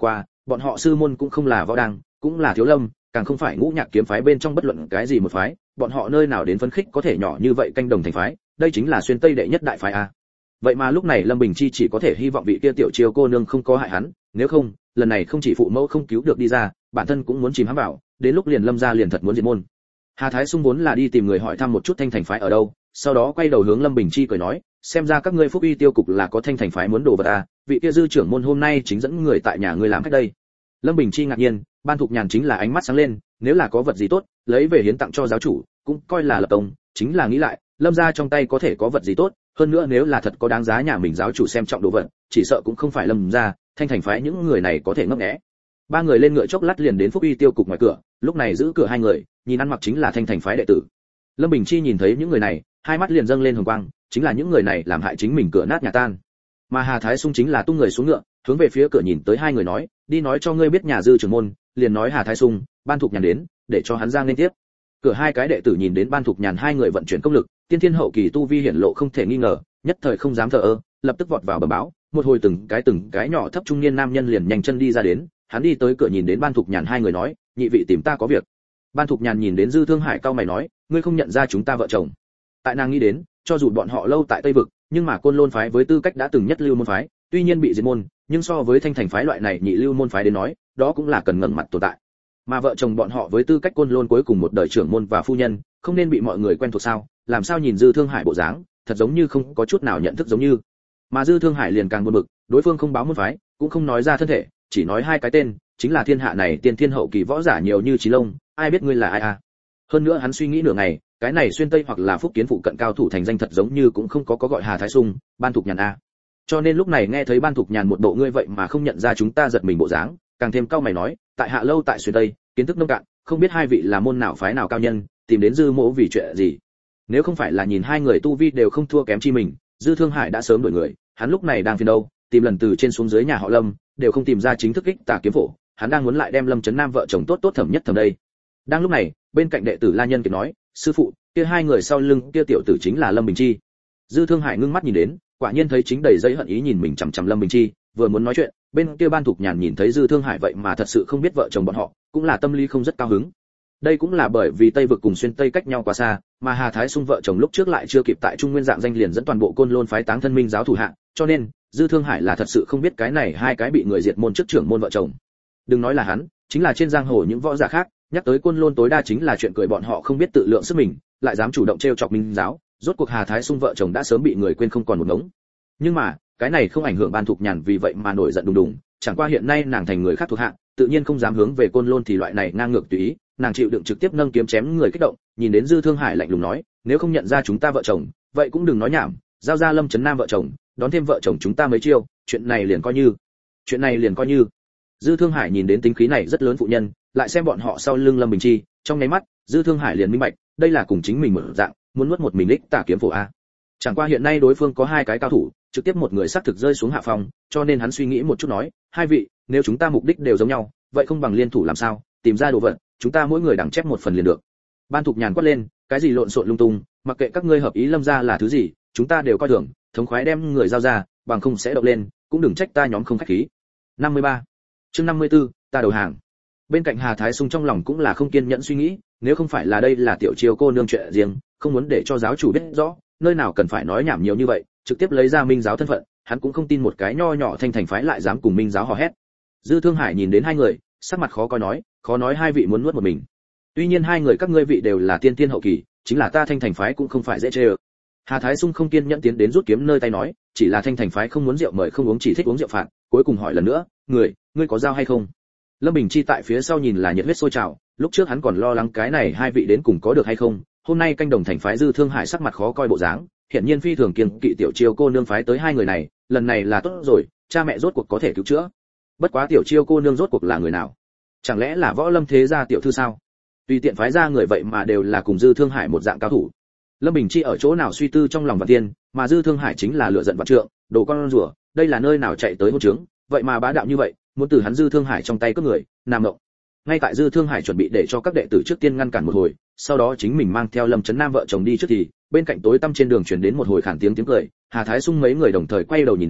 bọn họ sư môn cũng không là võ đăng, cũng là thiếu lâm, càng không phải ngũ nhạc kiếm phái bên trong bất luận cái gì một phái, bọn họ nơi nào đến phấn khích có thể nhỏ như vậy canh đồng thành phái, đây chính là xuyên tây đệ nhất đại phái a. Vậy mà lúc này Lâm Bình Chi chỉ có thể hy vọng vị kia tiểu chiêu cô nương không có hại hắn, nếu không, lần này không chỉ phụ mẫu không cứu được đi ra, bản thân cũng muốn chìm hãm vào, đến lúc liền Lâm gia liền thật muốn diệt môn. Hà Thái Sung vốn là đi tìm người hỏi thăm một chút Thanh Thành phái ở đâu, sau đó quay đầu hướng Lâm Bình Chi cười nói, xem ra các ngươi Phúc Uy tiêu cục là có Thanh Thành phái muốn đồ vật à, vị kia dư trưởng môn hôm nay chính dẫn người tại nhà ngươi làm khách đây. Lâm Bình Chi ngạc nhiên, Ban Thục Nhàn chính là ánh mắt sáng lên, nếu là có vật gì tốt, lấy về hiến tặng cho giáo chủ, cũng coi là lập công, chính là nghĩ lại, Lâm gia trong tay có thể có vật gì tốt, hơn nữa nếu là thật có đáng giá nhà mình giáo chủ xem trọng đồ vật, chỉ sợ cũng không phải Lâm gia, Thanh Thành phái những người này có thể ngấp nghé. Ba người lên ngựa chốc lát liền đến Phúc Uy tiêu cục ngoài cửa, lúc này giữ cửa hai người, nhìn ăn mặc chính là Thanh Thành phái đệ tử. Lâm Bình Chi nhìn thấy những người này, hai mắt liền dâng lên hồng quang, chính là những người này làm hại chính mình cửa nát nhà tan. Mà Hà Thái Sung chính là tung người xuống ngựa, hướng về phía cửa nhìn tới hai người nói, đi nói cho ngươi biết nhà dư trưởng môn, liền nói Hà Thái Sung, Ban Thục Nhàn đến, để cho hắn ra nên tiếp. Cửa hai cái đệ tử nhìn đến Ban Thục Nhàn hai người vận chuyển công lực, tiên thiên hậu kỳ tu vi hiển lộ không thể nghi ngờ, nhất thời không dám thờ ơ, lập tức vọt vào bẩm báo, một hồi từng cái từng cái nhỏ thấp trung niên nam nhân liền nhanh chân đi ra đến, hắn đi tới cửa nhìn đến Ban Thục Nhàn hai người nói, nhị vị tìm ta có việc. Ban Thục Nhàn nhìn đến Dư Thương Hải cao mày nói, ngươi không nhận ra chúng ta vợ chồng. Tại nàng nghĩ đến, cho dù bọn họ lâu tại Tây vực, nhưng mà Côn Lôn phái với tư cách đã từng nhất lưu môn phái, tuy nhiên bị diệt môn, nhưng so với Thanh Thành phái loại này nhị lưu môn phái đến nói, đó cũng là cần ngẩng mặt tồn tại. Mà vợ chồng bọn họ với tư cách Côn Lôn cuối cùng một đời trưởng môn và phu nhân, không nên bị mọi người quen thuộc sao? Làm sao nhìn Dư Thương Hải bộ dáng, thật giống như không có chút nào nhận thức giống như. Mà Dư Thương Hải liền càng buồn bực, đối phương không báo môn phái, cũng không nói ra thân thể, chỉ nói hai cái tên, chính là thiên hạ này tiên thiên hậu kỳ võ giả nhiều như trí lông, ai biết ngươi là ai à? Hơn nữa hắn suy nghĩ nửa ngày, cái này xuyên tây hoặc là Phúc Kiến phụ cận cao thủ thành danh thật giống như cũng không có có gọi Hà Thái Sung, Ban Thục Nhàn a. Cho nên lúc này nghe thấy Ban Thục Nhàn một bộ ngươi vậy mà không nhận ra chúng ta giật mình bộ dáng, càng thêm cao mày nói, tại hạ lâu tại xuyên tây, kiến thức nông cạn, không biết hai vị là môn nào phái nào cao nhân, tìm đến Dư mỗ vì chuyện gì. Nếu không phải là nhìn hai người tu vi đều không thua kém chi mình, Dư Thương Hải đã sớm đổi người, hắn lúc này đang phiền đâu, tìm lần từ trên xuống dưới nhà họ Lâm, đều không tìm ra chính thức kích tà kiếm phổ, hắn đang muốn lại đem Lâm Chấn Nam vợ chồng tốt tốt thẩm nhất thẩm đây. Đang lúc này, bên cạnh đệ tử La Nhân kiệt nói, sư phụ, kia hai người sau lưng kia tiểu tử chính là Lâm Bình Chi. Dư Thương Hải ngưng mắt nhìn đến, quả nhiên thấy chính đầy dây hận ý nhìn mình chằm chằm Lâm Bình Chi, vừa muốn nói chuyện, bên kia Ban Thục Nhàn nhìn thấy Dư Thương Hải vậy mà thật sự không biết vợ chồng bọn họ, cũng là tâm lý không rất cao hứng. Đây cũng là bởi vì Tây vực cùng xuyên Tây cách nhau quá xa, mà Hà Thái Sung vợ chồng lúc trước lại chưa kịp tại Trung Nguyên dạng danh liền dẫn toàn bộ Côn Lôn phái táng thân minh giáo thủ hạ, cho nên Dư Thương Hải là thật sự không biết cái này hai cái bị người diệt môn trước trưởng môn vợ chồng. Đừng nói là hắn, chính là trên giang hồ những võ giả khác, nhắc tới Côn Lôn tối đa chính là chuyện cười bọn họ không biết tự lượng sức mình, lại dám chủ động trêu chọc minh giáo, rốt cuộc Hà Thái Sung vợ chồng đã sớm bị người quên không còn một ngống. Nhưng mà, cái này không ảnh hưởng Ban Thục Nhàn vì vậy mà nổi giận đùng đùng, chẳng qua hiện nay nàng thành người khác thuộc hạ, tự nhiên không dám hướng về Côn Lôn thì loại này ngang ngược tùy ý, nàng chịu đựng trực tiếp nâng kiếm chém người kích động, nhìn đến Dư Thương Hải lạnh lùng nói, nếu không nhận ra chúng ta vợ chồng, vậy cũng đừng nói nhảm, giao ra Lâm Chấn Nam vợ chồng, đón thêm vợ chồng chúng ta mấy chiêu, chuyện này liền coi như, chuyện này liền coi như. Dư Thương Hải nhìn đến tính khí này rất lớn phụ nhân, lại xem bọn họ sau lưng Lâm Bình Chi, trong nháy mắt, Dư Thương Hải liền minh bạch, đây là cùng chính mình một dạng, muốn nuốt một mình đích tả kiếm phổ a. Chẳng qua hiện nay đối phương có hai cái cao thủ, trực tiếp một người xác thực rơi xuống hạ phòng, cho nên hắn suy nghĩ một chút nói, hai vị, nếu chúng ta mục đích đều giống nhau, vậy không bằng liên thủ làm sao, tìm ra đồ vật, chúng ta mỗi người đẳng chép một phần liền được. Ban Thục Nhàn quát lên, cái gì lộn xộn lung tung, mặc kệ các ngươi hợp ý Lâm gia là thứ gì, chúng ta đều coi thường, thống khoái đem người giao ra, bằng không sẽ động lên, cũng đừng trách ta nhóm không khách khí. năm mươi ba Chương năm mươi tư, ta đầu hàng. Bên cạnh Hà Thái Sung trong lòng cũng là không kiên nhẫn suy nghĩ, nếu không phải là đây là tiểu chiêu cô nương chuyện riêng, không muốn để cho giáo chủ biết rõ, nơi nào cần phải nói nhảm nhiều như vậy, trực tiếp lấy ra minh giáo thân phận, hắn cũng không tin một cái nho nhỏ Thanh Thành phái lại dám cùng minh giáo hò hét. Dư Thương Hải nhìn đến hai người, sắc mặt khó coi nói, khó nói hai vị muốn nuốt một mình. Tuy nhiên hai người các ngươi vị đều là tiên tiên hậu kỳ, chính là ta Thanh Thành phái cũng không phải dễ chơi. Hà Thái Sung không kiên nhẫn tiến đến rút kiếm nơi tay nói, chỉ là Thanh Thành phái không muốn rượu mời không uống chỉ thích uống rượu phạt, cuối cùng hỏi lần nữa, người, ngươi có dao hay không? Lâm Bình Chi tại phía sau nhìn là nhiệt huyết sôi trào, lúc trước hắn còn lo lắng cái này hai vị đến cùng có được hay không, hôm nay canh đồng thành phái Dư Thương Hải sắc mặt khó coi bộ dáng, hiện nhiên phi thường kiêng kỵ tiểu chiêu cô nương phái tới hai người này, lần này là tốt rồi, cha mẹ rốt cuộc có thể cứu chữa. Bất quá tiểu chiêu cô nương rốt cuộc là người nào? Chẳng lẽ là Võ Lâm thế gia tiểu thư sao? Tùy tiện phái ra người vậy mà đều là cùng Dư Thương Hải một dạng cao thủ. Lâm Bình Chi ở chỗ nào suy tư trong lòng Vạn Tiên, mà Dư Thương Hải chính là lựa giận vạn trượng, đồ con rùa, đây là nơi nào chạy tới hôn trướng, vậy mà bá đạo như vậy, muốn từ hắn Dư Thương Hải trong tay cướp người, nam ngộng. Ngay tại Dư Thương Hải chuẩn bị để cho các đệ tử trước tiên ngăn cản một hồi, sau đó chính mình mang theo Lâm Chấn Nam vợ chồng đi trước thì, bên cạnh tối tăm trên đường truyền đến một hồi khản tiếng tiếng cười, Hà Thái Sung mấy người đồng thời quay đầu nhìn đến,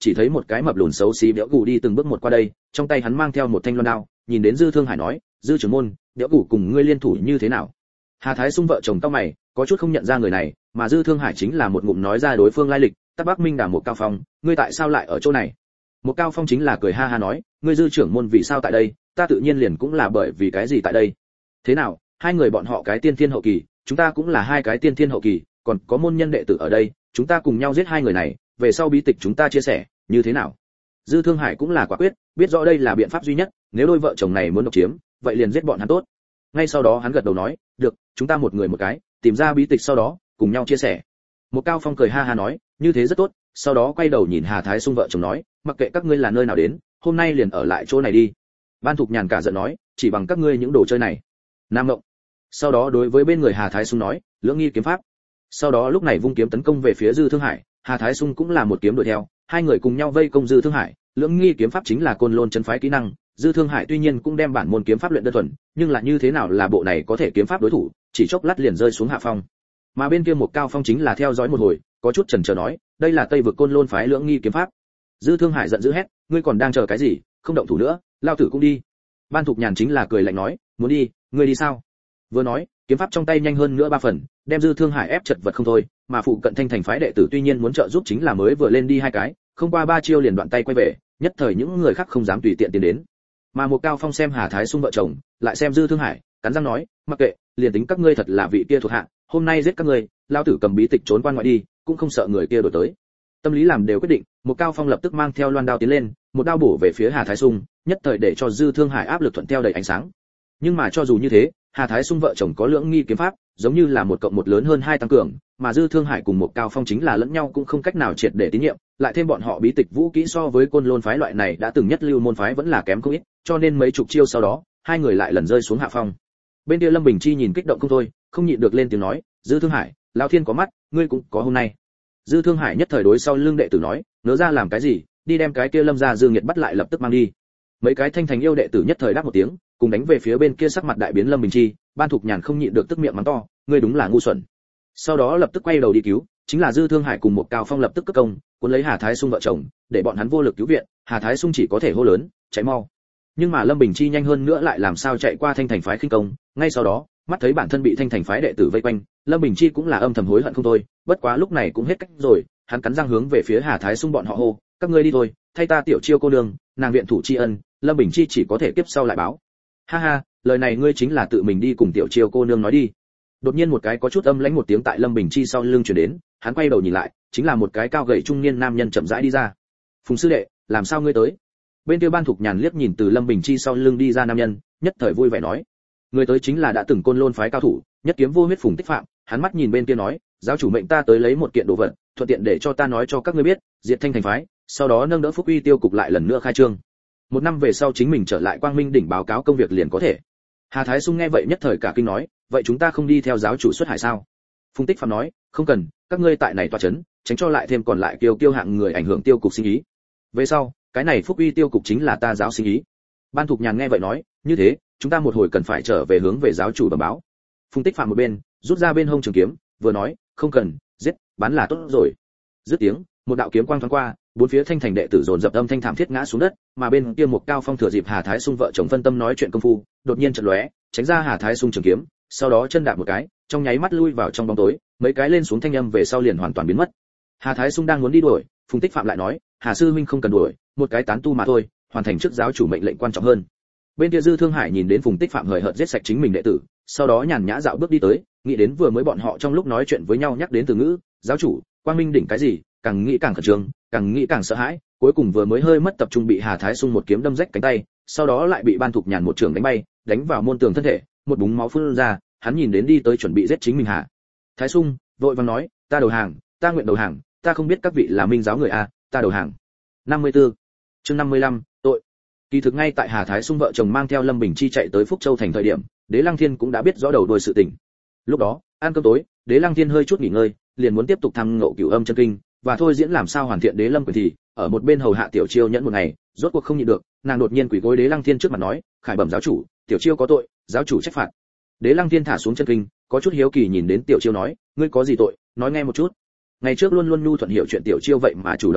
chỉ thấy một cái mập lùn xấu xí đẽo gù đi từng bước một qua đây, trong tay hắn mang theo một thanh loan đao, nhìn đến Dư Thương Hải nói, "Dư trưởng môn, đẽo gù cùng ngươi liên thủ như thế nào?" Hà Thái Sung vợ chồng cau mày, có chút không nhận ra người này, mà Dư Thương Hải chính là một ngụm nói ra đối phương lai lịch, "Tắc Bắc Minh Đà một Cao Phong, ngươi tại sao lại ở chỗ này?" Một Cao Phong chính là cười ha ha nói, "Ngươi Dư trưởng môn vì sao tại đây, ta tự nhiên liền cũng là bởi vì cái gì tại đây." "Thế nào, hai người bọn họ cái tiên thiên hậu kỳ, chúng ta cũng là hai cái tiên thiên hậu kỳ, còn có môn nhân đệ tử ở đây, chúng ta cùng nhau giết hai người này, về sau bí tịch chúng ta chia sẻ, như thế nào?" Dư Thương Hải cũng là quả quyết, biết rõ đây là biện pháp duy nhất, nếu đôi vợ chồng này muốn độc chiếm, vậy liền giết bọn hắn tốt. Ngay sau đó hắn gật đầu nói, "Được, chúng ta một người một cái, tìm ra bí tịch sau đó, cùng nhau chia sẻ." Một Cao Phong cười ha ha nói, "Như thế rất tốt." Sau đó quay đầu nhìn Hà Thái Sung vợ chồng nói, "Mặc kệ các ngươi là nơi nào đến, hôm nay liền ở lại chỗ này đi." Ban Thục Nhàn cả giận nói, "Chỉ bằng các ngươi những đồ chơi này." Nam Ngộng. Sau đó đối với bên người Hà Thái Sung nói, "Lưỡng nghi kiếm pháp." Sau đó lúc này vung kiếm tấn công về phía Dư Thương Hải, Hà Thái Sung cũng là một kiếm đuổi theo, hai người cùng nhau vây công Dư Thương Hải. Lưỡng nghi kiếm pháp chính là Côn Lôn chân phái kỹ năng, Dư Thương Hải tuy nhiên cũng đem bản môn kiếm pháp luyện đơn thuần, nhưng là như thế nào là bộ này có thể kiếm pháp đối thủ, chỉ chốc lát liền rơi xuống hạ phong. Mà bên kia một Cao Phong chính là theo dõi một hồi, có chút chần chờ nói, "Đây là Tây vực Côn Lôn phái lưỡng nghi kiếm pháp." Dư Thương Hải giận dữ hét, "Ngươi còn đang chờ cái gì, không động thủ nữa, lao tử cũng đi." Ban Thục Nhàn chính là cười lạnh nói, "Muốn đi, ngươi đi sao?" Vừa nói, kiếm pháp trong tay nhanh hơn nữa ba phần, đem Dư Thương Hải ép chật vật không thôi, mà phụ cận Thanh Thành phái đệ tử tuy nhiên muốn trợ giúp chính là mới vừa lên đi hai cái, không qua ba chiêu liền đoạn tay quay về, nhất thời những người khác không dám tùy tiện tiến đến. Mà một Cao Phong xem Hà Thái Sung vợ chồng, lại xem Dư Thương Hải, cắn răng nói, "Mặc kệ, liền tính các ngươi thật là vị kia thuộc hạ, hôm nay giết các ngươi, lao tử cầm bí tịch trốn qua ngoại đi, cũng không sợ người kia đuổi tới." Tâm lý làm đều quyết định, một Cao Phong lập tức mang theo loan đao tiến lên, một đao bổ về phía Hà Thái Sung, nhất thời để cho Dư Thương Hải áp lực thuận theo đầy ánh sáng. Nhưng mà cho dù như thế, Hà Thái Sung vợ chồng có lưỡng nghi kiếm pháp, giống như là một cộng một lớn hơn hai tăng cường, mà Dư Thương Hải cùng một Cao Phong chính là lẫn nhau cũng không cách nào triệt để tín nhiệm, lại thêm bọn họ bí tịch vũ kỹ so với Côn Lôn phái loại này đã từng nhất lưu môn phái vẫn là kém không ít, cho nên mấy chục chiêu sau đó, hai người lại lần rơi xuống hạ phong. Bên kia Lâm Bình Chi nhìn kích động không thôi, không nhịn được lên tiếng nói, "Dư Thương Hải, lão thiên có mắt, ngươi cũng có hôm nay." Dư Thương Hải nhất thời đối sau lưng đệ tử nói, "Nỡ ra làm cái gì, đi đem cái kia Lâm gia Dương Nghiệt bắt lại lập tức mang đi." Mấy cái Thanh Thành yêu đệ tử nhất thời đáp một tiếng, cùng đánh về phía bên kia sắc mặt đại biến Lâm Bình Chi, Ban Thục Nhàn không nhịn được tức miệng mắng to, "Ngươi đúng là ngu xuẩn." Sau đó lập tức quay đầu đi cứu, chính là Dư Thương Hải cùng một Cao Phong lập tức cất công, cuốn lấy Hà Thái Sung vợ chồng, để bọn hắn vô lực cứu viện, Hà Thái Sung chỉ có thể hô lớn, "Chạy mau!" Nhưng mà Lâm Bình Chi nhanh hơn nữa lại làm sao chạy qua Thanh Thành phái khinh công, ngay sau đó, mắt thấy bản thân bị Thanh Thành phái đệ tử vây quanh, Lâm Bình Chi cũng là âm thầm hối hận không thôi, bất quá lúc này cũng hết cách rồi, hắn cắn răng hướng về phía Hà Thái Sung bọn họ hô, "Các ngươi đi thôi, thay ta Tiểu Chiêu cô nương, nàng viện thủ tri ân." Lâm Bình Chi chỉ có thể kiếp sau lại báo. "Ha ha, lời này ngươi chính là tự mình đi cùng Tiểu Chiêu cô nương nói đi." Đột nhiên một cái có chút âm lãnh một tiếng tại Lâm Bình Chi sau lưng truyền đến, hắn quay đầu nhìn lại, chính là một cái cao gầy trung niên nam nhân chậm rãi đi ra. "Phùng sư đệ, làm sao ngươi tới?" Bên kia Ban Thục Nhàn liếc nhìn từ Lâm Bình Chi sau lưng đi ra nam nhân, nhất thời vui vẻ nói, người tới chính là đã từng Côn Lôn phái cao thủ, nhất kiếm vô huyết Phùng Tích Phạm. Hắn mắt nhìn bên kia nói, "Giáo chủ mệnh ta tới lấy một kiện đồ vật, thuận tiện để cho ta nói cho các ngươi biết, diệt Thanh Thành phái, sau đó nâng đỡ Phúc Uy tiêu cục lại lần nữa khai trương. Một năm về sau chính mình trở lại Quang Minh đỉnh báo cáo công việc liền có thể." Hà Thái Sung nghe vậy nhất thời cả kinh nói, "Vậy chúng ta không đi theo giáo chủ xuất hải sao?" Phùng Tích Phạm nói, "Không cần, các ngươi tại này tọa chấn, tránh cho lại thêm còn lại kiêu kiêu hạng người ảnh hưởng tiêu cục sinh ý. Về sau, cái này Phúc Uy tiêu cục chính là ta giáo sinh ý." Ban Thục Nhàn nghe vậy nói, "Như thế, chúng ta một hồi cần phải trở về hướng về giáo chủ bẩm báo." Phùng Tích Phạm một bên, rút ra bên hông trường kiếm, vừa nói, "Không cần, giết, bắn là tốt rồi." Dứt tiếng, một đạo kiếm quang thoáng qua, bốn phía Thanh Thành đệ tử dồn dập âm thanh thảm thiết ngã xuống đất, mà bên kia một Cao Phong thừa dịp Hà Thái Sung vợ chồng phân tâm nói chuyện công phu, đột nhiên chợt lóe, tránh ra Hà Thái Sung trường kiếm, sau đó chân đạp một cái, trong nháy mắt lui vào trong bóng tối, mấy cái lên xuống thanh âm về sau liền hoàn toàn biến mất. Hà Thái Sung đang muốn đi đuổi, Phùng Tích Phạm lại nói, "Hà sư huynh không cần đuổi, một cái tán tu mà thôi, hoàn thành trước giáo chủ mệnh lệnh quan trọng hơn." Bên kia Dư Thương Hải nhìn đến Phùng Tích Phạm hời hợt giết sạch chính mình đệ tử, sau đó nhàn nhã dạo bước đi tới, nghĩ đến vừa mới bọn họ trong lúc nói chuyện với nhau nhắc đến từ ngữ, giáo chủ, Quang Minh đỉnh cái gì, càng nghĩ càng khẩn trương, càng nghĩ càng sợ hãi, cuối cùng vừa mới hơi mất tập trung bị Hà Thái Sung một kiếm đâm rách cánh tay, sau đó lại bị Ban Thục Nhàn một trường đánh bay, đánh vào môn tường thân thể, một búng máu phun ra, hắn nhìn đến đi tới chuẩn bị giết chính mình Hà Thái Sung, vội vàng nói, "Ta đầu hàng, ta nguyện đầu hàng, ta không biết các vị là Minh giáo người a, ta đầu hàng." năm mươi tư Chương năm mươi lăm, tội. Kỳ thực ngay tại Hà Thái Sung vợ chồng mang theo Lâm Bình Chi chạy tới Phúc Châu thành thời điểm, Đế Lăng Thiên cũng đã biết rõ đầu đuôi sự tình. Lúc đó, ăn cơm tối, Đế Lăng Thiên hơi chút nghỉ ngơi, liền muốn tiếp tục thăm ngộ Cửu Âm chân kinh, và thôi diễn làm sao hoàn thiện Đế Lâm quyền thì, ở một bên hầu hạ Tiểu Chiêu nhẫn một ngày, rốt cuộc không nhịn được, nàng đột nhiên quỳ gối Đế Lăng Thiên trước mặt nói, "Khải bẩm giáo chủ, Tiểu Chiêu có tội, giáo chủ trách phạt." Đế Lăng Thiên thả xuống chân kinh, có chút hiếu kỳ nhìn đến Tiểu Chiêu nói, "Ngươi có gì tội, nói nghe một chút." Ngày trước luôn luôn nhu thuận hiểu chuyện Tiểu Chiêu vậy mà chủ động tội,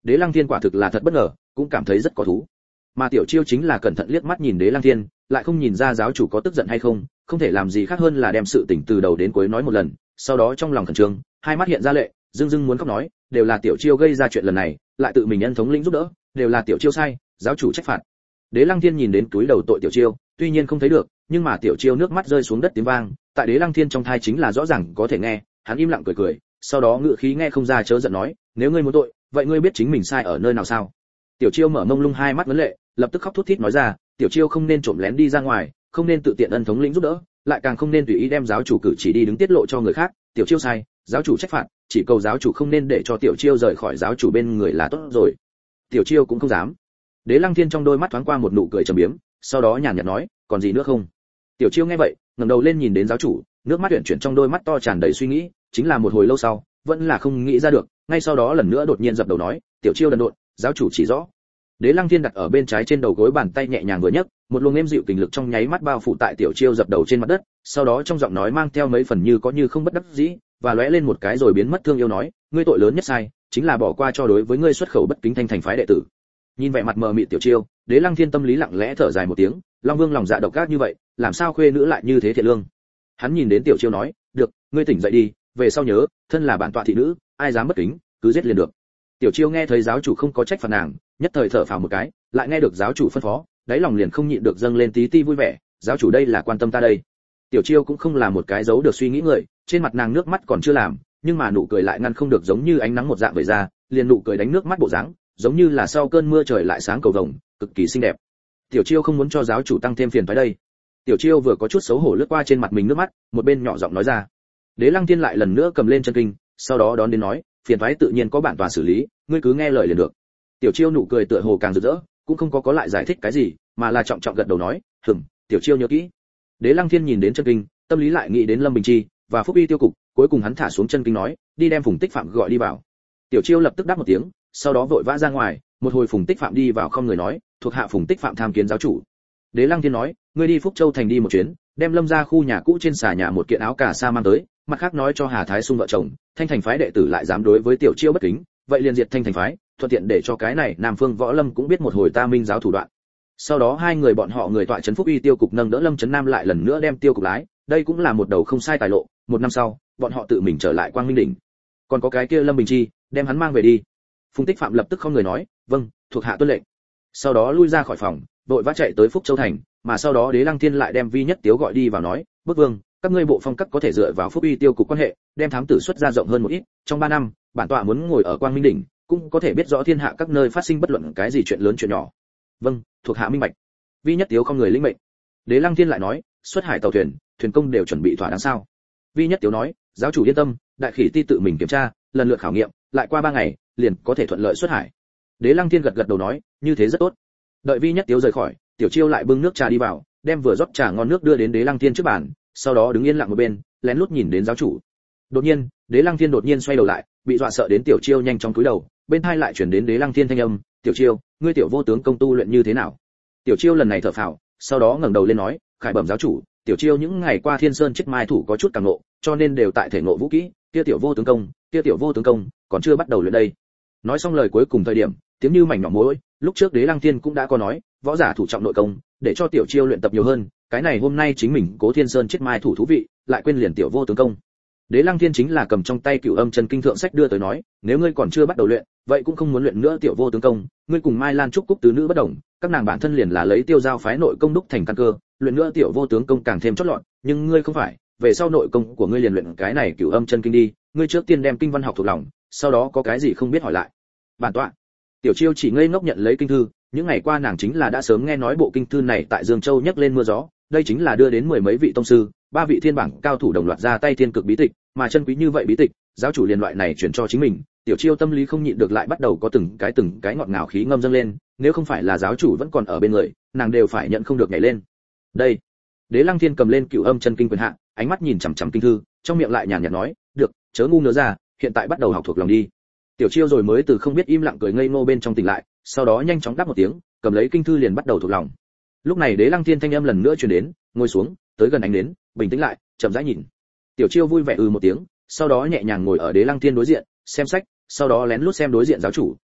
Đế Lăng Thiên quả thực là thật bất ngờ, cũng cảm thấy rất có thú. Mà Tiểu Chiêu chính là cẩn thận liếc mắt nhìn Đế Lăng Thiên, lại không nhìn ra giáo chủ có tức giận hay không, không thể làm gì khác hơn là đem sự tình từ đầu đến cuối nói một lần, sau đó trong lòng khẩn trương, hai mắt hiện ra lệ, dưng dưng muốn khóc nói, đều là Tiểu Chiêu gây ra chuyện lần này, lại tự mình nhân thống lĩnh giúp đỡ, đều là Tiểu Chiêu sai, giáo chủ trách phạt. Đế Lăng Thiên nhìn đến túi đầu tội Tiểu Chiêu, tuy nhiên không thấy được, nhưng mà Tiểu Chiêu nước mắt rơi xuống đất tiếng vang, tại Đế Lăng Thiên trong thai chính là rõ ràng có thể nghe, hắn im lặng cười cười, sau đó ngự khí nghe không ra chớ giận nói, nếu ngươi muốn tội, vậy ngươi biết chính mình sai ở nơi nào sao? Tiểu Chiêu mở mông lung hai mắt vấn lệ, lập tức khóc thút thít nói ra, Tiểu Chiêu không nên trộm lén đi ra ngoài, không nên tự tiện ân thống lĩnh giúp đỡ, lại càng không nên tùy ý đem giáo chủ cử chỉ đi đứng tiết lộ cho người khác, Tiểu Chiêu sai, giáo chủ trách phạt, chỉ cầu giáo chủ không nên để cho Tiểu Chiêu rời khỏi giáo chủ bên người là tốt rồi. Tiểu Chiêu cũng không dám. Đế Lăng Thiên trong đôi mắt thoáng qua một nụ cười trầm biếm, sau đó nhàn nhạt nói, còn gì nữa không? Tiểu Chiêu nghe vậy, ngẩng đầu lên nhìn đến giáo chủ, nước mắt luyện chuyển trong đôi mắt to tràn đầy suy nghĩ, chính là một hồi lâu sau, vẫn là không nghĩ ra được, ngay sau đó lần nữa đột nhiên dập đầu nói, Tiểu Chiêu đần độn, giáo chủ chỉ rõ. Đế Lăng Thiên đặt ở bên trái trên đầu gối, bàn tay nhẹ nhàng vừa nhấc, một luồng êm dịu kình lực trong nháy mắt bao phủ tại Tiểu Chiêu dập đầu trên mặt đất, sau đó trong giọng nói mang theo mấy phần như có như không bất đắc dĩ, và lóe lên một cái rồi biến mất thương yêu nói, ngươi tội lớn nhất sai, chính là bỏ qua cho đối với ngươi xuất khẩu bất kính thanh thành phái đệ tử. Nhìn vẻ mặt mờ mịt Tiểu Chiêu, Đế Lăng Thiên tâm lý lặng lẽ thở dài một tiếng, Long Vương lòng dạ độc ác như vậy, làm sao khuê nữ lại như thế thiện lương. Hắn nhìn đến Tiểu Chiêu nói, được, ngươi tỉnh dậy đi, về sau nhớ, thân là bản tọa thị nữ, ai dám bất kính, cứ giết liền được. Tiểu Chiêu nghe thấy giáo chủ không có trách phạt nàng, nhất thời thở phào một cái, lại nghe được giáo chủ phân phó, đáy lòng liền không nhịn được dâng lên tí ti vui vẻ, giáo chủ đây là quan tâm ta đây. Tiểu Chiêu cũng không là một cái giấu được suy nghĩ người, trên mặt nàng nước mắt còn chưa làm, nhưng mà nụ cười lại ngăn không được giống như ánh nắng một dạng vậy ra, liền nụ cười đánh nước mắt bộ dáng, giống như là sau cơn mưa trời lại sáng cầu vồng, cực kỳ xinh đẹp. Tiểu Chiêu không muốn cho giáo chủ tăng thêm phiền phải đây. Tiểu Chiêu vừa có chút xấu hổ lướt qua trên mặt mình nước mắt, một bên nhỏ giọng nói ra. Đế Lăng Thiên lại lần nữa cầm lên chân kinh, sau đó đón đến nói, phiền toái tự nhiên có bản tòa xử lý, ngươi cứ nghe lời liền được. Tiểu Chiêu nụ cười tựa hồ càng rực rỡ, cũng không có có lại giải thích cái gì, mà là trọng trọng gật đầu nói, "Ừm, Tiểu Chiêu nhớ kỹ." Đế Lăng Thiên nhìn đến chân kinh, tâm lý lại nghĩ đến Lâm Bình Chi và Phúc Y tiêu cục, cuối cùng hắn thả xuống chân kinh nói, "Đi đem Phùng Tích Phạm gọi đi vào." Tiểu Chiêu lập tức đáp một tiếng, sau đó vội vã ra ngoài, một hồi Phùng Tích Phạm đi vào không người nói, "Thuộc hạ Phùng Tích Phạm tham kiến giáo chủ." Đế Lăng Thiên nói, "Ngươi đi Phúc Châu thành đi một chuyến, đem Lâm gia khu nhà cũ trên xà nhà một kiện áo cà sa mang tới, mặt khác nói cho Hà Thái Sung vợ chồng, Thanh Thành phái đệ tử lại dám đối với Tiểu Chiêu bất kính, vậy liền diệt Thanh Thành phái, thuận tiện để cho cái này Nam Phương Võ Lâm cũng biết một hồi ta Minh giáo thủ đoạn." Sau đó hai người bọn họ người tọa trấn Phúc Y tiêu cục nâng đỡ Lâm Trấn Nam lại lần nữa đem tiêu cục lái, đây cũng là một đầu không sai tài lộ, một năm sau, bọn họ tự mình trở lại Quang Minh đỉnh. Còn có cái kia Lâm Bình Chi, đem hắn mang về đi. Phùng Tích Phạm lập tức không người nói, "Vâng, thuộc hạ tuân lệnh." Sau đó lui ra khỏi phòng, vội vã chạy tới Phúc Châu thành, mà sau đó Đế Lăng Thiên lại đem Vi Nhất Tiếu gọi đi vào nói, "Bức Vương, các ngươi bộ phong cách có thể dựa vào Phúc Y tiêu cục quan hệ, đem thám tử xuất ra rộng hơn một ít, trong ba năm, bản tọa muốn ngồi ở Quang Minh đỉnh, cũng có thể biết rõ thiên hạ các nơi phát sinh bất luận cái gì chuyện lớn chuyện nhỏ." "Vâng, thuộc hạ minh bạch." Vi Nhất Tiếu không người lĩnh mệnh. Đế Lăng Thiên lại nói, "Xuất hải tàu thuyền, thuyền công đều chuẩn bị thỏa đáng sao?" Vi Nhất Tiếu nói, "Giáo chủ yên tâm, đại khỉ ti tự mình kiểm tra, lần lượt khảo nghiệm, lại qua ba ngày, liền có thể thuận lợi xuất hải." Đế Lăng Thiên gật gật đầu nói, "Như thế rất tốt." Đợi Vi Nhất Tiếu rời khỏi, Tiểu Chiêu lại bưng nước trà đi vào, đem vừa rót trà ngon nước đưa đến Đế Lăng Thiên trước bàn, sau đó đứng yên lặng một bên, lén lút nhìn đến giáo chủ. Đột nhiên, Đế Lăng Thiên đột nhiên xoay đầu lại, bị dọa sợ đến Tiểu Chiêu nhanh chóng cúi đầu, bên tai lại truyền đến Đế Lăng Thiên thanh âm, "Tiểu Chiêu, ngươi tiểu vô tướng công tu luyện như thế nào?" Tiểu Chiêu lần này thở phào, sau đó ngẩng đầu lên nói, "Khải bẩm giáo chủ, Tiểu Chiêu những ngày qua Thiên Sơn chết mai thủ có chút càng ngộ, cho nên đều tại thể ngộ vũ kỹ, kia tiểu vô tướng công, kia tiểu vô tướng công, còn chưa bắt đầu luyện đây." Nói xong lời cuối cùng thời điểm, tiếng như mảnh nhỏ mối, lúc trước Đế Lăng Thiên cũng đã có nói, võ giả thủ trọng nội công, để cho Tiểu Chiêu luyện tập nhiều hơn, cái này hôm nay chính mình Cố Thiên Sơn chết mai thủ thú vị, lại quên liền tiểu vô tướng công. Đế Lăng Thiên chính là cầm trong tay Cửu Âm Chân Kinh thượng sách đưa tới nói, nếu ngươi còn chưa bắt đầu luyện, vậy cũng không muốn luyện nữa tiểu vô tướng công, ngươi cùng Mai Lan Trúc Cúc tứ nữ bất đồng, các nàng bản thân liền là lấy tiêu giao phái nội công đúc thành căn cơ, luyện nữa tiểu vô tướng công càng thêm chót lọt, nhưng ngươi không phải, về sau nội công của ngươi liền luyện cái này Cửu Âm Chân Kinh đi, ngươi trước tiên đem kinh văn học thuộc lòng, sau đó có cái gì không biết hỏi lại. Bản tọa. Tiểu Chiêu chỉ ngây ngốc nhận lấy kinh thư, những ngày qua nàng chính là đã sớm nghe nói bộ kinh thư này tại Dương Châu nhấc lên mưa gió, đây chính là đưa đến mười mấy vị tông sư, ba vị thiên bảng cao thủ đồng loạt ra tay thiên cực bí tịch, mà chân quý như vậy bí tịch, giáo chủ liền loại này chuyển cho chính mình, Tiểu Chiêu tâm lý không nhịn được lại bắt đầu có từng cái từng cái ngọt ngào khí ngâm dâng lên, nếu không phải là giáo chủ vẫn còn ở bên người, nàng đều phải nhận không được nhảy lên. Đây. Đế Lăng Thiên cầm lên Cửu Âm Chân Kinh quyền hạ, ánh mắt nhìn chằm chằm kinh thư, trong miệng lại nhàn nhạt nói, "Được, chớ ngu nữa ra, hiện tại bắt đầu học thuộc lòng đi." Tiểu Chiêu rồi mới từ không biết im lặng cười ngây ngô bên trong tỉnh lại, sau đó nhanh chóng đáp một tiếng, cầm lấy kinh thư liền bắt đầu thuộc lòng. Lúc này Đế Lăng Thiên thanh âm lần nữa truyền đến, ngồi xuống, tới gần ánh đến, bình tĩnh lại, chậm rãi nhìn. Tiểu Chiêu vui vẻ ừ một tiếng, sau đó nhẹ nhàng ngồi ở Đế Lăng Thiên đối diện, xem sách, sau đó lén lút xem đối diện giáo chủ,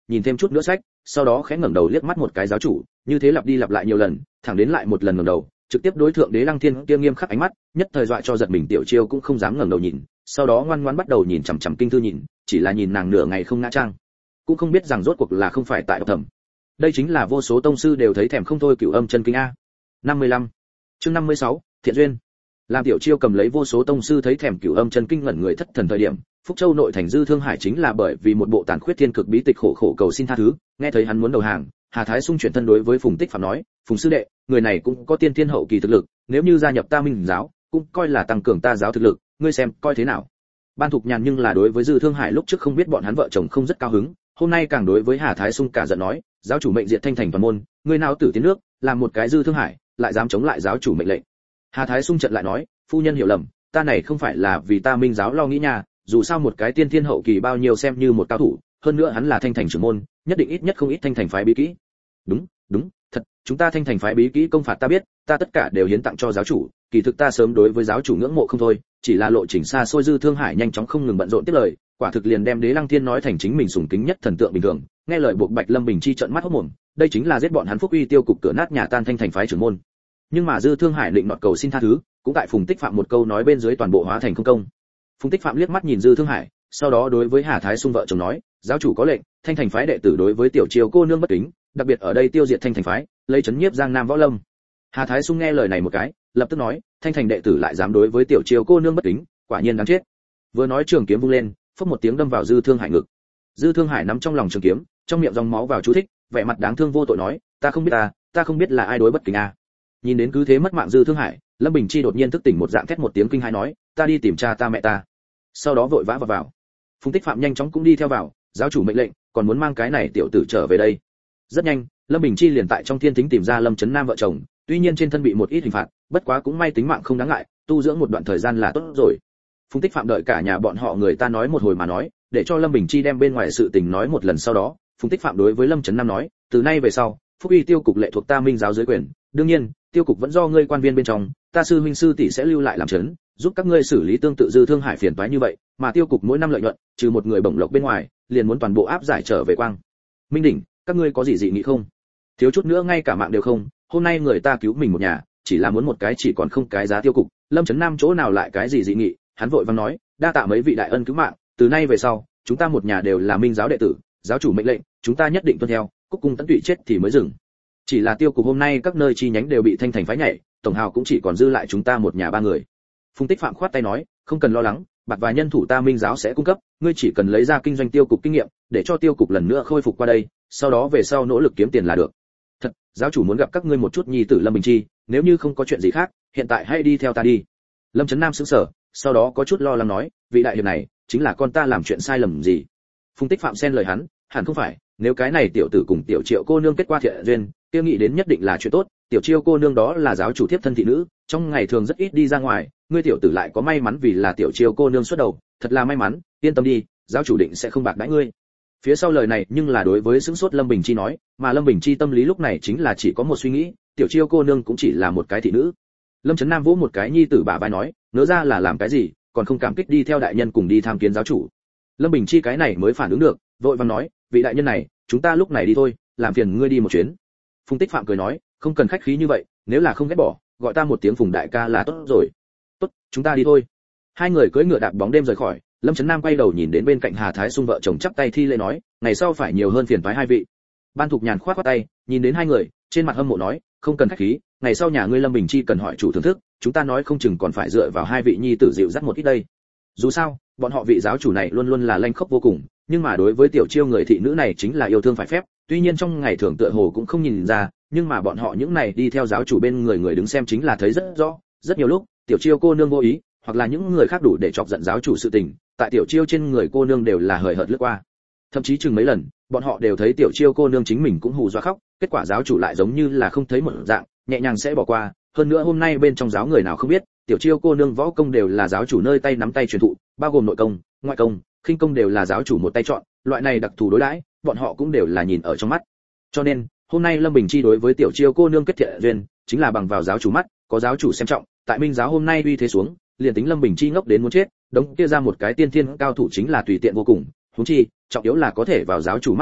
nhìn thêm chút nữa sách, sau đó khẽ ngẩng đầu liếc mắt một cái giáo chủ, như thế lặp đi lặp lại nhiều lần, thẳng đến lại một lần ngẩng đầu, trực tiếp đối thượng Đế Lăng Thiên kia nghiêm khắc ánh mắt, nhất thời dọa cho giật mình. Tiểu Chiêu cũng không dám ngẩng đầu nhìn, sau đó ngoan ngoãn bắt đầu nhìn chằm chằm kinh thư nhìn, chỉ là nhìn nàng nửa ngày không ngã trang, cũng không biết rằng rốt cuộc là không phải tại độc thẩm. Đây chính là vô số tông sư đều thấy thèm không thôi Cửu Âm chân kinh a. năm mươi lăm. Chương năm mươi sáu, Thiện duyên. Làm Tiểu Chiêu cầm lấy vô số tông sư thấy thèm Cửu Âm chân kinh ngẩn người thất thần thời điểm, Phúc Châu nội thành Dư Thương Hải chính là bởi vì một bộ tàn khuyết thiên cực bí tịch khổ khổ cầu xin tha thứ, nghe thấy hắn muốn đầu hàng, Hà Thái Sung chuyển thân đối với Phùng Tích Phạm nói, "Phùng sư đệ, người này cũng có tiên thiên hậu kỳ thực lực, nếu như gia nhập ta Minh giáo, cũng coi là tăng cường ta giáo thực lực, ngươi xem coi thế nào?" Ban Thục Nhàn nhưng là đối với Dư Thương Hải lúc trước không biết bọn hắn vợ chồng không rất cao hứng, hôm nay càng đối với Hà Thái Sung cả giận nói, "Giáo chủ mệnh diệt Thanh Thành toàn môn, ngươi nào tử tiến nước, làm một cái Dư Thương Hải, lại dám chống lại giáo chủ mệnh lệnh." Hà Thái Sung trận lại nói, "Phu nhân hiểu lầm, ta này không phải là vì ta Minh giáo lo nghĩ nha, dù sao một cái tiên thiên hậu kỳ bao nhiêu xem như một cao thủ, hơn nữa hắn là Thanh Thành trưởng môn, nhất định ít nhất không ít Thanh Thành phái bí kỹ." "Đúng, đúng, thật, chúng ta Thanh Thành phái bí kỹ công phạt ta biết, ta tất cả đều hiến tặng cho giáo chủ, kỳ thực ta sớm đối với giáo chủ ngưỡng mộ không thôi, chỉ là lộ trình xa xôi." Dư Thương Hải nhanh chóng không ngừng bận rộn tiếp lời, quả thực liền đem Đế Lăng Thiên nói thành chính mình sùng kính nhất thần tượng bình thường, nghe lời buộc Bạch Lâm Bình chi trợn mắt hốt mồm, đây chính là giết bọn hắn Phúc Uy tiêu cục cửa nát nhà tan Thanh Thành phái trưởng môn. Nhưng mà Dư Thương Hải định nọt cầu xin tha thứ, cũng tại Phùng Tích Phạm một câu nói bên dưới toàn bộ hóa thành không công. Phùng Tích Phạm liếc mắt nhìn Dư Thương Hải, sau đó đối với Hà Thái Sung vợ chồng nói, "Giáo chủ có lệnh, Thanh Thành phái đệ tử đối với Tiểu Chiêu cô nương bất kính, đặc biệt ở đây tiêu diệt Thanh Thành phái, lấy chấn nhiếp Giang Nam võ lâm." Hà Thái Sung nghe lời này một cái, lập tức nói, "Thanh Thành đệ tử lại dám đối với Tiểu Chiêu cô nương bất kính, quả nhiên đáng chết." Vừa nói trường kiếm vung lên, phốc một tiếng đâm vào Dư Thương Hải ngực. Dư Thương Hải nắm trong lòng trường kiếm, trong miệng dòng máu vào chú thích, vẻ mặt đáng thương vô tội nói, "Ta không biết ta, ta không biết là ai đối bất kính a." Nhìn đến cứ thế mất mạng Dư Thương Hải, Lâm Bình Chi đột nhiên thức tỉnh một dạng thét một tiếng kinh hãi nói, "Ta đi tìm cha ta mẹ ta." Sau đó vội vã vào vào. Phùng Tích Phạm nhanh chóng cũng đi theo vào, giáo chủ mệnh lệnh, còn muốn mang cái này tiểu tử trở về đây. Rất nhanh, Lâm Bình Chi liền tại trong thiên thính tìm ra Lâm Chấn Nam vợ chồng, tuy nhiên trên thân bị một ít hình phạt, bất quá cũng may tính mạng không đáng ngại, tu dưỡng một đoạn thời gian là tốt rồi. Phùng Tích Phạm đợi cả nhà bọn họ người ta nói một hồi mà nói, để cho Lâm Bình Chi đem bên ngoài sự tình nói một lần, sau đó, Phùng Tích Phạm đối với Lâm Chấn Nam nói, "Từ nay về sau, Phúc Uy tiêu cục lệ thuộc ta Minh giáo dưới quyền, đương nhiên, tiêu cục vẫn do ngươi quan viên bên trong, ta sư huynh sư tỷ sẽ lưu lại làm trấn, giúp các ngươi xử lý tương tự Dư Thương Hải phiền toái như vậy, mà tiêu cục mỗi năm lợi nhuận, trừ một người bổng lộc bên ngoài, liền muốn toàn bộ áp giải trở về Quang Minh đỉnh, các ngươi có gì dị nghị không? Thiếu chút nữa ngay cả mạng đều không, hôm nay người ta cứu mình một nhà, chỉ là muốn một cái chỉ còn không cái giá tiêu cục." Lâm Chấn Nam chỗ nào lại cái gì dị nghị, hắn vội vàng nói, "Đa tạ mấy vị đại ân cứu mạng, từ nay về sau, chúng ta một nhà đều là Minh giáo đệ tử, giáo chủ mệnh lệnh, chúng ta nhất định tuân theo, cúc cung tận tụy chết thì mới dừng. Chỉ là tiêu cục hôm nay các nơi chi nhánh đều bị Thanh Thành phái nhảy, tổng hào cũng chỉ còn dư lại chúng ta một nhà ba người." Phùng Tích Phạm khoát tay nói, "Không cần lo lắng, bạc và nhân thủ ta Minh giáo sẽ cung cấp, ngươi chỉ cần lấy ra kinh doanh tiêu cục kinh nghiệm, để cho tiêu cục lần nữa khôi phục qua đây, sau đó về sau nỗ lực kiếm tiền là được." "Thật, giáo chủ muốn gặp các ngươi một chút." Nhi tử Lâm Bình Chi, "Nếu như không có chuyện gì khác, hiện tại hãy đi theo ta đi." Lâm Chấn Nam sững sờ, sau đó có chút lo lắng nói, "Vị đại hiệp này, chính là con ta làm chuyện sai lầm gì?" Phùng Tích Phạm xen lời hắn, "Hẳn không phải, nếu cái này tiểu tử cùng Tiểu Triệu cô nương kết qua thiện duyên, kia nghĩ đến nhất định là chuyện tốt, Tiểu Chiêu cô nương đó là giáo chủ thiếp thân thị nữ, trong ngày thường rất ít đi ra ngoài, ngươi tiểu tử lại có may mắn vì là Tiểu Chiêu cô nương xuất đầu, thật là may mắn, yên tâm đi, giáo chủ định sẽ không bạc đãi ngươi." Phía sau lời này nhưng là đối với sững sốt Lâm Bình Chi nói, mà Lâm Bình Chi tâm lý lúc này chính là chỉ có một suy nghĩ, Tiểu Chiêu cô nương cũng chỉ là một cái thị nữ. Lâm Chấn Nam vỗ một cái nhi tử bả vai nói, "Nỡ ra là làm cái gì, còn không cảm kích đi theo đại nhân cùng đi tham kiến giáo chủ." Lâm Bình Chi cái này mới phản ứng được, vội vàng nói, "Vị đại nhân này, chúng ta lúc này đi thôi, làm phiền ngươi đi một chuyến." Phùng Tích Phạm cười nói, "Không cần khách khí như vậy, nếu là không ghét bỏ, gọi ta một tiếng Phùng đại ca là tốt rồi." "Tốt, chúng ta đi thôi." Hai người cưỡi ngựa đạp bóng đêm rời khỏi, Lâm Chấn Nam quay đầu nhìn đến bên cạnh Hà Thái Sung vợ chồng chắp tay thi lễ nói, "Ngày sau phải nhiều hơn phiền toái hai vị." Ban Thục Nhàn khoát khoát tay, nhìn đến hai người, trên mặt hâm mộ nói, "Không cần khách khí, ngày sau nhà ngươi Lâm Bình Chi cần hỏi chủ thưởng thức, chúng ta nói không chừng còn phải dựa vào hai vị nhi tử dịu dắt một ít đây." Dù sao, bọn họ vị giáo chủ này luôn luôn là lanh khốc vô cùng, nhưng mà đối với Tiểu Chiêu người thị nữ này chính là yêu thương phải phép, tuy nhiên trong ngày thường tựa hồ cũng không nhìn ra, nhưng mà bọn họ những này đi theo giáo chủ bên người người đứng xem chính là thấy rất rõ, rất nhiều lúc, Tiểu Chiêu cô nương vô ý, hoặc là những người khác đủ để chọc giận giáo chủ sự tình, tại Tiểu Chiêu trên người cô nương đều là hời hợt lướt qua. Thậm chí chừng mấy lần, bọn họ đều thấy Tiểu Chiêu cô nương chính mình cũng hù dọa khóc, kết quả giáo chủ lại giống như là không thấy một dạng, nhẹ nhàng sẽ bỏ qua. Hơn nữa hôm nay bên trong giáo người nào không biết, Tiểu Chiêu cô nương võ công đều là giáo chủ nơi tay nắm tay truyền thụ, bao gồm nội công, ngoại công, khinh công đều là giáo chủ một tay chọn, loại này đặc thù đối đãi, bọn họ cũng đều là nhìn ở trong mắt. Cho nên, hôm nay Lâm Bình Chi đối với Tiểu Chiêu cô nương kết thiện duyên, chính là bằng vào giáo chủ mắt, có giáo chủ xem trọng, tại Minh giáo hôm nay uy thế xuống, liền tính Lâm Bình Chi ngốc đến muốn chết, đống kia ra một cái tiên thiên cao thủ chính là tùy tiện vô cùng, huống chi, trọng yếu là có thể vào giáo chủ mắt ta,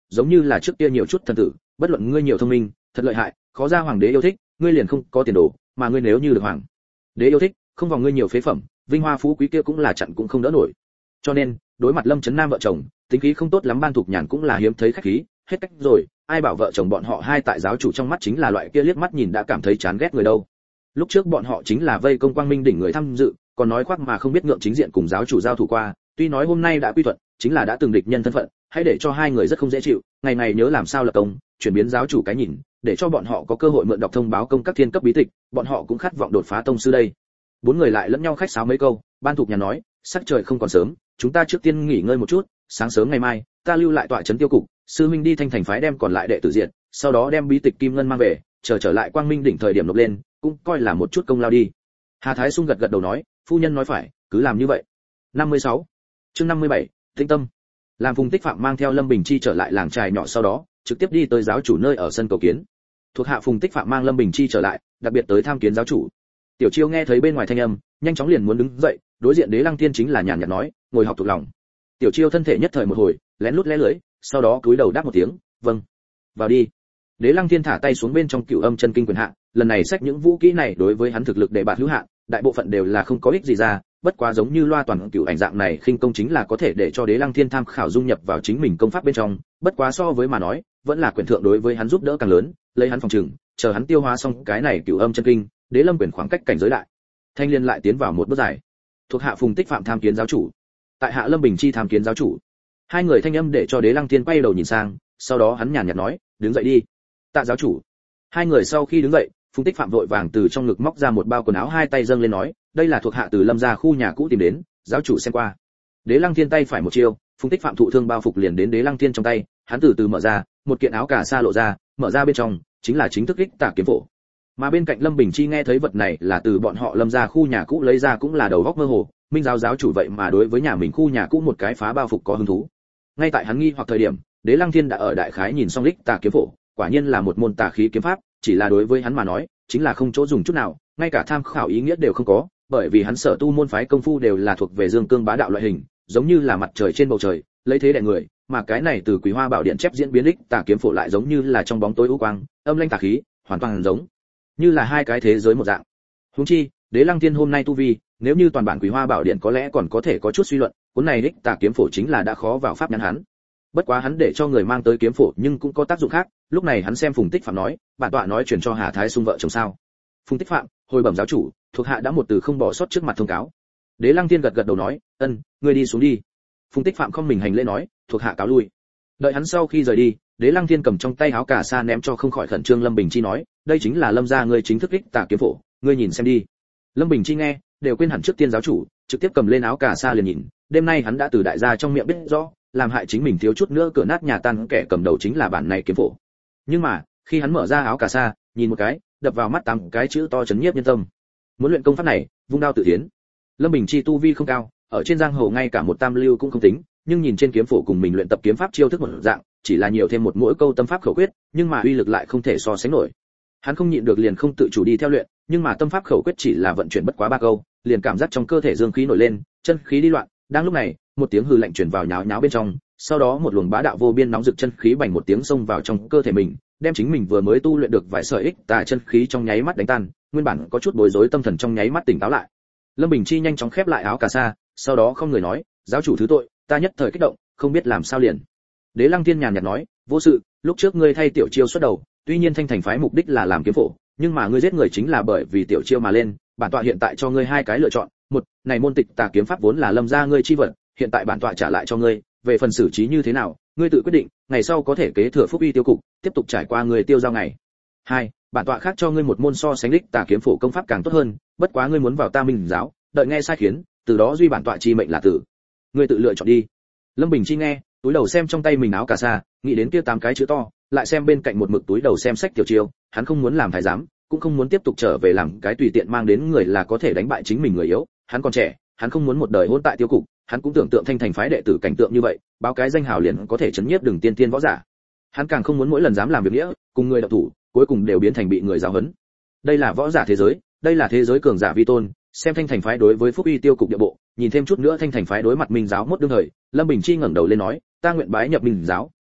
giống như là trước kia nhiều chút thần tử, bất luận ngươi nhiều thông minh, thật lợi hại, khó ra hoàng đế yêu thích, ngươi liền không có tiền đồ, mà ngươi nếu như được hoàng đế yêu thích, không vòng ngươi nhiều phế phẩm, vinh hoa phú quý kia cũng là chặn cũng không đỡ nổi. Cho nên, đối mặt Lâm Chấn Nam vợ chồng, tính khí không tốt lắm Ban Thục Nhàn cũng là hiếm thấy khách khí, hết cách rồi, ai bảo vợ chồng bọn họ hai tại giáo chủ trong mắt chính là loại kia liếc mắt nhìn đã cảm thấy chán ghét người đâu. Lúc trước bọn họ chính là vây công Quang Minh đỉnh người tham dự, còn nói khoác mà không biết ngượng chính diện cùng giáo chủ giao thủ qua, tuy nói hôm nay đã quy thuận, chính là đã từng địch nhân thân phận, hãy để cho hai người rất không dễ chịu, ngày ngày nhớ làm sao lập công, chuyển biến giáo chủ cái nhìn, để cho bọn họ có cơ hội mượn đọc thông báo công các thiên cấp bí tịch, bọn họ cũng khát vọng đột phá tông sư đây. Bốn người lại lẫn nhau khách sáo mấy câu, Ban Thục Nhàn nói, sắc trời không còn sớm, chúng ta trước tiên nghỉ ngơi một chút, sáng sớm ngày mai, ta lưu lại tọa trấn tiêu cục, sư minh đi Thanh Thành phái đem còn lại đệ tử diện, sau đó đem bí tịch kim ngân mang về, chờ trở lại Quang Minh đỉnh thời điểm nộp lên, cũng coi là một chút công lao đi. Hà Thái Sung gật gật đầu nói, phu nhân nói phải, cứ làm như vậy. năm mươi sáu Chương năm mươi bảy Tĩnh tâm. Làm Phùng Tích Phạm mang theo Lâm Bình Chi trở lại làng trài nhỏ sau đó, trực tiếp đi tới giáo chủ nơi ở sân cầu kiến. Thuộc hạ Phùng Tích Phạm mang Lâm Bình Chi trở lại, đặc biệt tới tham kiến giáo chủ. Tiểu Chiêu nghe thấy bên ngoài thanh âm, nhanh chóng liền muốn đứng dậy, đối diện Đế Lăng Tiên chính là nhàn nhạt nói, ngồi học thuộc lòng. Tiểu Chiêu thân thể nhất thời một hồi, lén lút lé lưỡi, sau đó cúi đầu đáp một tiếng, vâng. Vào đi. Đế Lăng Tiên thả tay xuống bên trong Cửu Âm Chân Kinh quyền hạ, lần này sách những vũ kỹ này đối với hắn thực lực để bạt hữu hạn, đại bộ phận đều là không có ích gì ra, bất quá giống như loa toàn cửu ảnh dạng này khinh công chính là có thể để cho Đế Lăng Thiên tham khảo dung nhập vào chính mình công pháp bên trong, bất quá so với mà nói, vẫn là quyền thượng đối với hắn giúp đỡ càng lớn, lấy hắn phòng trừng, chờ hắn tiêu hóa xong cái này Cửu Âm Chân Kinh, Đế Lâm quyền khoảng cách cảnh giới lại. Thanh Liên lại tiến vào một bước dài. Thuộc hạ Phùng Tích Phạm tham kiến giáo chủ. Tại hạ Lâm Bình Chi tham kiến giáo chủ. Hai người thanh âm để cho Đế Lăng Thiên quay đầu nhìn sang, sau đó hắn nhàn nhạt nói, đứng dậy đi. Tạ giáo chủ. Hai người sau khi đứng dậy, Phùng Tích Phạm vội vàng từ trong ngực móc ra một bao quần áo, hai tay dâng lên nói, đây là thuộc hạ từ Lâm gia khu nhà cũ tìm đến, giáo chủ xem qua. Đế Lăng Thiên tay phải một chiêu, Phùng Tích Phạm thụ thương bao phục liền đến Đế Lăng Thiên trong tay, hắn từ từ mở ra, một kiện áo cà sa lộ ra, mở ra bên trong chính là chính thức ích tả kiếm phổ. Mà bên cạnh Lâm Bình Chi nghe thấy vật này là từ bọn họ Lâm gia khu nhà cũ lấy ra cũng là đầu góc mơ hồ, Minh giáo giáo chủ vậy mà đối với nhà mình khu nhà cũ một cái phá bao phục có hứng thú. Ngay tại hắn nghi hoặc thời điểm, Đế Lăng Thiên đã ở đại khái nhìn xong ích tả kiếm phổ, quả nhiên là một môn tà khí kiếm pháp, chỉ là đối với hắn mà nói, chính là không chỗ dùng chút nào, ngay cả tham khảo ý nghĩa đều không có, bởi vì hắn sở tu môn phái công phu đều là thuộc về dương cương bá đạo loại hình, giống như là mặt trời trên bầu trời, lấy thế đè người, mà cái này từ Quý Hoa Bảo Điện chép diễn biến ích tà kiếm phổ lại giống như là trong bóng tối u quang, âm lãnh tà khí, hoàn toàn giống như là hai cái thế giới một dạng. Huống chi, Đế Lăng Thiên hôm nay tu vi, nếu như toàn bản Quý Hoa Bảo Điện có lẽ còn có thể có chút suy luận, cuốn này ích tà kiếm phổ chính là đã khó vào pháp nhãn hắn. Bất quá hắn để cho người mang tới kiếm phổ nhưng cũng có tác dụng khác, lúc này hắn xem Phùng Tích Phạm nói, bản tọa nói truyền cho Hà Thái Sung vợ chồng sao? Phùng Tích Phạm, hồi bẩm giáo chủ, thuộc hạ đã một từ không bỏ sót trước mặt thông cáo. Đế Lăng Thiên gật gật đầu nói, ân, ngươi đi xuống đi. Phùng Tích Phạm không mình hành lễ nói, thuộc hạ cáo lui. Đợi hắn sau khi rời đi, Đế Lăng Thiên cầm trong tay áo cà sa ném cho không khỏi khẩn trương Lâm Bình Chi nói, đây chính là Lâm gia ngươi chính thức ích tà kiếm phổ, ngươi nhìn xem đi. Lâm Bình Chi nghe, đều quên hẳn trước tiên giáo chủ, trực tiếp cầm lên áo cà sa liền nhìn, đêm nay hắn đã từ đại gia trong miệng biết rõ, làm hại chính mình thiếu chút nữa cửa nát nhà tan kẻ cầm đầu chính là bản này kiếm phổ. Nhưng mà, khi hắn mở ra áo cà sa, nhìn một cái, đập vào mắt tám cái chữ to chấn nhiếp nhân tâm. Muốn luyện công pháp này, vung đao tự tiến. Lâm Bình Chi tu vi không cao, ở trên giang hồ ngay cả một tam lưu cũng không tính, nhưng nhìn trên kiếm phổ cùng mình luyện tập kiếm pháp chiêu thức một dạng, chỉ là nhiều thêm một mỗi câu tâm pháp khẩu quyết, nhưng mà uy lực lại không thể so sánh nổi. Hắn không nhịn được liền không tự chủ đi theo luyện, nhưng mà tâm pháp khẩu quyết chỉ là vận chuyển bất quá ba câu, liền cảm giác trong cơ thể dương khí nổi lên, chân khí đi loạn. Đang lúc này, một tiếng hừ lạnh truyền vào nháo nháo bên trong, sau đó một luồng bá đạo vô biên nóng rực chân khí bành một tiếng xông vào trong cơ thể mình, đem chính mình vừa mới tu luyện được vài sợi ích tà chân khí trong nháy mắt đánh tan, nguyên bản có chút bối rối tâm thần trong nháy mắt tỉnh táo lại. Lâm Bình Chi nhanh chóng khép lại áo cà sa, sau đó không người nói, giáo chủ thứ tội, ta nhất thời kích động, không biết làm sao liền. Đế Lăng Thiên nhàn nhạt nói, vô sự, lúc trước ngươi thay tiểu chiêu xuất đầu, tuy nhiên Thanh Thành phái mục đích là làm kiếm phổ, nhưng mà ngươi giết người chính là bởi vì tiểu chiêu mà lên, bản tọa hiện tại cho ngươi hai cái lựa chọn, một, này môn tịch tà kiếm pháp vốn là Lâm gia ngươi chi vật, hiện tại bản tọa trả lại cho ngươi, về phần xử trí như thế nào, ngươi tự quyết định, ngày sau có thể kế thừa phúc uy tiêu cục, tiếp tục trải qua người tiêu giao ngày. Hai, bản tọa khác cho ngươi một môn so sánh đích tà kiếm phổ công pháp càng tốt hơn, bất quá ngươi muốn vào ta Minh giáo, đợi nghe sai khiến, từ đó duy bản tọa chi mệnh là tử. Ngươi tự lựa chọn đi. Lâm Bình Chi nghe, túi đầu xem trong tay mình áo cà sa, nghĩ đến kia tám cái chữ to, lại xem bên cạnh một mực túi đầu xem sách tiểu chiêu, hắn không muốn làm thái giám, cũng không muốn tiếp tục trở về làm cái tùy tiện mang đến người là có thể đánh bại chính mình người yếu, hắn còn trẻ, hắn không muốn một đời hôn tại tiêu cục, hắn cũng tưởng tượng Thanh Thành phái đệ tử cảnh tượng như vậy, báo cái danh hào liền có thể chấn nhiếp đường tiên tiên võ giả. Hắn càng không muốn mỗi lần dám làm việc nghĩa, cùng người độc thủ, cuối cùng đều biến thành bị người giáo huấn. Đây là võ giả thế giới, đây là thế giới cường giả vi tôn, xem Thanh Thành phái đối với phúc uy tiêu cục địa bộ, nhìn thêm chút nữa Thanh Thành phái đối mặt Minh giáo mốt đương thời, Lâm Bình Chi ngẩng đầu lên nói, ta nguyện bái nhập Minh giáo,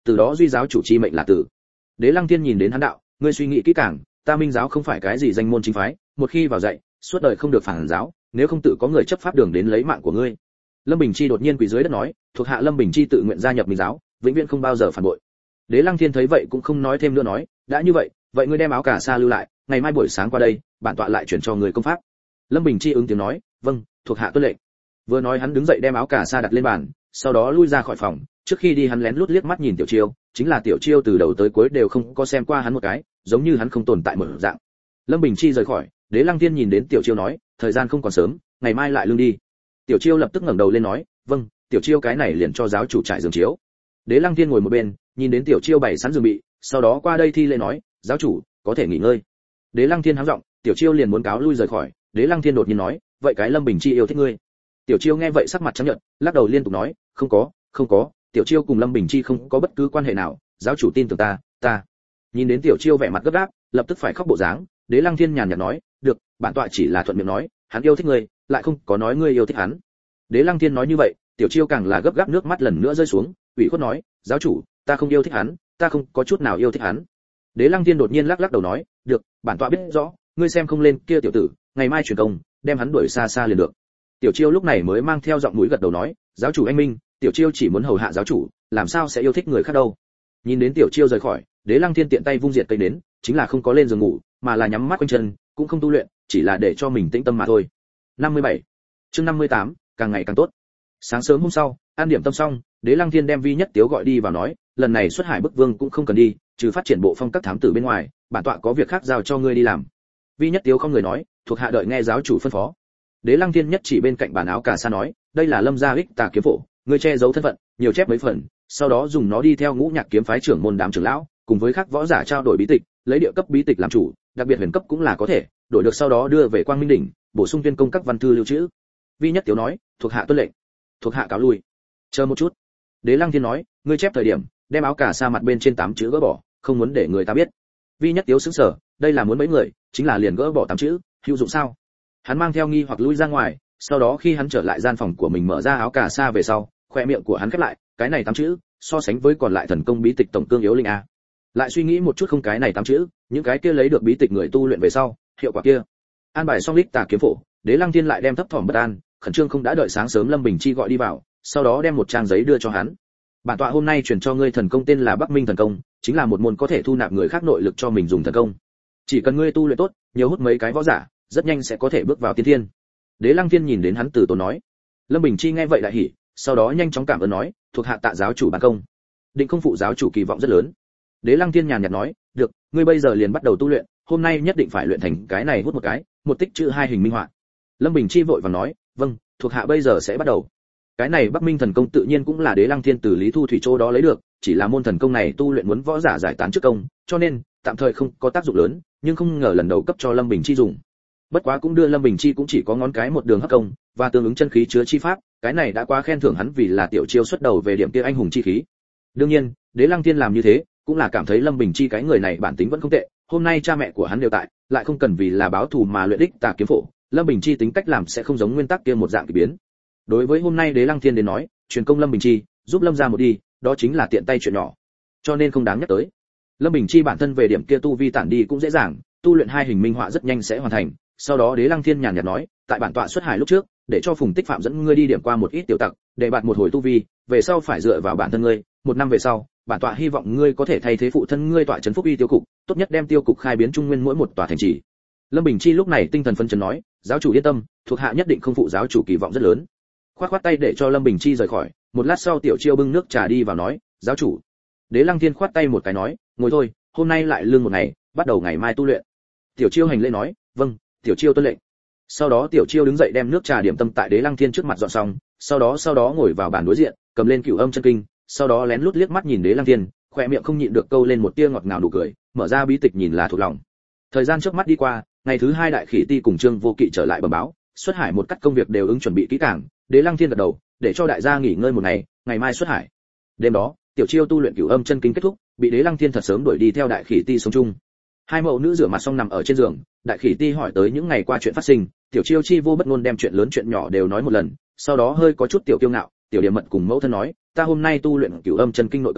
từ đó duy giáo chủ chi mệnh là tử. Đế Lăng Thiên nhìn đến hắn đạo, ngươi suy nghĩ kỹ càng, ta Minh giáo không phải cái gì danh môn chính phái, một khi vào dạy, suốt đời không được phản giáo, nếu không tự có người chấp pháp đường đến lấy mạng của ngươi. Lâm Bình Chi đột nhiên quỳ dưới đất nói, thuộc hạ Lâm Bình Chi tự nguyện gia nhập Minh giáo, vĩnh viễn không bao giờ phản bội. Đế Lăng Thiên thấy vậy cũng không nói thêm nữa nói, đã như vậy, vậy ngươi đem áo cà sa lưu lại, ngày mai buổi sáng qua đây, bản tọa lại chuyển cho người công pháp. Lâm Bình Chi ứng tiếng nói, vâng, thuộc hạ tuân lệnh. Vừa nói hắn đứng dậy đem áo cà sa đặt lên bàn, sau đó lui ra khỏi phòng, trước khi đi hắn lén lút liếc mắt nhìn Tiểu Chiêu, chính là Tiểu Chiêu từ đầu tới cuối đều không có xem qua hắn một cái, giống như hắn không tồn tại một dạng. Lâm Bình Chi rời khỏi, Đế Lăng Thiên nhìn đến Tiểu Chiêu nói, thời gian không còn sớm, ngày mai lại lương đi. Tiểu Chiêu lập tức ngẩng đầu lên nói, vâng, Tiểu Chiêu cái này liền cho giáo chủ trải giường chiếu. Đế Lăng Thiên ngồi một bên, nhìn đến Tiểu Chiêu bày sẵn giường bị, sau đó qua đây thi lễ nói, giáo chủ có thể nghỉ ngơi. Đế Lăng Thiên hắng giọng, Tiểu Chiêu liền muốn cáo lui rời khỏi, Đế Lăng Thiên đột nhiên nói, vậy cái Lâm Bình Chi yêu thích ngươi. Tiểu Chiêu nghe vậy sắc mặt trắng nhợt, lắc đầu liên tục nói, không có, không có, Tiểu Chiêu cùng Lâm Bình Chi không có bất cứ quan hệ nào, giáo chủ tin tưởng ta, ta. Nhìn đến Tiểu Chiêu vẻ mặt gấp gáp, lập tức phải khóc bộ dáng, Đế Lăng Thiên nhàn nhạt nói, được, bản tọa chỉ là thuận miệng nói, hắn yêu thích ngươi, lại không có nói ngươi yêu thích hắn. Đế Lăng Thiên nói như vậy, Tiểu Chiêu càng là gấp gáp nước mắt lần nữa rơi xuống, ủy khuất nói, giáo chủ, ta không yêu thích hắn, ta không có chút nào yêu thích hắn. Đế Lăng Thiên đột nhiên lắc lắc đầu nói, được, bản tọa biết rõ, ngươi xem không lên kia tiểu tử, ngày mai truyền công, đem hắn đuổi xa xa liền được. Tiểu Chiêu lúc này mới mang theo giọng mũi gật đầu nói, giáo chủ anh minh, Tiểu Chiêu chỉ muốn hầu hạ giáo chủ, làm sao sẽ yêu thích người khác đâu. Nhìn đến Tiểu Chiêu rời khỏi, Đế Lăng Thiên tiện tay vung diệt cây nến, chính là không có lên giường ngủ, mà là nhắm mắt quanh chân, cũng không tu luyện, chỉ là để cho mình tĩnh tâm mà thôi. năm mươi bảy Chương năm mươi tám, càng ngày càng tốt. Sáng sớm hôm sau, ăn điểm tâm xong, Đế Lăng Thiên đem Vi Nhất Tiếu gọi đi vào nói, lần này xuất hải bức vương cũng không cần đi, trừ phát triển bộ phong các thám tử bên ngoài, bản tọa có việc khác giao cho ngươi đi làm. Vi Nhất Tiếu không người nói, thuộc hạ đợi nghe giáo chủ phân phó. Đế Lăng Thiên nhất chỉ bên cạnh bàn áo cà sa nói, đây là Lâm gia ích tà kiếm phổ, ngươi che giấu thân phận, nhiều chép mấy phần, sau đó dùng nó đi theo ngũ nhạc kiếm phái trưởng môn đám trưởng lão, cùng với các võ giả trao đổi bí tịch, lấy địa cấp bí tịch làm chủ, đặc biệt huyền cấp cũng là có thể, đổi được sau đó đưa về Quang Minh đỉnh, bổ sung tuyên công các văn thư lưu trữ. Vi Nhất Tiếu nói, thuộc hạ tuân lệnh. Thuộc hạ cáo lui. Chờ một chút. Đế Lăng Thiên nói, ngươi chép thời điểm, đem áo cà sa mặt bên trên tám chữ gỡ bỏ, không muốn để người ta biết. Vi Nhất Tiếu sững sờ, đây là muốn mấy người, chính là liền gỡ bỏ tám chữ, hữu dụng sao? Hắn mang theo nghi hoặc lui ra ngoài, sau đó khi hắn trở lại gian phòng của mình mở ra áo cà sa về sau, khoe miệng của hắn khép lại, cái này tám chữ, so sánh với còn lại thần công bí tịch tổng cương yếu linh a. Lại suy nghĩ một chút không cái này tám chữ, những cái kia lấy được bí tịch người tu luyện về sau, hiệu quả kia. An bài xong lích tà kiếm phổ, Đế Lăng Thiên lại đem thấp thỏm bất an, khẩn trương không đã đợi sáng sớm Lâm Bình Chi gọi đi vào, sau đó đem một trang giấy đưa cho hắn. Bản tọa hôm nay truyền cho ngươi thần công tên là Bắc Minh thần công, chính là một môn có thể thu nạp người khác nội lực cho mình dùng thần công. Chỉ cần ngươi tu luyện tốt, nhiều hút mấy cái võ giả, rất nhanh sẽ có thể bước vào tiên thiên. Đế Lăng Thiên nhìn đến hắn từ tốn nói. Lâm Bình Chi nghe vậy lại hỉ, sau đó nhanh chóng cảm ơn nói, thuộc hạ tạ giáo chủ ban công. Định không phụ giáo chủ kỳ vọng rất lớn. Đế Lăng Thiên nhàn nhạt nói, được, ngươi bây giờ liền bắt đầu tu luyện, hôm nay nhất định phải luyện thành cái này hút một cái, một tích chữ hai hình minh họa. Lâm Bình Chi vội vàng nói, vâng, thuộc hạ bây giờ sẽ bắt đầu. Cái này Bắc Minh thần công tự nhiên cũng là Đế Lăng Thiên từ Lý Thu Thủy Châu đó lấy được, chỉ là môn thần công này tu luyện muốn võ giả giải tán trước công, cho nên tạm thời không có tác dụng lớn, nhưng không ngờ lần đầu cấp cho Lâm Bình Chi dùng. Bất quá cũng đưa Lâm Bình Chi cũng chỉ có ngón cái một đường hấp công, và tương ứng chân khí chứa chi pháp, cái này đã quá khen thưởng hắn vì là Tiểu Chiêu xuất đầu về điểm kia anh hùng chi khí. Đương nhiên, Đế Lăng Thiên làm như thế, cũng là cảm thấy Lâm Bình Chi cái người này bản tính vẫn không tệ, hôm nay cha mẹ của hắn đều tại, lại không cần vì là báo thù mà luyện đích tà kiếm phổ, Lâm Bình Chi tính cách làm sẽ không giống nguyên tắc kia một dạng kỳ biến. Đối với hôm nay Đế Lăng Thiên đến nói, truyền công Lâm Bình Chi, giúp Lâm gia một đi, đó chính là tiện tay chuyện nhỏ, cho nên không đáng nhắc tới. Lâm Bình Chi bản thân về điểm kia tu vi tản đi cũng dễ dàng, tu luyện hai hình minh họa rất nhanh sẽ hoàn thành. Sau đó Đế Lăng Thiên nhàn nhạt nói, tại bản tọa xuất hải lúc trước, để cho Phùng Tích Phạm dẫn ngươi đi điểm qua một ít tiểu tặc, để bạn một hồi tu vi, về sau phải dựa vào bản thân ngươi, một năm về sau, bản tọa hy vọng ngươi có thể thay thế phụ thân ngươi tọa trấn Phúc Uy tiêu cục, tốt nhất đem tiêu cục khai biến trung nguyên mỗi một tòa thành trì. Lâm Bình Chi lúc này tinh thần phấn chấn nói, giáo chủ yên tâm, thuộc hạ nhất định không phụ giáo chủ kỳ vọng rất lớn. Khoát khoát tay để cho Lâm Bình Chi rời khỏi, một lát sau Tiểu Chiêu bưng nước trà đi vào nói, giáo chủ. Đế Lăng Thiên khoát tay một cái nói, ngồi thôi, hôm nay lại lương một ngày, bắt đầu ngày mai tu luyện. Tiểu Chiêu hành lễ nói, vâng, Tiểu Chiêu tuân lệnh. Sau đó Tiểu Chiêu đứng dậy đem nước trà điểm tâm tại Đế Lăng Thiên trước mặt dọn xong, sau đó sau đó ngồi vào bàn đối diện, cầm lên Cửu Âm chân kinh, sau đó lén lút liếc mắt nhìn Đế Lăng Thiên, khóe miệng không nhịn được câu lên một tia ngọt ngào nụ cười, mở ra bí tịch nhìn là thuộc lòng. Thời gian trước mắt đi qua, ngày thứ hai Đại Khỉ Ti cùng Trương Vô Kỵ trở lại bẩm báo, xuất hải một cắt công việc đều ứng chuẩn bị kỹ càng, Đế Lăng Thiên gật đầu, để cho đại gia nghỉ ngơi một ngày, ngày mai xuất hải. Đêm đó, Tiểu Chiêu tu luyện Cửu Âm chân kinh kết thúc, bị Đế Lăng Thiên thật sớm đuổi đi theo Đại Khỉ Ti sống chung. Hai mẫu nữ rửa mặt xong nằm ở trên giường, Đại Khỉ Ti hỏi tới những ngày qua chuyện phát sinh, Tiểu Chiêu chi vô bất ngôn đem chuyện lớn chuyện nhỏ đều nói một lần, sau đó hơi có chút tiểu kiêu ngạo, Tiểu Điểm Mật cùng mẫu thân nói, ta hôm nay tu luyện Cửu Âm chân kinh nội công,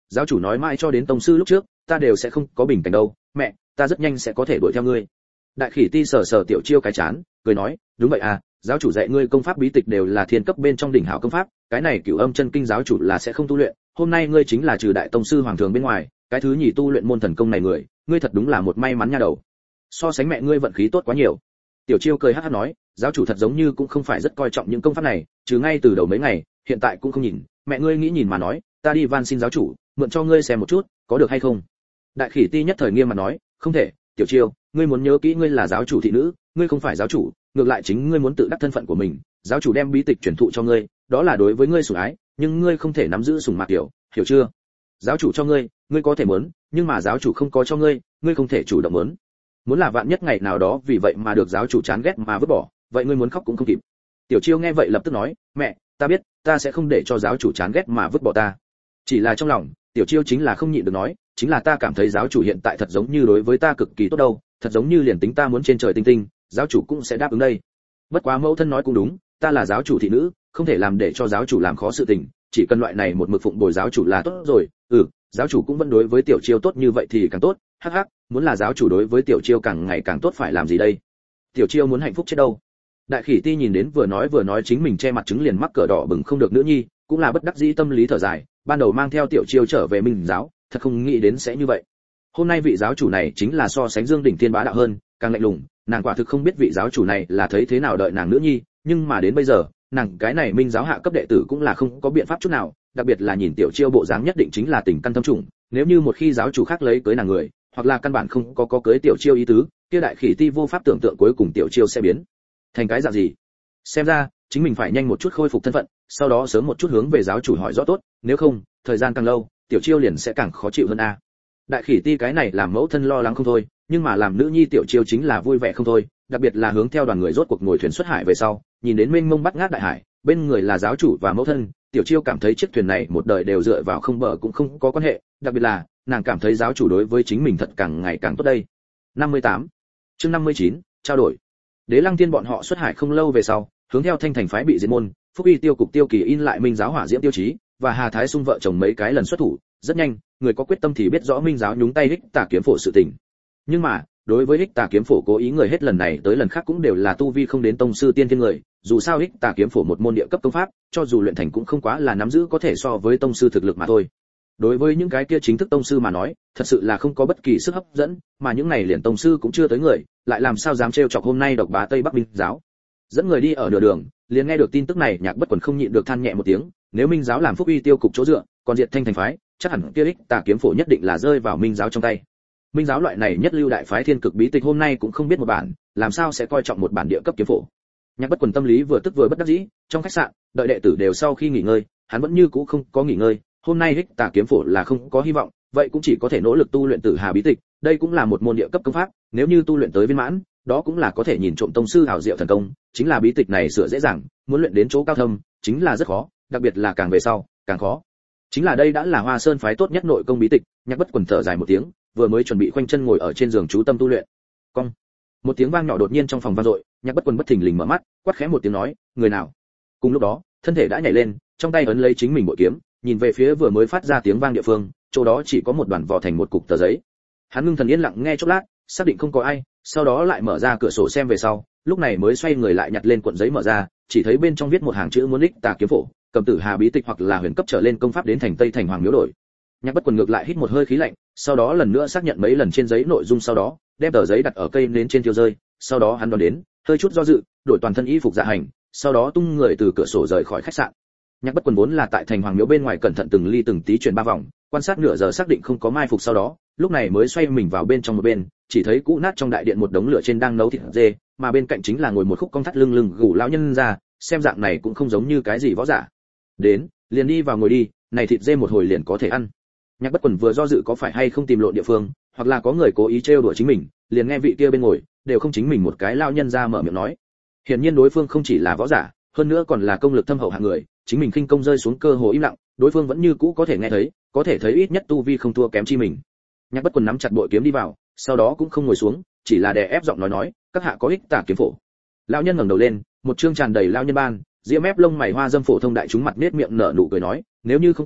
giáo chủ nói mãi cho đến tông sư lúc trước ta đều sẽ không có bình cảnh đâu, mẹ ta rất nhanh sẽ có thể đuổi theo ngươi. Đại Khỉ Ti sờ sờ Tiểu Chiêu cái chán, cười nói, đúng vậy à, giáo chủ dạy ngươi công pháp bí tịch đều là thiên cấp bên trong đỉnh hảo công pháp, cái này Cửu Âm Chân Kinh giáo chủ là sẽ không tu luyện, hôm nay ngươi chính là trừ đại tông sư hoàng thường bên ngoài, cái thứ nhì tu luyện môn thần công này người, ngươi thật đúng là một may mắn nha đầu. So sánh mẹ ngươi vận khí tốt quá nhiều. Tiểu Chiêu cười hắc hắc nói, giáo chủ thật giống như cũng không phải rất coi trọng những công pháp này, trừ ngay từ đầu mấy ngày, hiện tại cũng không nhìn, mẹ ngươi nghĩ nhìn mà nói, ta đi van xin giáo chủ, mượn cho ngươi xem một chút, có được hay không? Đại Khỉ Ti nhất thời nghiêm mặt nói, không thể, Tiểu Chiêu, ngươi muốn nhớ kỹ ngươi là giáo chủ thị nữ, ngươi không phải giáo chủ, ngược lại chính ngươi muốn tự đắc thân phận của mình, giáo chủ đem bí tịch truyền thụ cho ngươi, đó là đối với ngươi sủng ái, nhưng ngươi không thể nắm giữ sủng mạc tiểu, hiểu chưa? Giáo chủ cho ngươi, ngươi có thể muốn, nhưng mà giáo chủ không có cho ngươi, ngươi không thể chủ động muốn. Muốn là vạn nhất ngày nào đó vì vậy mà được giáo chủ chán ghét mà vứt bỏ, vậy ngươi muốn khóc cũng không kịp. Tiểu Chiêu nghe vậy lập tức nói, mẹ, ta biết, ta sẽ không để cho giáo chủ chán ghét mà vứt bỏ ta. Chỉ là trong lòng, Tiểu Chiêu chính là không nhịn được nói, chính là ta cảm thấy giáo chủ hiện tại thật giống như đối với ta cực kỳ tốt đâu, thật giống như liền tính ta muốn trên trời tinh tinh, giáo chủ cũng sẽ đáp ứng đây. Bất quá mẫu thân nói cũng đúng, ta là giáo chủ thị nữ, không thể làm để cho giáo chủ làm khó sự tình, chỉ cần loại này một mực phụng bồi giáo chủ là tốt rồi. Ừ, giáo chủ cũng vẫn đối với Tiểu Chiêu tốt như vậy thì càng tốt, hắc hắc, muốn là giáo chủ đối với Tiểu Chiêu càng ngày càng tốt phải làm gì đây? Tiểu Chiêu muốn hạnh phúc chết đâu. Đại Khỉ Ti nhìn đến vừa nói vừa nói chính mình che mặt trứng liền mắc cỡ đỏ bừng không được nữ nhi, cũng là bất đắc dĩ tâm lý thở dài, ban đầu mang theo Tiểu Chiêu trở về Minh giáo, thật không nghĩ đến sẽ như vậy. Hôm nay vị giáo chủ này chính là so sánh Dương đỉnh thiên bá đạo hơn, càng lạnh lùng, nàng quả thực không biết vị giáo chủ này là thấy thế nào đợi nàng nữ nhi, nhưng mà đến bây giờ, nàng cái này Minh giáo hạ cấp đệ tử cũng là không có biện pháp chút nào, đặc biệt là nhìn Tiểu Chiêu bộ dáng nhất định chính là tình căn thâm trùng, nếu như một khi giáo chủ khác lấy cưới nàng người, hoặc là căn bản không có có cưới Tiểu Chiêu ý tứ, kia Đại Khỉ Ti vô pháp tưởng tượng cuối cùng Tiểu Chiêu sẽ biến thành cái dạng gì. Xem ra, chính mình phải nhanh một chút khôi phục thân phận, sau đó sớm một chút hướng về giáo chủ hỏi rõ tốt, nếu không, thời gian càng lâu, Tiểu Chiêu liền sẽ càng khó chịu hơn a. Đại Khỉ Ti cái này làm mẫu thân lo lắng không thôi, nhưng mà làm nữ nhi Tiểu Chiêu chính là vui vẻ không thôi, đặc biệt là hướng theo đoàn người rốt cuộc ngồi thuyền xuất hải về sau, nhìn đến mênh mông bắt ngát đại hải, bên người là giáo chủ và mẫu thân, Tiểu Chiêu cảm thấy chiếc thuyền này một đời đều dựa vào không bờ cũng không có quan hệ, đặc biệt là nàng cảm thấy giáo chủ đối với chính mình thật càng ngày càng tốt đây. năm mươi tám Chương năm mươi chín, trao đổi. Đế Lăng Tiên bọn họ xuất hải không lâu về sau, hướng theo Thanh Thành phái bị diệt môn, Phúc Y tiêu cục Tiêu Kỳ in lại Minh giáo hỏa diễm tiêu chí, và Hà Thái Sung vợ chồng mấy cái lần xuất thủ, rất nhanh, người có quyết tâm thì biết rõ Minh giáo nhúng tay Hích Tà kiếm phổ sự tình. Nhưng mà, đối với Hích Tà kiếm phổ cố ý người hết lần này tới lần khác cũng đều là tu vi không đến tông sư tiên thiên người, dù sao Hích Tà kiếm phổ một môn địa cấp công pháp, cho dù luyện thành cũng không quá là nắm giữ có thể so với tông sư thực lực mà thôi. Đối với những cái kia chính thức tông sư mà nói, thật sự là không có bất kỳ sức hấp dẫn, mà những này liền tông sư cũng chưa tới người, lại làm sao dám trêu chọc hôm nay độc bá Tây Bắc Minh giáo. Dẫn người đi ở nửa đường, liền nghe được tin tức này, Nhạc Bất Quần không nhịn được than nhẹ một tiếng, nếu Minh giáo làm Phúc Y tiêu cục chỗ dựa, còn diệt Thanh Thành phái, chắc hẳn kia Hích Tà kiếm phổ nhất định là rơi vào Minh giáo trong tay. Minh giáo loại này nhất lưu đại phái thiên cực bí tịch hôm nay cũng không biết một bản, làm sao sẽ coi trọng một bản địa cấp kiếm phổ. Nhạc Bất Quần tâm lý vừa tức vừa bất đắc dĩ, trong khách sạn, đợi đệ tử đều sau khi nghỉ ngơi, hắn vẫn như cũ không có nghỉ ngơi, hôm nay Hích Tà kiếm phổ là không có hy vọng, vậy cũng chỉ có thể nỗ lực tu luyện Tử Hà bí tịch, đây cũng là một môn địa cấp công pháp, nếu như tu luyện tới viên mãn, đó cũng là có thể nhìn trộm tông sư hảo diệu thần công, chính là bí tịch này sửa dễ dàng, muốn luyện đến chỗ cao thâm, chính là rất khó, đặc biệt là càng về sau, càng khó. Chính là đây đã là Hoa Sơn phái tốt nhất nội công bí tịch, Nhạc Bất Quần thở dài một tiếng, vừa mới chuẩn bị khoanh chân ngồi ở trên giường chú tâm tu luyện. Cong. Một tiếng vang nhỏ đột nhiên trong phòng vang dội, Nhạc Bất Quần bất thình lình mở mắt, quát khẽ một tiếng nói, người nào? Cùng lúc đó, thân thể đã nhảy lên, trong tay ấn lấy chính mình bội kiếm, nhìn về phía vừa mới phát ra tiếng vang địa phương, chỗ đó chỉ có một đoàn vỏ thành một cục tờ giấy. Hắn ngưng thần yên lặng nghe chốc lát, xác định không có ai, sau đó lại mở ra cửa sổ xem về sau, lúc này mới xoay người lại nhặt lên cuộn giấy mở ra, chỉ thấy bên trong viết một hàng chữ muốn Hích Tà kiếm phổ, cầm Tử Hà bí tịch hoặc là huyền cấp trở lên công pháp đến thành Tây Thành Hoàng miếu đổi. Nhạc Bất Quần ngược lại hít một hơi khí lạnh, sau đó lần nữa xác nhận mấy lần trên giấy nội dung, sau đó đem tờ giấy đặt ở cây nến trên tiêu rơi, sau đó hắn đoán đến, hơi chút do dự, đổi toàn thân y phục dạ hành, sau đó tung người từ cửa sổ rời khỏi khách sạn. Nhạc Bất Quần vốn là tại thành Hoàng miếu bên ngoài cẩn thận từng ly từng tí chuyển ba vòng, quan sát nửa giờ xác định không có mai phục, sau đó lúc này mới xoay mình vào bên trong một bên, chỉ thấy cũ nát trong đại điện một đống lửa trên đang nấu thịt dê, mà bên cạnh chính là ngồi một khúc cong thắt lưng lưng gù lão nhân ra, xem dạng này cũng không giống như cái gì võ giả. Đến, liền đi vào ngồi đi, này thịt dê một hồi liền có thể ăn. Nhạc Bất Quần vừa do dự có phải hay không tìm lộn địa phương, hoặc là có người cố ý trêu đùa chính mình, liền nghe vị kia bên ngồi, đều không chính mình một cái lão nhân ra mở miệng nói. Hiển nhiên đối phương không chỉ là võ giả, hơn nữa còn là công lực thâm hậu hạng người, chính mình khinh công rơi xuống cơ hồ im lặng, đối phương vẫn như cũ có thể nghe thấy, có thể thấy ít nhất tu vi không thua kém chi mình. Nhạc Bất Quần nắm chặt bội kiếm đi vào, sau đó cũng không ngồi xuống, chỉ là đè ép giọng nói nói, các hạ có Hích Tà kiếm phổ. Lão nhân ngẩng đầu lên, một trương tràn đầy lão nhân ban, diễm ép lông mày hoa dâm phổ thông đại chúng mặt nết miệng nở nụ cười nói, nếu như không có,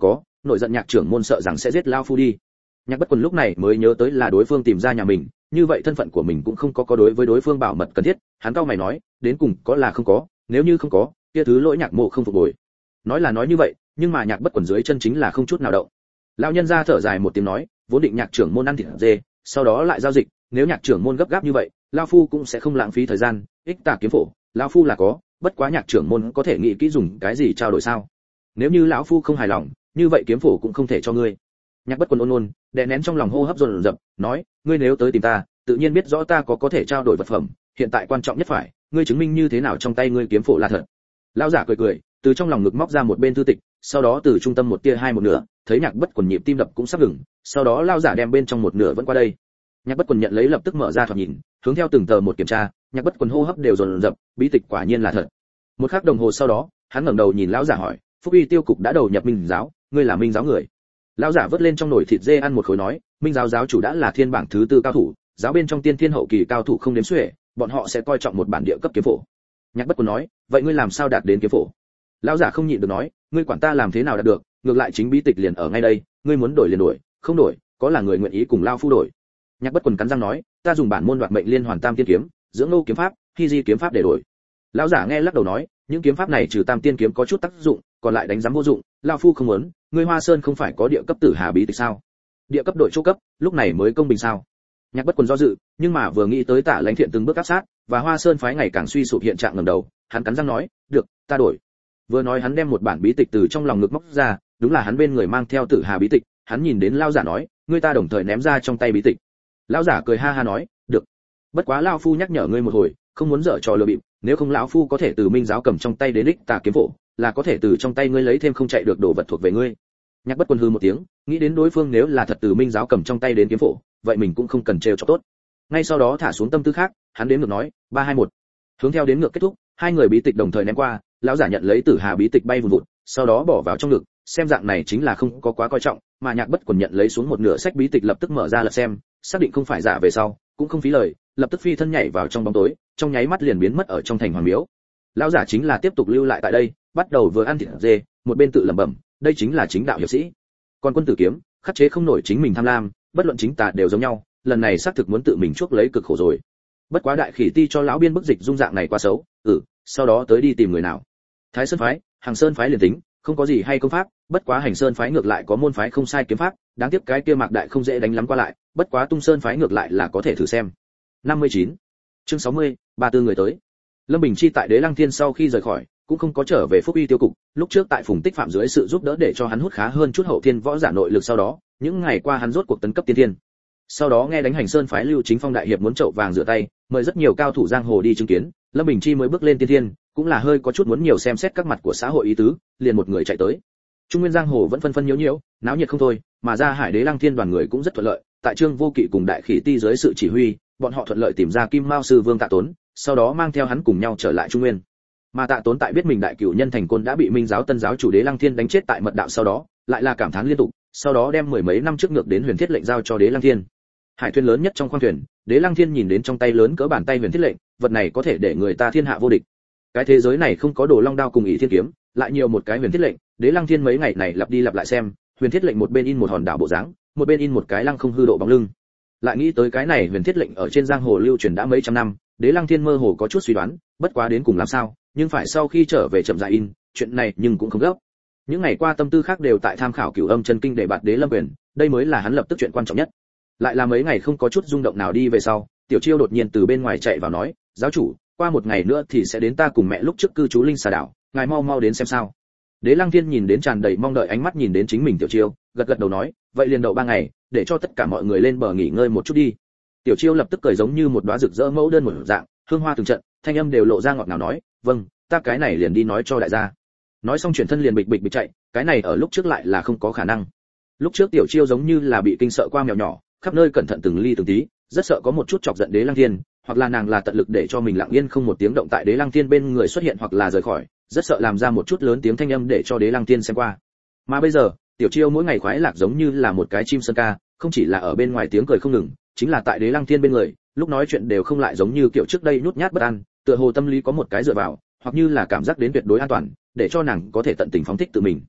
nổi giận nhạc trưởng môn sợ rằng sẽ giết lao phu đi. Nhạc Bất Quần lúc này mới nhớ tới là đối phương tìm ra nhà mình, như vậy thân phận của mình cũng không có có đối với đối phương bảo mật cần thiết, hắn cau mày nói, đến cùng có là không có, nếu như không có, kia thứ lỗi Nhạc Mộ không phục bồi. Nói là nói như vậy, nhưng mà Nhạc Bất Quần dưới chân chính là không chút nào động. Lão nhân gia thở dài một tiếng nói, vốn định Nhạc trưởng môn ăn thịt dê, sau đó lại giao dịch, nếu Nhạc trưởng môn gấp gáp như vậy, lão phu cũng sẽ không lãng phí thời gian, ích tà kiếm phổ, lão phu là có, bất quá Nhạc trưởng môn có thể nghĩ kỹ dùng cái gì trao đổi sao? Nếu như lão phu không hài lòng, như vậy kiếm phổ cũng không thể cho ngươi. Nhạc Bất Quần ôn ôn, đè nén trong lòng hô hấp dồn dập, nói, ngươi nếu tới tìm ta, tự nhiên biết rõ ta có có thể trao đổi vật phẩm, hiện tại quan trọng nhất phải, ngươi chứng minh như thế nào trong tay ngươi kiếm phổ là thật. Lão giả cười cười, từ trong lòng ngực móc ra một bên thư tịch, sau đó từ trung tâm một tia hai một nửa, thấy Nhạc Bất Quần nhịp tim đập cũng sắp ngừng, sau đó lão giả đem bên trong một nửa vẫn qua đây. Nhạc Bất Quần nhận lấy lập tức mở ra thoạt nhìn, hướng theo từng tờ một kiểm tra, Nhạc Bất Quần hô hấp đều dồn dập, bí tịch quả nhiên là thật. Một khắc đồng hồ sau đó, hắn ngẩng đầu nhìn lão giả hỏi, Phúc Uy tiêu cục đã đầu nhập Minh giáo, ngươi là Minh giáo người? Lão giả vớt lên trong nồi thịt dê ăn một khối nói, Minh giáo giáo chủ đã là thiên bảng thứ tư cao thủ, giáo bên trong tiên thiên hậu kỳ cao thủ không đếm xuể, bọn họ sẽ coi trọng một bản địa cấp kiếm phổ. Nhạc Bất Quần nói, vậy ngươi làm sao đạt đến kiếm phổ? Lão giả không nhịn được nói, ngươi quản ta làm thế nào đạt được, ngược lại chính bí tịch liền ở ngay đây, ngươi muốn đổi liền đổi, không đổi, có là người nguyện ý cùng lao phu đổi. Nhạc Bất Quần cắn răng nói, ta dùng bản môn đoạt mệnh liên hoàn tam tiên kiếm, dưỡng nô kiếm pháp, hy di kiếm pháp để đổi. Lão giả nghe lắc đầu nói, những kiếm pháp này trừ tam tiên kiếm có chút tác dụng, còn lại đánh giám vô dụng, lao phu không muốn, ngươi Hoa Sơn không phải có địa cấp tử hà bí tịch sao? Địa cấp đổi chỗ cấp, lúc này mới công bình sao? Nhạc Bất Quần do dự, nhưng mà vừa nghĩ tới Tạ Lãnh Thiện từng bước áp sát, và Hoa Sơn phái ngày càng suy sụp hiện trạng ngẩng đầu, hắn cắn răng nói, được, ta đổi. Vừa nói hắn đem một bản bí tịch từ trong lòng ngực móc ra, đúng là hắn bên người mang theo tử hà bí tịch, hắn nhìn đến lão giả nói, ngươi ta đồng thời ném ra trong tay bí tịch. Lão giả cười ha ha nói, được. Bất quá lão phu nhắc nhở ngươi một hồi, không muốn dở trò lừa bịp, nếu không lão phu có thể từ Minh giáo cầm trong tay đến ích tà kiếm phổ, là có thể từ trong tay ngươi lấy thêm không chạy được đồ vật thuộc về ngươi. Nhạc Bất Quần hừ một tiếng, nghĩ đến đối phương nếu là thật từ Minh giáo cầm trong tay đến kiếm phổ, vậy mình cũng không cần trêu cho tốt. Ngay sau đó thả xuống tâm tư khác, hắn đếm ngược nói, ba hai một. Hướng theo đếm ngược kết thúc, hai người bí tịch đồng thời ném qua, lão giả nhận lấy tử hà bí tịch bay vụt vụt, sau đó bỏ vào trong ngực, xem dạng này chính là không có quá coi trọng, mà Nhạc Bất Quần nhận lấy xuống một nửa sách bí tịch lập tức mở ra lật xem, xác định không phải giả về sau, cũng không phí lời, lập tức phi thân nhảy vào trong bóng tối, trong nháy mắt liền biến mất ở trong thành hoàng miếu. Lão giả chính là tiếp tục lưu lại tại đây, bắt đầu vừa ăn thịt dê, một bên tự lẩm bẩm, đây chính là chính đạo hiệp sĩ. Còn quân tử kiếm, khắc chế không nổi chính mình tham lam, bất luận chính tà đều giống nhau, lần này xác thực muốn tự mình chuốc lấy cực khổ rồi. Bất quá đại khỉ ti cho lão biên bức dịch dung dạng này quá xấu, ừ, sau đó tới đi tìm người nào. Thái Sơn phái, Hàng Sơn phái liền tính, không có gì hay công pháp, bất quá Hành Sơn phái ngược lại có môn phái không sai kiếm pháp, đáng tiếc cái kia Mạc Đại không dễ đánh lắm qua lại, bất quá Tung Sơn phái ngược lại là có thể thử xem. năm mươi chín Chương sáu mươi, ba tư người tới. Lâm Bình Chi tại Đế Lăng Thiên sau khi rời khỏi, cũng không có trở về Phúc Uy tiêu cục, lúc trước tại Phùng Tích Phạm dưới sự giúp đỡ để cho hắn hút khá hơn chút hậu thiên võ giả nội lực sau đó, những ngày qua hắn rốt cuộc tấn cấp tiên thiên. Sau đó nghe đánh Hành Sơn phái Lưu Chính Phong đại hiệp muốn chậu vàng rửa tay, mời rất nhiều cao thủ giang hồ đi chứng kiến, Lâm Bình Chi mới bước lên tiên thiên, cũng là hơi có chút muốn nhiều xem xét các mặt của xã hội ý tứ, liền một người chạy tới. Trung nguyên giang hồ vẫn phân phân nhiễu nhiễu, náo nhiệt không thôi, mà ra Hải Đế Lăng Thiên đoàn người cũng rất thuận lợi, tại Trương Vô Kỵ cùng Đại Khỉ Ti dưới sự chỉ huy, bọn họ thuận lợi tìm ra Kim Mao sư Vương Tạ Tốn, sau đó mang theo hắn cùng nhau trở lại Trung Nguyên. Mà Tạ Tốn tại biết mình đại cửu nhân thành côn đã bị Minh giáo tân giáo chủ Đế Lăng Thiên đánh chết tại mật đạo sau đó, lại là cảm thán liên tục, sau đó đem mười mấy năm trước ngược đến Huyền Thiết lệnh giao cho Đế Lăng Thiên. Hải thuyền lớn nhất trong khoang thuyền, Đế Lăng Thiên nhìn đến trong tay lớn cỡ bàn tay Huyền Thiết lệnh, vật này có thể để người ta thiên hạ vô địch. Cái thế giới này không có Đồ Long đao cùng Ỷ Thiên kiếm, lại nhiều một cái Huyền Thiết lệnh, Đế Lăng Thiên mấy ngày này lặp đi lặp lại xem, Huyền Thiết lệnh một bên in một hòn đảo bộ dáng, một bên in một cái lăng không hư độ bóng lưng. Lại nghĩ tới cái này Huyền Thiết lệnh ở trên giang hồ lưu truyền đã mấy trăm năm, Đế Lăng Thiên mơ hồ có chút suy đoán, bất quá đến cùng làm sao, nhưng phải sau khi trở về chậm rãi in, chuyện này nhưng cũng không gấp. Những ngày qua tâm tư khác đều tại tham khảo Cửu Âm chân kinh để bạt Đế Lâm Quyền, đây mới là hắn lập tức chuyện quan trọng nhất. Lại là mấy ngày không có chút rung động nào đi về sau, Tiểu Chiêu đột nhiên từ bên ngoài chạy vào nói, giáo chủ, qua một ngày nữa thì sẽ đến ta cùng mẹ lúc trước cư trú Linh Xà đảo, ngài mau mau đến xem sao. Đế Lăng Thiên nhìn đến tràn đầy mong đợi ánh mắt nhìn đến chính mình Tiểu Chiêu, gật gật đầu nói, vậy liền đậu ba ngày, để cho tất cả mọi người lên bờ nghỉ ngơi một chút đi. Tiểu Chiêu lập tức cười giống như một đóa rực rỡ mẫu đơn một dạng, hương hoa từng trận, thanh âm đều lộ ra ngọt ngào nói, vâng, ta cái này liền đi nói cho đại gia. Nói xong chuyển thân liền bịch bịch bịch chạy, cái này ở lúc trước lại là không có khả năng. Lúc trước Tiểu Chiêu giống như là bị kinh sợ qua mèo nhỏ, khắp nơi cẩn thận từng ly từng tí, rất sợ có một chút chọc giận Đế Lăng Thiên, hoặc là nàng là tận lực để cho mình lặng yên không một tiếng động tại Đế Lăng Thiên bên người xuất hiện hoặc là rời khỏi, rất sợ làm ra một chút lớn tiếng thanh âm để cho Đế Lăng Thiên xem qua. Mà bây giờ, Tiểu Chiêu mỗi ngày khoái lạc giống như là một cái chim sơn ca, không chỉ là ở bên ngoài tiếng cười không ngừng, chính là tại Đế Lăng Thiên bên người, lúc nói chuyện đều không lại giống như kiểu trước đây nhút nhát bất an, tựa hồ tâm lý có một cái dựa vào, hoặc như là cảm giác đến tuyệt đối an toàn, để cho nàng có thể tận tình phóng thích tự mình.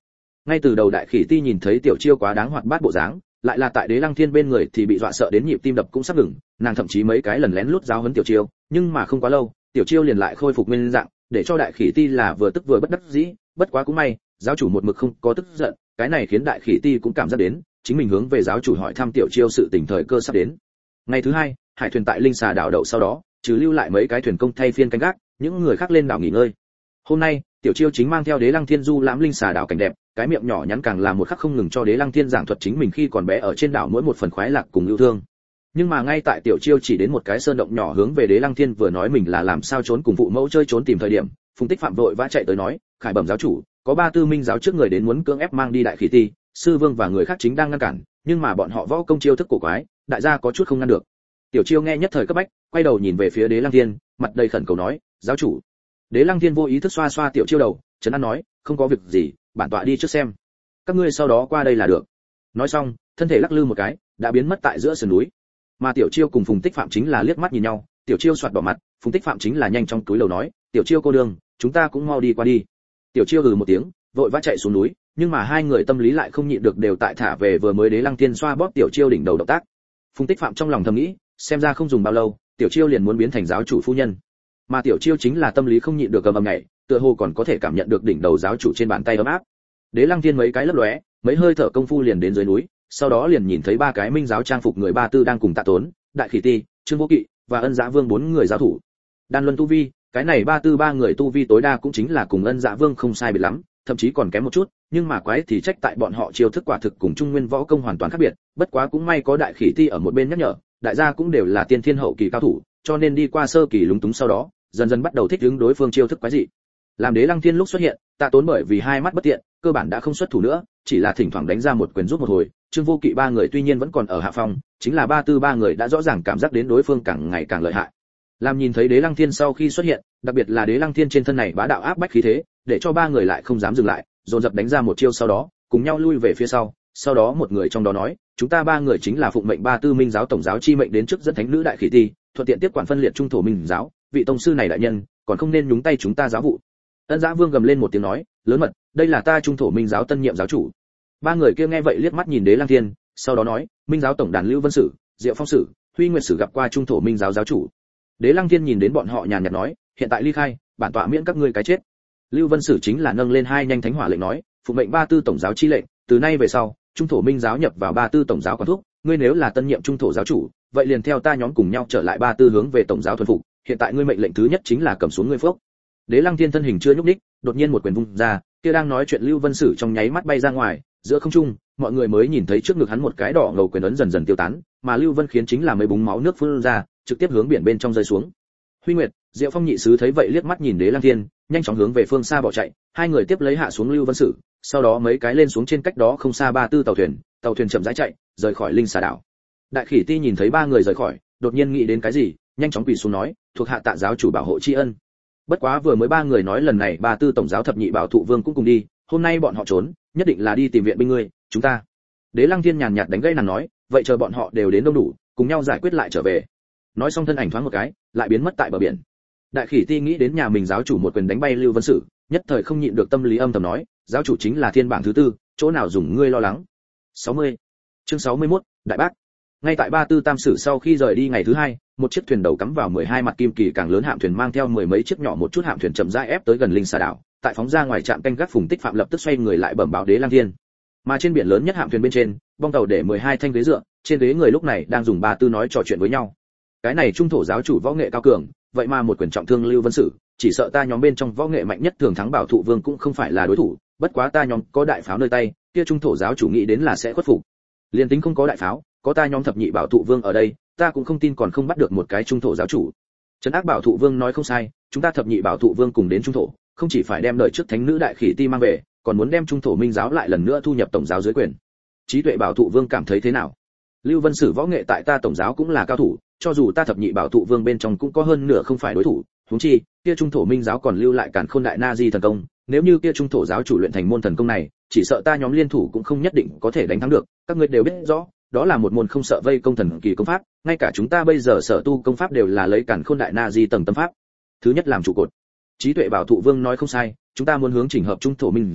Ngay từ đầu đại khỉ ti nhìn thấy tiểu chiêu quá đáng hoạt bát bộ dáng, lại là tại Đế Lăng Thiên bên người thì bị dọa sợ đến nhịp tim đập cũng sắp ngừng, nàng thậm chí mấy cái lần lén lút giáo huấn tiểu chiêu, nhưng mà không quá lâu, tiểu chiêu liền lại khôi phục nguyên dạng, để cho đại khỉ ti là vừa tức vừa bất đắc dĩ, bất quá cũng may, giáo chủ một mực không có tức giận, cái này khiến đại khỉ ti cũng cảm giác đến, chính mình hướng về giáo chủ hỏi thăm tiểu chiêu sự tình thời cơ sắp đến. Ngày thứ hai, hải thuyền tại Linh Xà đảo đậu sau đó, trừ lưu lại mấy cái thuyền công thay phiên canh gác, những người khác lên đảo nghỉ ngơi. Hôm nay, tiểu chiêu chính mang theo Đế Lăng Thiên du lãm Linh Xà đảo cảnh đẹp, cái miệng nhỏ nhắn càng là một khắc không ngừng cho Đế Lăng Thiên giảng thuật chính mình khi còn bé ở trên đảo mỗi một phần khoái lạc cùng yêu thương. Nhưng mà ngay tại tiểu chiêu chỉ đến một cái sơn động nhỏ hướng về Đế Lăng Thiên vừa nói mình là làm sao trốn cùng phụ mẫu chơi trốn tìm thời điểm, Phùng Tích Phạm vội vã chạy tới nói, khải bẩm giáo chủ, có ba tư minh giáo trước người đến muốn cưỡng ép mang đi đại khỉ ti, sư vương và người khác chính đang ngăn cản, nhưng mà bọn họ võ công chiêu thức cổ quái, đại gia có chút không ngăn được. Tiểu chiêu nghe nhất thời cấp bách, quay đầu nhìn về phía Đế Lăng Thiên, mặt đầy khẩn cầu nói, giáo chủ. Đế Lăng Thiên vô ý thức xoa xoa tiểu chiêu đầu, trấn an nói, không có việc gì, bản tọa đi trước xem, các ngươi sau đó qua đây là được. Nói xong, thân thể lắc lư một cái, đã biến mất tại giữa sườn núi. Mà tiểu chiêu cùng Phùng Tích Phạm chính là liếc mắt nhìn nhau, tiểu chiêu xoạt bỏ mặt, Phùng Tích Phạm chính là nhanh trong túi lầu nói, tiểu chiêu cô đương, chúng ta cũng mau đi qua đi. Tiểu chiêu ừ một tiếng, vội vã chạy xuống núi, nhưng mà hai người tâm lý lại không nhịn được đều tại thả về vừa mới Đế Lăng Thiên xoa bóp tiểu chiêu đỉnh đầu động tác. Phùng Tích Phạm trong lòng thầm nghĩ, xem ra không dùng bao lâu, tiểu chiêu liền muốn biến thành giáo chủ phu nhân. Mà tiểu chiêu chính là tâm lý không nhịn được gầm ầm nhảy, tựa hồ còn có thể cảm nhận được đỉnh đầu giáo chủ trên bàn tay ấm áp. Đế Lăng Thiên mấy cái lấp lóe, mấy hơi thở công phu liền đến dưới núi, sau đó liền nhìn thấy ba cái minh giáo trang phục người ba tư đang cùng Tạ Tốn, Đại Khỉ Ti, Trương Vô Kỵ và Ân Dã Vương bốn người giáo thủ. Đan luân tu vi, cái này ba tư ba người tu vi tối đa cũng chính là cùng Ân Dã Vương không sai biệt lắm, thậm chí còn kém một chút, nhưng mà quái thì trách tại bọn họ chiêu thức quả thực cùng Trung Nguyên võ công hoàn toàn khác biệt, bất quá cũng may có Đại Khỉ Ti ở một bên nhắc nhở, đại gia cũng đều là tiên thiên hậu kỳ cao thủ, cho nên đi qua sơ kỳ lúng túng sau đó, dần dần bắt đầu thích ứng đối phương chiêu thức quái dị. Làm Đế Lăng Thiên lúc xuất hiện, Tạ Tốn bởi vì hai mắt bất tiện, cơ bản đã không xuất thủ nữa, chỉ là thỉnh thoảng đánh ra một quyền giúp một hồi. Trương Vô Kỵ ba người tuy nhiên vẫn còn ở hạ phong, chính là ba tư ba người đã rõ ràng cảm giác đến đối phương càng ngày càng lợi hại. Làm nhìn thấy Đế Lăng Thiên sau khi xuất hiện, đặc biệt là Đế Lăng Thiên trên thân này bá đạo áp bách khí thế, để cho ba người lại không dám dừng lại, dồn dập đánh ra một chiêu sau đó, cùng nhau lui về phía sau. Sau đó một người trong đó nói, chúng ta ba người chính là phụng mệnh ba tư minh giáo tổng giáo chi mệnh đến trước dẫn thánh nữ Đại Khỉ Ti, thuận tiện tiếp quản phân liệt trung thổ minh giáo, vị tông sư này đại nhân, còn không nên nhúng tay chúng ta giáo vụ. Ân Dã Vương gầm lên một tiếng nói, lớn mật, đây là ta trung thổ minh giáo tân nhiệm giáo chủ. Ba người kia nghe vậy liếc mắt nhìn Đế Lăng Thiên, sau đó nói, minh giáo tổng đàn Lưu Vân Sử, Diệu Phong Sử, Huy Nguyệt Sử gặp qua trung thổ minh giáo giáo chủ. Đế Lăng Thiên nhìn đến bọn họ nhàn nhạt nói, hiện tại ly khai, bản tọa miễn các ngươi cái chết. Lưu Vân Sử chính là nâng lên hai nhanh thánh hỏa lệnh nói, phụ mệnh ba tư tổng giáo chi lệnh, từ nay về sau, trung thổ minh giáo nhập vào ba tư tổng giáo quản thúc, ngươi nếu là tân nhiệm trung thổ giáo chủ, vậy liền theo ta nhóm cùng nhau trở lại ba tư hướng về tổng giáo thuần phục, hiện tại ngươi mệnh lệnh thứ nhất chính là cầm xuống ngươi phước. Đế Lăng Thiên thân hình chưa nhúc nhích, đột nhiên một quyền vung ra, kia đang nói chuyện Lưu Vân Sử trong nháy mắt bay ra ngoài, giữa không trung, mọi người mới nhìn thấy trước ngực hắn một cái đỏ ngầu quyền ấn dần dần tiêu tán, mà Lưu Vân khiến chính là mấy búng máu nước phun ra, trực tiếp hướng biển bên trong rơi xuống. Huy Nguyệt, Diệu Phong nhị sứ thấy vậy liếc mắt nhìn Đế Lăng Thiên, nhanh chóng hướng về phương xa bỏ chạy, hai người tiếp lấy hạ xuống Lưu Vân Sử, sau đó mấy cái lên xuống trên cách đó không xa ba tư tàu thuyền, tàu thuyền chậm rãi chạy, rời khỏi Linh Xà đảo. Đại Khỉ Ti nhìn thấy ba người rời khỏi, đột nhiên nghĩ đến cái gì, nhanh chóng quỳ xuống nói, thuộc hạ tạ giáo chủ bảo hộ tri ân. Bất quá vừa mới ba người nói lần này ba tư tổng giáo thập nhị bảo thụ vương cũng cùng đi, hôm nay bọn họ trốn, nhất định là đi tìm viện binh ngươi, chúng ta. Đế Lăng Thiên nhàn nhạt đánh gãy nàng nói, vậy chờ bọn họ đều đến đông đủ, cùng nhau giải quyết lại trở về. Nói xong thân ảnh thoáng một cái, lại biến mất tại bờ biển. Đại Khỉ Ti nghĩ đến nhà mình giáo chủ một quyền đánh bay Lưu Vân Sử, nhất thời không nhịn được tâm lý âm thầm nói, giáo chủ chính là thiên bảng thứ tư, chỗ nào dùng ngươi lo lắng. sáu mươi. Chương sáu mươi mốt, Đại Bác. Ngay tại ba tư tam sử sau khi rời đi ngày thứ hai, một chiếc thuyền đầu cắm vào mười hai mặt kim kỳ càng lớn hạm thuyền mang theo mười mấy chiếc nhỏ một chút hạm thuyền chậm rãi ép tới gần Linh Xà đảo, tại phóng ra ngoài trạm canh gác Phùng Tích Phạm lập tức xoay người lại bẩm báo Đế Lăng Thiên. Mà trên biển lớn nhất hạm thuyền bên trên, bong tàu để mười hai thanh ghế dựa, trên ghế người lúc này đang dùng ba tư nói trò chuyện với nhau. Cái này trung thổ giáo chủ võ nghệ cao cường, vậy mà một quyền trọng thương Lưu Vân Sử, chỉ sợ ta nhóm bên trong võ nghệ mạnh nhất thường thắng Bảo Thụ Vương cũng không phải là đối thủ, bất quá ta nhóm có đại pháo nơi tay, kia trung thổ giáo chủ nghĩ đến là sẽ khuất phục. Liên tính không có đại pháo, có ta nhóm thập nhị Bảo Thụ Vương ở đây, ta cũng không tin còn không bắt được một cái trung thổ giáo chủ. Trấn Ác Bảo Thụ Vương nói không sai, chúng ta thập nhị Bảo Thụ Vương cùng đến trung thổ, không chỉ phải đem đợi trước thánh nữ Đại Khỉ Ti mang về, còn muốn đem trung thổ minh giáo lại lần nữa thu nhập tổng giáo dưới quyền. Trí Tuệ Bảo Thụ Vương cảm thấy thế nào? Lưu Vân Sử võ nghệ tại ta tổng giáo cũng là cao thủ, cho dù ta thập nhị Bảo Thụ Vương bên trong cũng có hơn nửa không phải đối thủ, huống chi, kia trung thổ minh giáo còn lưu lại Càn Khôn Đại Na Di thần công, nếu như kia trung thổ giáo chủ luyện thành môn thần công này, chỉ sợ ta nhóm liên thủ cũng không nhất định có thể đánh thắng được, các ngươi đều biết rõ, đó là một môn không sợ vây công thần kỳ công pháp, ngay cả chúng ta bây giờ sở tu công pháp đều là lấy Càn Khôn Đại Na Di tầng tâm pháp. Thứ nhất làm trụ cột. Trí Tuệ Bảo Thụ Vương nói không sai, chúng ta muốn hướng chỉnh hợp trung thổ minh giáo,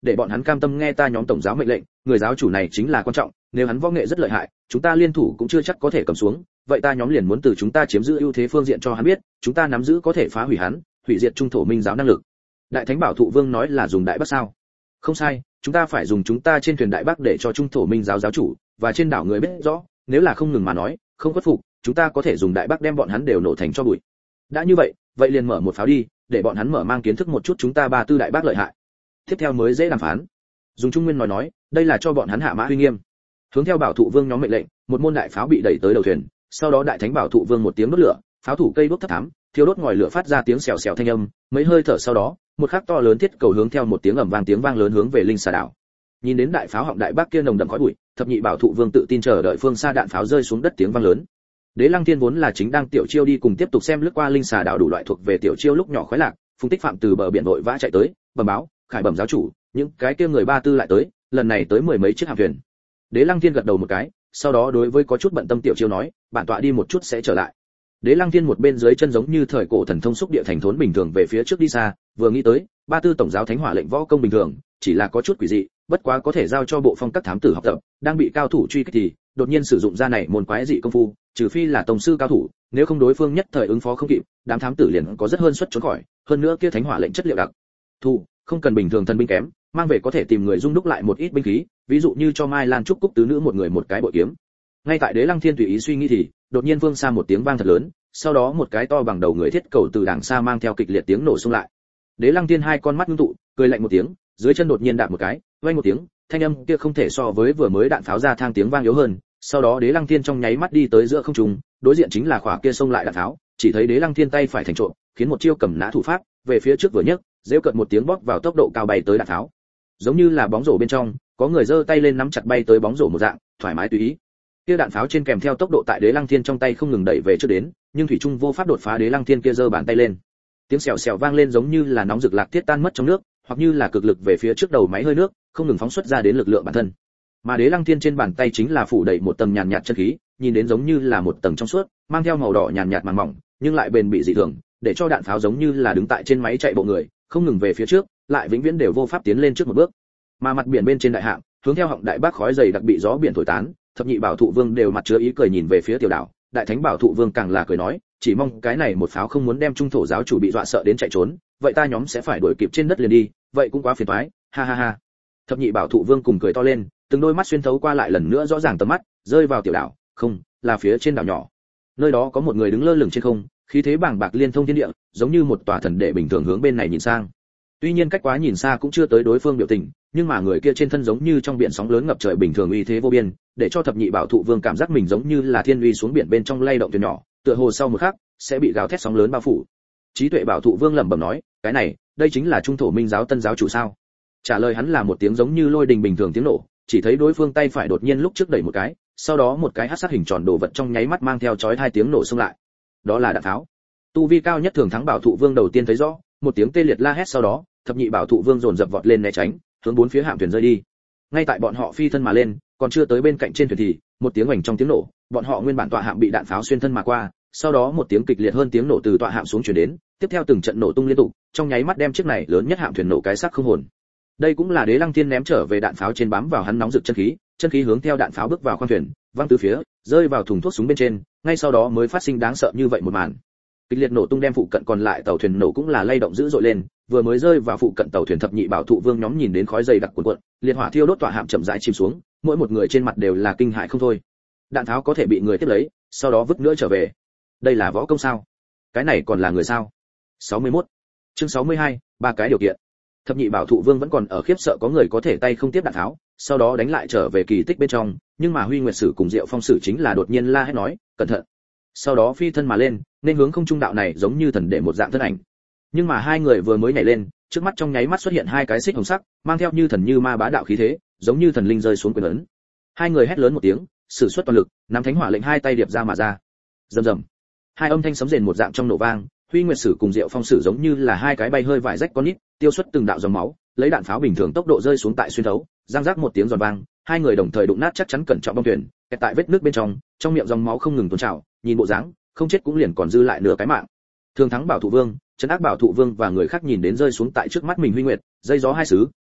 để bọn hắn cam tâm nghe ta nhóm tổng giáo mệnh lệnh, người giáo chủ này chính là quan trọng, nếu hắn võ nghệ rất lợi hại, chúng ta liên thủ cũng chưa chắc có thể cầm xuống, vậy ta nhóm liền muốn từ chúng ta chiếm giữ ưu thế phương diện cho hắn biết, chúng ta nắm giữ có thể phá hủy hắn, hủy diệt trung thổ minh giáo năng lực. Đại Thánh Bảo Thụ Vương nói là dùng Đại Bắc sao? Không sai, chúng ta phải dùng chúng ta trên thuyền Đại Bắc để cho trung thổ minh giáo giáo chủ và trên đảo người biết rõ, nếu là không ngừng mà nói, không khuất phục, chúng ta có thể dùng Đại Bắc đem bọn hắn đều nổ thành cho bụi. Đã như vậy, vậy liền mở một pháo đi, để bọn hắn mở mang kiến thức một chút chúng ta ba tư Đại Bắc lợi hại. Tiếp theo mới dễ đàm phán. Dùng Trung Nguyên nói nói, đây là cho bọn hắn hạ mã uy nghiêm. Hướng theo Bảo Thụ Vương nhóm mệnh lệnh, một môn đại pháo bị đẩy tới đầu thuyền, sau đó Đại Thánh Bảo Thụ Vương một tiếng đốt lửa, pháo thủ cây đốt thấp thắm, thiêu đốt ngòi lửa phát ra tiếng xèo xèo thanh âm, mấy hơi thở sau đó, một khắc to lớn thiết cầu hướng theo một tiếng ầm vang tiếng vang lớn hướng về linh xà đảo. Nhìn đến đại pháo họng đại bác kia nồng đậm khói bụi, Thập Nhị Bảo Thụ Vương tự tin chờ đợi phương xa đạn pháo rơi xuống đất tiếng vang lớn. Đế Lăng Thiên vốn là chính đang tiểu chiêu đi cùng tiếp tục xem lướt qua linh xà đảo đủ loại thuộc về tiểu chiêu lúc nhỏ khoái lạc, Phùng Tích Phạm từ bờ biển vội vã chạy tới, bẩm báo, khải bẩm giáo chủ, những cái kia người ba tư lại tới, lần này tới mười mấy chiếc hạm thuyền. Đế Lăng Thiên gật đầu một cái, sau đó đối với có chút bận tâm tiểu chiêu nói, bản tọa đi một chút sẽ trở lại. Đế Lăng Thiên một bên dưới chân giống như thời cổ thần thông xúc địa thành thốn bình thường về phía trước đi xa, vừa nghĩ tới, ba tư tổng giáo thánh hỏa lệnh võ công bình thường, chỉ là có chút quỷ dị, bất quá có thể giao cho bộ phong các thám tử học tập, đang bị cao thủ truy kích thì, đột nhiên sử dụng ra này môn quái dị công phu, trừ phi là tổng sư cao thủ, nếu không đối phương nhất thời ứng phó không kịp, đám thám tử liền có rất hơn suất trốn khỏi, hơn nữa kia thánh hỏa lệnh chất liệu đặc thù, không cần bình thường thần binh kém, mang về có thể tìm người dung đúc lại một ít binh khí, ví dụ như cho Mai Lan Trúc Cúc tứ nữ một người một cái bội kiếm. Ngay tại Đế Lăng Thiên tùy ý suy nghĩ thì, đột nhiên vương xa một tiếng vang thật lớn, sau đó một cái to bằng đầu người thiết cầu từ đằng xa mang theo kịch liệt tiếng nổ xung lại. Đế Lăng Thiên hai con mắt ngưng tụ, cười lạnh một tiếng, dưới chân đột nhiên đạp một cái, vang một tiếng, thanh âm kia không thể so với vừa mới đạn pháo ra thang tiếng vang yếu hơn. Sau đó Đế Lăng Thiên trong nháy mắt đi tới giữa không trung, đối diện chính là khỏa kia xông lại đạn tháo, chỉ thấy Đế Lăng Thiên tay phải thành trộm, khiến một chiêu cầm nã thủ pháp, về phía trước vừa nhấc, giễu cợt một tiếng bóp vào tốc độ cao bay tới đạn tháo. Giống như là bóng rổ bên trong, có người giơ tay lên nắm chặt bay tới bóng rổ một dạng, thoải mái tùy ý. Kia đạn pháo trên kèm theo tốc độ tại Đế Lăng Thiên trong tay không ngừng đẩy về trước đến, nhưng thủy trung vô pháp đột phá Đế Lăng Thiên kia giơ bàn tay lên. Tiếng xèo xèo vang lên giống như là nóng rực lạc tiết tan mất trong nước, hoặc như là cực lực về phía trước đầu máy hơi nước, không ngừng phóng xuất ra đến lực lượng bản thân. Mà Đế Lăng Thiên trên bàn tay chính là phủ đầy một tầng nhàn nhạt chân khí, nhìn đến giống như là một tầng trong suốt, mang theo màu đỏ nhàn nhạt màng mỏng, nhưng lại bền bỉ dị thường, để cho đạn pháo giống như là đứng tại trên máy chạy bộ người, không ngừng về phía trước, lại vĩnh viễn đều vô pháp tiến lên trước một bước. Mà mặt biển bên trên đại hạm, hướng theo họng đại bác khói dày đặc bị gió biển thổi tán, Thập Nhị Bảo Thụ Vương đều mặt chứa ý cười nhìn về phía tiểu đảo, Đại Thánh Bảo Thụ Vương càng là cười nói, chỉ mong cái này một pháo không muốn đem trung thổ giáo chủ bị dọa sợ đến chạy trốn, vậy ta nhóm sẽ phải đuổi kịp trên đất liền đi, vậy cũng quá phiền toái, ha ha ha. Thập Nhị Bảo Thụ Vương cùng cười to lên, từng đôi mắt xuyên thấu qua lại lần nữa rõ ràng tầm mắt, rơi vào tiểu đảo, không, là phía trên đảo nhỏ. Nơi đó có một người đứng lơ lửng trên không, khí thế bàng bạc liên thông thiên địa, giống như một tòa thần đệ bình thường hướng bên này nhìn sang. Tuy nhiên cách quá nhìn xa cũng chưa tới đối phương biểu tình, nhưng mà người kia trên thân giống như trong biển sóng lớn ngập trời bình thường uy thế vô biên, để cho Thập Nhị Bảo Thụ Vương cảm giác mình giống như là thiên uy xuống biển bên trong lay động thuyền nhỏ, tựa hồ sau một khắc sẽ bị gào thét sóng lớn bao phủ. Trí Tuệ Bảo Thụ Vương lẩm bẩm nói, cái này, đây chính là trung thổ minh giáo tân giáo chủ sao? Trả lời hắn là một tiếng giống như lôi đình bình thường tiếng nổ, chỉ thấy đối phương tay phải đột nhiên lúc trước đẩy một cái, sau đó một cái hắc sắc hình tròn đồ vật trong nháy mắt mang theo chói hai tiếng nổ xung lại. Đó là đạn tháo. Tu vi cao nhất thường thắng Bảo Thụ Vương đầu tiên thấy rõ, một tiếng tê liệt la hét sau đó, Thập Nhị Bảo Thụ Vương dồn dập vọt lên né tránh, hướng bốn phía hạm thuyền rơi đi. Ngay tại bọn họ phi thân mà lên, còn chưa tới bên cạnh trên thuyền thì, một tiếng oành trong tiếng nổ, bọn họ nguyên bản tọa hạm bị đạn pháo xuyên thân mà qua, sau đó một tiếng kịch liệt hơn tiếng nổ từ tọa hạm xuống truyền đến, tiếp theo từng trận nổ tung liên tục, trong nháy mắt đem chiếc này lớn nhất hạm thuyền nổ cái xác không hồn. Đây cũng là Đế Lăng Thiên ném trở về đạn pháo trên bám vào hắn nóng rực chân khí, chân khí hướng theo đạn pháo bước vào khoang thuyền, văng từ phía, rơi vào thùng thuốc súng bên trên, ngay sau đó mới phát sinh đáng sợ như vậy một màn. Kịch liệt nổ tung đem phụ cận còn lại tàu thuyền nổ cũng là lay động dữ dội lên, vừa mới rơi vào phụ cận tàu thuyền Thập Nhị Bảo Thụ Vương nhóm nhìn đến khói dày đặc cuồn cuộn, liệt hỏa thiêu đốt tỏa hạm chậm rãi chìm xuống, mỗi một người trên mặt đều là kinh hãi không thôi. Đạn tháo có thể bị người tiếp lấy, sau đó vứt nữa trở về. Đây là võ công sao? Cái này còn là người sao? sáu mươi mốt Chương sáu mươi hai, ba cái điều kiện. Thập Nhị Bảo Thụ Vương vẫn còn ở khiếp sợ có người có thể tay không tiếp đạn tháo, sau đó đánh lại trở về kỳ tích bên trong, nhưng mà Huy Nguyệt Sử cùng Diệu Phong Sử chính là đột nhiên la hét nói, cẩn thận. Sau đó phi thân mà lên, nên hướng không trung đạo này giống như thần đệ một dạng thân ảnh. Nhưng mà hai người vừa mới nhảy lên, trước mắt trong nháy mắt xuất hiện hai cái xích hồng sắc, mang theo như thần như ma bá đạo khí thế, giống như thần linh rơi xuống quyền ấn. Hai người hét lớn một tiếng, sử xuất toàn lực, nắm thánh hỏa lệnh hai tay điệp ra mà ra. Rầm rầm. Hai âm thanh sấm rền một dạng trong nổ vang, Huy Nguyệt Sử cùng Diệu Phong Sử giống như là hai cái bay hơi vải rách con nít, tiêu xuất từng đạo dòng máu, lấy đạn pháo bình thường tốc độ rơi xuống tại xuyên thấu, giang rác một tiếng giòn vang, hai người đồng thời đụng nát chắc chắn cẩn trọng bong thuyền, kẹt tại vết nước bên trong, trong miệng dòng máu không ngừng tuôn trào, nhìn bộ dáng, không chết cũng liền còn dư lại nửa cái mạng. Thường thắng Bảo Thụ Vương, Trấn Ác Bảo Thụ Vương và người khác nhìn đến rơi xuống tại trước mắt mình Huy Nguyệt, dây gió hai xứ,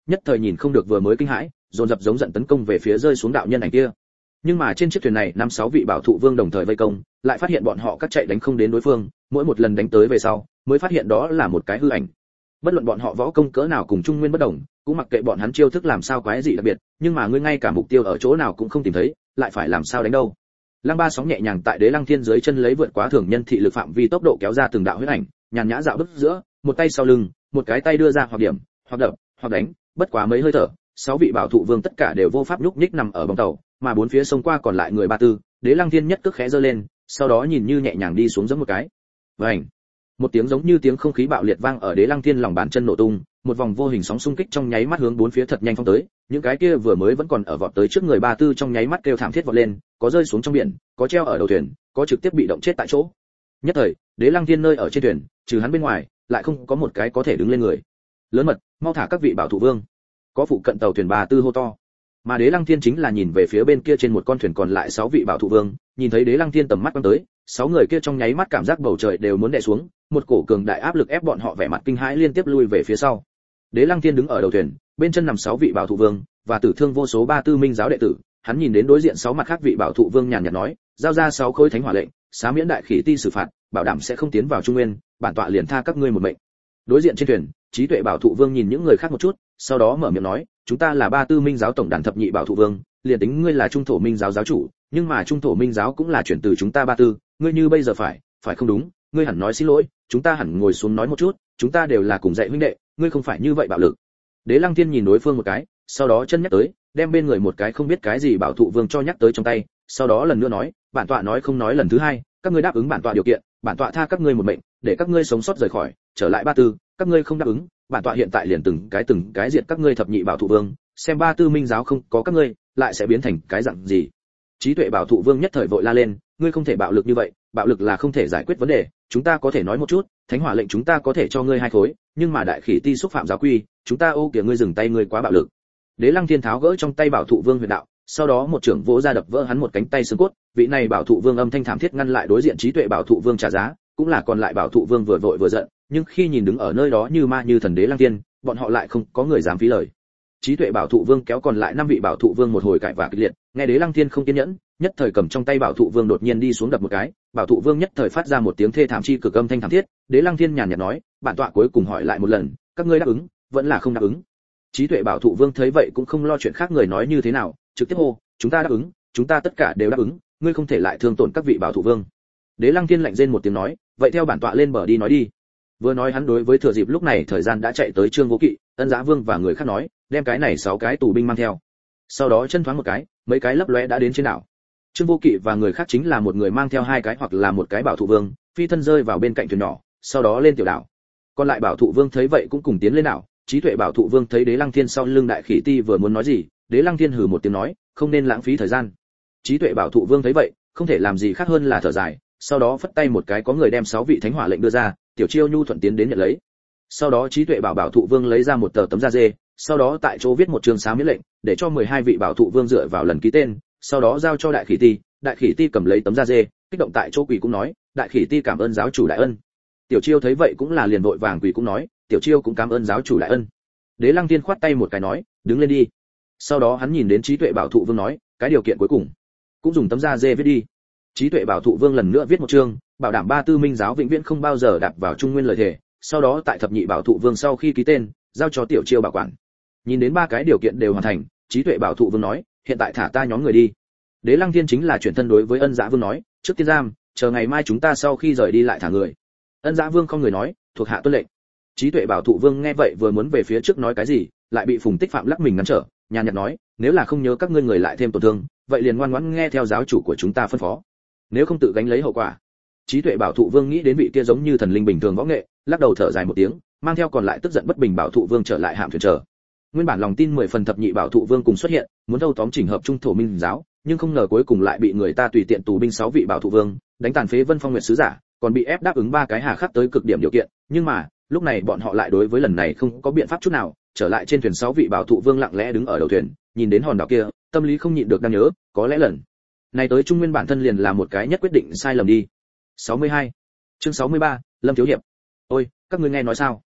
nhất thời nhìn không được vừa mới kinh hãi, dồn dập giống giận tấn công về phía rơi xuống đạo nhân ảnh kia. Nhưng mà trên chiếc thuyền này năm sáu vị bảo thụ vương đồng thời vây công, lại phát hiện bọn họ các chạy đánh không đến đối phương, mỗi một lần đánh tới về sau, mới phát hiện đó là một cái hư ảnh. Bất luận bọn họ võ công cỡ nào cùng Trung Nguyên bất đồng, cũng mặc kệ bọn hắn chiêu thức làm sao quái dị đặc biệt, nhưng mà ngươi ngay cả mục tiêu ở chỗ nào cũng không tìm thấy, lại phải làm sao đánh đâu. Lăng Ba sóng nhẹ nhàng tại Đế Lăng Thiên dưới chân lấy vượt quá thường nhân thị lực phạm vi tốc độ kéo ra từng đạo huyết ảnh, nhàn nhã dạo bước giữa, một tay sau lưng, một cái tay đưa ra hoặc điểm, hoặc đập, hoặc đánh, bất quá mấy hơi thở, sáu vị bảo thụ vương tất cả đều vô pháp nhúc nhích nằm ở bong tàu, mà bốn phía sông qua còn lại người ba tư, Đế Lăng Thiên nhất tức khẽ giơ lên, sau đó nhìn như nhẹ nhàng đi xuống giẫm một cái. Vành. Một tiếng giống như tiếng không khí bạo liệt vang ở Đế Lăng Thiên lòng bàn chân nổ tung, một vòng vô hình sóng xung kích trong nháy mắt hướng bốn phía thật nhanh phong tới, những cái kia vừa mới vẫn còn ở vọt tới trước người ba tư trong nháy mắt kêu thảm thiết vọt lên, có rơi xuống trong biển, có treo ở đầu thuyền, có trực tiếp bị động chết tại chỗ. Nhất thời, Đế Lăng Thiên nơi ở trên thuyền, trừ hắn bên ngoài, lại không có một cái có thể đứng lên người. Lớn mật, mau thả các vị bảo thủ vương. Có phụ cận tàu thuyền ba tư hô to. Mà Đế Lăng Thiên chính là nhìn về phía bên kia trên một con thuyền còn lại sáu vị bảo thủ vương, nhìn thấy Đế Lăng Thiên tầm mắt quăng tới, sáu người kia trong nháy mắt cảm giác bầu trời đều muốn đè xuống, một cổ cường đại áp lực ép bọn họ vẻ mặt kinh hãi liên tiếp lui về phía sau. Đế Lăng Thiên đứng ở đầu thuyền, bên chân nằm sáu vị bảo thủ vương và tử thương vô số ba tư minh giáo đệ tử, hắn nhìn đến đối diện sáu mặt khác vị bảo thủ vương nhàn nhạt nói, giao ra sáu khối thánh hỏa lệnh, xá miễn đại khỉ ti xử phạt, bảo đảm sẽ không tiến vào Trung Nguyên, bản tọa liền tha các ngươi một mệnh. Đối diện trên thuyền, trí tuệ bảo thủ vương nhìn những người khác một chút, sau đó mở miệng nói, chúng ta là ba tư minh giáo tổng đàn thập nhị bảo thủ vương, liền tính ngươi là trung thổ minh giáo giáo chủ, nhưng mà trung thổ minh giáo cũng là chuyển từ chúng ta ba tư, ngươi như bây giờ phải, phải không đúng, ngươi hẳn nói xin lỗi, chúng ta hẳn ngồi xuống nói một chút, chúng ta đều là cùng dạy huynh đệ, ngươi không phải như vậy bạo lực. Đế Lăng Thiên nhìn đối phương một cái, sau đó chân nhắc tới, đem bên người một cái không biết cái gì bảo thụ vương cho nhắc tới trong tay, sau đó lần nữa nói, bản tọa nói không nói lần thứ hai, các ngươi đáp ứng bản tọa điều kiện, bản tọa tha các ngươi một mệnh, để các ngươi sống sót rời khỏi, trở lại ba tư, các ngươi không đáp ứng, bản tọa hiện tại liền từng cái từng cái diệt các ngươi thập nhị bảo thụ vương, xem ba tư minh giáo không có các ngươi, lại sẽ biến thành cái dạng gì. Trí tuệ bảo thụ vương nhất thời vội la lên, ngươi không thể bạo lực như vậy, bạo lực là không thể giải quyết vấn đề, chúng ta có thể nói một chút, thánh hỏa lệnh chúng ta có thể cho ngươi hai khối, nhưng mà đại khỉ ti xúc phạm giáo quy, chúng ta ô kìa ngươi dừng tay, ngươi quá bạo lực. Đế Lăng Thiên tháo gỡ trong tay bảo thụ vương huyền đạo, sau đó một trưởng vỗ ra đập vỡ hắn một cánh tay xương cốt, vị này bảo thụ vương âm thanh thảm thiết ngăn lại đối diện trí tuệ bảo thụ vương trả giá, cũng là còn lại bảo thụ vương vừa vội vừa giận, nhưng khi nhìn đứng ở nơi đó như ma như thần Đế Lăng Thiên, bọn họ lại không có người dám phí lời. Trí tuệ bảo thụ vương kéo còn lại năm vị bảo thụ vương một hồi cãi vã kịch liệt, nghe Đế Lăng Thiên không kiên nhẫn, nhất thời cầm trong tay bảo thụ vương đột nhiên đi xuống đập một cái, bảo thụ vương nhất thời phát ra một tiếng thê thảm chi cực âm thanh thảm thiết. Đế Lăng Thiên nhàn nhạt nói, bản tọa cuối cùng hỏi lại một lần, các ngươi đáp ứng, vẫn là không đáp ứng. Trí tuệ bảo thụ vương thấy vậy cũng không lo chuyện khác người nói như thế nào, trực tiếp hô, chúng ta đáp ứng, chúng ta tất cả đều đáp ứng, ngươi không thể lại thương tổn các vị bảo thụ vương. Đế Lăng Thiên lạnh rên một tiếng nói, vậy theo bản tọa lên bờ đi nói đi. Vừa nói hắn đối với thừa dịp lúc này thời gian đã chạy tới Trương Vô Kỵ, Ân Giá Vương và người khác nói, đem cái này sáu cái tù binh mang theo. Sau đó chân thoáng một cái, mấy cái lấp lóe đã đến trên đảo. Trương Vô Kỵ và người khác chính là một người mang theo hai cái hoặc là một cái bảo thụ vương, phi thân rơi vào bên cạnh thuyền nhỏ, sau đó lên tiểu đảo. Còn lại bảo thụ vương thấy vậy cũng cùng tiến lên đảo. Trí tuệ bảo thụ vương thấy Đế Lăng Thiên sau lưng đại khỉ ti vừa muốn nói gì, Đế Lăng Thiên hừ một tiếng nói, không nên lãng phí thời gian. Trí tuệ bảo thụ vương thấy vậy, không thể làm gì khác hơn là thở dài, sau đó phất tay một cái có người đem sáu vị thánh hỏa lệnh đưa ra, tiểu chiêu nhu thuận tiến đến nhận lấy. Sau đó trí tuệ bảo bảo thụ vương lấy ra một tờ tấm da dê, sau đó tại chỗ viết một chương xá miễn lệnh, để cho mười hai vị bảo thụ vương dựa vào lần ký tên, sau đó giao cho đại khỉ ti. Đại khỉ ti cầm lấy tấm da dê, kích động tại chỗ quỳ cũng nói, đại khỉ ti cảm ơn giáo chủ đại ân. Tiểu chiêu thấy vậy cũng là liền vội vàng quỳ cũng nói, tiểu chiêu cũng cảm ơn giáo chủ đại ân. Đế Lăng Thiên khoát tay một cái nói, đứng lên đi. Sau đó hắn nhìn đến trí tuệ bảo thụ vương nói, cái điều kiện cuối cùng cũng dùng tấm da dê viết đi. Trí tuệ bảo thụ vương lần nữa viết một chương, bảo đảm ba tư minh giáo vĩnh viễn không bao giờ đạp vào Trung Nguyên lời thề. Sau đó tại thập nhị bảo thụ vương sau khi ký tên, giao cho tiểu chiêu bảo quản. Nhìn đến ba cái điều kiện đều hoàn thành, trí tuệ bảo thụ vương nói, hiện tại thả ta nhóm người đi. Đế Lăng Thiên chính là chuyển thân đối với Ân Dã Vương nói, trước tiên giam, chờ ngày mai chúng ta sau khi rời đi lại thả người. Ân Dã Vương không người nói, thuộc hạ tuân lệnh. Trí tuệ bảo thụ vương nghe vậy vừa muốn về phía trước nói cái gì, lại bị Phùng Tích Phạm lắc mình ngăn trở, nhàn nhạt nói, nếu là không nhớ các ngươi người lại thêm tổn thương, vậy liền ngoan ngoãn nghe theo giáo chủ của chúng ta phân phó, nếu không tự gánh lấy hậu quả. Trí tuệ bảo thụ vương nghĩ đến vị kia giống như thần linh bình thường võ nghệ, lắc đầu thở dài một tiếng, mang theo còn lại tức giận bất bình bảo thụ vương trở lại hạm thuyền chờ. Nguyên bản lòng tin mười phần thập nhị bảo thụ vương cùng xuất hiện, muốn thâu tóm chỉnh hợp trung thổ minh giáo, nhưng không ngờ cuối cùng lại bị người ta tùy tiện tù binh sáu vị bảo thụ vương, đánh tàn phế Vân Phong Nguyệt sứ giả, còn bị ép đáp ứng ba cái hà khắc tới cực điểm điều kiện, nhưng mà, lúc này bọn họ lại đối với lần này không có biện pháp chút nào, trở lại trên thuyền sáu vị bảo thụ vương lặng lẽ đứng ở đầu thuyền, nhìn đến hòn đảo kia, tâm lý không nhịn được đang nhớ, có lẽ lần này tới Trung Nguyên bản thân liền là một cái nhất quyết định sai lầm đi. sáu mươi hai. Chương sáu mươi ba, Lâm thiếu hiệp. Ôi, các ngươi nghe nói sao?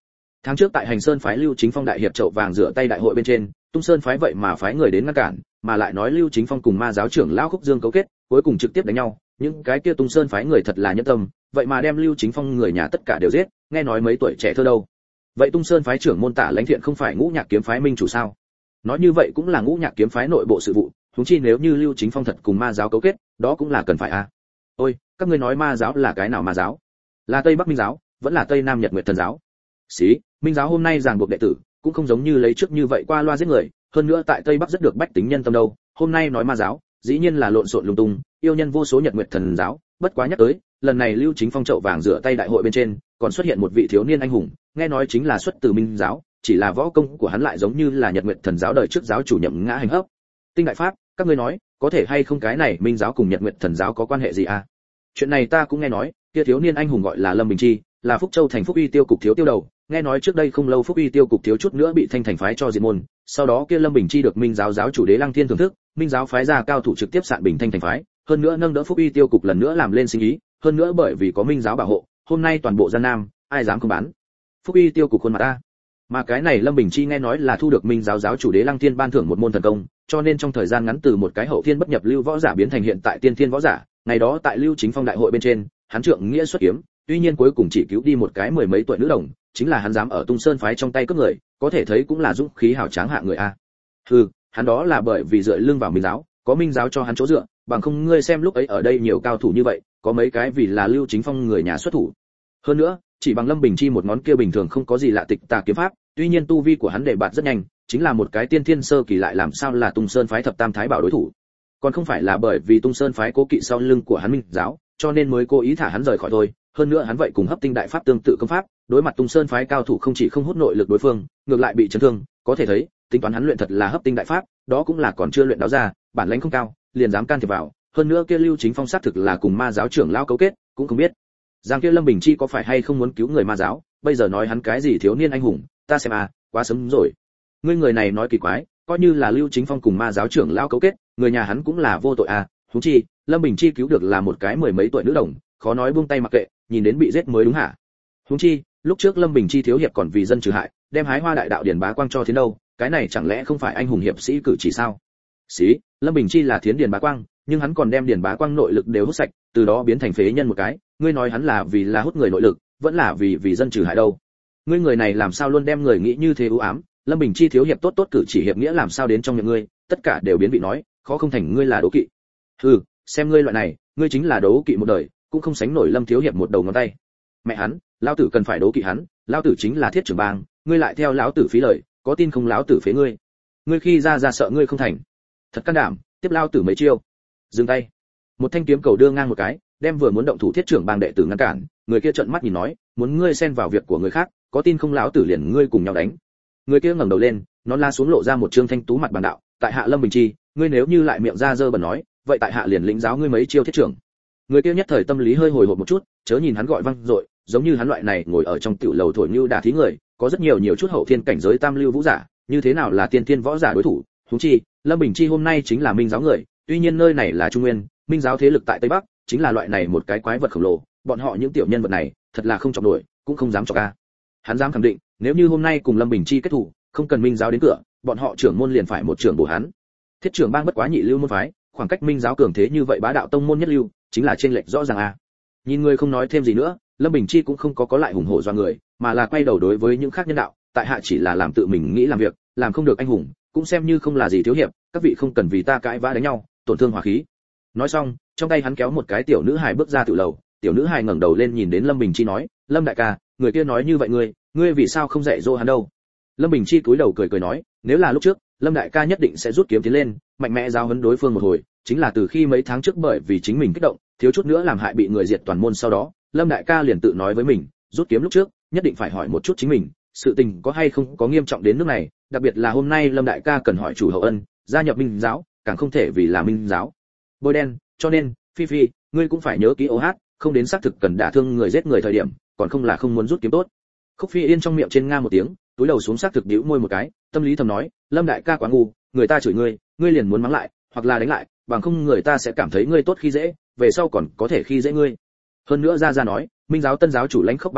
Tháng trước tại Hành Sơn phái Lưu Chính Phong đại hiệp chậu vàng rửa tay đại hội bên trên, Tung Sơn phái vậy mà phái người đến ngăn cản, mà lại nói Lưu Chính Phong cùng ma giáo trưởng lão Khúc Dương cấu kết, cuối cùng trực tiếp đánh nhau, những cái kia Tung Sơn phái người thật là nhẫn tâm, vậy mà đem Lưu Chính Phong người nhà tất cả đều giết, nghe nói mấy tuổi trẻ thơ đâu. Vậy Tung Sơn phái trưởng môn Tạ Lãnh Thiện không phải Ngũ Nhạc kiếm phái minh chủ sao? Nói như vậy cũng là Ngũ Nhạc kiếm phái nội bộ sự vụ, huống chi nếu như Lưu Chính Phong thật cùng ma giáo cấu kết, đó cũng là cần phải a. À. Ôi, các ngươi nói ma giáo là cái nào ma giáo? Là Tây Bắc Minh giáo, vẫn là Tây Nam Nhật Nguyệt Thần giáo? Xí, Minh giáo hôm nay ràng buộc đệ tử, cũng không giống như lấy trước như vậy qua loa giết người, hơn nữa tại Tây Bắc rất được bách tính nhân tâm đâu, hôm nay nói ma giáo, dĩ nhiên là lộn xộn lung tung, yêu nhân vô số Nhật Nguyệt Thần giáo, bất quá nhắc tới, lần này Lưu Chính Phong chậu vàng rửa tay đại hội bên trên, còn xuất hiện một vị thiếu niên anh hùng, nghe nói chính là xuất từ Minh giáo, chỉ là võ công của hắn lại giống như là Nhật Nguyệt Thần giáo đời trước giáo chủ Nhậm Ngã hành hấp. Tinh đại pháp, các ngươi nói, có thể hay không cái này Minh giáo cùng Nhật Nguyệt Thần giáo có quan hệ gì à? Chuyện này ta cũng nghe nói, kia thiếu niên anh hùng gọi là Lâm Bình Chi, là Phúc Châu thành Phúc Uy tiêu cục thiếu tiêu đầu, nghe nói trước đây không lâu Phúc Uy tiêu cục thiếu chút nữa bị Thanh Thành phái cho diệt môn, sau đó kia Lâm Bình Chi được Minh giáo giáo chủ Đế Lăng Thiên thưởng thức, Minh giáo phái ra cao thủ trực tiếp sạn bình Thanh Thành phái, hơn nữa nâng đỡ Phúc Uy tiêu cục lần nữa làm lên sinh ý, hơn nữa bởi vì có Minh giáo bảo hộ, hôm nay toàn bộ Giang Nam, ai dám không bán. Phúc Uy tiêu cục khuôn mặt ta. Mà cái này Lâm Bình Chi nghe nói là thu được Minh giáo giáo chủ Đế Lăng Thiên ban thưởng một môn thần công, cho nên trong thời gian ngắn từ một cái hậu thiên bất nhập lưu võ giả biến thành hiện tại tiên thiên võ giả, ngày đó tại Lưu Chính Phong đại hội bên trên, hắn trượng nghĩa xuất kiếm, tuy nhiên cuối cùng chỉ cứu đi một cái mười mấy tuổi nữ đồng, chính là hắn dám ở Tung Sơn phái trong tay cướp người, có thể thấy cũng là dũng khí hào tráng hạng người a. Hừ, hắn đó là bởi vì dựa lưng vào Minh giáo, có Minh giáo cho hắn chỗ dựa, bằng không ngươi xem lúc ấy ở đây nhiều cao thủ như vậy, có mấy cái vì là Lưu Chính Phong người nhà xuất thủ. Hơn nữa, chỉ bằng Lâm Bình Chi một ngón kia bình thường không có gì lạ tịch tà kiếm pháp, tuy nhiên tu vi của hắn để bạt rất nhanh, chính là một cái tiên thiên sơ kỳ lại làm sao là Tung Sơn phái thập tam thái bảo đối thủ. Còn không phải là bởi vì Tung Sơn phái cố kỵ sau lưng của hắn Minh giáo, cho nên mới cố ý thả hắn rời khỏi thôi. Hơn nữa hắn vậy cùng Hấp Tinh đại pháp tương tự công pháp, đối mặt Tung Sơn phái cao thủ không chỉ không hút nội lực đối phương, ngược lại bị chấn thương, có thể thấy, tính toán hắn luyện thật là Hấp Tinh đại pháp, đó cũng là còn chưa luyện đáo ra, bản lĩnh không cao, liền dám can thiệp vào. Hơn nữa kia Lưu Chính Phong xác thực là cùng ma giáo trưởng lão cấu kết, cũng không biết giang kia Lâm Bình Chi có phải hay không muốn cứu người ma giáo, bây giờ nói hắn cái gì thiếu niên anh hùng, ta xem à, quá sớm rồi. Ngươi người này nói kỳ quái, coi như là Lưu Chính Phong cùng ma giáo trưởng lão cấu kết, người nhà hắn cũng là vô tội à, huống chi, Lâm Bình Chi cứu được là một cái mười mấy tuổi nữ đồng, khó nói buông tay mặc kệ, nhìn đến bị giết mới đúng hả? Huống chi, lúc trước Lâm Bình Chi thiếu hiệp còn vì dân trừ hại, đem hái hoa đại đạo điển bá quang cho thế đâu, cái này chẳng lẽ không phải anh hùng hiệp sĩ cử chỉ sao? Sĩ, Lâm Bình Chi là thiến điển bá quang, nhưng hắn còn đem điển bá quang nội lực đều hút sạch, từ đó biến thành phế nhân một cái, ngươi nói hắn là vì là hút người nội lực, vẫn là vì vì dân trừ hại đâu? Ngươi người này làm sao luôn đem người nghĩ như thế u ám, Lâm Bình Chi thiếu hiệp tốt tốt cử chỉ hiệp nghĩa làm sao đến trong miệng ngươi, tất cả đều biến vị nói, khó không thành ngươi là đố kỵ. Hừ, xem ngươi loại này, ngươi chính là đố kỵ một đời, cũng không sánh nổi Lâm thiếu hiệp một đầu ngón tay. Mẹ hắn, lão tử cần phải đố kỵ hắn, lão tử chính là thiết trưởng bang, ngươi lại theo lão tử phí lời, có tin không lão tử phế ngươi. Ngươi khi ra ra sợ ngươi không thành. Thật can đảm, tiếp lão tử mấy chiêu. Dừng tay. Một thanh kiếm cầu đưa ngang một cái, đem vừa muốn động thủ thiết trưởng bang đệ tử ngăn cản, người kia trợn mắt nhìn nói, muốn ngươi xen vào việc của người khác, có tin không lão tử liền ngươi cùng nhau đánh. Người kia ngẩng đầu lên, nó la xuống lộ ra một trương thanh tú mặt bằng đạo, tại hạ Lâm Bình Chi, ngươi nếu như lại miệng ra dơ bẩn nói, vậy tại hạ liền lĩnh giáo ngươi mấy chiêu thiết trưởng. Người kia nhất thời tâm lý hơi hồi hộp một chút, chớ nhìn hắn gọi vang dội, giống như hắn loại này ngồi ở trong tiểu lầu thổi như đả thí người, có rất nhiều nhiều chút hậu thiên cảnh giới tam lưu vũ giả, như thế nào là tiên tiên võ giả đối thủ? Huống chi, Lâm Bình Chi hôm nay chính là Minh giáo người, tuy nhiên nơi này là Trung Nguyên, Minh giáo thế lực tại Tây Bắc, chính là loại này một cái quái vật khổng lồ, bọn họ những tiểu nhân vật này, thật là không chọc nổi, cũng không dám chọc a. Hắn dám khẳng định, nếu như hôm nay cùng Lâm Bình Chi kết thủ, không cần Minh giáo đến cửa, bọn họ trưởng môn liền phải một trưởng bổ hắn. Thiết trưởng bang bất quá nhị lưu môn phái, khoảng cách Minh giáo cường thế như vậy bá đạo tông môn nhất lưu, chính là chênh lệch rõ ràng a. Nhìn người không nói thêm gì nữa, Lâm Bình Chi cũng không có có lại hùng hổ do người, mà là quay đầu đối với những khác nhân đạo, tại hạ chỉ là làm tự mình nghĩ làm việc, làm không được anh hùng, cũng xem như không là gì thiếu hiệp, các vị không cần vì ta cãi vã đánh nhau, tổn thương hòa khí. Nói xong, trong tay hắn kéo một cái tiểu nữ hài bước ra tự lầu, tiểu nữ hài ngẩng đầu lên nhìn đến Lâm Bình Chi nói, Lâm đại ca, người kia nói như vậy ngươi, ngươi vì sao không dạy dỗ hắn đâu? Lâm Bình Chi cúi đầu cười cười nói, nếu là lúc trước, Lâm đại ca nhất định sẽ rút kiếm tiến lên, mạnh mẽ giáo huấn đối phương một hồi, chính là từ khi mấy tháng trước bởi vì chính mình kích động, thiếu chút nữa làm hại bị người diệt toàn môn sau đó, Lâm đại ca liền tự nói với mình, rút kiếm lúc trước, nhất định phải hỏi một chút chính mình, sự tình có hay không có nghiêm trọng đến nước này, đặc biệt là hôm nay Lâm đại ca cần hỏi chủ hậu ân, gia nhập Minh giáo, càng không thể vì là Minh giáo bôi đen, cho nên, Phi Phi, ngươi cũng phải nhớ kỹ ô hát, không đến xác thực cần đả thương người giết người thời điểm, còn không là không muốn rút kiếm tốt. Khúc Phi Yên trong miệng trên nga một tiếng, túi đầu xuống xác thực bĩu môi một cái, tâm lý thầm nói, Lâm đại ca quá ngu, người ta chửi ngươi, ngươi liền muốn mắng lại, hoặc là đánh lại, bằng không người ta sẽ cảm thấy ngươi tốt khi dễ, về sau còn có thể khi dễ ngươi. Hơn nữa ra ra nói, Minh giáo tân giáo chủ lãnh khốc bá đạo,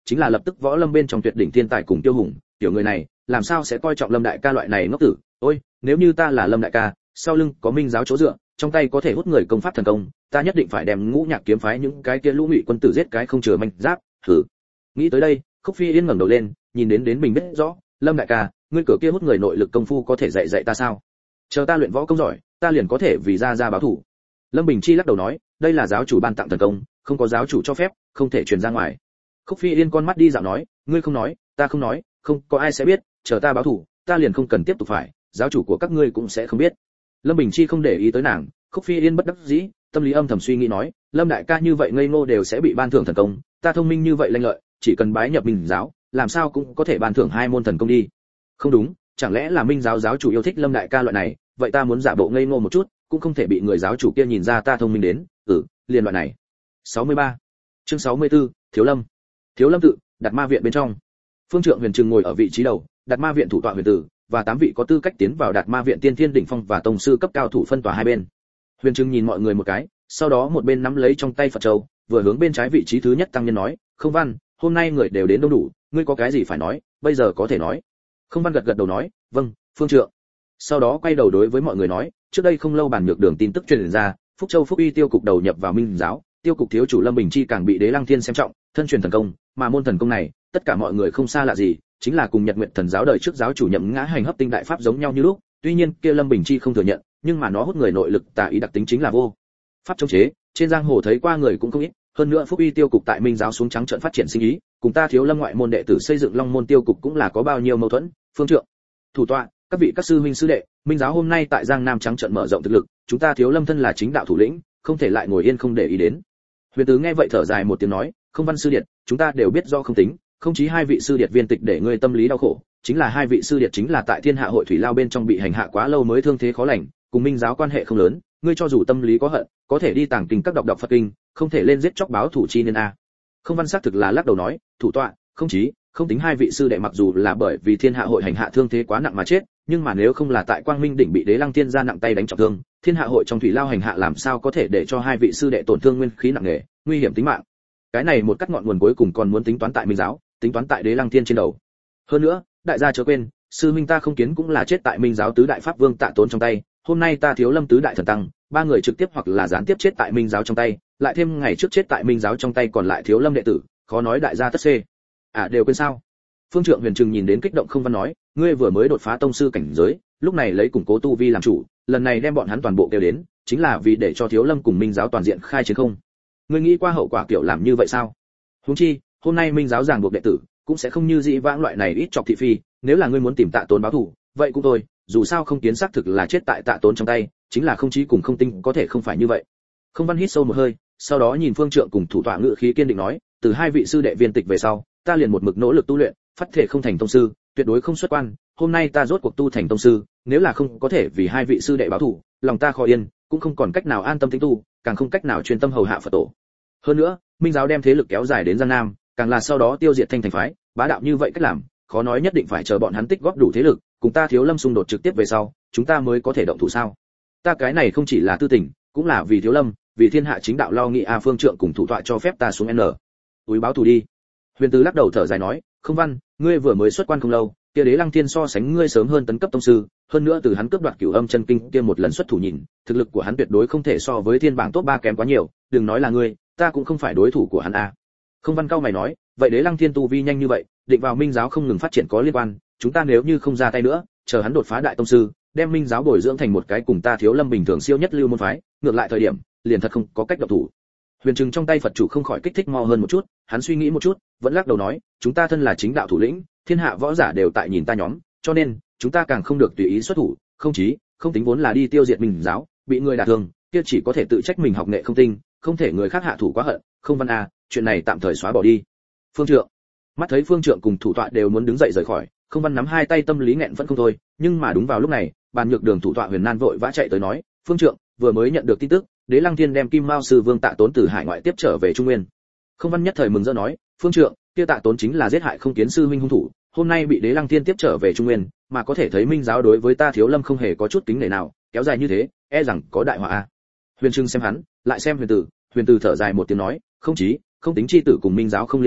chính là lập tức võ lâm bên trong tuyệt đỉnh thiên tài cùng tiêu hùng, tiểu người này làm sao sẽ coi trọng Lâm đại ca loại này ngốc tử. Ôi, nếu như ta là Lâm đại ca, sau lưng có minh giáo chỗ dựa, trong tay có thể hút người công pháp thần công, ta nhất định phải đem Ngũ Nhạc kiếm phái những cái kia lũ ngụy quân tử giết cái không chừa manh giáp. Thử nghĩ tới đây, Khúc Phi Yên ngẩng đầu lên, nhìn đến đến mình biết rõ, Lâm đại ca, ngươi cửa kia hút người nội lực công phu có thể dạy dạy ta sao? Chờ ta luyện võ công giỏi, ta liền có thể vì gia gia báo thù. Lâm Bình Chi lắc đầu nói, đây là giáo chủ ban tặng thần công, không có giáo chủ cho phép, không thể truyền ra ngoài. Khúc Phi Yên con mắt đi dạo nói, ngươi không nói, ta không nói, không có ai sẽ biết, chờ ta báo thù, ta liền không cần tiếp tục phải, giáo chủ của các ngươi cũng sẽ không biết. Lâm Bình Chi không để ý tới nàng, Khúc Phi Yên bất đắc dĩ, tâm lý âm thầm suy nghĩ nói, Lâm đại ca như vậy ngây ngô đều sẽ bị ban thưởng thần công, ta thông minh như vậy lanh lợi, chỉ cần bái nhập Minh giáo, làm sao cũng có thể ban thưởng hai môn thần công đi. Không đúng, chẳng lẽ là Minh giáo giáo chủ yêu thích Lâm đại ca loại này, vậy ta muốn giả bộ ngây ngô một chút, cũng không thể bị người giáo chủ kia nhìn ra ta thông minh đến, ừ, liền loại này. sáu mươi ba. Chương sáu mươi tư, Thiếu Lâm. Thiếu Lâm tự, Đạt Ma viện bên trong. Phương Trượng Huyền Trừng ngồi ở vị trí đầu, Đạt Ma viện thủ tọa Huyền Tử và tám vị có tư cách tiến vào Đạt Ma viện tiên thiên đỉnh phong và tông sư cấp cao thủ phân tòa hai bên. Huyền Trừng nhìn mọi người một cái, sau đó một bên nắm lấy trong tay Phật châu, vừa hướng bên trái vị trí thứ nhất tăng nhân nói, "Không Văn, hôm nay người đều đến đông đủ, ngươi có cái gì phải nói, bây giờ có thể nói." Không Văn gật gật đầu nói, "Vâng, Phương Trượng." Sau đó quay đầu đối với mọi người nói, trước đây không lâu bản nhược đường tin tức truyền ra, Phúc Châu Phúc Y tiêu cục đầu nhập vào Minh giáo, tiêu cục thiếu chủ Lâm Bình Chi càng bị Đế Lăng Thiên xem trọng, thân truyền thần công, mà môn thần công này, tất cả mọi người không xa lạ gì, chính là cùng Nhật Nguyệt Thần giáo đời trước giáo chủ Nhậm Ngã Hành hấp tinh đại pháp giống nhau như lúc, tuy nhiên kia Lâm Bình Chi không thừa nhận, nhưng mà nó hút người nội lực tà ý đặc tính chính là vô pháp chống chế, trên giang hồ thấy qua người cũng không ít, hơn nữa Phúc Y tiêu cục tại Minh giáo xuống trắng trợn phát triển sinh ý, cùng ta Thiếu Lâm ngoại môn đệ tử xây dựng Long môn tiêu cục cũng là có bao nhiêu mâu thuẫn. Phương Trượng, thủ tọa, các vị các sư huynh sư đệ, Minh giáo hôm nay tại Giang Nam trắng trợn mở rộng thực lực, chúng ta Thiếu Lâm thân là chính đạo thủ lĩnh, không thể lại ngồi yên không để ý đến. Huyền Tứ nghe vậy thở dài một tiếng nói, Không Văn sư điệt, chúng ta đều biết do không tính, không chí hai vị sư điệt viên tịch để ngươi tâm lý đau khổ, chính là hai vị sư điệt chính là tại Thiên Hạ hội thủy lao bên trong bị hành hạ quá lâu mới thương thế khó lành, cùng Minh giáo quan hệ không lớn, ngươi cho dù tâm lý có hận, có thể đi tàng kinh các đọc đọc Phật kinh, không thể lên giết chóc báo thủ chi nên a. Không Văn xác thực là lắc đầu nói, thủ tọa, không chí, không tính hai vị sư đệ mặc dù là bởi vì Thiên Hạ hội hành hạ thương thế quá nặng mà chết, nhưng mà nếu không là tại Quang Minh đỉnh bị Đế Lăng Thiên ra nặng tay đánh trọng thương, Thiên Hạ hội trong thủy lao hành hạ làm sao có thể để cho hai vị sư đệ tổn thương nguyên khí nặng nề, nguy hiểm tính mạng. Cái này một cắt ngọn nguồn cuối cùng còn muốn tính toán tại Minh giáo, tính toán tại Đế Lăng Thiên trên đầu. Hơn nữa, đại gia chớ quên, sư minh ta không kiến cũng là chết tại Minh giáo tứ đại pháp vương Tạ Tốn trong tay, hôm nay ta Thiếu Lâm tứ đại thần tăng, ba người trực tiếp hoặc là gián tiếp chết tại Minh giáo trong tay, lại thêm ngày trước chết tại Minh giáo trong tay còn lại Thiếu Lâm đệ tử, khó nói đại gia tất xê. À đều quên sao? Phương Trượng Huyền Trừng nhìn đến kích động Không Văn nói, ngươi vừa mới đột phá tông sư cảnh giới, lúc này lấy củng cố tu vi làm chủ, lần này đem bọn hắn toàn bộ kêu đến, chính là vì để cho Thiếu Lâm cùng Minh giáo toàn diện khai chiến không? Ngươi nghĩ qua hậu quả kiểu làm như vậy sao? Huống chi, hôm nay Minh giáo ràng buộc đệ tử, cũng sẽ không như dĩ vãng loại này ít chọc thị phi, nếu là ngươi muốn tìm Tạ Tốn báo thù, vậy cũng thôi, dù sao không kiến xác thực là chết tại Tạ Tốn trong tay, chính là không chí cùng không tinh có thể không phải như vậy. Không Văn hít sâu một hơi, sau đó nhìn Phương Trượng cùng thủ tọa ngự khí kiên định nói, từ hai vị sư đệ viên tịch về sau, ta liền một mực nỗ lực tu luyện, phát thể không thành tông sư, tuyệt đối không xuất quan, hôm nay ta rốt cuộc tu thành tông sư, nếu là không có thể vì hai vị sư đệ báo thù, lòng ta khó yên, cũng không còn cách nào an tâm tĩnh tu, càng không cách nào chuyên tâm hầu hạ Phật tổ. Hơn nữa, Minh giáo đem thế lực kéo dài đến Giang Nam, càng là sau đó tiêu diệt Thanh Thành phái, bá đạo như vậy cách làm, khó nói nhất định phải chờ bọn hắn tích góp đủ thế lực, cùng ta Thiếu Lâm xung đột trực tiếp về sau, chúng ta mới có thể động thủ sao? Ta cái này không chỉ là tư tình, cũng là vì Thiếu Lâm, vì thiên hạ chính đạo lo nghĩ a. Phương Trượng cùng thủ tọa cho phép ta xuống N. Túi báo thù đi. Huyền Từ lắc đầu thở dài nói, Không Văn, ngươi vừa mới xuất quan không lâu, kia Đế Lăng Thiên so sánh ngươi sớm hơn tấn cấp tông sư, hơn nữa từ hắn cướp đoạt Cửu Âm chân kinh kia một lần xuất thủ nhìn, thực lực của hắn tuyệt đối không thể so với thiên bảng top ba kém quá nhiều, đừng nói là ngươi, ta cũng không phải đối thủ của hắn a. Không Văn cao mày nói, vậy Đế Lăng Thiên tu vi nhanh như vậy, định vào Minh giáo không ngừng phát triển có liên quan, chúng ta nếu như không ra tay nữa, chờ hắn đột phá đại tông sư, đem Minh giáo bồi dưỡng thành một cái cùng ta Thiếu Lâm bình thường siêu nhất lưu môn phái, ngược lại thời điểm, liền thật không có cách động thủ. Huyền Trừng trong tay Phật chủ không khỏi kích thích mo hơn một chút, hắn suy nghĩ một chút, vẫn lắc đầu nói, chúng ta thân là chính đạo thủ lĩnh, thiên hạ võ giả đều tại nhìn ta nhóm, cho nên chúng ta càng không được tùy ý xuất thủ, không chí, không tính vốn là đi tiêu diệt Minh giáo, bị người đả thương, kia chỉ có thể tự trách mình học nghệ không tinh, không thể người khác hạ thủ quá hận. Không Văn a, chuyện này tạm thời xóa bỏ đi. Phương Trượng, mắt thấy Phương Trượng cùng thủ tọa đều muốn đứng dậy rời khỏi, Không Văn nắm hai tay tâm lý nghẹn vẫn không thôi, nhưng mà đúng vào lúc này, Bàn Nhược Đường thủ tọa Huyền Nan vội vã chạy tới nói, Phương Trượng, vừa mới nhận được tin tức, Đế Lăng Thiên đem Kim Mao sư vương Tạ Tốn từ hải ngoại tiếp trở về Trung Nguyên. Không Văn nhất thời mừng rỡ nói, Phương Trượng, kia Tạ Tốn chính là giết hại không kiến sư huynh hung thủ, hôm nay bị Đế Lăng Thiên tiếp trở về Trung Nguyên, mà có thể thấy Minh giáo đối với ta Thiếu Lâm không hề có chút kính nể nào, kéo dài như thế, e rằng có đại họa a. Huyền Trừng xem hắn, lại xem Huyền Tử, Huyền Tử thở dài một tiếng nói, không chí, không tính chi tử cùng Minh giáo không liên quan,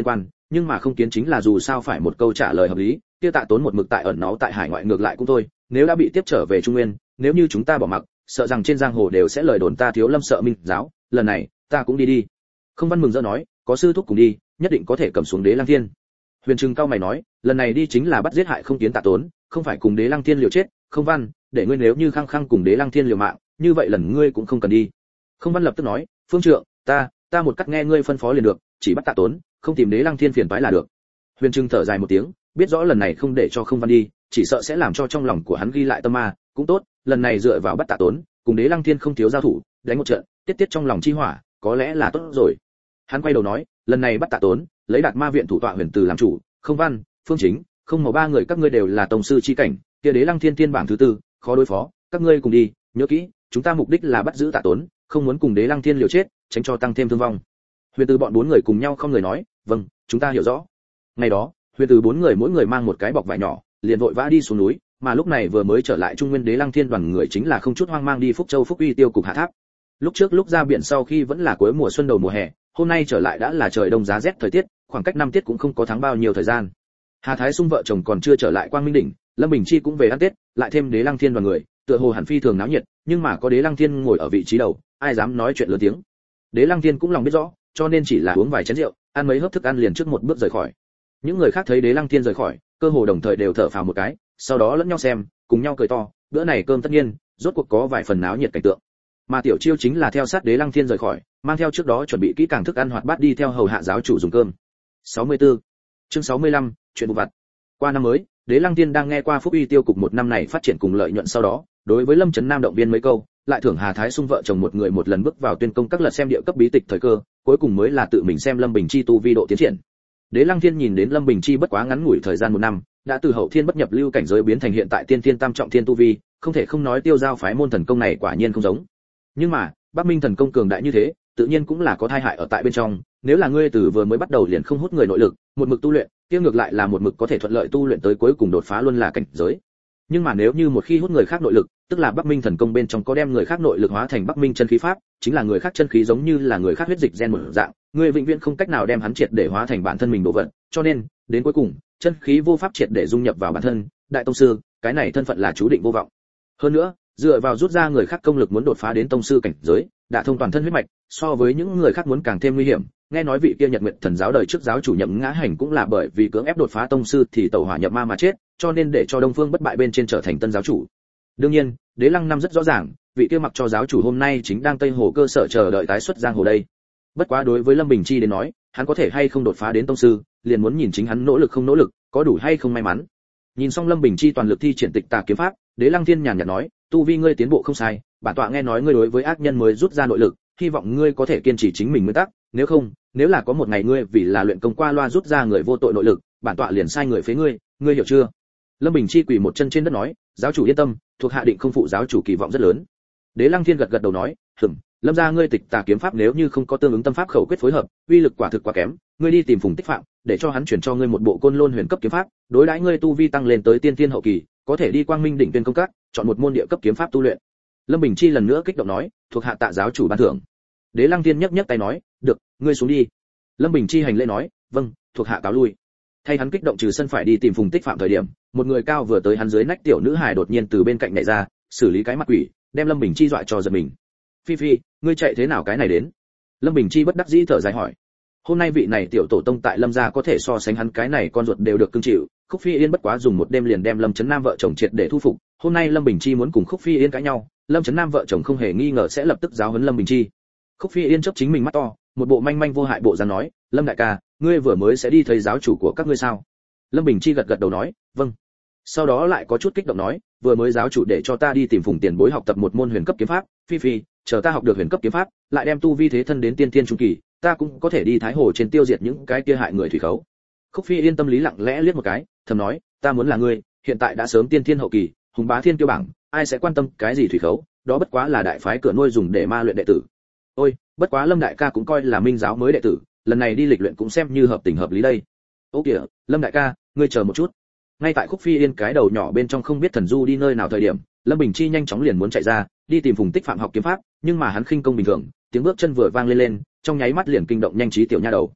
nhưng mà không kiến chính là dù sao phải một câu trả lời hợp lý, kia Tạ Tốn một mực tại ẩn náu tại hải ngoại ngược lại cũng thôi, nếu đã bị tiếp trở về Trung Nguyên, nếu như chúng ta bỏ mặc, sợ rằng trên giang hồ đều sẽ lời đồn ta thiếu Lâm Sợ Minh giáo, lần này, ta cũng đi đi. Không Văn mừng rỡ nói, có sư thúc cùng đi, nhất định có thể cầm xuống Đế Lăng Thiên. Huyền Trừng cao mày nói, lần này đi chính là bắt giết hại không kiến Tạ Tốn, không phải cùng Đế Lăng Thiên liều chết, Không Văn, để ngươi nếu như khăng khăng cùng Đế Lăng Thiên liều mạng, như vậy lần ngươi cũng không cần đi. Không Văn lập tức nói, Phương Trượng, ta, ta một cắt nghe ngươi phân phó liền được, chỉ bắt Tạ Tốn, không tìm Đế Lăng Thiên phiền toái là được. Huyền Trừng thở dài một tiếng, biết rõ lần này không để cho Không Văn đi, chỉ sợ sẽ làm cho trong lòng của hắn ghi lại tâm ma, cũng tốt, lần này dựa vào bắt Tạ Tốn, cùng Đế Lăng Thiên không thiếu giao thủ, đánh một trận, tiết tiết trong lòng chi hỏa, có lẽ là tốt rồi. Hắn quay đầu nói, lần này bắt Tạ Tốn, lấy Đạt Ma viện thủ tọa Huyền Từ làm chủ, Không Văn, Phương Chính, không màu ba người các ngươi đều là tông sư chi cảnh, kia Đế Lăng Thiên tiên bảng thứ tư, khó đối phó, các ngươi cùng đi, nhớ kỹ, chúng ta mục đích là bắt giữ Tạ Tốn, không muốn cùng Đế Lăng Thiên liều chết, tránh cho tăng thêm thương vong. Huyền Từ bọn bốn người cùng nhau không người nói, vâng, chúng ta hiểu rõ. Ngày đó, Huyền Từ bốn người mỗi người mang một cái bọc vải nhỏ, liền vội vã đi xuống núi, mà lúc này vừa mới trở lại Trung Nguyên Đế Lăng Thiên đoàn người chính là không chút hoang mang đi Phúc Châu Phúc Uy tiêu cục hạ tháp. Lúc trước lúc ra biển sau khi vẫn là cuối mùa xuân đầu mùa hè, hôm nay trở lại đã là trời đông giá rét thời tiết, khoảng cách năm tiết cũng không có tháng bao nhiêu thời gian. Hà Thái Sung vợ chồng còn chưa trở lại Quang Minh đỉnh, Lâm Bình Chi cũng về ăn Tết, lại thêm Đế Lăng Thiên đoàn người, tựa hồ hẳn phi thường náo nhiệt, nhưng mà có Đế Lăng Thiên ngồi ở vị trí đầu, ai dám nói chuyện lớn tiếng. Đế Lăng Thiên cũng lòng biết rõ, cho nên chỉ là uống vài chén rượu, ăn mấy hớp thức ăn liền trước một bước rời khỏi. Những người khác thấy Đế Lăng Thiên rời khỏi, cơ hồ đồng thời đều thở phào một cái, sau đó lẫn nhau xem, cùng nhau cười to, bữa này cơm tất nhiên, rốt cuộc có vài phần náo nhiệt cảnh tượng. Mà Tiểu Chiêu chính là theo sát Đế Lăng Thiên rời khỏi, mang theo trước đó chuẩn bị kỹ càng thức ăn hoạt bát đi theo hầu hạ giáo chủ dùng cơm. sáu mươi tư Chương sáu mươi lăm, chuyện vụ vặt. Qua năm mới, Đế Lăng Thiên đang nghe qua Phúc Uy tiêu cục một năm này phát triển cùng lợi nhuận sau đó, đối với Lâm Chấn Nam động viên mấy câu, lại thưởng Hà Thái Sung vợ chồng một người một lần bước vào tuyên công các lật xem địa cấp bí tịch thời cơ, cuối cùng mới là tự mình xem Lâm Bình Chi tu vi độ tiến triển. Đế Lăng Thiên nhìn đến Lâm Bình Chi bất quá ngắn ngủi thời gian một năm, đã từ hậu thiên bất nhập lưu cảnh giới biến thành hiện tại tiên thiên tam trọng thiên tu vi, không thể không nói tiêu giao phái môn thần công này quả nhiên không giống. Nhưng mà, Bắc Minh thần công cường đại như thế, tự nhiên cũng là có tai hại ở tại bên trong, nếu là ngươi từ vừa mới bắt đầu liền không hút người nội lực, một mực tu luyện, kia ngược lại là một mực có thể thuận lợi tu luyện tới cuối cùng đột phá luôn là cảnh giới. Nhưng mà nếu như một khi hút người khác nội lực, tức là Bắc Minh thần công bên trong có đem người khác nội lực hóa thành Bắc Minh chân khí pháp, chính là người khác chân khí giống như là người khác huyết dịch gen một dạng, ngươi vĩnh viễn không cách nào đem hắn triệt để hóa thành bản thân mình đồ vật, cho nên, đến cuối cùng, chân khí vô pháp triệt để dung nhập vào bản thân, đại tông sư, cái này thân phận là chú định vô vọng. Hơn nữa, dựa vào rút ra người khác công lực muốn đột phá đến tông sư cảnh giới, đã thông toàn thân huyết mạch, so với những người khác muốn càng thêm nguy hiểm. Nghe nói vị kia Nhật Nguyệt Thần giáo đời trước giáo chủ Nhậm Ngã Hành cũng là bởi vì cưỡng ép đột phá tông sư thì tẩu hỏa nhập ma mà chết, cho nên để cho Đông Phương Bất Bại bên trên trở thành tân giáo chủ. Đương nhiên, Đế Lăng Năm rất rõ ràng, vị kia mặc cho giáo chủ hôm nay chính đang Tây Hồ cơ sở chờ đợi tái xuất giang hồ đây. Bất quá đối với Lâm Bình Chi đến nói, hắn có thể hay không đột phá đến tông sư, liền muốn nhìn chính hắn nỗ lực không nỗ lực, có đủ hay không may mắn. Nhìn xong Lâm Bình Chi toàn lực thi triển Tịch Tà kiếm pháp, Đế Lăng Thiên nhàn nhạt nói, tu vi ngươi tiến bộ không sai, bản tọa nghe nói ngươi đối với ác nhân mới rút ra nội lực, hy vọng ngươi có thể kiên trì chính mình nguyên tắc, nếu không, nếu là có một ngày ngươi vì là luyện công qua loa rút ra người vô tội nội lực, bản tọa liền sai người phế ngươi, ngươi hiểu chưa? Lâm Bình Chi quỳ một chân trên đất nói, giáo chủ yên tâm, thuộc hạ định không phụ giáo chủ kỳ vọng rất lớn. Đế Lăng Thiên gật gật đầu nói, "Ừm, Lâm gia ngươi Tịch Tà kiếm pháp nếu như không có tương ứng tâm pháp khẩu quyết phối hợp, uy lực quả thực quá kém, ngươi đi tìm Phùng Tích Phạm, để cho hắn chuyển cho ngươi một bộ Côn Lôn Huyền cấp kiếm pháp, đối đãi ngươi tu vi tăng lên tới tiên tiên hậu kỳ, có thể đi Quang Minh đỉnh tuyên công các, chọn một môn địa cấp kiếm pháp tu luyện." Lâm Bình Chi lần nữa kích động nói, "Thuộc hạ tạ giáo chủ ban thưởng." Đế Lăng Thiên nhấc nhấc tay nói, "Được, ngươi xuống đi." Lâm Bình Chi hành lễ nói, "Vâng, thuộc hạ cáo lui." Thay hắn kích động trừ sân phải đi tìm Phùng Tích Phạm thời điểm, một người cao vừa tới hắn dưới nách tiểu nữ hài đột nhiên từ bên cạnh nhảy ra, xử lý cái mặt quỷ, đem Lâm Bình Chi dọa cho giật mình. "Phi Phi, ngươi chạy thế nào cái này đến?" Lâm Bình Chi bất đắc dĩ thở dài hỏi. Hôm nay vị này tiểu tổ tông tại Lâm gia có thể so sánh hắn cái này con ruột đều được cưng chịu, Khúc Phi Yên bất quá dùng một đêm liền đem Lâm Chấn Nam vợ chồng triệt để thu phục, hôm nay Lâm Bình Chi muốn cùng Khúc Phi Yên cãi nhau, Lâm Chấn Nam vợ chồng không hề nghi ngờ sẽ lập tức giáo huấn Lâm Bình Chi. Khúc Phi Yên chớp chính mình mắt to, một bộ manh manh vô hại bộ dáng nói, "Lâm đại ca, ngươi vừa mới sẽ đi thấy giáo chủ của các ngươi sao?" Lâm Bình Chi gật gật đầu nói, "Vâng." Sau đó lại có chút kích động nói, "Vừa mới giáo chủ để cho ta đi tìm Phùng tiền bối học tập một môn huyền cấp kiếm pháp, Phi Phi, chờ ta học được huyền cấp kiếm pháp, lại đem tu vi thế thân đến tiên tiên trung kỳ, ta cũng có thể đi Thái Hồ trên tiêu diệt những cái kia hại người thủy khấu." Khúc Phi Yên tâm lý lặng lẽ liếc một cái, thầm nói, "Ta muốn là ngươi, hiện tại đã sớm tiên tiên hậu kỳ, hùng bá thiên tiêu bảng, ai sẽ quan tâm cái gì thủy khấu, đó bất quá là đại phái cửa nuôi dùng để ma luyện đệ tử." Ôi, bất quá Lâm đại ca cũng coi là minh giáo mới đệ tử, lần này đi lịch luyện cũng xem như hợp tình hợp lý đây. Ô kìa, Lâm đại ca, ngươi chờ một chút. Ngay tại Khúc Phi Yên cái đầu nhỏ bên trong không biết thần du đi nơi nào thời điểm, Lâm Bình Chi nhanh chóng liền muốn chạy ra, đi tìm Phùng Tích Phạm học kiếm pháp, nhưng mà hắn khinh công bình thường, tiếng bước chân vừa vang lên lên, trong nháy mắt liền kinh động nhanh trí tiểu nha đầu.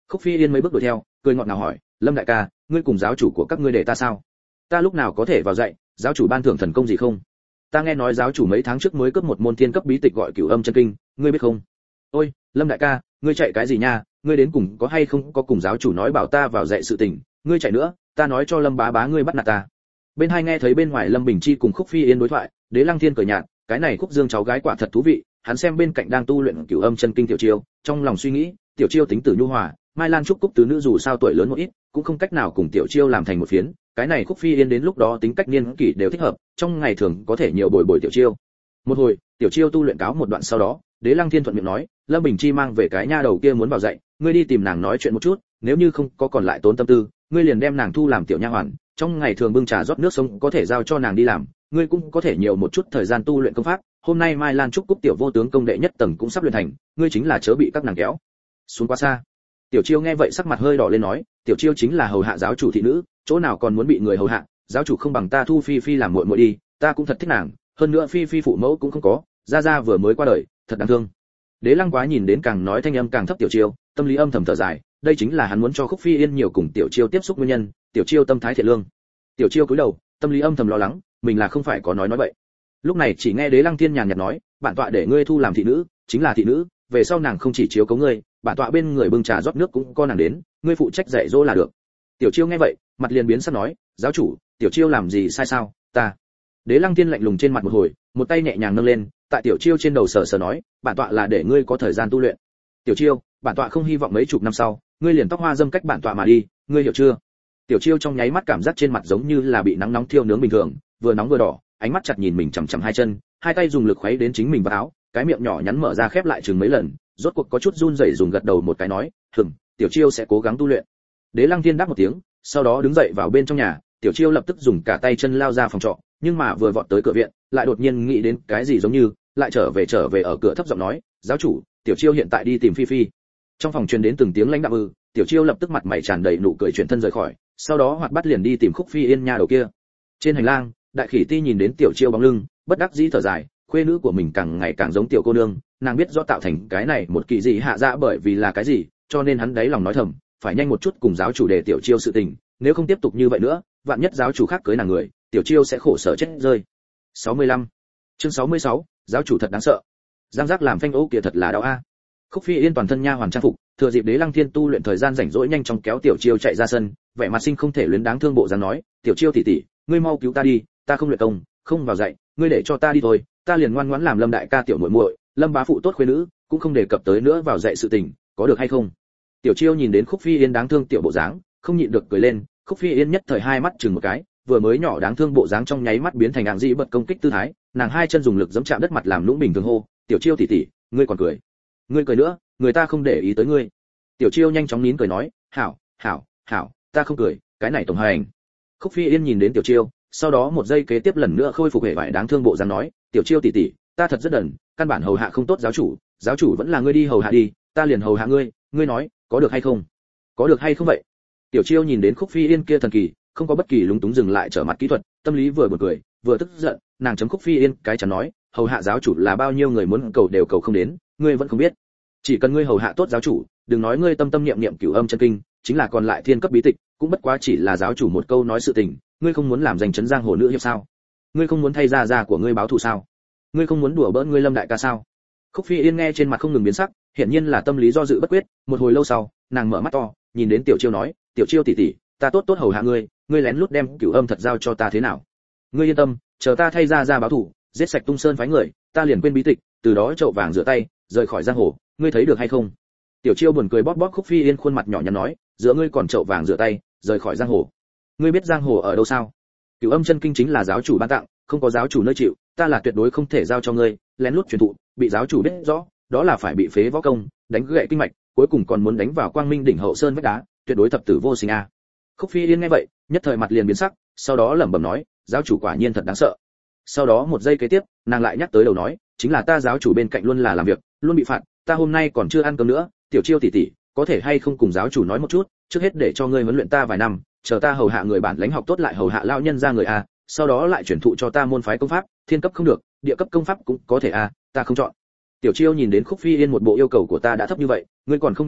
Khúc Phi Yên mấy bước đuổi theo, cười ngọt ngào hỏi, Lâm đại ca, ngươi cùng giáo chủ của các ngươi để ta sao? Ta lúc nào có thể vào dạy, giáo chủ ban thưởng thần công gì không? Ta nghe nói giáo chủ mấy tháng trước mới cấp một môn thiên cấp bí tịch gọi Cửu Âm chân kinh, ngươi biết không? Ôi, Lâm đại ca, ngươi chạy cái gì nha, ngươi đến cùng có hay không có cùng giáo chủ nói bảo ta vào dạy sự tình, ngươi chạy nữa, ta nói cho Lâm bá bá ngươi bắt nạt ta. Bên hai nghe thấy bên ngoài Lâm Bình Chi cùng Khúc Phi Yên đối thoại, Đế Lăng Thiên cười nhạt, cái này Khúc Dương cháu gái quả thật thú vị, hắn xem bên cạnh đang tu luyện Cửu Âm chân kinh Tiểu Chiêu, trong lòng suy nghĩ, Tiểu Chiêu tính tử nhu hòa, Mai Lan Trúc Cúc tứ nữ dù sao tuổi lớn một ít, cũng không cách nào cùng Tiểu Chiêu làm thành một phiến, cái này Khúc Phi Yên đến lúc đó tính cách niên kỷ đều thích hợp, trong ngày thường có thể nhiều bồi bồi Tiểu Chiêu. Một hồi, Tiểu Chiêu tu luyện cáo một đoạn sau đó, Đế Lăng Thiên thuận miệng nói, Lâm Bình Chi mang về cái nha đầu kia muốn vào dạy, ngươi đi tìm nàng nói chuyện một chút, nếu như không có còn lại tốn tâm tư, ngươi liền đem nàng thu làm tiểu nha hoàn, trong ngày thường bưng trà rót nước sống có thể giao cho nàng đi làm, ngươi cũng có thể nhiều một chút thời gian tu luyện công pháp. Hôm nay Mai Lan Trúc Cúc tiểu vô tướng công đệ nhất tầng cũng sắp luyện thành, ngươi chính là chớ bị các nàng kéo xuống quá xa. Tiểu Chiêu nghe vậy sắc mặt hơi đỏ lên nói, Tiểu Chiêu chính là hầu hạ giáo chủ thị nữ, chỗ nào còn muốn bị người hầu hạ, giáo chủ không bằng ta thu Phi Phi làm muội muội đi, ta cũng thật thích nàng, hơn nữa Phi Phi phụ mẫu cũng không có, gia gia vừa mới qua đời, thật đáng thương. Đế Lăng Quá nhìn đến càng nói thanh âm càng thấp Tiểu Chiêu, tâm lý âm thầm thở dài, đây chính là hắn muốn cho Khúc Phi Yên nhiều cùng Tiểu Chiêu tiếp xúc nguyên nhân. Tiểu Chiêu tâm thái thiện lương. Tiểu Chiêu cúi đầu, tâm lý âm thầm lo lắng, mình là không phải có nói nói vậy. Lúc này chỉ nghe Đế Lăng Thiên nhàn nhạt nói, bản tọa để ngươi thu làm thị nữ, chính là thị nữ, về sau nàng không chỉ chiếu cố ngươi, bản tọa bên người bưng trà rót nước cũng có nàng đến, ngươi phụ trách dạy dỗ là được. Tiểu Chiêu nghe vậy, mặt liền biến sắc nói, giáo chủ, Tiểu Chiêu làm gì sai sao? Ta. Đế Lăng Thiên lạnh lùng trên mặt một hồi, một tay nhẹ nhàng nâng lên, tại Tiểu Chiêu trên đầu sờ sờ nói, bản tọa là để ngươi có thời gian tu luyện. Tiểu Chiêu, bản tọa không hy vọng mấy chục năm sau, ngươi liền tóc hoa dâm cách bản tọa mà đi, ngươi hiểu chưa? Tiểu Chiêu trong nháy mắt cảm giác trên mặt giống như là bị nắng nóng thiêu nướng bình thường, vừa nóng vừa đỏ, ánh mắt chặt nhìn mình chằm chằm hai chân, hai tay dùng lực khuấy đến chính mình vào áo, cái miệng nhỏ nhắn mở ra khép lại chừng mấy lần, rốt cuộc có chút run rẩy dùng gật đầu một cái nói, "Ừm, Tiểu Chiêu sẽ cố gắng tu luyện." Đế Lăng Thiên đáp một tiếng, sau đó đứng dậy vào bên trong nhà, Tiểu Chiêu lập tức dùng cả tay chân lao ra phòng trọ, nhưng mà vừa vọt tới cửa viện, lại đột nhiên nghĩ đến cái gì giống như, lại trở về trở về ở cửa thấp giọng nói, "Giáo chủ, Tiểu Chiêu hiện tại đi tìm Phi Phi." Trong phòng truyền đến từng tiếng lãnh đạm ư, Tiểu Chiêu lập tức mặt mày tràn đầy nụ cười chuyển thân rời khỏi, sau đó hoạt bát liền đi tìm Khúc Phi Yên nha đầu kia. Trên hành lang, Đại Khỉ Ti nhìn đến Tiểu Chiêu bóng lưng, bất đắc dĩ thở dài, khuê nữ của mình càng ngày càng giống tiểu cô nương, nàng biết rõ tạo thành cái này một kỳ dị hạ dạ bởi vì là cái gì, cho nên hắn đáy lòng nói thầm, phải nhanh một chút cùng giáo chủ để Tiểu Chiêu sự tình, nếu không tiếp tục như vậy nữa, vạn nhất giáo chủ khác cưới nàng người, Tiểu Chiêu sẽ khổ sở chết rơi. sáu mươi lăm Chương sáu mươi sáu, giáo chủ thật đáng sợ. Giang giác làm phanh ố kia thật là đau a. Khúc Phi Yên toàn thân nha hoàn trang phục, thừa dịp Đế Lăng Thiên tu luyện thời gian rảnh rỗi nhanh chóng kéo Tiểu Chiêu chạy ra sân, vẻ mặt sinh không thể luyến đáng thương bộ dáng nói, "Tiểu Chiêu tỷ tỷ, ngươi mau cứu ta đi, ta không luyện công, không vào dạy, ngươi để cho ta đi thôi, ta liền ngoan ngoãn làm Lâm đại ca tiểu muội muội, Lâm bá phụ tốt khuê nữ, cũng không đề cập tới nữa vào dạy sự tình, có được hay không?" Tiểu Chiêu nhìn đến Khúc Phi Yên đáng thương tiểu bộ dáng, không nhịn được cười lên, Khúc Phi Yên nhất thời hai mắt chừng một cái, vừa mới nhỏ đáng thương bộ dáng trong nháy mắt biến thành áng dĩ bật công kích tư thái, nàng hai chân dùng lực giẫm chạm đất mặt làm lũng bình thường hô, "Tiểu Chiêu tỷ tỷ, ngươi còn cười? Ngươi cười nữa, người ta không để ý tới ngươi." Tiểu Chiêu nhanh chóng nín cười nói, "Hảo, hảo, hảo, ta không cười, cái này tổng hành." Khúc Phi Yên nhìn đến Tiểu Chiêu, sau đó một giây kế tiếp lần nữa khôi phục vẻ vải đáng thương bộ dáng nói, "Tiểu Chiêu tỷ tỷ, ta thật rất đần, căn bản hầu hạ không tốt giáo chủ, giáo chủ vẫn là ngươi đi hầu hạ đi, ta liền hầu hạ ngươi, ngươi nói, có được hay không? Có được hay không vậy?" Tiểu Chiêu nhìn đến Khúc Phi Yên kia thần kỳ, không có bất kỳ lúng túng dừng lại trở mặt kỹ thuật, tâm lý vừa buồn cười, vừa tức giận, nàng chấm Khúc Phi Yên cái chắn nói, hầu hạ giáo chủ là bao nhiêu người muốn cầu đều cầu không đến, ngươi vẫn không biết. Chỉ cần ngươi hầu hạ tốt giáo chủ, đừng nói ngươi tâm tâm niệm niệm Cửu Âm chân kinh, chính là còn lại thiên cấp bí tịch, cũng bất quá chỉ là giáo chủ một câu nói sự tình, ngươi không muốn làm danh chấn giang hồ nữ hiệp sao? Ngươi không muốn thay gia gia của ngươi báo thù sao? Ngươi không muốn đùa bỡn ngươi Lâm đại ca sao? Khúc Phi Yên nghe trên mặt không ngừng biến sắc, hiển nhiên là tâm lý do dự bất quyết, một hồi lâu sau, nàng mở mắt to, nhìn đến Tiểu Chiêu nói, "Tiểu Chiêu tỷ tỷ, ta tốt tốt hầu hạ ngươi, ngươi lén lút đem Cửu Âm thật giao cho ta thế nào? Ngươi yên tâm, chờ ta thay gia gia báo thù, giết sạch Tung Sơn phái người, ta liền quên bí tịch, từ đó chậu vàng rửa tay, rời khỏi giang hồ, ngươi thấy được hay không?" Tiểu Chiêu buồn cười bóp bóp Khúc Phi Yên khuôn mặt nhỏ nhắn nói, "Giữa ngươi còn chậu vàng rửa tay, rời khỏi giang hồ. Ngươi biết giang hồ ở đâu sao? Cửu Âm chân kinh chính là giáo chủ ban tặng, không có giáo chủ nơi chịu, ta là tuyệt đối không thể giao cho ngươi, lén lút truyền thụ, bị giáo chủ biết rõ, đó là phải bị phế võ công, đánh gãy kinh mạch, cuối cùng còn muốn đánh vào Quang Minh đỉnh hậu sơn vách đá, tuyệt đối thập tử vô sinh a." Khúc Phi Yên nghe vậy, nhất thời mặt liền biến sắc, sau đó lẩm bẩm nói, giáo chủ quả nhiên thật đáng sợ. Sau đó một giây kế tiếp, nàng lại nhắc tới đầu nói, chính là ta giáo chủ bên cạnh luôn là làm việc, luôn bị phạt, ta hôm nay còn chưa ăn cơm nữa, Tiểu Chiêu tỷ tỷ, có thể hay không cùng giáo chủ nói một chút, trước hết để cho ngươi huấn luyện ta vài năm, chờ ta hầu hạ người bản lãnh học tốt lại hầu hạ lão nhân ra người a, sau đó lại chuyển thụ cho ta môn phái công pháp, thiên cấp không được, địa cấp công pháp cũng có thể a, ta không chọn. Tiểu Chiêu nhìn đến Khúc Phi Yên một bộ yêu cầu của ta đã thấp như vậy, ngươi còn không đáp ứng,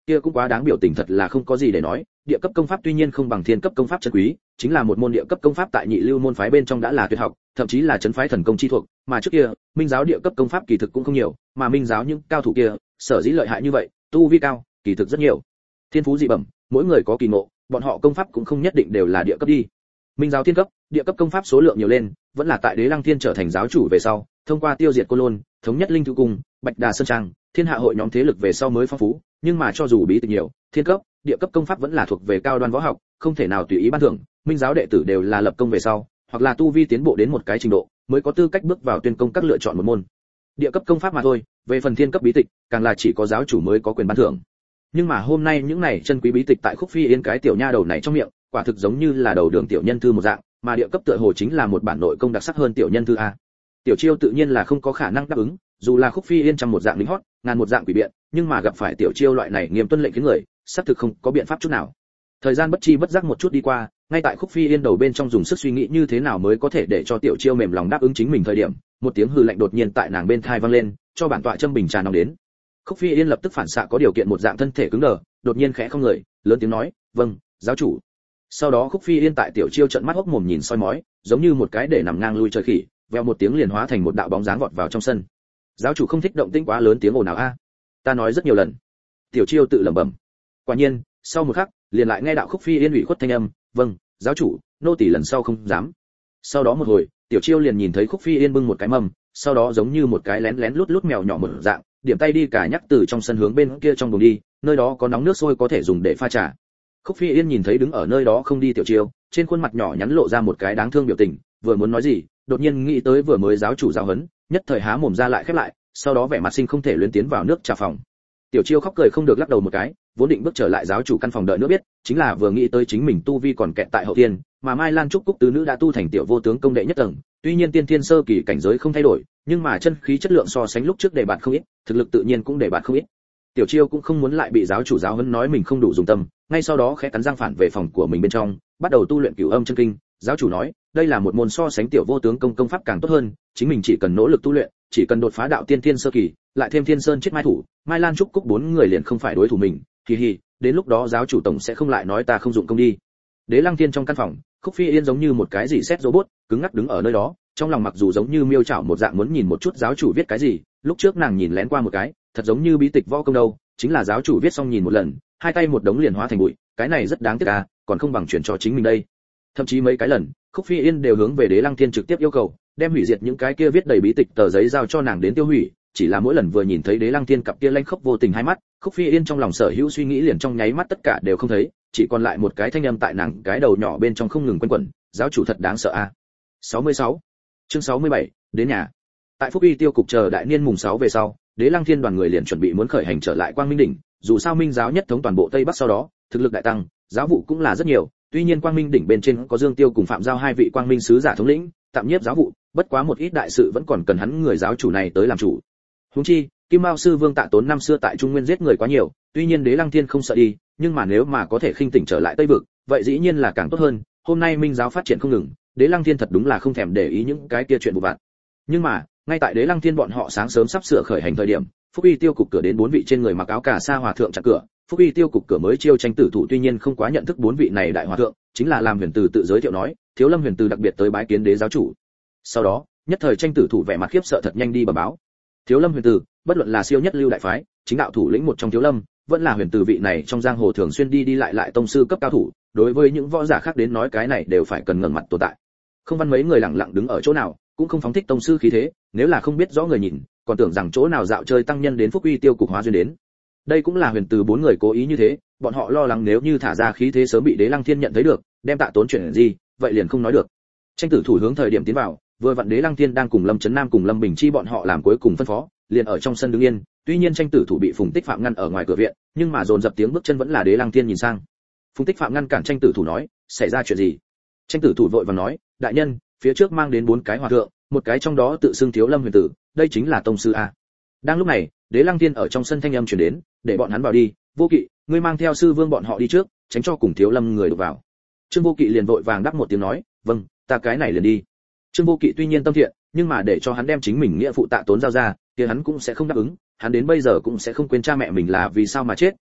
kia cũng quá đáng biểu tình thật là không có gì để nói. Địa cấp công pháp tuy nhiên không bằng thiên cấp công pháp chân quý, chính là một môn địa cấp công pháp tại nhị lưu môn phái bên trong đã là tuyệt học, thậm chí là trấn phái thần công chi thuộc, mà trước kia, Minh giáo địa cấp công pháp kỳ thực cũng không nhiều, mà Minh giáo những cao thủ kia, sở dĩ lợi hại như vậy, tu vi cao, kỳ thực rất nhiều. Thiên phú dị bẩm, mỗi người có kỳ ngộ, bọn họ công pháp cũng không nhất định đều là địa cấp đi. Minh giáo thiên cấp, địa cấp công pháp số lượng nhiều lên, vẫn là tại Đế Lăng Thiên trở thành giáo chủ về sau, thông qua tiêu diệt Côn Lôn, thống nhất Linh Thú Cung, Bạch Đà Sơn Trang, Thiên Hạ hội nhóm thế lực về sau mới phong phú, nhưng mà cho dù bí tịch nhiều, thiên cấp, địa cấp công pháp vẫn là thuộc về cao đoan võ học, không thể nào tùy ý ban thưởng. Minh giáo đệ tử đều là lập công về sau, hoặc là tu vi tiến bộ đến một cái trình độ, mới có tư cách bước vào tuyên công các lựa chọn một môn địa cấp công pháp mà thôi. Về phần thiên cấp bí tịch, càng là chỉ có giáo chủ mới có quyền ban thưởng. Nhưng mà hôm nay những này chân quý bí tịch tại Khúc Phi Yên cái tiểu nha đầu này trong miệng, quả thực giống như là đầu đường tiểu nhân thư một dạng, mà địa cấp tựa hồ chính là một bản nội công đặc sắc hơn tiểu nhân thư a. Tiểu Chiêu tự nhiên là không có khả năng đáp ứng, dù là Khúc Phi Yên trăm một dạng lính hót, ngàn một dạng quỷ biện, nhưng mà gặp phải Tiểu Chiêu loại này nghiêm tuân lệnh khiến người, xác thực không có biện pháp chút nào. Thời gian bất chi bất giác một chút đi qua, ngay tại Khúc Phi Yên đầu bên trong dùng sức suy nghĩ như thế nào mới có thể để cho Tiểu Chiêu mềm lòng đáp ứng chính mình thời điểm, một tiếng hừ lạnh đột nhiên tại nàng bên tai vang lên, cho bản tọa châm bình trà nóng đến. Khúc Phi Yên lập tức phản xạ có điều kiện một dạng thân thể cứng đờ, đột nhiên khẽ không người, lớn tiếng nói, "Vâng, giáo chủ." Sau đó Khúc Phi Yên tại Tiểu Chiêu trợn mắt hốc mồm nhìn soi mói, giống như một cái để nằm ngang lui trời khỉ, vèo một tiếng liền hóa thành một đạo bóng dáng vọt vào trong sân. Giáo chủ không thích động tĩnh quá lớn tiếng ồn nào a. Ta nói rất nhiều lần. Tiểu Chiêu tự lẩm bẩm. Quả nhiên, sau một khắc, liền lại nghe đạo Khúc Phi Yên ủy khuất thanh âm, "Vâng, giáo chủ, nô tỳ lần sau không dám." Sau đó một hồi, Tiểu Chiêu liền nhìn thấy Khúc Phi Yên bưng một cái mâm, sau đó giống như một cái lén lén lút lút mèo nhỏ một dạng, điểm tay đi cả nhắc từ trong sân hướng bên kia trong buồng đi, nơi đó có nóng nước sôi có thể dùng để pha trà. Khúc Phi Yên nhìn thấy đứng ở nơi đó không đi Tiểu Chiêu, trên khuôn mặt nhỏ nhắn lộ ra một cái đáng thương biểu tình, vừa muốn nói gì, đột nhiên nghĩ tới vừa mới giáo chủ giáo huấn, nhất thời há mồm ra lại khép lại, sau đó vẻ mặt sinh không thể luyến tiến vào nước trà phòng. Tiểu Chiêu khóc cười không được lắc đầu một cái, vốn định bước trở lại giáo chủ căn phòng đợi nữa biết, chính là vừa nghĩ tới chính mình tu vi còn kẹt tại hậu tiên, mà Mai Lan Trúc Cúc tứ nữ đã tu thành tiểu vô tướng công đệ nhất tầng, tuy nhiên tiên thiên sơ kỳ cảnh giới không thay đổi, nhưng mà chân khí chất lượng so sánh lúc trước để bạn không ít, thực lực tự nhiên cũng để bạn không ít. Tiểu Chiêu cũng không muốn lại bị giáo chủ giáo huấn nói mình không đủ dùng tâm, ngay sau đó khẽ cắn răng phản về phòng của mình bên trong, bắt đầu tu luyện Cửu Âm chân kinh. Giáo chủ nói, đây là một môn so sánh tiểu vô tướng công công pháp càng tốt hơn, chính mình chỉ cần nỗ lực tu luyện, chỉ cần đột phá đạo tiên thiên sơ kỳ, lại thêm Thiên Sơn chết mai thủ, Mai Lan Trúc Cúc bốn người liền không phải đối thủ mình. Hi hi, đến lúc đó giáo chủ tổng sẽ không lại nói ta không dụng công đi. Đế Lăng Thiên trong căn phòng, Khúc Phi Yên giống như một cái gì xét robot, cứng ngắc đứng ở nơi đó, trong lòng mặc dù giống như miêu chảo một dạng muốn nhìn một chút giáo chủ viết cái gì, lúc trước nàng nhìn lén qua một cái, thật giống như bí tịch võ công đâu, chính là giáo chủ viết xong nhìn một lần, hai tay một đống liền hóa thành bụi, cái này rất đáng tiếc à, còn không bằng chuyển cho chính mình đây. Thậm chí mấy cái lần, Khúc Phi Yên đều hướng về Đế Lăng Thiên trực tiếp yêu cầu, đem hủy diệt những cái kia viết đầy bí tịch tờ giấy giao cho nàng đến tiêu hủy, chỉ là mỗi lần vừa nhìn thấy Đế Lăng Thiên cặp kia lanh khốc vô tình hai mắt, Khúc Phi Yên trong lòng sở hữu suy nghĩ liền trong nháy mắt tất cả đều không thấy, chỉ còn lại một cái thanh âm tại nàng cái đầu nhỏ bên trong không ngừng quanh quẩn, giáo chủ thật đáng sợ a. À. sáu mươi sáu. Chương sáu mươi bảy, đến nhà. Tại Phúc Uy tiêu cục chờ đại niên mùng sáu về sau, Đế Lăng Thiên đoàn người liền chuẩn bị muốn khởi hành trở lại Quang Minh đỉnh, dù sao Minh giáo nhất thống toàn bộ Tây Bắc sau đó, thực lực đại tăng, giáo vụ cũng là rất nhiều, tuy nhiên Quang Minh đỉnh bên trên có Dương Tiêu cùng Phạm Giao hai vị Quang Minh sứ giả thống lĩnh, tạm nhiếp giáo vụ, bất quá một ít đại sự vẫn còn cần hắn người giáo chủ này tới làm chủ. Huống chi, Kim Mao sư Vương Tạ Tốn năm xưa tại Trung Nguyên giết người quá nhiều, tuy nhiên Đế Lăng Thiên không sợ đi, nhưng mà nếu mà có thể khinh tỉnh trở lại Tây vực, vậy dĩ nhiên là càng tốt hơn. Hôm nay Minh giáo phát triển không ngừng, Đế Lăng Thiên thật đúng là không thèm để ý những cái kia chuyện vụ vặt. Nhưng mà, ngay tại Đế Lăng Thiên bọn họ sáng sớm sắp sửa khởi hành thời điểm, Phúc Uy tiêu cục cửa đến bốn vị trên người mặc áo cà sa hòa thượng chặn cửa. Phúc Uy tiêu cục cửa mới chiêu tranh tử thủ tuy nhiên không quá nhận thức bốn vị này đại hòa thượng, chính là làm Huyền Từ tự giới thiệu nói, Thiếu Lâm Huyền Từ đặc biệt tới bái kiến Đế giáo chủ. Sau đó, nhất thời tranh tử thủ vẻ mặt khiếp sợ thật nhanh đi bẩm báo. Thiếu Lâm Huyền Từ, bất luận là siêu nhất lưu đại phái, chính đạo thủ lĩnh một trong Thiếu Lâm, vẫn là Huyền Từ vị này trong giang hồ thường xuyên đi đi lại lại tông sư cấp cao thủ, đối với những võ giả khác đến nói cái này đều phải cần ngẩng mặt tồn tại. Không văn mấy người lặng lặng đứng ở chỗ nào, cũng không phóng thích tông sư khí thế, nếu là không biết rõ người nhìn, còn tưởng rằng chỗ nào dạo chơi tăng nhân đến Phúc Uy tiêu cục hóa duyên đến. Đây cũng là Huyền Từ bốn người cố ý như thế, bọn họ lo lắng nếu như thả ra khí thế sớm bị Đế Lăng Thiên nhận thấy được, đem Tạ Tốn chuyện gì, vậy liền không nói được. Tranh tử thủ hướng thời điểm tiến vào, vừa vặn Đế Lăng Thiên đang cùng Lâm Chấn Nam cùng Lâm Bình Chi bọn họ làm cuối cùng phân phó, liền ở trong sân đứng yên, tuy nhiên tranh tử thủ bị Phùng Tích Phạm ngăn ở ngoài cửa viện, nhưng mà dồn dập tiếng bước chân vẫn là Đế Lăng Thiên nhìn sang. Phùng Tích Phạm ngăn cản tranh tử thủ nói, xảy ra chuyện gì? Tranh tử thủ vội vàng nói, đại nhân, phía trước mang đến bốn cái hòa thượng, một cái trong đó tự xưng Thiếu Lâm Huyền Tử, đây chính là tông sư a. Đang lúc này, Đế Lăng Thiên ở trong sân thanh âm truyền đến, để bọn hắn vào đi, Vô Kỵ, ngươi mang theo sư vương bọn họ đi trước, tránh cho cùng Thiếu Lâm người đụng vào. Trương Vô Kỵ liền vội vàng đáp một tiếng nói, vâng, ta cái này liền đi. Trương Vô Kỵ tuy nhiên tâm thiện, nhưng mà để cho hắn đem chính mình nghĩa phụ Tạ Tốn giao ra, thì hắn cũng sẽ không đáp ứng, hắn đến bây giờ cũng sẽ không quên cha mẹ mình là vì sao mà chết,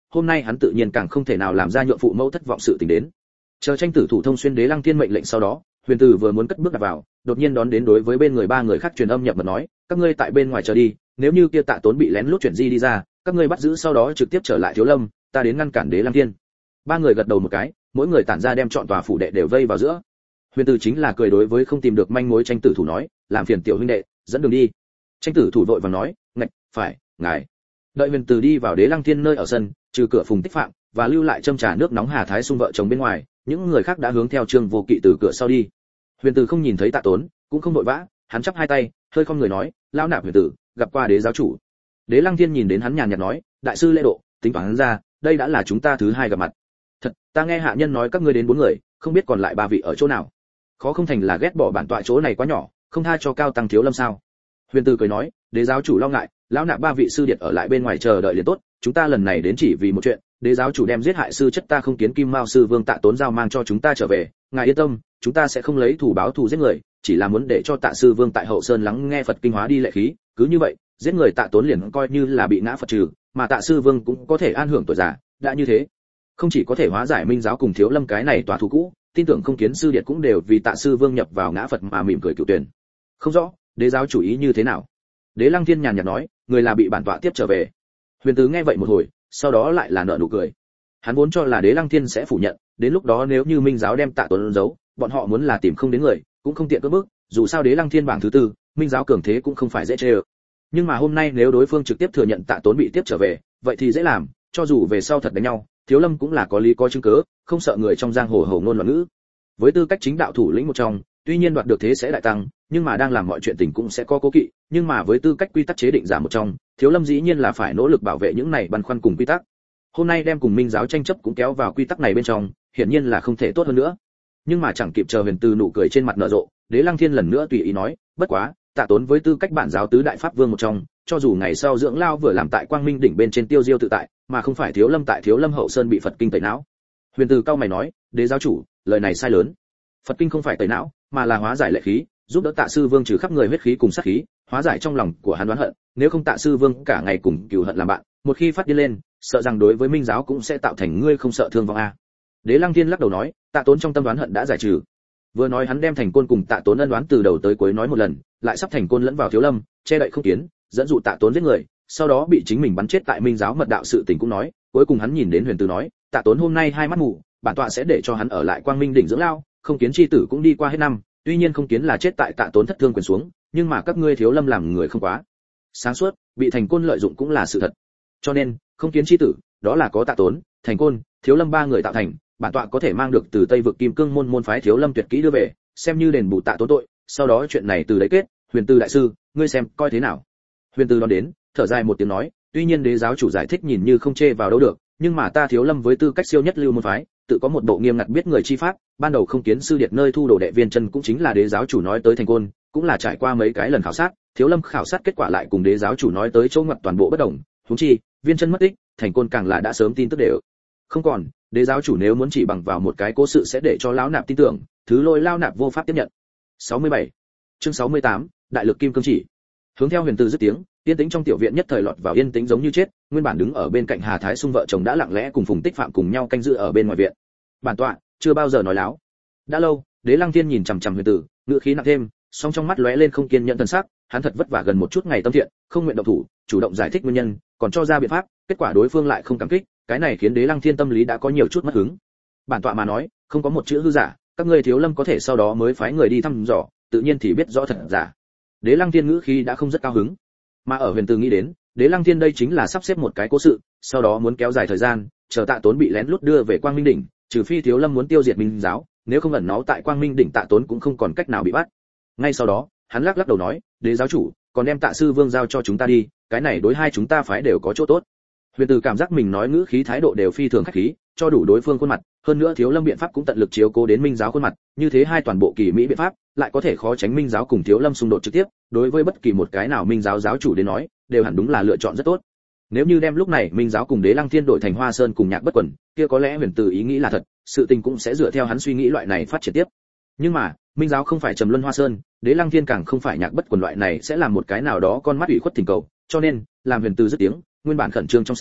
hôm nay hắn tự nhiên càng không thể nào làm ra nhượng phụ mẫu thất vọng sự tình đến. Chờ tranh tử thủ thông xuyên Đế Lăng Thiên mệnh lệnh sau đó, Huyền Từ vừa muốn cất bước đặt vào, đột nhiên đón đến đối với bên người ba người khác truyền âm nhập mật nói, các ngươi tại bên ngoài chờ đi, nếu như kia Tạ Tốn bị lén lút chuyển di đi ra, các ngươi bắt giữ sau đó trực tiếp trở lại Thiếu Lâm, ta đến ngăn cản Đế Lăng Thiên. Ba người gật đầu một cái, mỗi người tản ra đem chọn tòa phủ đệ đều vây vào giữa. Huyền Từ chính là cười đối với không tìm được manh mối tranh tử thủ nói, làm phiền tiểu huynh đệ, dẫn đường đi. Tranh tử thủ vội vàng nói, ngạch, phải, ngài. Đợi Huyền Từ đi vào Đế Lăng Thiên nơi ở sân, trừ cửa Phùng Tích Phạm và lưu lại châm trà nước nóng Hà Thái Xung vợ chồng bên ngoài, những người khác đã hướng theo Trương Vô Kỵ từ cửa sau đi. Huyền Từ không nhìn thấy Tạ Tốn, cũng không vội vã, hắn chắp hai tay, hơi không người nói, lão nạp Huyền Từ, gặp qua Đế giáo chủ. Đế Lăng Thiên nhìn đến hắn nhàn nhạt nói, đại sư lễ độ, tính toán hắn ra, đây đã là chúng ta thứ hai gặp mặt. Thật, ta nghe hạ nhân nói các ngươi đến bốn người, không biết còn lại ba vị ở chỗ nào. Khó không thành là ghét bỏ bản tọa chỗ này quá nhỏ, không tha cho Cao tăng Thiếu Lâm sao? Huyền Từ cười nói, Đế giáo chủ lo ngại, lão nạp ba vị sư điệt ở lại bên ngoài chờ đợi liền tốt, chúng ta lần này đến chỉ vì một chuyện, Đế giáo chủ đem giết hại sư chất ta không kiến Kim Mao sư Vương Tạ Tốn giao mang cho chúng ta trở về, ngài yên tâm, chúng ta sẽ không lấy thủ báo thù giết người, chỉ là muốn để cho Tạ sư Vương tại Hậu Sơn lắng nghe Phật kinh hóa đi lệ khí, cứ như vậy, giết người Tạ Tốn liền coi như là bị ngã Phật trừ, mà Tạ sư Vương cũng có thể an hưởng tuổi già, đã như thế, không chỉ có thể hóa giải Minh giáo cùng Thiếu Lâm cái này tòa thù cũ, tin tưởng không kiến sư điệt cũng đều vì Tạ sư Vương nhập vào ngã Phật mà mỉm cười cửu tuyển. Không rõ, Đế giáo chủ ý như thế nào? Đế Lăng Thiên nhàn nhạt nói, người là bị bản tọa tiếp trở về. Huyền Từ nghe vậy một hồi, sau đó lại là nở nụ cười. Hắn vốn cho là Đế Lăng Thiên sẽ phủ nhận, đến lúc đó nếu như Minh giáo đem Tạ Tốn giấu, bọn họ muốn là tìm không đến người, cũng không tiện cưỡng bức, dù sao Đế Lăng Thiên bảng thứ tư, Minh giáo cường thế cũng không phải dễ chơi. Nhưng mà hôm nay nếu đối phương trực tiếp thừa nhận Tạ Tốn bị tiếp trở về, vậy thì dễ làm, cho dù về sau thật đánh nhau, Thiếu Lâm cũng là có lý có chứng cứ, không sợ người trong giang hồ hầu ngôn loạn ngữ. Với tư cách chính đạo thủ lĩnh một trong, tuy nhiên đoạt được thế sẽ đại tăng, nhưng mà đang làm mọi chuyện tình cũng sẽ có cố kỵ, nhưng mà với tư cách quy tắc chế định giả một trong, Thiếu Lâm dĩ nhiên là phải nỗ lực bảo vệ những này băn khoăn cùng quy tắc. Hôm nay đem cùng Minh giáo tranh chấp cũng kéo vào quy tắc này bên trong, hiển nhiên là không thể tốt hơn nữa. Nhưng mà chẳng kịp chờ Huyền Từ nụ cười trên mặt nở rộ, Đế Lăng Thiên lần nữa tùy ý nói, bất quá, Tạ Tốn với tư cách bản giáo tứ đại pháp vương một trong, cho dù ngày sau dưỡng lao vừa làm tại Quang Minh đỉnh bên trên tiêu diêu tự tại, mà không phải Thiếu Lâm tại Thiếu Lâm Hậu Sơn bị Phật kinh tẩy não. Huyền Từ cao mày nói, Đế giáo chủ, lời này sai lớn. Phật kinh không phải tẩy não, mà là hóa giải lệ khí, giúp đỡ Tạ sư Vương trừ khắp người huyết khí cùng sát khí, hóa giải trong lòng của hắn oán hận, nếu không Tạ sư Vương cả ngày cùng cừu hận làm bạn, một khi phát điên lên, sợ rằng đối với Minh giáo cũng sẽ tạo thành ngươi không sợ thương vong a. Đế Lăng Thiên lắc đầu nói, Tạ Tốn trong tâm đoán hận đã giải trừ. Vừa nói hắn đem Thành Côn cùng Tạ Tốn ân đoán từ đầu tới cuối nói một lần, lại sắp Thành Côn lẫn vào Thiếu Lâm, che đậy không kiến, dẫn dụ Tạ Tốn giết người, sau đó bị chính mình bắn chết tại Minh giáo mật đạo sự tình cũng nói, cuối cùng hắn nhìn đến Huyền Từ nói, Tạ Tốn hôm nay hai mắt mù, bản tọa sẽ để cho hắn ở lại Quang Minh đỉnh dưỡng lao, không kiến chi tử cũng đi qua hết năm, tuy nhiên không kiến là chết tại Tạ Tốn thất thương quyền xuống, nhưng mà các ngươi Thiếu Lâm làm người không quá sáng suốt, bị Thành Côn lợi dụng cũng là sự thật. Cho nên, không kiến chi tử, đó là có Tạ Tốn, Thành Côn, Thiếu Lâm ba người tạo thành, bản tọa có thể mang được từ Tây vực Kim Cương môn môn phái Thiếu Lâm tuyệt kỹ đưa về, xem như đền bù Tạ Tốn tội, sau đó chuyện này từ đấy kết, Huyền Từ đại sư, ngươi xem coi thế nào. Huyền Từ đón đến, thở dài một tiếng nói, tuy nhiên Đế giáo chủ giải thích nhìn như không chê vào đâu được, nhưng mà ta Thiếu Lâm với tư cách siêu nhất lưu môn phái, tự có một bộ nghiêm ngặt biết người chi pháp, ban đầu không kiến sư điệt nơi thu đồ đệ viên chân cũng chính là Đế giáo chủ nói tới Thành Côn, cũng là trải qua mấy cái lần khảo sát, Thiếu Lâm khảo sát kết quả lại cùng Đế giáo chủ nói tới chỗ ngoặt toàn bộ bất đồng, huống chi, viên chân mất tích, Thành Côn càng là đã sớm tin tức đều không còn, Đế giáo chủ nếu muốn chỉ bằng vào một cái cố sự sẽ để cho lão nạp tin tưởng, thứ lôi lao nạp vô pháp tiếp nhận. sáu mươi bảy Chương sáu mươi tám, Đại lực kim cương chỉ. Hướng theo Huyền Từ dứt tiếng, yên tĩnh trong tiểu viện nhất thời lọt vào yên tĩnh giống như chết, nguyên bản đứng ở bên cạnh Hà Thái Xung vợ chồng đã lặng lẽ cùng Phùng Tích Phạm cùng nhau canh giữ ở bên ngoài viện. Bản tọa chưa bao giờ nói láo. Đã lâu, Đế Lăng Thiên nhìn chằm chằm Huyền Từ, ngữ khí nặng thêm, song trong mắt lóe lên không kiên nhẫn thần sắc, hắn thật vất vả gần một chút ngày tâm thiện, không nguyện động thủ, chủ động giải thích nguyên nhân, còn cho ra biện pháp, kết quả đối phương lại không cảm kích, cái này khiến Đế Lăng Thiên tâm lý đã có nhiều chút mất hứng. Bản tọa mà nói, không có một chữ hư giả, các ngươi Thiếu Lâm có thể sau đó mới phái người đi thăm dò, tự nhiên thì biết rõ thật giả. Đế Lăng Thiên ngữ khí đã không rất cao hứng, mà ở Huyền Từ nghĩ đến, Đế Lăng Thiên đây chính là sắp xếp một cái cố sự, sau đó muốn kéo dài thời gian, chờ Tạ Tốn bị lén lút đưa về Quang Minh đỉnh, trừ phi Thiếu Lâm muốn tiêu diệt Minh giáo, nếu không ẩn náu tại Quang Minh đỉnh Tạ Tốn cũng không còn cách nào bị bắt. Ngay sau đó, hắn lắc lắc đầu nói, Đế giáo chủ, còn đem Tạ sư Vương giao cho chúng ta đi, cái này đối hai chúng ta phái đều có chỗ tốt. Huyền Từ cảm giác mình nói ngữ khí thái độ đều phi thường khách khí, cho đủ đối phương khuôn mặt, hơn nữa Thiếu Lâm biện pháp cũng tận lực chiếu cố đến Minh giáo khuôn mặt, như thế hai toàn bộ kỳ mỹ biện pháp, lại có thể khó tránh Minh giáo cùng Thiếu Lâm xung đột trực tiếp, đối với bất kỳ một cái nào Minh giáo giáo chủ đến nói, đều hẳn đúng là lựa chọn rất tốt. Nếu như đem lúc này Minh giáo cùng Đế Lăng Thiên đổi thành Hoa Sơn cùng Nhạc Bất Quần, kia có lẽ Huyền Từ ý nghĩ là thật, sự tình cũng sẽ dựa theo hắn suy nghĩ loại này phát triển tiếp. Nhưng mà, Minh giáo không phải Trầm Luân Hoa Sơn, Đế Lăng Thiên càng không phải Nhạc Bất Quần loại này sẽ làm một cái nào đó con mắt ủy khuất tình cầu, cho nên, làm Huyền Từ dứt tiếng, nguyên bản khẩn trương trong sân,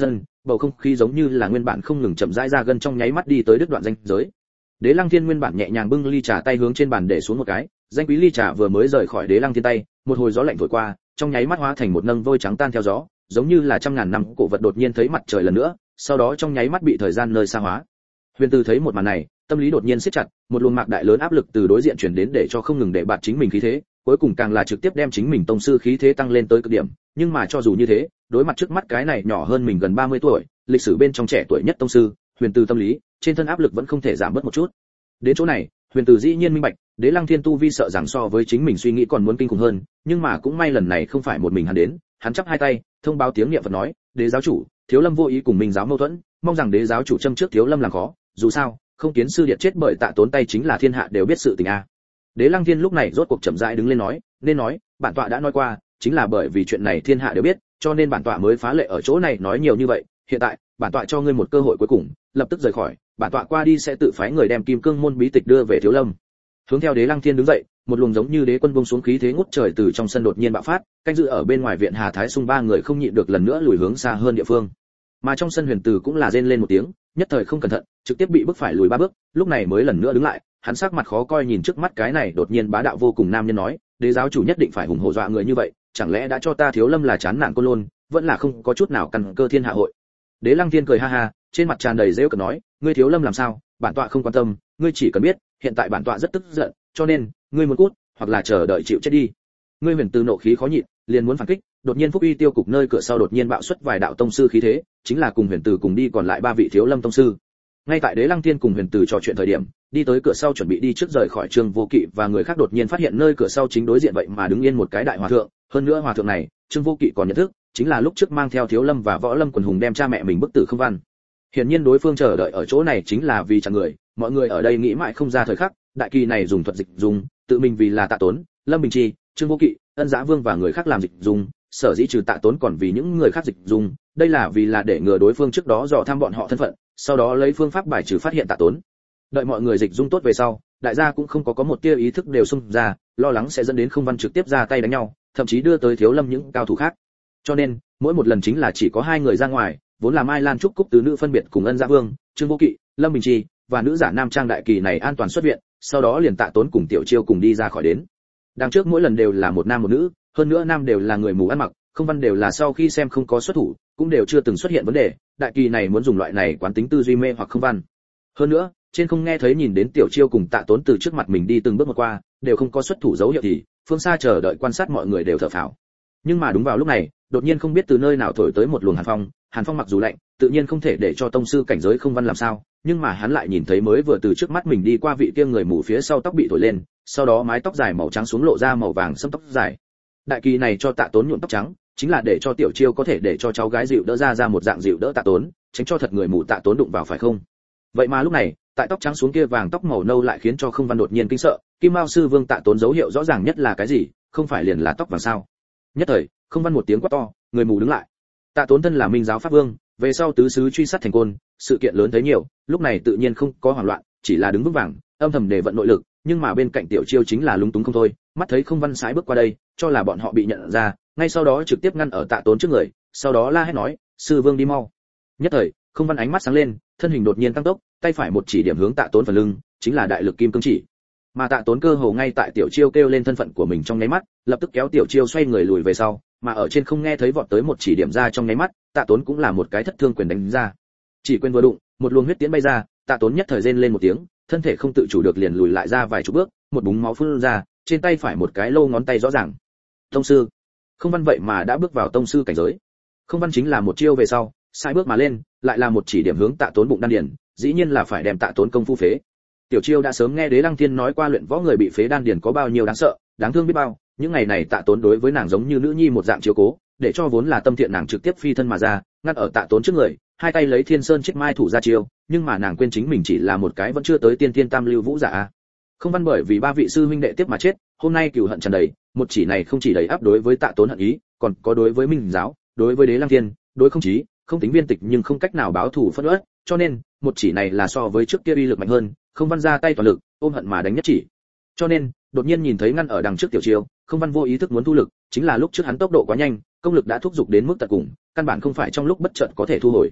bầu không khí giống như là nguyên bản không ngừng chậm rãi ra gân trong nháy mắt đi tới đứt đoạn danh giới. Đế Lăng Thiên nguyên bản nhẹ nhàng bưng ly trà tay hướng trên bàn để xuống một cái, danh quý ly trà vừa mới rời khỏi Đế Lăng Thiên tay, một hồi gió lạnh thổi qua, trong nháy mắt hóa thành một nâng vôi trắng tan theo gió, giống như là trăm ngàn năm cổ vật đột nhiên thấy mặt trời lần nữa, sau đó trong nháy mắt bị thời gian nơi xa hóa. Huyền Từ thấy một màn này, tâm lý đột nhiên siết chặt, một luồng mạc đại lớn áp lực từ đối diện truyền đến để cho không ngừng để bạt chính mình khí thế, cuối cùng càng là trực tiếp đem chính mình tông sư khí thế tăng lên tới cực điểm, nhưng mà cho dù như thế, đối mặt trước mắt cái này nhỏ hơn mình gần ba mươi tuổi, lịch sử bên trong trẻ tuổi nhất tông sư, Huyền Từ tâm lý, trên thân áp lực vẫn không thể giảm bớt một chút. Đến chỗ này, Huyền Từ dĩ nhiên minh bạch, Đế Lăng Thiên tu vi sợ rằng so với chính mình suy nghĩ còn muốn kinh khủng hơn, nhưng mà cũng may lần này không phải một mình hắn đến, hắn chắp hai tay, thông báo tiếng niệm Phật nói, "Đế giáo chủ, Thiếu Lâm vô ý cùng mình giáo mâu thuẫn, mong rằng Đế giáo chủ châm trước Thiếu Lâm làm khó, dù sao, không kiến sư điện chết bởi Tạ Tốn tay chính là thiên hạ đều biết sự tình a." Đế Lăng Thiên lúc này rốt cuộc chậm rãi đứng lên nói, "Nên nói, bản tọa đã nói qua, chính là bởi vì chuyện này thiên hạ đều biết, cho nên bản tọa mới phá lệ ở chỗ này nói nhiều như vậy, hiện tại, bản tọa cho ngươi một cơ hội cuối cùng, lập tức rời khỏi, bản tọa qua đi sẽ tự phái người đem Kim Cương môn bí tịch đưa về Thiếu Lâm." Hướng theo Đế Lăng Thiên đứng dậy, một luồng giống như đế quân buông xuống khí thế ngút trời từ trong sân đột nhiên bạo phát, canh giữ ở bên ngoài viện Hà Thái Sung ba người không nhịn được lần nữa lùi hướng xa hơn địa phương. Mà trong sân Huyền Từ cũng là rên lên một tiếng, nhất thời không cẩn thận, trực tiếp bị bức phải lùi ba bước, lúc này mới lần nữa đứng lại, hắn sắc mặt khó coi nhìn trước mắt cái này đột nhiên bá đạo vô cùng nam nhân nói, "Đế giáo chủ nhất định phải hùng hổ dọa người như vậy, chẳng lẽ đã cho ta Thiếu Lâm là chán nản côn lôn, vẫn là không có chút nào căn cơ thiên hạ hội." Đế Lăng Thiên cười ha ha, trên mặt tràn đầy giễu cợt nói, "Ngươi Thiếu Lâm làm sao, bản tọa không quan tâm, ngươi chỉ cần biết, hiện tại bản tọa rất tức giận, cho nên, ngươi muốn cút, hoặc là chờ đợi chịu chết đi." Ngươi Huyền Từ nộ khí khó nhịn, liền muốn phản kích, đột nhiên Phúc Uy Tiêu cục nơi cửa sau đột nhiên bạo xuất vài đạo tông sư khí thế, chính là cùng Huyền Từ cùng đi còn lại ba vị Thiếu Lâm tông sư. Ngay tại Đế Lăng Thiên cùng Huyền Từ trò chuyện thời điểm, đi tới cửa sau chuẩn bị đi trước rời khỏi Trương Vô Kỵ và người khác đột nhiên phát hiện nơi cửa sau chính đối diện vậy mà đứng yên một cái đại hòa thượng, hơn nữa hòa thượng này, Trương Vô Kỵ còn nhận thức, chính là lúc trước mang theo Thiếu Lâm và Võ Lâm quần hùng đem cha mẹ mình bức tử Không Văn. Hiển nhiên đối phương chờ đợi ở chỗ này chính là vì chặn người, mọi người ở đây nghĩ mãi không ra thời khắc, đại kỳ này dùng thuật dịch dùng, tự mình vì là Tạ Tốn, Lâm Bình Chi, Trương Vô Kỵ, Ân Dã Vương và người khác làm dịch dùng, sở dĩ trừ Tạ Tốn còn vì những người khác dịch dùng, đây là vì là để ngừa đối phương trước đó dò thăm bọn họ thân phận, sau đó lấy phương pháp bài trừ phát hiện Tạ Tốn. Đợi mọi người dịch dung tốt về sau, đại gia cũng không có có một tia ý thức đều xung ra, lo lắng sẽ dẫn đến Không Văn trực tiếp ra tay đánh nhau, thậm chí đưa tới Thiếu Lâm những cao thủ khác. Cho nên, mỗi một lần chính là chỉ có hai người ra ngoài, vốn là Mai Lan Trúc Cúc tứ nữ phân biệt cùng Ân Dã Vương, Trương Vô Kỵ, Lâm Bình Chi và nữ giả nam trang đại kỳ này an toàn xuất viện, sau đó liền Tạ Tốn cùng Tiểu Chiêu cùng đi ra khỏi đến. Đằng trước mỗi lần đều là một nam một nữ, hơn nữa nam đều là người mù ăn mặc, Không Văn đều là sau khi xem không có xuất thủ, cũng đều chưa từng xuất hiện vấn đề, đại kỳ này muốn dùng loại này quán tính tư duy mê hoặc Không Văn. Hơn nữa, trên không nghe thấy nhìn đến Tiểu Chiêu cùng Tạ Tốn từ trước mặt mình đi từng bước một qua, đều không có xuất thủ dấu hiệu thì, phương xa chờ đợi quan sát mọi người đều thở phào. Nhưng mà đúng vào lúc này, đột nhiên không biết từ nơi nào thổi tới một luồng hàn phong, hàn phong mặc dù lạnh, tự nhiên không thể để cho tông sư cảnh giới Không Văn làm sao, nhưng mà hắn lại nhìn thấy mới vừa từ trước mắt mình đi qua vị kia người mù phía sau tóc bị thổi lên, sau đó mái tóc dài màu trắng xuống lộ ra màu vàng sẫm tóc dài. Đại kỳ này cho Tạ Tốn nhuộm tóc trắng, chính là để cho Tiểu Chiêu có thể để cho cháu gái dịu đỡ ra ra một dạng dịu đỡ Tạ Tốn, tránh cho thật người mù Tạ Tốn đụng vào phải không? Vậy mà lúc này, tại tóc trắng xuống kia vàng tóc màu nâu lại khiến cho Không Văn đột nhiên kinh sợ, Kim Mao sư vương Tạ Tốn dấu hiệu rõ ràng nhất là cái gì, không phải liền là tóc vàng sao? Nhất thời, Không Văn một tiếng quát to, người mù đứng lại. Tạ Tốn thân là Minh giáo pháp vương, về sau tứ sứ truy sát thành côn, sự kiện lớn thấy nhiều, lúc này tự nhiên không có hoảng loạn, chỉ là đứng vững vàng, âm thầm để vận nội lực, nhưng mà bên cạnh Tiểu Chiêu chính là lúng túng không thôi, mắt thấy Không Văn sái bước qua đây, cho là bọn họ bị nhận ra, ngay sau đó trực tiếp ngăn ở Tạ Tốn trước người, sau đó la hét nói, sư vương đi mau. Nhất thời, Không Văn ánh mắt sáng lên, thân hình đột nhiên tăng tốc, tay phải một chỉ điểm hướng Tạ Tốn phần lưng, chính là đại lực kim cương chỉ. Mà Tạ Tốn cơ hồ ngay tại Tiểu Chiêu kêu lên thân phận của mình trong nháy mắt, lập tức kéo Tiểu Chiêu xoay người lùi về sau, mà ở trên không nghe thấy vọt tới một chỉ điểm ra trong nháy mắt, Tạ Tốn cũng là một cái thất thương quyền đánh ra. Chỉ quyền vừa đụng, một luồng huyết tiễn bay ra, Tạ Tốn nhất thời rên lên một tiếng, thân thể không tự chủ được liền lùi lại ra vài chục bước, một búng máu phun ra, trên tay phải một cái lô ngón tay rõ ràng. Tông sư. Không Văn vậy mà đã bước vào tông sư cảnh giới. Không Văn chính là một chiêu về sau, sai bước mà lên, lại là một chỉ điểm hướng Tạ Tốn bụng đan điền, dĩ nhiên là phải đem Tạ Tốn công phu phế. Tiểu Chiêu đã sớm nghe Đế Lăng Thiên nói qua luyện võ người bị phế đan điền có bao nhiêu đáng sợ, đáng thương biết bao, những ngày này Tạ Tốn đối với nàng giống như nữ nhi một dạng chiếu cố, để cho vốn là tâm thiện nàng trực tiếp phi thân mà ra, ngăn ở Tạ Tốn trước người, hai tay lấy Thiên Sơn Chiết Mai thủ ra chiêu, nhưng mà nàng quên chính mình chỉ là một cái vẫn chưa tới tiên tiên tam lưu vũ giả a. Không Văn bởi vì ba vị sư huynh đệ tiếp mà chết, hôm nay cừu hận tràn đầy, một chỉ này không chỉ đầy áp đối với Tạ Tốn hận ý, còn có đối với Minh giáo, đối với Đế Lăng Thiên, đối không chí, không tính viên tịch nhưng không cách nào báo thù phẫn uất, cho nên, một chỉ này là so với trước kia uy lực mạnh hơn, Không Văn ra tay toàn lực, ôm hận mà đánh nhất chỉ. Cho nên, đột nhiên nhìn thấy ngăn ở đằng trước Tiểu Chiêu, Không Văn vô ý thức muốn thu lực, chính là lúc trước hắn tốc độ quá nhanh, công lực đã thúc giục đến mức tận cùng, căn bản không phải trong lúc bất chợt có thể thu hồi.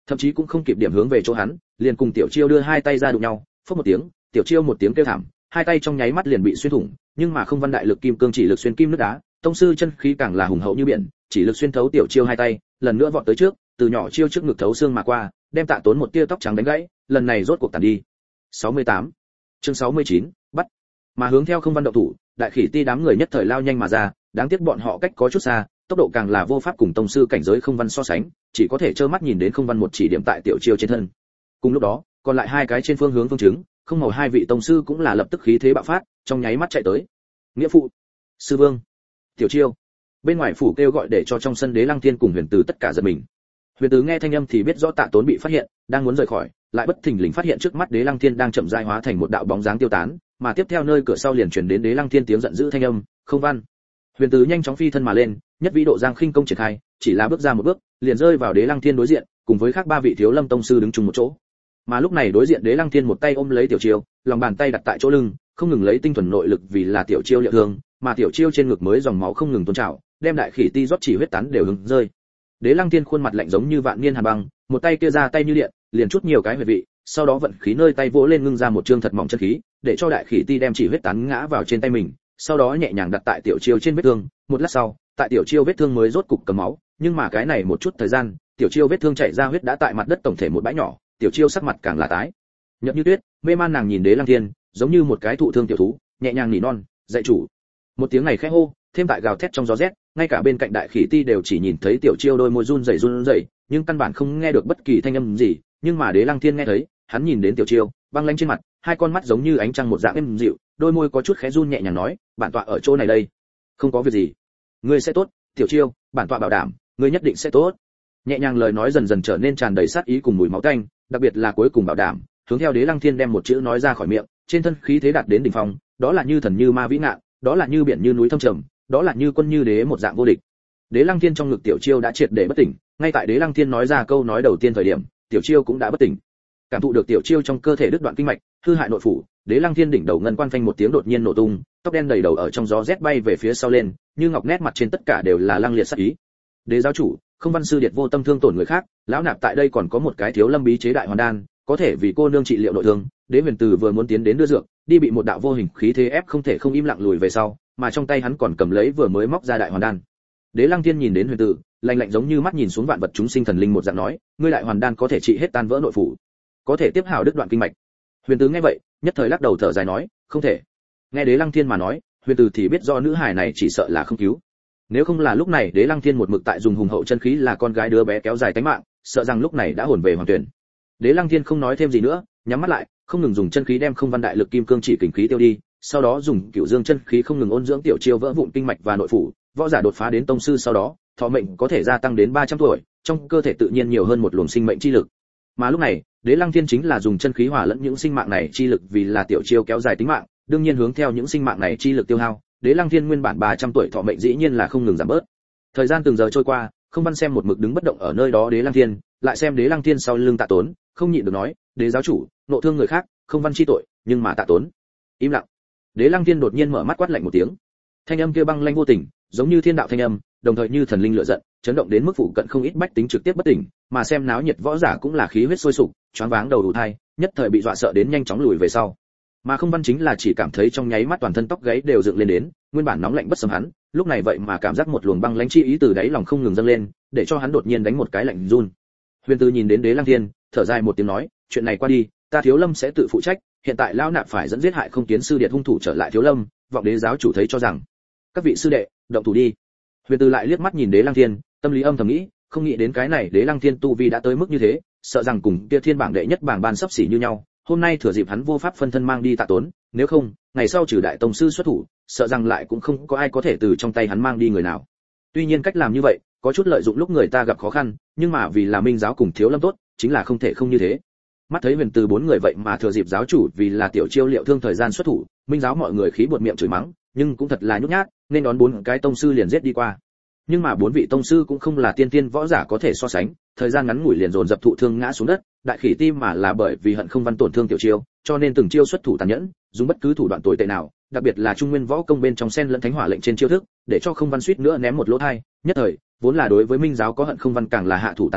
thậm chí cũng không kịp điểm hướng về chỗ hắn, liền cùng tiểu chiêu đưa hai tay ra đụng nhau, phốc một tiếng, tiểu chiêu một tiếng kêu thảm, hai tay trong nháy mắt liền bị xuyên thủng, nhưng mà không văn đại lực kim cương chỉ lực xuyên kim nước đá, tông sư chân khí càng là hùng hậu như biển, chỉ lực xuyên thấu tiểu chiêu hai tay, lần nữa vọt tới trước, từ nhỏ chiêu trước ngực thấu xương mà qua, đem Tạ Tốn một tia tóc trắng đánh gãy, lần này rốt cuộc tàn đi. sáu mươi tám Chương sáu mươi chín, bắt. Mà hướng theo không văn động thủ, đại khỉ ti đám người nhất thời lao nhanh mà ra, đáng tiếc bọn họ cách có chút xa, tốc độ càng là vô pháp cùng tông sư cảnh giới không văn so sánh, chỉ có thể trơ mắt nhìn đến không văn một chỉ điểm tại tiểu chiêu trên thân. Cùng lúc đó, còn lại hai cái trên phương hướng phương chứng, không màu hai vị tông sư cũng là lập tức khí thế bạo phát, trong nháy mắt chạy tới. Nghĩa phụ, sư vương, tiểu chiêu. Bên ngoài phủ kêu gọi để cho trong sân Đế Lăng Thiên cùng Huyền Từ tất cả giật mình. Huyền Từ nghe thanh âm thì biết rõ Tạ Tốn bị phát hiện, đang muốn rời khỏi, lại bất thình lình phát hiện trước mắt Đế Lăng Thiên đang chậm rãi hóa thành một đạo bóng dáng tiêu tán, mà tiếp theo nơi cửa sau liền truyền đến Đế Lăng Thiên tiếng giận dữ thanh âm, "Không văn." Huyền Từ nhanh chóng phi thân mà lên, nhất vĩ độ giang khinh công triển khai, chỉ là bước ra một bước, liền rơi vào Đế Lăng Thiên đối diện, cùng với khác ba vị Thiếu Lâm tông sư đứng chung một chỗ. Mà lúc này đối diện Đế Lăng Thiên một tay ôm lấy tiểu chiêu, lòng bàn tay đặt tại chỗ lưng, không ngừng lấy tinh thuần nội lực vì là tiểu chiêu liệu thương, mà tiểu chiêu trên ngực mới dòng máu không ngừng tuôn trào, đem đại khỉ ti rót chỉ huyết tán đều hứng rơi. Đế Lăng Thiên khuôn mặt lạnh giống như vạn niên hàn băng, một tay kia ra tay như điện, liền chút nhiều cái huyệt vị, sau đó vận khí nơi tay vỗ lên ngưng ra một trương thật mỏng chân khí, để cho đại khỉ ti đem chỉ huyết tán ngã vào trên tay mình, sau đó nhẹ nhàng đặt tại tiểu chiêu trên vết thương, một lát sau, tại tiểu chiêu vết thương mới rốt cục cầm máu, nhưng mà cái này một chút thời gian, tiểu chiêu vết thương chảy ra huyết đã tại mặt đất tổng thể một bãi nhỏ, tiểu chiêu sắc mặt càng là tái nhợt như tuyết, mê man nàng nhìn Đế Lăng Thiên, giống như một cái thụ thương tiểu thú, nhẹ nhàng nỉ non, "Dạy chủ." Một tiếng này khẽ hô, thêm tại gào thét trong gió rét, ngay cả bên cạnh đại khỉ ti đều chỉ nhìn thấy tiểu chiêu đôi môi run rẩy run rẩy, nhưng căn bản không nghe được bất kỳ thanh âm gì, nhưng mà Đế Lăng Thiên nghe thấy, hắn nhìn đến tiểu chiêu, băng lãnh trên mặt, hai con mắt giống như ánh trăng một dạng êm dịu, đôi môi có chút khẽ run nhẹ nhàng nói, "Bản tọa ở chỗ này đây, không có việc gì, ngươi sẽ tốt, tiểu chiêu, bản tọa bảo đảm, ngươi nhất định sẽ tốt." Nhẹ nhàng lời nói dần dần trở nên tràn đầy sát ý cùng mùi máu tanh, đặc biệt là cuối cùng bảo đảm, hướng theo Đế Lăng Thiên đem một chữ nói ra khỏi miệng, trên thân khí thế đạt đến đỉnh phong, đó là như thần như ma vĩ ngạn, đó là như biển như núi thâm trầm, đó là như quân như đế một dạng vô địch. Đế Lăng Thiên trong ngực tiểu chiêu đã triệt để bất tỉnh, ngay tại Đế Lăng Thiên nói ra câu nói đầu tiên thời điểm, tiểu chiêu cũng đã bất tỉnh. Cảm thụ được tiểu chiêu trong cơ thể đứt đoạn kinh mạch, hư hại nội phủ, Đế Lăng Thiên đỉnh đầu ngân quan phanh một tiếng đột nhiên nổ tung, tóc đen đầy đầu ở trong gió rét bay về phía sau lên, như ngọc nét mặt trên tất cả đều là lăng liệt sát ý. Đế giáo chủ, không văn sư điệt vô tâm thương tổn người khác, lão nạp tại đây còn có một cái Thiếu Lâm bí chế đại hoàn đan, có thể vì cô nương trị liệu nội thương. Đế Huyền Từ vừa muốn tiến đến đưa dược, đi bị một đạo vô hình khí thế ép không thể không im lặng lùi về sau, mà trong tay hắn còn cầm lấy vừa mới móc ra đại hoàn đan. Đế Lăng Thiên nhìn đến Huyền Từ, lạnh lạnh giống như mắt nhìn xuống vạn vật chúng sinh thần linh một dạng nói, ngươi đại hoàn đan có thể trị hết tan vỡ nội phủ, có thể tiếp hảo đứt đoạn kinh mạch. Huyền Từ nghe vậy, nhất thời lắc đầu thở dài nói, không thể. Nghe Đế Lăng Thiên mà nói, Huyền Từ thì biết do nữ hài này chỉ sợ là không cứu. Nếu không là lúc này Đế Lăng Thiên một mực tại dùng hùng hậu chân khí là con gái đứa bé kéo dài tánh mạng, sợ rằng lúc này đã hồn về hoàng tuyển. Đế Lăng Thiên không nói thêm gì nữa, nhắm mắt lại, không ngừng dùng chân khí đem không văn đại lực kim cương chỉ kình khí tiêu đi, sau đó dùng cửu dương chân khí không ngừng ôn dưỡng tiểu chiêu vỡ vụn kinh mạch và nội phủ, võ giả đột phá đến tông sư sau đó, thọ mệnh có thể gia tăng đến ba trăm tuổi, trong cơ thể tự nhiên nhiều hơn một luồng sinh mệnh chi lực. Mà lúc này, Đế Lăng Thiên chính là dùng chân khí hòa lẫn những sinh mạng này chi lực vì là tiểu chiêu kéo dài tính mạng, đương nhiên hướng theo những sinh mạng này chi lực tiêu hao, Đế Lăng Thiên nguyên bản ba trăm tuổi thọ mệnh dĩ nhiên là không ngừng giảm bớt. Thời gian từng giờ trôi qua, không văn xem một mực đứng bất động ở nơi đó Đế Lăng Thiên, lại xem Đế Lăng Thiên sau lưng Tạ Tốn, không nhịn được nói, Đế giáo chủ, nộ thương người khác, không văn chi tội, nhưng mà Tạ Tốn. Im lặng. Đế Lăng Thiên đột nhiên mở mắt quát lạnh một tiếng. Thanh âm kia băng lãnh vô tình, giống như thiên đạo thanh âm, đồng thời như thần linh lửa giận, chấn động đến mức phụ cận không ít bách tính trực tiếp bất tỉnh, mà xem náo nhiệt võ giả cũng là khí huyết sôi sục, choáng váng đầu đủ thai, nhất thời bị dọa sợ đến nhanh chóng lùi về sau. Mà không văn chính là chỉ cảm thấy trong nháy mắt toàn thân tóc gáy đều dựng lên đến, nguyên bản nóng lạnh bất sâm hắn, lúc này vậy mà cảm giác một luồng băng lãnh chi ý từ đáy lòng không ngừng dâng lên, để cho hắn đột nhiên đánh một cái lạnh run. Huyền Từ nhìn đến Đế Lăng Thiên, thở dài một tiếng nói, chuyện này qua đi, ta Thiếu Lâm sẽ tự phụ trách, hiện tại lão nạp phải dẫn giết hại không kiến sư điệt hung thủ trở lại Thiếu Lâm, vọng Đế giáo chủ thấy cho rằng, các vị sư đệ, động thủ đi. Huyền Từ lại liếc mắt nhìn Đế Lăng Thiên, tâm lý âm thầm nghĩ, không nghĩ đến cái này Đế Lăng Thiên tu vi đã tới mức như thế, sợ rằng cùng kia thiên bảng đệ nhất bảng ban sắp xỉ như nhau, hôm nay thừa dịp hắn vô pháp phân thân mang đi Tạ Tốn, nếu không, ngày sau trừ đại tông sư xuất thủ, sợ rằng lại cũng không có ai có thể từ trong tay hắn mang đi người nào. Tuy nhiên cách làm như vậy, có chút lợi dụng lúc người ta gặp khó khăn, nhưng mà vì là Minh giáo cùng Thiếu Lâm tốt, chính là không thể không như thế. Mắt thấy Huyền Từ bốn người vậy mà thừa dịp giáo chủ vì là tiểu chiêu liệu thương thời gian xuất thủ, Minh giáo mọi người khí buột miệng chửi mắng, nhưng cũng thật là nhút nhát, nên đón bốn cái tông sư liền giết đi qua. Nhưng mà bốn vị tông sư cũng không là tiên tiên võ giả có thể so sánh, thời gian ngắn ngủi liền dồn dập thụ thương ngã xuống đất, đại khỉ tim mà là bởi vì hận không văn tổn thương tiểu chiêu, cho nên từng chiêu xuất thủ tàn nhẫn, dùng bất cứ thủ đoạn tồi tệ nào, đặc biệt là trung nguyên võ công bên trong sen lẫn thánh hỏa lệnh trên chiêu thức, để cho không văn suýt nữa ném một lỗ hai, nhất thời, vốn là đối với Minh giáo có hận không văn càng là hạ thủ tàn nhẫn,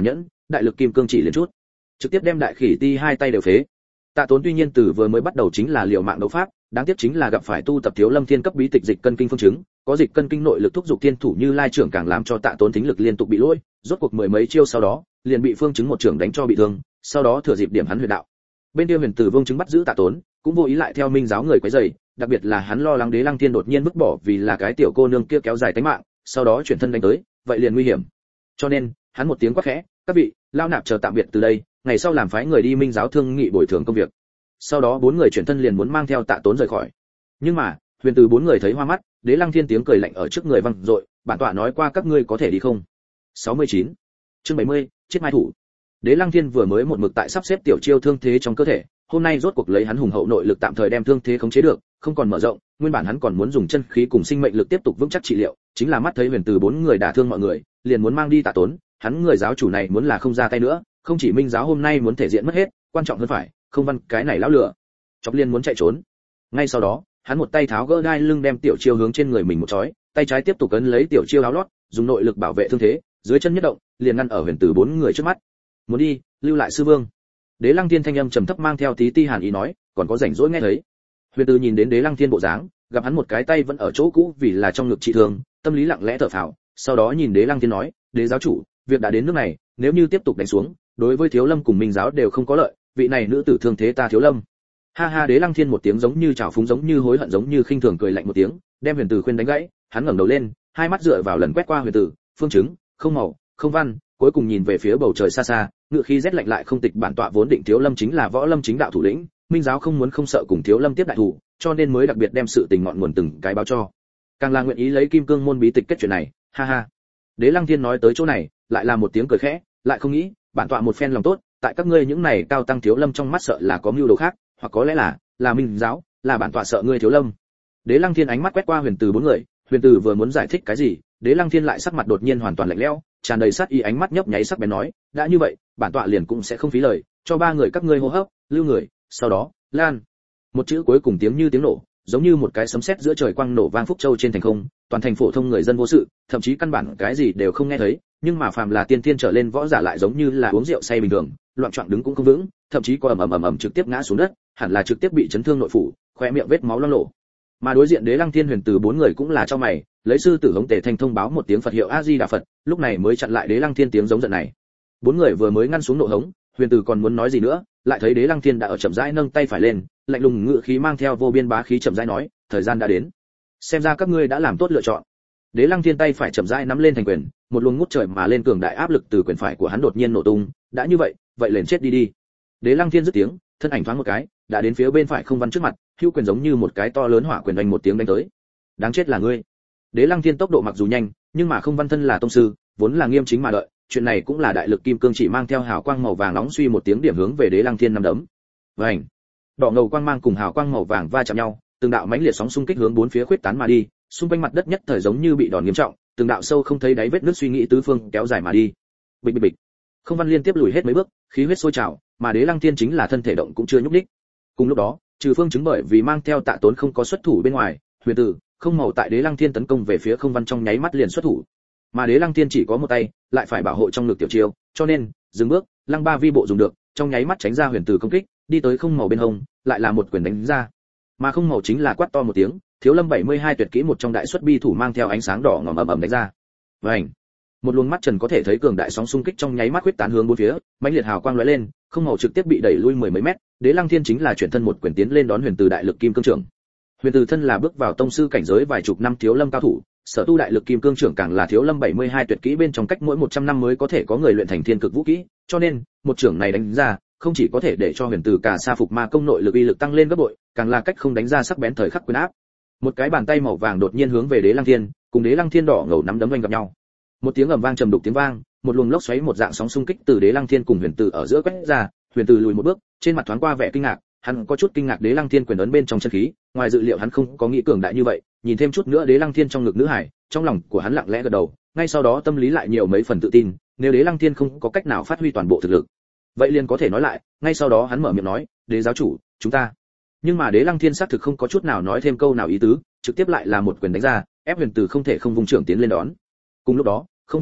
đại lực kim cương chỉ liền chút, trực tiếp đem đại khỉ ti hai tay đều phế. Tạ Tốn tuy nhiên từ vừa mới bắt đầu chính là liều mạng đấu pháp, đáng tiếc chính là gặp phải tu tập thiếu lâm thiên cấp bí tịch dịch cân kinh phương chứng, có dịch cân kinh nội lực thúc giục thiên thủ như lai trưởng càng làm cho Tạ Tốn thính lực liên tục bị lỗi, rốt cuộc mười mấy chiêu sau đó, liền bị phương chứng một trưởng đánh cho bị thương, sau đó thừa dịp điểm hắn huyền đạo. Bên kia Huyền Tử Vương chứng bắt giữ Tạ Tốn, cũng vô ý lại theo minh giáo người quấy rầy, đặc biệt là hắn lo lắng Đế Lăng Thiên đột nhiên vứt bỏ vì là cái tiểu cô nương kia kéo dài tính mạng, sau đó chuyển thân đánh tới, vậy liền nguy hiểm. Cho nên, hắn một tiếng quát khẽ, "Các vị, lao nạp chờ tạm biệt từ đây, ngày sau làm phái người đi minh giáo thương nghị bồi thường công việc." Sau đó bốn người chuyển thân liền muốn mang theo Tạ Tốn rời khỏi. Nhưng mà, Huyền Từ bốn người thấy hoa mắt, Đế Lăng Thiên tiếng cười lạnh ở trước người vang dội, "Bản tọa nói qua các ngươi có thể đi không?" sáu mươi chín. Chương bảy mươi, chết mai thủ. Đế Lăng Thiên vừa mới một mực tại sắp xếp tiểu chiêu thương thế trong cơ thể, hôm nay rốt cuộc lấy hắn hùng hậu nội lực tạm thời đem thương thế khống chế được, không còn mở rộng, nguyên bản hắn còn muốn dùng chân khí cùng sinh mệnh lực tiếp tục vững chắc trị liệu, chính là mắt thấy Huyền Từ bốn người đả thương mọi người, liền muốn mang đi Tạ Tốn, hắn người giáo chủ này muốn là không ra tay nữa, không chỉ minh giáo hôm nay muốn thể diện mất hết, quan trọng hơn phải, không văn cái này lão lửa, chọc liên muốn chạy trốn. Ngay sau đó, hắn một tay tháo gỡ gai lưng đem tiểu chiêu hướng trên người mình một chói, tay trái tiếp tục ấn lấy tiểu chiêu áo lót, dùng nội lực bảo vệ thương thế, dưới chân nhất động, liền ngăn ở Huyền Từ bốn người trước mắt. "Muốn đi, lưu lại sư vương." Đế Lăng Thiên thanh âm trầm thấp mang theo tí ti hàn ý nói, "Còn có rảnh rỗi nghe thấy." Huyền Từ nhìn đến Đế Lăng Thiên bộ dáng, gặp hắn một cái tay vẫn ở chỗ cũ vì là trong ngực trị thương, tâm lý lặng lẽ thở phào, sau đó nhìn Đế Lăng Thiên nói, "Đế giáo chủ, việc đã đến nước này, nếu như tiếp tục đánh xuống, đối với Thiếu Lâm cùng Minh giáo đều không có lợi, vị này nữ tử thương thế ta Thiếu Lâm." Ha ha, Đế Lăng Thiên một tiếng giống như trào phúng giống như hối hận giống như khinh thường cười lạnh một tiếng, đem Huyền Từ khuyên đánh gãy, hắn ngẩng đầu lên, hai mắt dựa vào lần quét qua Huyền Từ, phương chứng, không màu, không văn, cuối cùng nhìn về phía bầu trời xa xa, ngựa khí rét lạnh lại không tịch, bản tọa vốn định Thiếu Lâm chính là võ lâm chính đạo thủ lĩnh, Minh giáo không muốn không sợ cùng Thiếu Lâm tiếp đại thủ, cho nên mới đặc biệt đem sự tình ngọn nguồn từng cái báo cho. Càng là nguyện ý lấy Kim Cương môn bí tịch kết chuyện này, ha ha. Đế Lăng Thiên nói tới chỗ này, lại là một tiếng cười khẽ, lại không nghĩ, bản tọa một phen lòng tốt, tại các ngươi những này cao tăng Thiếu Lâm trong mắt sợ là có mưu đồ khác, hoặc có lẽ là là Minh giáo, là bản tọa sợ ngươi Thiếu Lâm. Đế Lăng Thiên ánh mắt quét qua Huyền Từ bốn người, Huyền Từ vừa muốn giải thích cái gì, Đế Lăng Thiên lại sắc mặt đột nhiên hoàn toàn lạnh lẽo, tràn đầy sát ý ánh mắt nhấp nháy sắc bén nói, đã như vậy, bản tọa liền cũng sẽ không phí lời, cho ba người các ngươi hô hấp, lưu người, sau đó, lan. Một chữ cuối cùng tiếng như tiếng nổ, giống như một cái sấm sét giữa trời quang nổ vang Phúc Châu trên thành không, toàn thành phổ thông người dân vô sự, thậm chí căn bản cái gì đều không nghe thấy, nhưng mà phàm là tiên thiên trở lên võ giả lại giống như là uống rượu say bình thường, loạn choạng đứng cũng không vững, thậm chí có ầm ầm ầm ầm trực tiếp ngã xuống đất, hẳn là trực tiếp bị chấn thương nội phủ, khóe miệng vết máu loang lổ. Mà đối diện Đế Lăng Thiên Huyền Từ bốn người cũng là cho mày, lấy sư tử hống tề thanh thông báo một tiếng Phật hiệu A Di Đà Phật, lúc này mới chặn lại Đế Lăng Thiên tiếng giống giận này. Bốn người vừa mới ngăn xuống nộ hống, Huyền Từ còn muốn nói gì nữa, lại thấy Đế Lăng Thiên đã ở chậm rãi nâng tay phải lên, lạnh lùng ngữ khí mang theo vô biên bá khí chậm rãi nói, thời gian đã đến. Xem ra các ngươi đã làm tốt lựa chọn. Đế Lăng Thiên tay phải chậm rãi nắm lên thành quyền, một luồng ngút trời mà lên cường đại áp lực từ quyền phải của hắn đột nhiên nổ tung, đã như vậy, vậy liền chết đi đi. Đế Lăng Thiên dứt tiếng, thân ảnh thoáng một cái, đã đến phía bên phải không văn trước mặt, hữu quyền giống như một cái to lớn hỏa quyền đánh một tiếng đánh tới. Đáng chết là ngươi. Đế Lăng Thiên tốc độ mặc dù nhanh, nhưng mà không văn thân là tông sư, vốn là nghiêm chính mà đợi, chuyện này cũng là đại lực kim cương chỉ mang theo hào quang màu vàng nóng suy một tiếng điểm hướng về Đế Lăng Thiên năm đấm. Vành. Đỏ ngầu quang mang cùng hào quang màu vàng va chạm nhau, từng đạo mãnh liệt sóng xung kích hướng bốn phía khuếch tán mà đi, xung quanh mặt đất nhất thời giống như bị đòn nghiêm trọng, từng đạo sâu không thấy đáy vết nứt suy nghĩ tứ phương kéo dài mà đi. Bịch bịch bịch. Không văn liên tiếp lùi hết mấy bước, khí huyết sôi trào, mà Đế Lăng Thiên chính là thân thể động cũng chưa nhúc nhích. Cùng lúc đó, trừ phương chứng bởi vì mang theo Tạ Tốn không có xuất thủ bên ngoài, Huyền Tử, không màu tại Đế Lăng Thiên tấn công về phía không văn trong nháy mắt liền xuất thủ. Mà Đế Lăng Thiên chỉ có một tay, lại phải bảo hộ trong ngực tiểu chiêu, cho nên, dừng bước, Lăng Ba vi bộ dùng được, trong nháy mắt tránh ra Huyền Tử công kích, đi tới không màu bên hông, lại là một quyền đánh ra. Mà không màu chính là quát to một tiếng, Thiếu Lâm bảy mươi hai tuyệt kỹ một trong đại xuất bi thủ mang theo ánh sáng đỏ ngòm ầm ầm đánh ra. Vành. Một luồng mắt trần có thể thấy cường đại sóng xung kích trong nháy mắt huyết tán hướng bốn phía, mãnh liệt hào quang lóe lên, không màu trực tiếp bị đẩy lui mười mấy mét, Đế Lăng Thiên chính là chuyển thân một quyền tiến lên đón Huyền Từ đại lực kim cương trưởng. Huyền Từ thân là bước vào tông sư cảnh giới vài chục năm Thiếu Lâm cao thủ, sở tu đại lực kim cương trưởng càng là Thiếu Lâm bảy mươi hai tuyệt kỹ bên trong cách mỗi một trăm năm mới có thể có người luyện thành thiên cực vũ kỹ, cho nên, một trưởng này đánh ra, không chỉ có thể để cho Huyền Từ cả sa phục ma công nội lực uy lực tăng lên gấp bội, càng là cách không đánh ra sắc bén thời khắc quyền áp. Một cái bàn tay màu vàng đột nhiên hướng về Đế Lăng Thiên, cùng Đế Lăng Thiên đỏ ngầu nắm đấm đánh gặp nhau. Một tiếng ầm vang trầm đục tiếng vang, một luồng lốc xoáy một dạng sóng xung kích từ Đế Lăng Thiên cùng Huyền Từ ở giữa quét ra, Huyền Từ lùi một bước, trên mặt thoáng qua vẻ kinh ngạc, hắn có chút kinh ngạc Đế Lăng Thiên quyền ấn bên trong chân khí, ngoài dự liệu hắn không có nghĩ cường đại như vậy, nhìn thêm chút nữa Đế Lăng Thiên trong ngực nữ hải, trong lòng của hắn lặng lẽ gật đầu, ngay sau đó tâm lý lại nhiều mấy phần tự tin, nếu Đế Lăng Thiên không có cách nào phát huy toàn bộ thực lực, vậy liền có thể nói lại, ngay sau đó hắn mở miệng nói, "Đế giáo chủ, chúng ta." Nhưng mà Đế Lăng Thiên xác thực không có chút nào nói thêm câu nào ý tứ, trực tiếp lại là một quyền đánh ra, ép Huyền Từ không thể không vung trưởng tiến lên đón. Cùng lúc đó, không văn,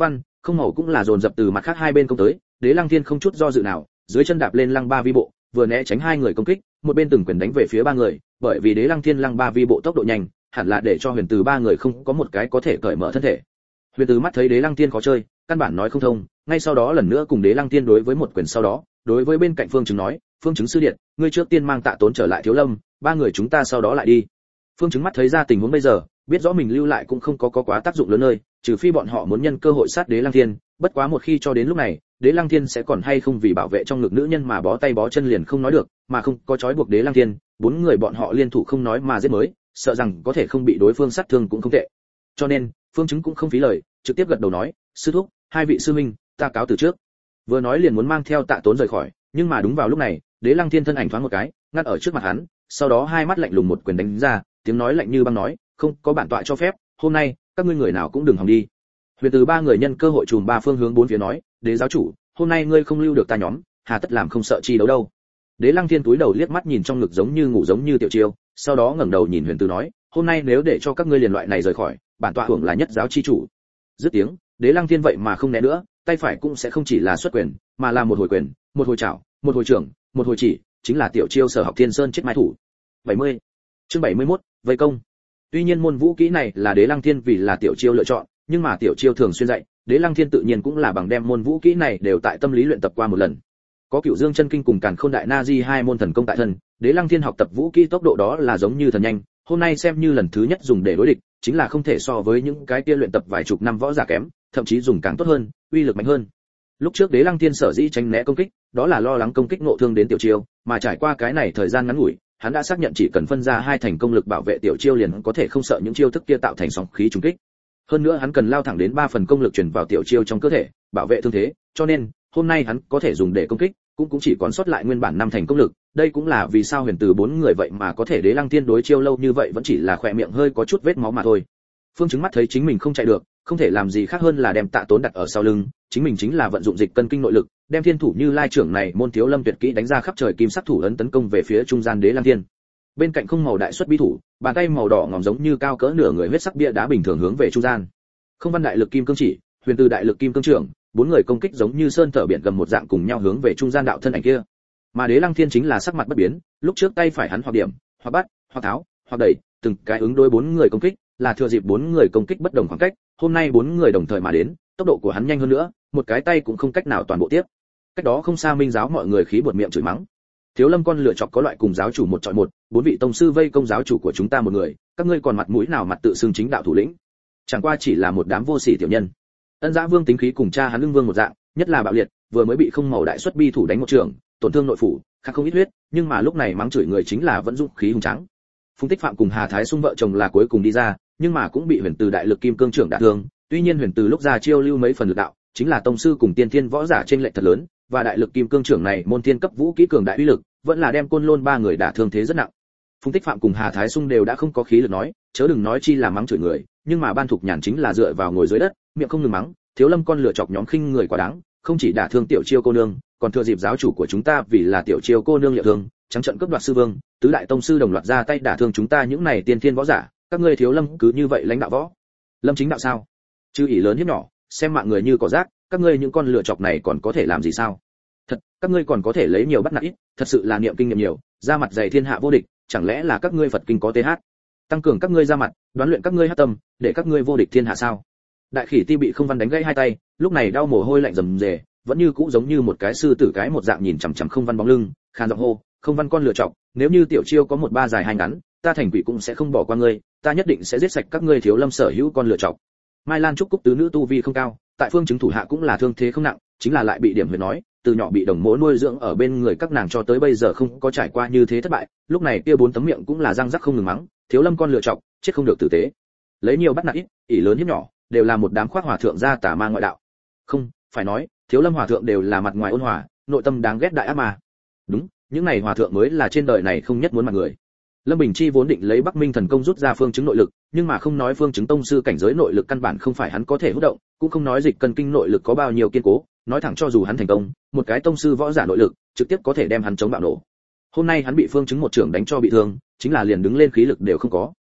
không màu cũng là dồn dập từ mặt khác hai bên công tới, Đế Lăng Thiên không chút do dự nào, dưới chân đạp lên lăng ba vi bộ, vừa né tránh hai người công kích, một bên từng quyền đánh về phía ba người, bởi vì Đế Lăng Thiên lăng ba vi bộ tốc độ nhanh, hẳn là để cho Huyền Từ ba người không có một cái có thể cởi mở thân thể. Huyền Từ mắt thấy Đế Lăng Thiên khó chơi, căn bản nói không thông, ngay sau đó lần nữa cùng Đế Lăng Thiên đối với một quyền, sau đó, đối với bên cạnh Phương Chứng nói, Phương Chứng sư điện, ngươi trước tiên mang Tạ Tốn trở lại Thiếu Lâm, ba người chúng ta sau đó lại đi. Phương Chứng mắt thấy ra tình huống bây giờ, biết rõ mình lưu lại cũng không có, có quá tác dụng lớn nơi, trừ phi bọn họ muốn nhân cơ hội sát Đế Lăng Thiên, bất quá một khi cho đến lúc này, Đế Lăng Thiên sẽ còn hay không vì bảo vệ trong ngực nữ nhân mà bó tay bó chân liền không nói được, mà không có trói buộc Đế Lăng Thiên, bốn người bọn họ liên thủ không nói mà giết mới, sợ rằng có thể không bị đối phương sát thương cũng không tệ. Cho nên, Phương Chứng cũng không phí lời, trực tiếp gật đầu nói, sư thúc, hai vị sư minh, ta cáo từ trước. Vừa nói liền muốn mang theo Tạ Tốn rời khỏi, nhưng mà đúng vào lúc này, Đế Lăng Thiên thân ảnh thoáng một cái, ngắt ở trước mặt hắn, sau đó hai mắt lạnh lùng một quyền đánh ra, tiếng nói lạnh như băng nói, không có bản tọa cho phép, hôm nay các ngươi người nào cũng đừng hòng đi. Huyền Từ ba người nhân cơ hội trùm ba phương hướng bốn phía nói, Đế giáo chủ, hôm nay ngươi không lưu được ta nhóm, hà tất làm không sợ chi đấu đâu. Đế Lăng Thiên túi đầu liếc mắt nhìn trong ngực giống như ngủ giống như Tiểu Chiêu, sau đó ngẩng đầu nhìn Huyền Từ nói, hôm nay nếu để cho các ngươi liền loại này rời khỏi, bản tọa hưởng là nhất giáo chi chủ. Dứt tiếng, Đế Lăng Thiên vậy mà không né nữa, tay phải cũng sẽ không chỉ là xuất quyền, mà là một hồi quyền, một hồi chảo, một hồi trưởng, một hồi chỉ, chính là Tiểu Chiêu sở học Thiên Sơn chết mai thủ. bảy mươi. Chương bảy mươi mốt, vây công. Tuy nhiên môn vũ kỹ này là Đế Lăng Thiên vì là Tiểu Chiêu lựa chọn, nhưng mà Tiểu Chiêu thường xuyên dạy, Đế Lăng Thiên tự nhiên cũng là bằng đem môn vũ kỹ này đều tại tâm lý luyện tập qua một lần. Có Cửu Dương chân kinh cùng Càn Khôn đại na di hai môn thần công tại thân, Đế Lăng Thiên học tập vũ kỹ tốc độ đó là giống như thần nhanh, hôm nay xem như lần thứ nhất dùng để đối địch, chính là không thể so với những cái kia luyện tập vài chục năm võ giả kém, thậm chí dùng càng tốt hơn, uy lực mạnh hơn. Lúc trước Đế Lăng Thiên sở dĩ tránh né công kích, đó là lo lắng công kích ngộ thương đến Tiểu Chiêu, mà trải qua cái này thời gian ngắn ngủi, hắn đã xác nhận chỉ cần phân ra hai thành công lực bảo vệ Tiểu Chiêu liền có thể không sợ những chiêu thức kia tạo thành sóng khí trùng kích. Hơn nữa hắn cần lao thẳng đến ba phần công lực truyền vào Tiểu Chiêu trong cơ thể, bảo vệ thương thế, cho nên hôm nay hắn có thể dùng để công kích, cũng cũng chỉ còn sót lại nguyên bản năm thành công lực, đây cũng là vì sao Huyền Từ bốn người vậy mà có thể Đế Lăng Thiên đối chiêu lâu như vậy vẫn chỉ là khỏe miệng hơi có chút vết máu mà thôi. Phương Chứng mắt thấy chính mình không chạy được, không thể làm gì khác hơn là đem Tạ Tốn đặt ở sau lưng, chính mình chính là vận dụng dịch cân kinh nội lực, đem Thiên thủ Như Lai trưởng này môn Thiếu Lâm tuyệt kỹ đánh ra khắp trời kim sắc thủ ấn tấn công về phía trung gian Đế Lăng Thiên. Bên cạnh không màu đại xuất bi thủ, bàn tay màu đỏ ngòm giống như cao cỡ nửa người huyết sắc bia đá bình thường hướng về trung gian. Không văn đại lực kim cương chỉ, Huyền Từ đại lực kim cương trưởng, bốn người công kích giống như sơn thở biển gầm một dạng cùng nhau hướng về trung gian đạo thân ảnh kia. Mà Đế Lăng Thiên chính là sắc mặt bất biến, lúc trước tay phải hắn hoặc điểm, hoặc bắt, hoặc tháo, hoặc đẩy, từng cái ứng đối bốn người công kích, là thừa dịp bốn người công kích bất đồng khoảng cách, hôm nay bốn người đồng thời mà đến, tốc độ của hắn nhanh hơn nữa, một cái tay cũng không cách nào toàn bộ tiếp. Cách đó không xa Minh giáo mọi người khí buột miệng chửi mắng. Thiếu Lâm con lựa chọc có loại cùng giáo chủ một chọi một, bốn vị tông sư vây công giáo chủ của chúng ta một người, các ngươi còn mặt mũi nào mặt tự xưng chính đạo thủ lĩnh? Chẳng qua chỉ là một đám vô sỉ tiểu nhân. Ân Dã Vương tính khí cùng cha hắn Lương Vương một dạng, nhất là bạo liệt, vừa mới bị không màu đại xuất bi thủ đánh một trường, tổn thương nội phủ, khác không ít huyết, nhưng mà lúc này mắng chửi người chính là vẫn dũng khí hùng tráng. Phùng Tích Phạm cùng Hà Thái Sung vợ chồng là cuối cùng đi ra, nhưng mà cũng bị Huyền Từ đại lực kim cương trưởng đả thương, tuy nhiên Huyền Từ lúc ra chiêu lưu mấy phần lực đạo, chính là tông sư cùng tiên thiên võ giả trên lệch thật lớn, và đại lực kim cương trưởng này môn thiên cấp vũ kỹ cường đại uy lực, vẫn là đem Côn Lôn ba người đả thương thế rất nặng. Phùng Tích Phạm cùng Hà Thái Sung đều đã không có khí lực nói, chớ đừng nói chi là mắng chửi người, nhưng mà Ban Thục Nhàn chính là dựa vào ngồi dưới đất, miệng không ngừng mắng, Thiếu Lâm con lựa chọc nhóm khinh người quá đáng, không chỉ đả thương Tiểu Chiêu cô nương, còn thừa dịp giáo chủ của chúng ta vì là Tiểu Chiêu cô nương liệu thương, trắng trận cướp đoạt sư vương, tứ đại tông sư đồng loạt ra tay đả thương chúng ta những này tiên thiên võ giả, các ngươi Thiếu Lâm cứ như vậy lãnh đạo võ lâm chính đạo sao? Chứ ỷ lớn hiếp nhỏ, xem mạng người như cỏ rác, các ngươi những con lựa chọc này còn có thể làm gì sao? Thật, các ngươi còn có thể lấy nhiều bắt nạt ít, thật sự là niệm kinh nghiệm nhiều, ra mặt dày thiên hạ vô địch, chẳng lẽ là các ngươi Phật kinh có th, tăng cường các ngươi ra mặt, đoán luyện các ngươi hắc tâm, để các ngươi vô địch thiên hạ sao? Đại Khỉ Ti bị Không Văn đánh gãy hai tay, lúc này đau mồ hôi lạnh rầm rề, vẫn như cũ giống như một cái sư tử cái một dạng nhìn chằm chằm Không Văn bóng lưng, khàn giọng hô, Không Văn con lựa chọc, nếu như Tiểu Chiêu có một ba dài hai ngắn, ta Thành Quỷ cũng sẽ không bỏ qua ngươi, ta nhất định sẽ giết sạch các ngươi Thiếu Lâm sở hữu con lựa chọc. Mai Lan Trúc Cúc tứ nữ tu vi không cao, tại Phương Chứng thủ hạ cũng là thương thế không nặng, chính là lại bị điểm huyệt nói, từ nhỏ bị đồng mỗ nuôi dưỡng ở bên người các nàng cho tới bây giờ không có trải qua như thế thất bại, lúc này kia bốn tấm miệng cũng là răng rắc không ngừng mắng, Thiếu Lâm con lựa chọc, chết không được tử tế. Lấy nhiều bắt nạt ít, ỷ lớn hiếp nhỏ, đều là một đám khoác hòa thượng gia tà ma ngoại đạo. Không, phải nói, Thiếu Lâm hòa thượng đều là mặt ngoài ôn hòa, nội tâm đáng ghét đại ác ma. Đúng, những này hòa thượng mới là trên đời này không nhất muốn mặt người. Lâm Bình Chi vốn định lấy Bắc Minh thần công rút ra Phương Chứng nội lực, nhưng mà không nói Phương Chứng tông sư cảnh giới nội lực căn bản không phải hắn có thể hút động, cũng không nói dịch cân kinh nội lực có bao nhiêu kiên cố, nói thẳng cho dù hắn thành công, một cái tông sư võ giả nội lực, trực tiếp có thể đem hắn chống bạo nổ. Hôm nay hắn bị Phương Chứng một trưởng đánh cho bị thương, chính là liền đứng lên khí lực đều không có.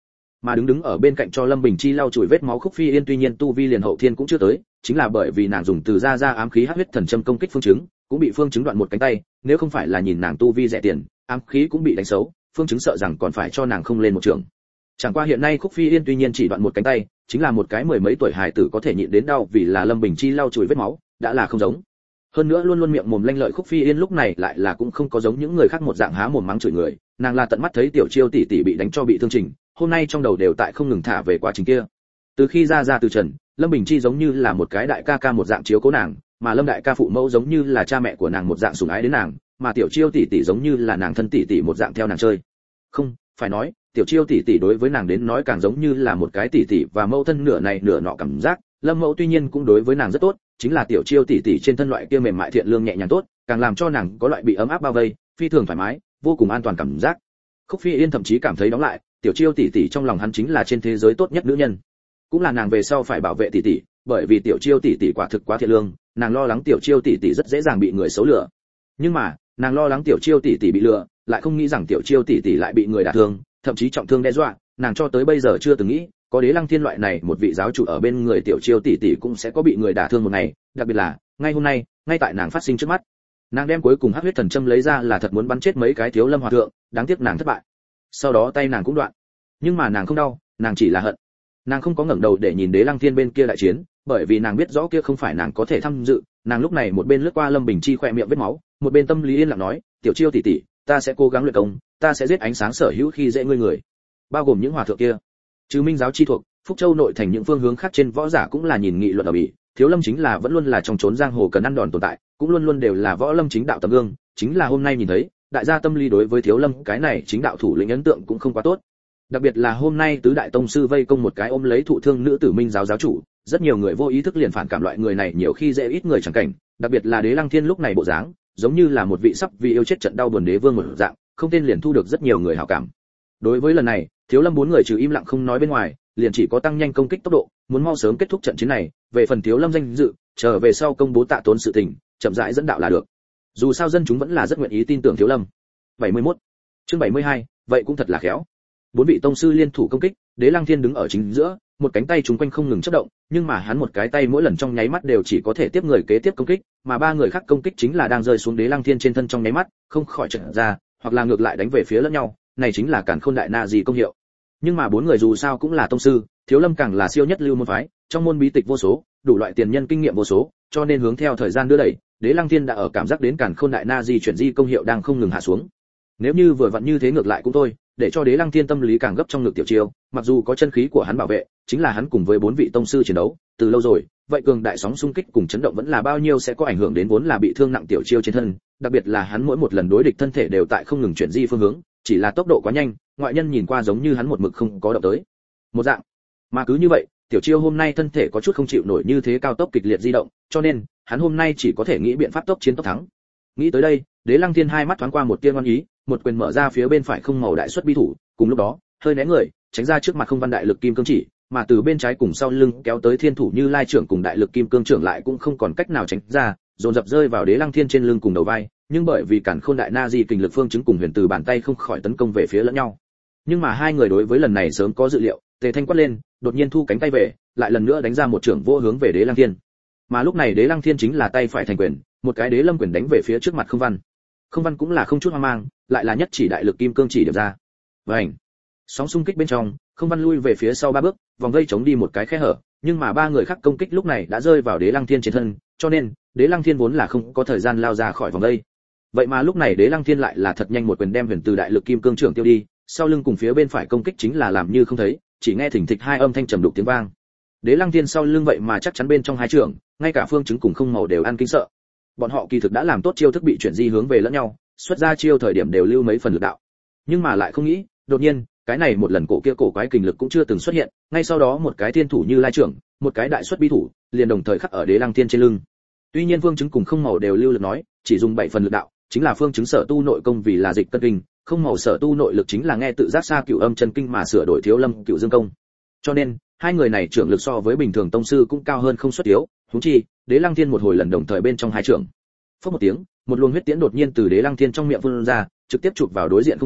Mà đứng đứng ở bên cạnh cho Lâm Bình Chi lau chùi vết máu Khúc Phi Yên tuy nhiên tu vi liền hậu thiên cũng chưa tới, chính là bởi vì nàng dùng từ ra ra ám khí hắc huyết thần châm công kích Phương Chứng, cũng bị Phương Chứng đoạn một cánh tay, nếu không phải là nhìn nàng tu vi rẻ tiền, ám khí cũng bị đánh xấu, Phương Chứng sợ rằng còn phải cho nàng không lên một trường. Chẳng qua hiện nay Khúc Phi Yên tuy nhiên chỉ đoạn một cánh tay, chính là một cái mười mấy tuổi hài tử có thể nhịn đến đau vì là Lâm Bình Chi lau chùi vết máu, đã là không giống. Hơn nữa luôn luôn miệng mồm lanh lợi Khúc Phi Yên lúc này lại là cũng không có giống những người khác một dạng há mồm mắng chửi người, nàng là tận mắt thấy Tiểu Chiêu tỷ tỷ bị đánh cho bị thương trình, hôm nay trong đầu đều tại không ngừng thả về quá trình kia. Từ khi ra ra từ trần, Lâm Bình Chi giống như là một cái đại ca ca một dạng chiếu cố nàng, mà Lâm đại ca phụ mẫu giống như là cha mẹ của nàng một dạng sủng ái đến nàng, mà Tiểu Chiêu tỷ tỷ giống như là nàng thân tỷ tỷ một dạng theo nàng chơi. Không, phải nói, Tiểu Chiêu tỷ tỷ đối với nàng đến nói càng giống như là một cái tỷ tỷ và mẫu thân nửa này nửa nọ cảm giác. Lâm mẫu tuy nhiên cũng đối với nàng rất tốt, chính là Tiểu Chiêu tỷ tỷ trên thân loại kia mềm mại thiện lương nhẹ nhàng tốt, càng làm cho nàng có loại bị ấm áp bao vây, phi thường thoải mái, vô cùng an toàn cảm giác. Khúc Phi Yên thậm chí cảm thấy đóng lại, Tiểu Chiêu tỷ tỷ trong lòng hắn chính là trên thế giới tốt nhất nữ nhân, cũng là nàng về sau phải bảo vệ tỷ tỷ, bởi vì Tiểu Chiêu tỷ tỷ quả thực quá thiện lương, nàng lo lắng Tiểu Chiêu tỷ tỷ rất dễ dàng bị người xấu lừa. Nhưng mà, nàng lo lắng Tiểu Chiêu tỷ tỷ bị lừa, lại không nghĩ rằng Tiểu Chiêu tỷ tỷ lại bị người đả thương, thậm chí trọng thương đe dọa, nàng cho tới bây giờ chưa từng nghĩ, có Đế Lăng Thiên loại này một vị giáo chủ ở bên người Tiểu Chiêu tỷ tỷ cũng sẽ có bị người đả thương một ngày, đặc biệt là, ngay hôm nay, ngay tại nàng phát sinh trước mắt. Nàng đem cuối cùng hắc huyết thần châm lấy ra là thật muốn bắn chết mấy cái thiếu lâm hòa thượng, đáng tiếc nàng thất bại. Sau đó tay nàng cũng đoạn. Nhưng mà nàng không đau, nàng chỉ là hận. Nàng không có ngẩng đầu để nhìn Đế Lăng Thiên bên kia đại chiến, bởi vì nàng biết rõ kia không phải nàng có thể tham dự, nàng lúc này một bên lướt qua Lâm Bình Chi khỏe miệng vết máu, một bên tâm lý yên lặng nói, "Tiểu Chiêu tỷ tỷ, ta sẽ cố gắng luyện công, ta sẽ giết ánh sáng sở hữu khi dễ ngươi người." Bao gồm những hòa thượng kia. Trừ Minh giáo chi thuộc, Phúc Châu nội thành những phương hướng khác trên võ giả cũng là nhìn nghị luận ở bỉ, Thiếu Lâm chính là vẫn luôn là trong chốn giang hồ cần ăn đòn tồn tại, cũng luôn luôn đều là võ lâm chính đạo tấm gương, chính là hôm nay nhìn thấy, đại gia tâm lý đối với Thiếu Lâm cái này chính đạo thủ lĩnh ấn tượng cũng không quá tốt. Đặc biệt là hôm nay tứ đại tông sư vây công một cái ôm lấy thụ thương nữ tử Minh giáo giáo chủ, rất nhiều người vô ý thức liền phản cảm loại người này nhiều khi dễ ít người chẳng cảnh, đặc biệt là Đế Lăng Thiên lúc này bộ dáng, giống như là một vị sắp vì yêu chết trận đau buồn đế vương một dạng, không tên liền thu được rất nhiều người hảo cảm. Đối với lần này, Thiếu Lâm bốn người trừ im lặng không nói bên ngoài, liền chỉ có tăng nhanh công kích tốc độ, muốn mau sớm kết thúc trận chiến này, về phần Thiếu Lâm danh dự, chờ về sau công bố tạ tốn sự tình, chậm rãi dẫn đạo là được. Dù sao dân chúng vẫn là rất nguyện ý tin tưởng Thiếu Lâm. bảy mươi mốt Chương bảy mươi hai, vậy cũng thật là khéo. Bốn vị tông sư liên thủ công kích, Đế Lăng Thiên đứng ở chính giữa, một cánh tay chúng quanh không ngừng chớp động, nhưng mà hắn một cái tay mỗi lần trong nháy mắt đều chỉ có thể tiếp người kế tiếp công kích, mà ba người khác công kích chính là đang rơi xuống Đế Lăng Thiên trên thân trong nháy mắt, không khỏi trật ra, hoặc là ngược lại đánh về phía lẫn nhau, này chính là Càn Khôn Đại Na Di công hiệu. Nhưng mà bốn người dù sao cũng là tông sư, Thiếu Lâm càng là siêu nhất lưu môn phái, trong môn bí tịch vô số, đủ loại tiền nhân kinh nghiệm vô số, cho nên hướng theo thời gian đưa đẩy, Đế Lăng Thiên đã ở cảm giác đến Càn Khôn Đại Na Di chuyển di công hiệu đang không ngừng hạ xuống. Nếu như vừa vặn như thế ngược lại cũng thôi, để cho Đế Lăng Thiên tâm lý càng gấp trong ngực Tiểu Chiêu, mặc dù có chân khí của hắn bảo vệ, chính là hắn cùng với bốn vị tông sư chiến đấu, từ lâu rồi, vậy cường đại sóng xung kích cùng chấn động vẫn là bao nhiêu sẽ có ảnh hưởng đến vốn là bị thương nặng Tiểu Chiêu trên thân, đặc biệt là hắn mỗi một lần đối địch thân thể đều tại không ngừng chuyển di phương hướng, chỉ là tốc độ quá nhanh, ngoại nhân nhìn qua giống như hắn một mực không có động tới. Một dạng. Mà cứ như vậy, Tiểu Chiêu hôm nay thân thể có chút không chịu nổi như thế cao tốc kịch liệt di động, cho nên, hắn hôm nay chỉ có thể nghĩ biện pháp tốc chiến tốc thắng. Nghĩ tới đây, Đế Lăng Thiên hai mắt thoáng qua một tia ngoan ý, một quyền mở ra phía bên phải không màu đại xuất bi thủ, cùng lúc đó, hơi né người, tránh ra trước mặt không văn đại lực kim cương chỉ, mà từ bên trái cùng sau lưng kéo tới thiên thủ Như Lai trưởng cùng đại lực kim cương trưởng lại cũng không còn cách nào tránh ra, dồn dập rơi vào Đế Lăng Thiên trên lưng cùng đầu vai, nhưng bởi vì Càn Khôn Đại Na Di kình lực phương chứng cùng huyền từ bàn tay không khỏi tấn công về phía lẫn nhau. Nhưng mà hai người đối với lần này sớm có dự liệu, Tề Thanh quát lên, đột nhiên thu cánh tay về, lại lần nữa đánh ra một trưởng vô hướng về Đế Lăng Thiên. Mà lúc này Đế Lăng Thiên chính là tay phải thành quyền, một cái Đế Lâm quyền đánh về phía trước mặt Không Văn. Không Văn cũng là không chút hoang mang, lại là nhất chỉ đại lực kim cương chỉ điểm ra. Vành. Sóng xung kích bên trong, Không Văn lui về phía sau ba bước, vòng dây chống đi một cái khe hở, nhưng mà ba người khác công kích lúc này đã rơi vào Đế Lăng Thiên trên thân, cho nên, Đế Lăng Thiên vốn là không có thời gian lao ra khỏi vòng dây. Vậy mà lúc này Đế Lăng Thiên lại là thật nhanh một quyền đem huyền từ đại lực kim cương trưởng tiêu đi, sau lưng cùng phía bên phải công kích chính là làm như không thấy, chỉ nghe thình thịch hai âm thanh trầm đục tiếng vang. Đế Lăng Thiên sau lưng vậy mà chắc chắn bên trong hai trưởng, ngay cả phương chứng cùng không màu đều ăn kinh sợ. Bọn họ kỳ thực đã làm tốt chiêu thức bị chuyển di hướng về lẫn nhau, xuất ra chiêu thời điểm đều lưu mấy phần lực đạo. Nhưng mà lại không nghĩ, đột nhiên, cái này một lần cổ kia cổ quái kình lực cũng chưa từng xuất hiện, ngay sau đó một cái thiên thủ Như Lai trưởng, một cái đại xuất bi thủ, liền đồng thời khắc ở Đế Lăng Thiên trên lưng. Tuy nhiên phương chứng cùng không màu đều lưu lực nói, chỉ dùng bảy phần lực đạo, chính là phương chứng sở tu nội công vì là dịch cân kinh, không màu sở tu nội lực chính là nghe tự giác xa cửu âm chân kinh mà sửa đổi Thiếu Lâm cửu dương công. Cho nên, hai người này trưởng lực so với bình thường tông sư cũng cao hơn không xuất yếu, huống chi, Đế Lăng Thiên một hồi lần đồng thời bên trong hai trưởng. Phất một tiếng, một luồng huyết tiễn đột nhiên từ Đế Lăng Thiên trong miệng phun ra, trực tiếp chụp vào đối diện Không Văn,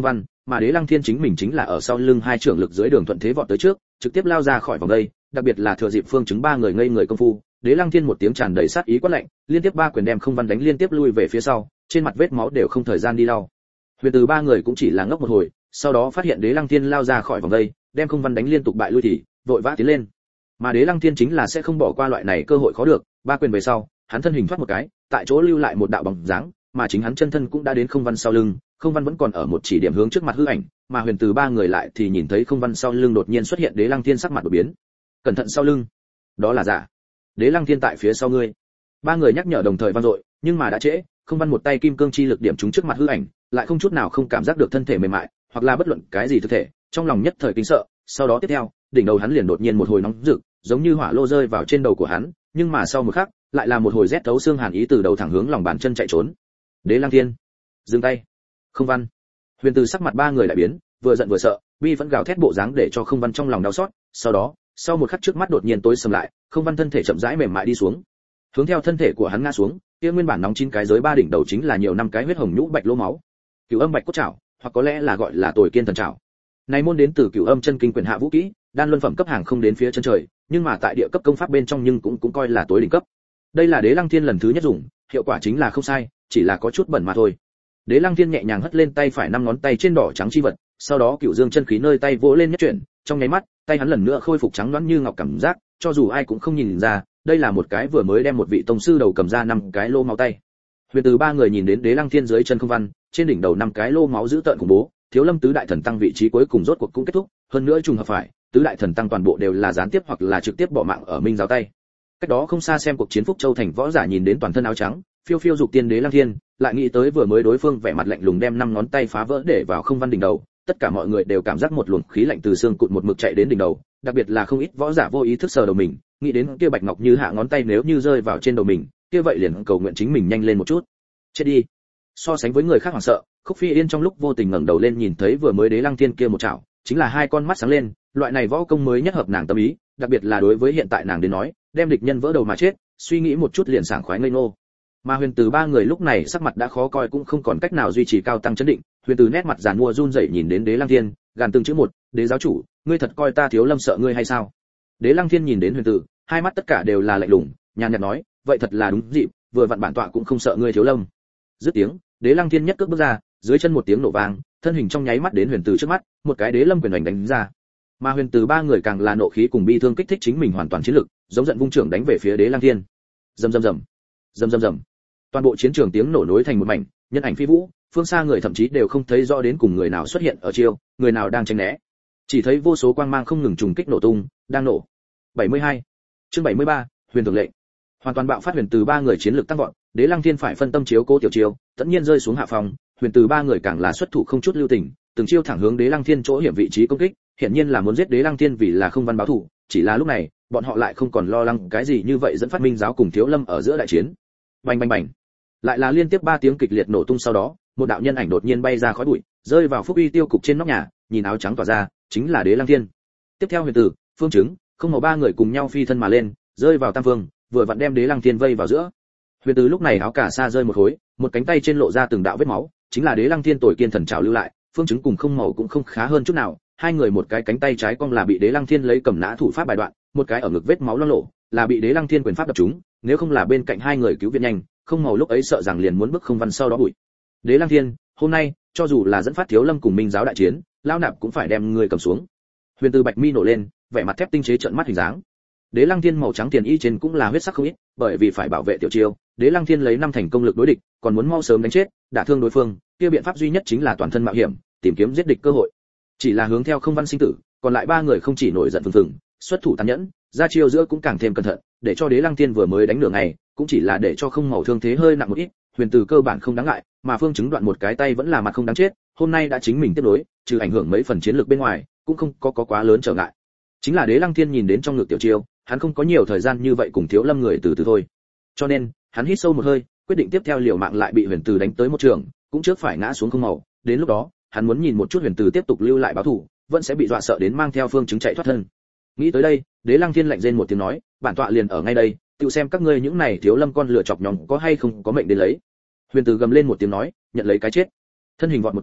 mà Đế Lăng Thiên chính mình chính là ở sau lưng hai trưởng lực dưới đường thuận thế vọt tới trước, trực tiếp lao ra khỏi vòng đây, đặc biệt là thừa dịp Phương Chứng ba người ngây người công phu, Đế Lăng Thiên một tiếng tràn đầy sát ý quát lạnh, liên tiếp ba quyền đem Không Văn đánh liên tiếp lui về phía sau, trên mặt vết máu đều không thời gian đi lau. Huyền Từ ba người cũng chỉ là ngốc một hồi, sau đó phát hiện Đế Lăng Thiên lao ra khỏi vòng đây, đem Không Văn đánh liên tục bại lui thì vội vã tiến lên. Mà Đế Lăng Thiên chính là sẽ không bỏ qua loại này cơ hội khó được, ba quyền về sau, hắn thân hình thoát một cái, tại chỗ lưu lại một đạo bóng dáng, mà chính hắn chân thân cũng đã đến Không Văn sau lưng, Không Văn vẫn còn ở một chỉ điểm hướng trước mặt hư ảnh, mà Huyền Từ ba người lại thì nhìn thấy Không Văn sau lưng đột nhiên xuất hiện Đế Lăng Thiên sắc mặt đổi biến. Cẩn thận sau lưng, đó là giả. Đế Lăng Thiên tại phía sau ngươi. Ba người nhắc nhở đồng thời vang dội, nhưng mà đã trễ, Không Văn một tay kim cương chi lực điểm trúng trước mặt hư ảnh, lại không chút nào không cảm giác được thân thể mềm mại, hoặc là bất luận cái gì thực thể, trong lòng nhất thời kinh sợ, sau đó tiếp theo, đỉnh đầu hắn liền đột nhiên một hồi nóng rực, giống như hỏa lô rơi vào trên đầu của hắn, nhưng mà sau một khắc, lại là một hồi rét thấu xương hàn ý từ đầu thẳng hướng lòng bàn chân chạy trốn. Đế Lăng Thiên, dừng tay. Không Văn. Huyền Từ sắc mặt ba người lại biến, vừa giận vừa sợ, bi vẫn gào thét bộ dáng để cho Không Văn trong lòng đau xót, sau đó, sau một khắc trước mắt đột nhiên tối sầm lại, Không Văn thân thể chậm rãi mềm mại đi xuống. Hướng theo thân thể của hắn ngã xuống, kia nguyên bản nóng chín cái giới ba đỉnh đầu chính là nhiều năm cái huyết hồng nhũ bạch lỗ máu. Cửu Âm Bạch Cốt Trảo, hoặc có lẽ là gọi là Tồi Kiên Thần Trảo. Này môn đến từ Cửu Âm Chân Kinh quyền hạ vũ kỹ, đan luân phẩm cấp hàng không đến phía chân trời, nhưng mà tại địa cấp công pháp bên trong nhưng cũng cũng coi là tối đỉnh cấp. Đây là Đế Lăng Thiên lần thứ nhất dùng, hiệu quả chính là không sai, chỉ là có chút bẩn mà thôi. Đế Lăng Thiên nhẹ nhàng hất lên tay phải năm ngón tay trên đỏ trắng chi vật, sau đó Cửu Dương chân khí nơi tay vỗ lên nhất chuyển, trong nháy mắt, tay hắn lần nữa khôi phục trắng nõn như ngọc cảm giác, cho dù ai cũng không nhìn ra, đây là một cái vừa mới đem một vị tông sư đầu cầm ra năm cái lô máu tay. Huyền Từ ba người nhìn đến Đế Lăng Thiên dưới chân Không Văn, trên đỉnh đầu năm cái lô máu dữ tợn khủng bố, Thiếu Lâm tứ đại thần tăng vị trí cuối cùng rốt cuộc cũng kết thúc, hơn nữa trùng hợp phải, tứ đại thần tăng toàn bộ đều là gián tiếp hoặc là trực tiếp bỏ mạng ở Minh giáo tay. Cách đó không xa xem cuộc chiến Phúc Châu thành võ giả nhìn đến toàn thân áo trắng, phiêu phiêu dục tiên Đế Lăng Thiên, lại nghĩ tới vừa mới đối phương vẻ mặt lạnh lùng đem năm ngón tay phá vỡ để vào Không Văn đỉnh đầu, tất cả mọi người đều cảm giác một luồng khí lạnh từ xương cụt một mực chạy đến đỉnh đầu, đặc biệt là không ít võ giả vô ý thức sờ đầu mình, nghĩ đến kia bạch ngọc như hạ ngón tay nếu như rơi vào trên đầu mình, kia vậy liền cầu nguyện chính mình nhanh lên một chút. Chết đi. So sánh với người khác hoảng sợ, Khúc Phi Yên trong lúc vô tình ngẩng đầu lên nhìn thấy vừa mới Đế Lăng Thiên kia một chảo, chính là hai con mắt sáng lên, loại này võ công mới nhất hợp nàng tâm ý, đặc biệt là đối với hiện tại nàng đến nói, đem địch nhân vỡ đầu mà chết, suy nghĩ một chút liền sảng khoái ngây ngô. Mà Huyền Từ ba người lúc này sắc mặt đã khó coi cũng không còn cách nào duy trì cao tăng chấn định, Huyền Từ nét mặt giàn mua run rẩy nhìn đến Đế Lăng Thiên, gàn từng chữ một, "Đế giáo chủ, ngươi thật coi ta Thiếu Lâm sợ ngươi hay sao?" Đế Lăng Thiên nhìn đến Huyền Từ, hai mắt tất cả đều là lạnh lùng, nhàn nhạt nói, "Vậy thật là đúng dịp, vừa vặn bản tọa cũng không sợ ngươi Thiếu Lâm." Dứt tiếng, Đế Lăng Thiên nhất cước bước ra, dưới chân một tiếng nổ vang, thân hình trong nháy mắt đến Huyền Từ trước mắt, một cái Đế Lâm quyền đánh đánh ra. Mà Huyền Từ ba người càng là nộ khí cùng bi thương kích thích chính mình hoàn toàn chiến lực, giống giận vung trưởng đánh về phía Đế Lăng Thiên. Rầm rầm rầm, rầm rầm rầm. Toàn bộ chiến trường tiếng nổ nối thành một mảnh, nhân ảnh phi vũ, phương xa người thậm chí đều không thấy rõ đến cùng người nào xuất hiện ở chiêu, người nào đang tránh né. Chỉ thấy vô số quang mang không ngừng trùng kích nổ tung, đang nổ. bảy mươi hai. Chương bảy mươi ba, Huyền Thường lệnh. Hoàn toàn bạo phát Huyền Từ ba người chiến lực tăng vọt, Đế Lăng Thiên phải phân tâm chiếu cố tiểu chiêu, tất nhiên rơi xuống hạ phòng, Huyền Từ ba người càng là xuất thủ không chút lưu tình, từng chiêu thẳng hướng Đế Lăng Thiên chỗ hiểm vị trí công kích, hiển nhiên là muốn giết Đế Lăng Thiên vì là Không Văn báo thù, chỉ là lúc này, bọn họ lại không còn lo lắng cái gì như vậy dẫn phát Minh giáo cùng Thiếu Lâm ở giữa đại chiến. Bành bành bành. Lại là liên tiếp ba tiếng kịch liệt nổ tung sau đó, một đạo nhân ảnh đột nhiên bay ra khói bụi, rơi vào Phúc Uy tiêu cục trên nóc nhà, nhìn áo trắng tỏa ra, chính là Đế Lăng Thiên. Tiếp theo Huyền Từ, Phương Chứng, Không Màu ba người cùng nhau phi thân mà lên, rơi vào tam phương, vừa vặn đem Đế Lăng Thiên vây vào giữa. Huyền Từ lúc này áo cả sa rơi một khối, một cánh tay trên lộ ra từng đạo vết máu, chính là Đế Lăng Thiên Tồi Kiên Thần Trảo lưu lại, Phương Chứng cùng Không Màu cũng không khá hơn chút nào, hai người một cái cánh tay trái cong là bị Đế Lăng Thiên lấy cầm nã thủ pháp bài đoạn, một cái ở ngực vết máu loang lổ, là bị Đế Lăng Thiên quyền pháp đập trúng, nếu không là bên cạnh hai người cứu viện nhanh, Không Màu lúc ấy sợ rằng liền muốn bước Không Văn sau đó bụi. Đế Lăng Thiên, hôm nay, cho dù là dẫn phát Thiếu Lâm cùng Minh giáo đại chiến, lão nạp cũng phải đem ngươi cầm xuống. Huyền Từ bạch mi nổ lên, vẻ mặt thép tinh chế trợn mắt hình dáng. Đế Lăng Thiên màu trắng tiền y trên cũng là huyết sắc không ít, bởi vì phải bảo vệ tiểu chiêu, Đế Lăng Thiên lấy năm thành công lực đối địch, còn muốn mau sớm đánh chết, đả thương đối phương, kia biện pháp duy nhất chính là toàn thân mạo hiểm, tìm kiếm giết địch cơ hội. Chỉ là hướng theo Không Văn sinh tử, còn lại ba người không chỉ nổi giận phừng phừng, xuất thủ tàn nhẫn, ra chiêu giữa cũng càng thêm cẩn thận, để cho Đế Lăng Thiên vừa mới đánh nửa ngày, cũng chỉ là để cho Không Màu thương thế hơi nặng một ít, Huyền Từ cơ bản không đáng ngại, mà Phương Chứng đoạn một cái tay vẫn là mặt không đáng chết, hôm nay đã chính mình tiếp nối, trừ ảnh hưởng mấy phần chiến lược bên ngoài, cũng không có có quá lớn trở ngại. Chính là Đế Lăng Thiên nhìn đến trong ngực tiểu chiêu, hắn không có nhiều thời gian như vậy cùng Thiếu Lâm người từ từ thôi. Cho nên, hắn hít sâu một hơi, quyết định tiếp theo liều mạng lại bị Huyền Từ đánh tới một trường, cũng trước phải ngã xuống Không Màu, đến lúc đó, hắn muốn nhìn một chút Huyền Từ tiếp tục lưu lại báo thù, vẫn sẽ bị dọa sợ đến mang theo Phương Chứng chạy thoát thân. Nghĩ tới đây, Đế Lăng Thiên lạnh rên một tiếng nói, bản tọa liền ở ngay đây, tự xem các ngươi những này Thiếu Lâm con lựa chọc nhóm có hay không có mệnh đến lấy. Huyền Từ gầm lên một tiếng nói, nhận lấy cái chết. Thân hình vọt một cái,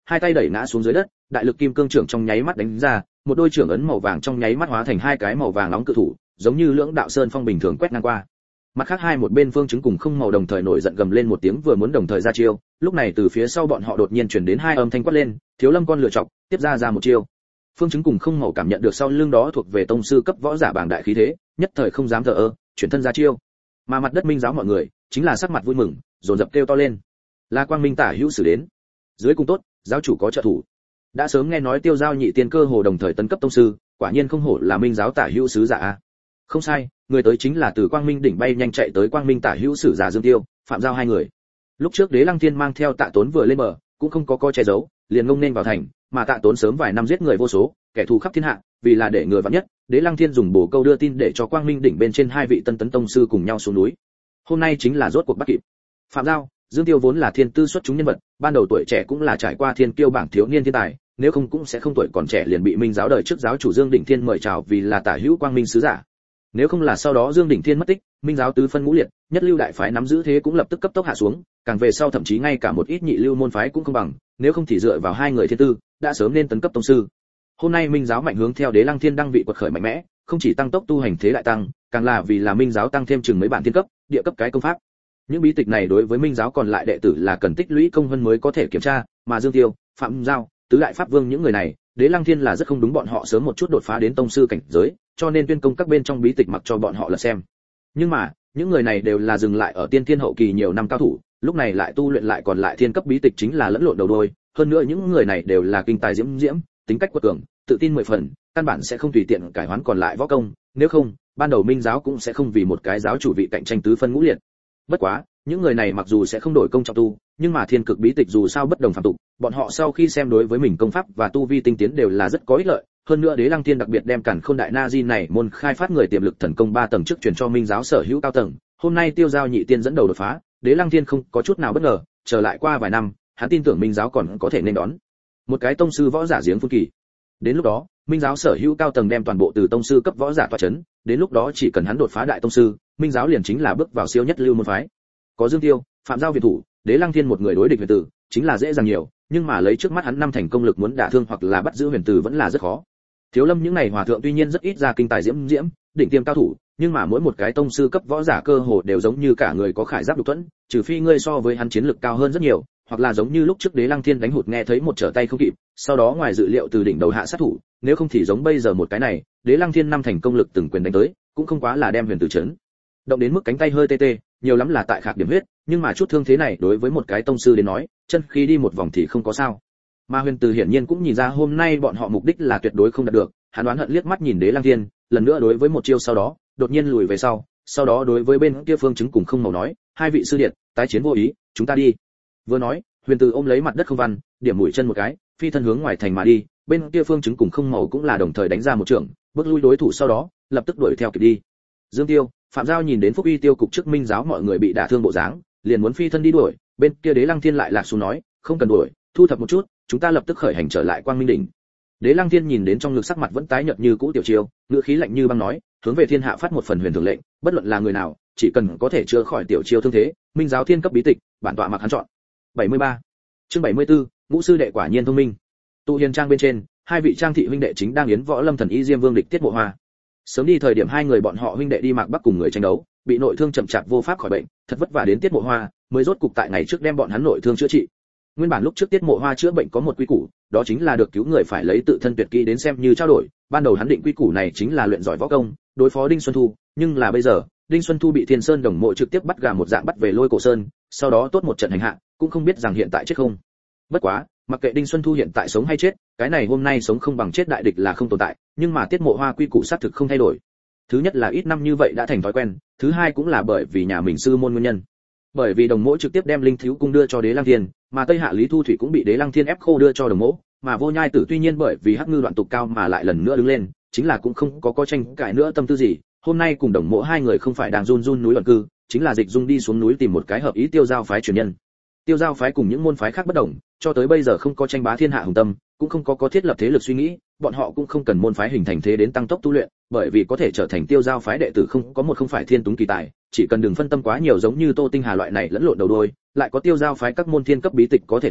hai tay đẩy ngã xuống dưới đất, đại lực kim cương trưởng trong nháy mắt đánh ra, một đôi trưởng ấn màu vàng trong nháy mắt hóa thành hai cái màu vàng nóng cự thủ, giống như lưỡng đạo sơn phong bình thường quét ngang qua. Mặt khác hai một bên Phương Chứng cùng Không Màu đồng thời nổi giận gầm lên một tiếng vừa muốn đồng thời ra chiêu, lúc này từ phía sau bọn họ đột nhiên truyền đến hai âm thanh quát lên, Thiếu Lâm con lựa chọc, tiếp ra ra một chiêu. Phương Chứng cùng Không Màu cảm nhận được sau lưng đó thuộc về tông sư cấp võ giả bảng đại khí thế, nhất thời không dám thờ ơ, chuyển thân ra chiêu. Mà mặt đất Minh giáo mọi người, chính là sắc mặt vui mừng, dồn dập kêu to lên. La Quang Minh tả hữu xử đến. Dưới cùng tốt, giáo chủ có trợ thủ. Đã sớm nghe nói Tiêu Giao nhị tiên cơ hồ đồng thời tấn cấp tông sư, quả nhiên không hổ là Minh giáo tả hữu sứ giả a. Không sai, người tới chính là từ Quang Minh đỉnh bay nhanh chạy tới Quang Minh tả hữu sử giả Dương Tiêu, Phạm Giao hai người. Lúc trước Đế Lăng Thiên mang theo Tạ Tốn vừa lên bờ, cũng không có coi che giấu, liền ngông nên vào thành, mà Tạ Tốn sớm vài năm giết người vô số, kẻ thù khắp thiên hạ, vì là để người vạn nhất, Đế Lăng Thiên dùng bổ câu đưa tin để cho Quang Minh đỉnh bên trên hai vị tân tấn tông sư cùng nhau xuống núi. Hôm nay chính là rốt cuộc bắt kịp. Phạm Giao, Dương Tiêu vốn là thiên tư xuất chúng nhân vật, ban đầu tuổi trẻ cũng là trải qua thiên kiêu bảng thiếu niên thiên tài, nếu không cũng sẽ không tuổi còn trẻ liền bị Minh giáo đời trước giáo chủ Dương Đỉnh Thiên mời chào vì là tả hữu Quang Minh sứ giả. Nếu không là sau đó Dương Đỉnh Thiên mất tích, Minh giáo tứ phân ngũ liệt, nhất lưu đại phái nắm giữ thế cũng lập tức cấp tốc hạ xuống, càng về sau thậm chí ngay cả một ít nhị lưu môn phái cũng không bằng, nếu không thì dựa vào hai người thiên tư, đã sớm nên tấn cấp tông sư. Hôm nay Minh giáo mạnh hướng theo Đế Lăng Thiên đăng vị quật khởi mạnh mẽ, không chỉ tăng tốc tu hành thế đại tăng, càng là vì là Minh giáo tăng thêm chừng mấy bản thiên cấp, địa cấp cái công pháp. Những bí tịch này đối với Minh giáo còn lại đệ tử là cần tích lũy công vân mới có thể kiểm tra, mà Dương Tiêu, Phạm Giao, tứ đại pháp vương những người này, Đế Lăng Thiên là rất không đúng bọn họ sớm một chút đột phá đến tông sư cảnh giới, cho nên tuyên công các bên trong bí tịch mặc cho bọn họ lật xem. Nhưng mà, những người này đều là dừng lại ở tiên thiên hậu kỳ nhiều năm cao thủ, lúc này lại tu luyện lại còn lại thiên cấp bí tịch chính là lẫn lộn đầu đuôi, hơn nữa những người này đều là kinh tài diễm diễm, tính cách quật cường, tự tin mười phần, căn bản sẽ không tùy tiện cải hoán còn lại võ công, nếu không, ban đầu Minh giáo cũng sẽ không vì một cái giáo chủ vị cạnh tranh tứ phân ngũ liệt. Bất quá, những người này mặc dù sẽ không đổi công trọng tu, nhưng mà thiên cực bí tịch dù sao bất đồng phàm tục, bọn họ sau khi xem đối với mình công pháp và tu vi tinh tiến đều là rất có ích lợi. Hơn nữa Đế Lăng Thiên đặc biệt đem Càn Khôn Đại Na Di này môn khai phát người tiềm lực thần công ba tầng trước truyền cho Minh giáo sở hữu cao tầng. Hôm nay Tiêu Giao nhị tiên dẫn đầu đột phá, Đế Lăng Thiên không có chút nào bất ngờ, trở lại qua vài năm, hắn tin tưởng Minh giáo còn có thể nên đón một cái tông sư võ giả giếng phun kỳ. Đến lúc đó, Minh giáo sở hữu cao tầng đem toàn bộ từ tông sư cấp võ giả tọa chấn, đến lúc đó chỉ cần hắn đột phá đại tông sư, Minh giáo liền chính là bước vào siêu nhất lưu môn phái. Có Dương Tiêu, Phạm Giao viện thủ, Đế Lăng Thiên một người đối địch huyền tử, chính là dễ dàng nhiều, nhưng mà lấy trước mắt hắn năm thành công lực muốn đả thương hoặc là bắt giữ huyền tử vẫn là rất khó. Thiếu Lâm những này hòa thượng tuy nhiên rất ít ra kinh tài diễm diễm, đỉnh tiêm cao thủ, nhưng mà mỗi một cái tông sư cấp võ giả cơ hồ đều giống như cả người có khải giáp đục thuẫn, trừ phi ngươi so với hắn chiến lực cao hơn rất nhiều, hoặc là giống như lúc trước Đế Lăng Thiên đánh hụt nghe thấy một trở tay không kịp, sau đó ngoài dự liệu từ đỉnh đầu hạ sát thủ, nếu không thì giống bây giờ một cái này, Đế Lăng Thiên năm thành công lực từng quyền đánh tới, cũng không quá là đem huyền tử chấn động đến mức cánh tay hơi tê tê, nhiều lắm là tại khạc điểm huyết, nhưng mà chút thương thế này đối với một cái tông sư đến nói, chân khí đi một vòng thì không có sao. Mà Huyền Từ hiển nhiên cũng nhìn ra hôm nay bọn họ mục đích là tuyệt đối không đạt được, hắn đoán hận liếc mắt nhìn Đế Lăng Thiên, lần nữa đối với một chiêu sau đó, đột nhiên lùi về sau, sau đó đối với bên kia Phương Chứng cùng Không Màu nói, hai vị sư điện, tái chiến vô ý, chúng ta đi. Vừa nói, Huyền Từ ôm lấy mặt đất không văn, điểm mũi chân một cái, phi thân hướng ngoài thành mà đi, bên kia Phương Chứng cùng Không Màu cũng là đồng thời đánh ra một trường, bước lui đối thủ sau đó, lập tức đuổi theo kịp đi. Dương Tiêu, Phạm Giao nhìn đến Phúc Uy Tiêu cục trước Minh giáo mọi người bị đả thương bộ dáng, liền muốn phi thân đi đuổi, bên kia Đế Lăng Thiên lại lạc xuống nói, không cần đuổi, thu thập một chút, chúng ta lập tức khởi hành trở lại Quang Minh đỉnh. Đế Lăng Thiên nhìn đến trong ngực sắc mặt vẫn tái nhợt như cũ Tiểu Chiêu, ngữ khí lạnh như băng nói, hướng về thiên hạ phát một phần huyền thường lệnh, bất luận là người nào, chỉ cần có thể chữa khỏi Tiểu Chiêu thương thế, Minh giáo thiên cấp bí tịch, bản tọa mặc hắn chọn. bảy mươi ba. Chương bảy mươi tư, ngũ sư đệ quả nhiên thông minh. Tụ Hiền Trang bên trên, hai vị Trang thị huynh đệ chính đang yến võ Lâm Thần Y Diêm Vương địch Tiết Mộ Hoa. Sớm đi thời điểm hai người bọn họ huynh đệ đi Mạc Bắc cùng người tranh đấu, bị nội thương chậm chạp vô pháp khỏi bệnh, thật vất vả đến Tiết Mộ Hoa, mới rốt cục tại ngày trước đem bọn hắn nội thương chữa trị. Nguyên bản lúc trước Tiết Mộ Hoa chữa bệnh có một quy củ, đó chính là được cứu người phải lấy tự thân tuyệt kỹ đến xem như trao đổi, ban đầu hắn định quy củ này chính là luyện giỏi võ công, đối phó Đinh Xuân Thu, nhưng là bây giờ, Đinh Xuân Thu bị Thiên Sơn Đồng Mộ trực tiếp bắt gà một dạng bắt về Lôi Cổ Sơn, sau đó tốt một trận hành hạ, cũng không biết rằng hiện tại chết không. Bất quá, mặc kệ Đinh Xuân Thu hiện tại sống hay chết, cái này hôm nay sống không bằng chết đại địch là không tồn tại, nhưng mà Tiết Mộ Hoa quy củ xác thực không thay đổi. Thứ nhất là ít năm như vậy đã thành thói quen, thứ hai cũng là bởi vì nhà mình sư môn nguyên nhân. Bởi vì Đồng Mỗ trực tiếp đem linh thiếu cung đưa cho Đế Lăng Thiên, mà Tây Hạ Lý Thu Thủy cũng bị Đế Lăng Thiên ép khô đưa cho Đồng Mỗ, mà Vô Nhai Tử tuy nhiên bởi vì hắc ngư đoạn tục cao mà lại lần nữa đứng lên, chính là cũng không có có tranh cãi nữa tâm tư gì. Hôm nay cùng Đồng Mỗ hai người không phải đang run run núi luận cư, chính là dịch dung đi xuống núi tìm một cái hợp ý Tiêu Giao phái truyền nhân. Tiêu Giao phái cùng những môn phái khác bất đồng, cho tới bây giờ không có tranh bá thiên hạ hùng tâm, cũng không có có thiết lập thế lực suy nghĩ, bọn họ cũng không cần môn phái hình thành thế đến tăng tốc tu luyện, bởi vì có thể trở thành Tiêu Giao phái đệ tử không có một không phải thiên túng kỳ tài, chỉ cần đừng phân tâm quá nhiều giống như Tô Tinh Hà loại này lẫn lộn đầu đuôi, lại có Tiêu Giao phái các môn thiên cấp bí tịch có thể tu,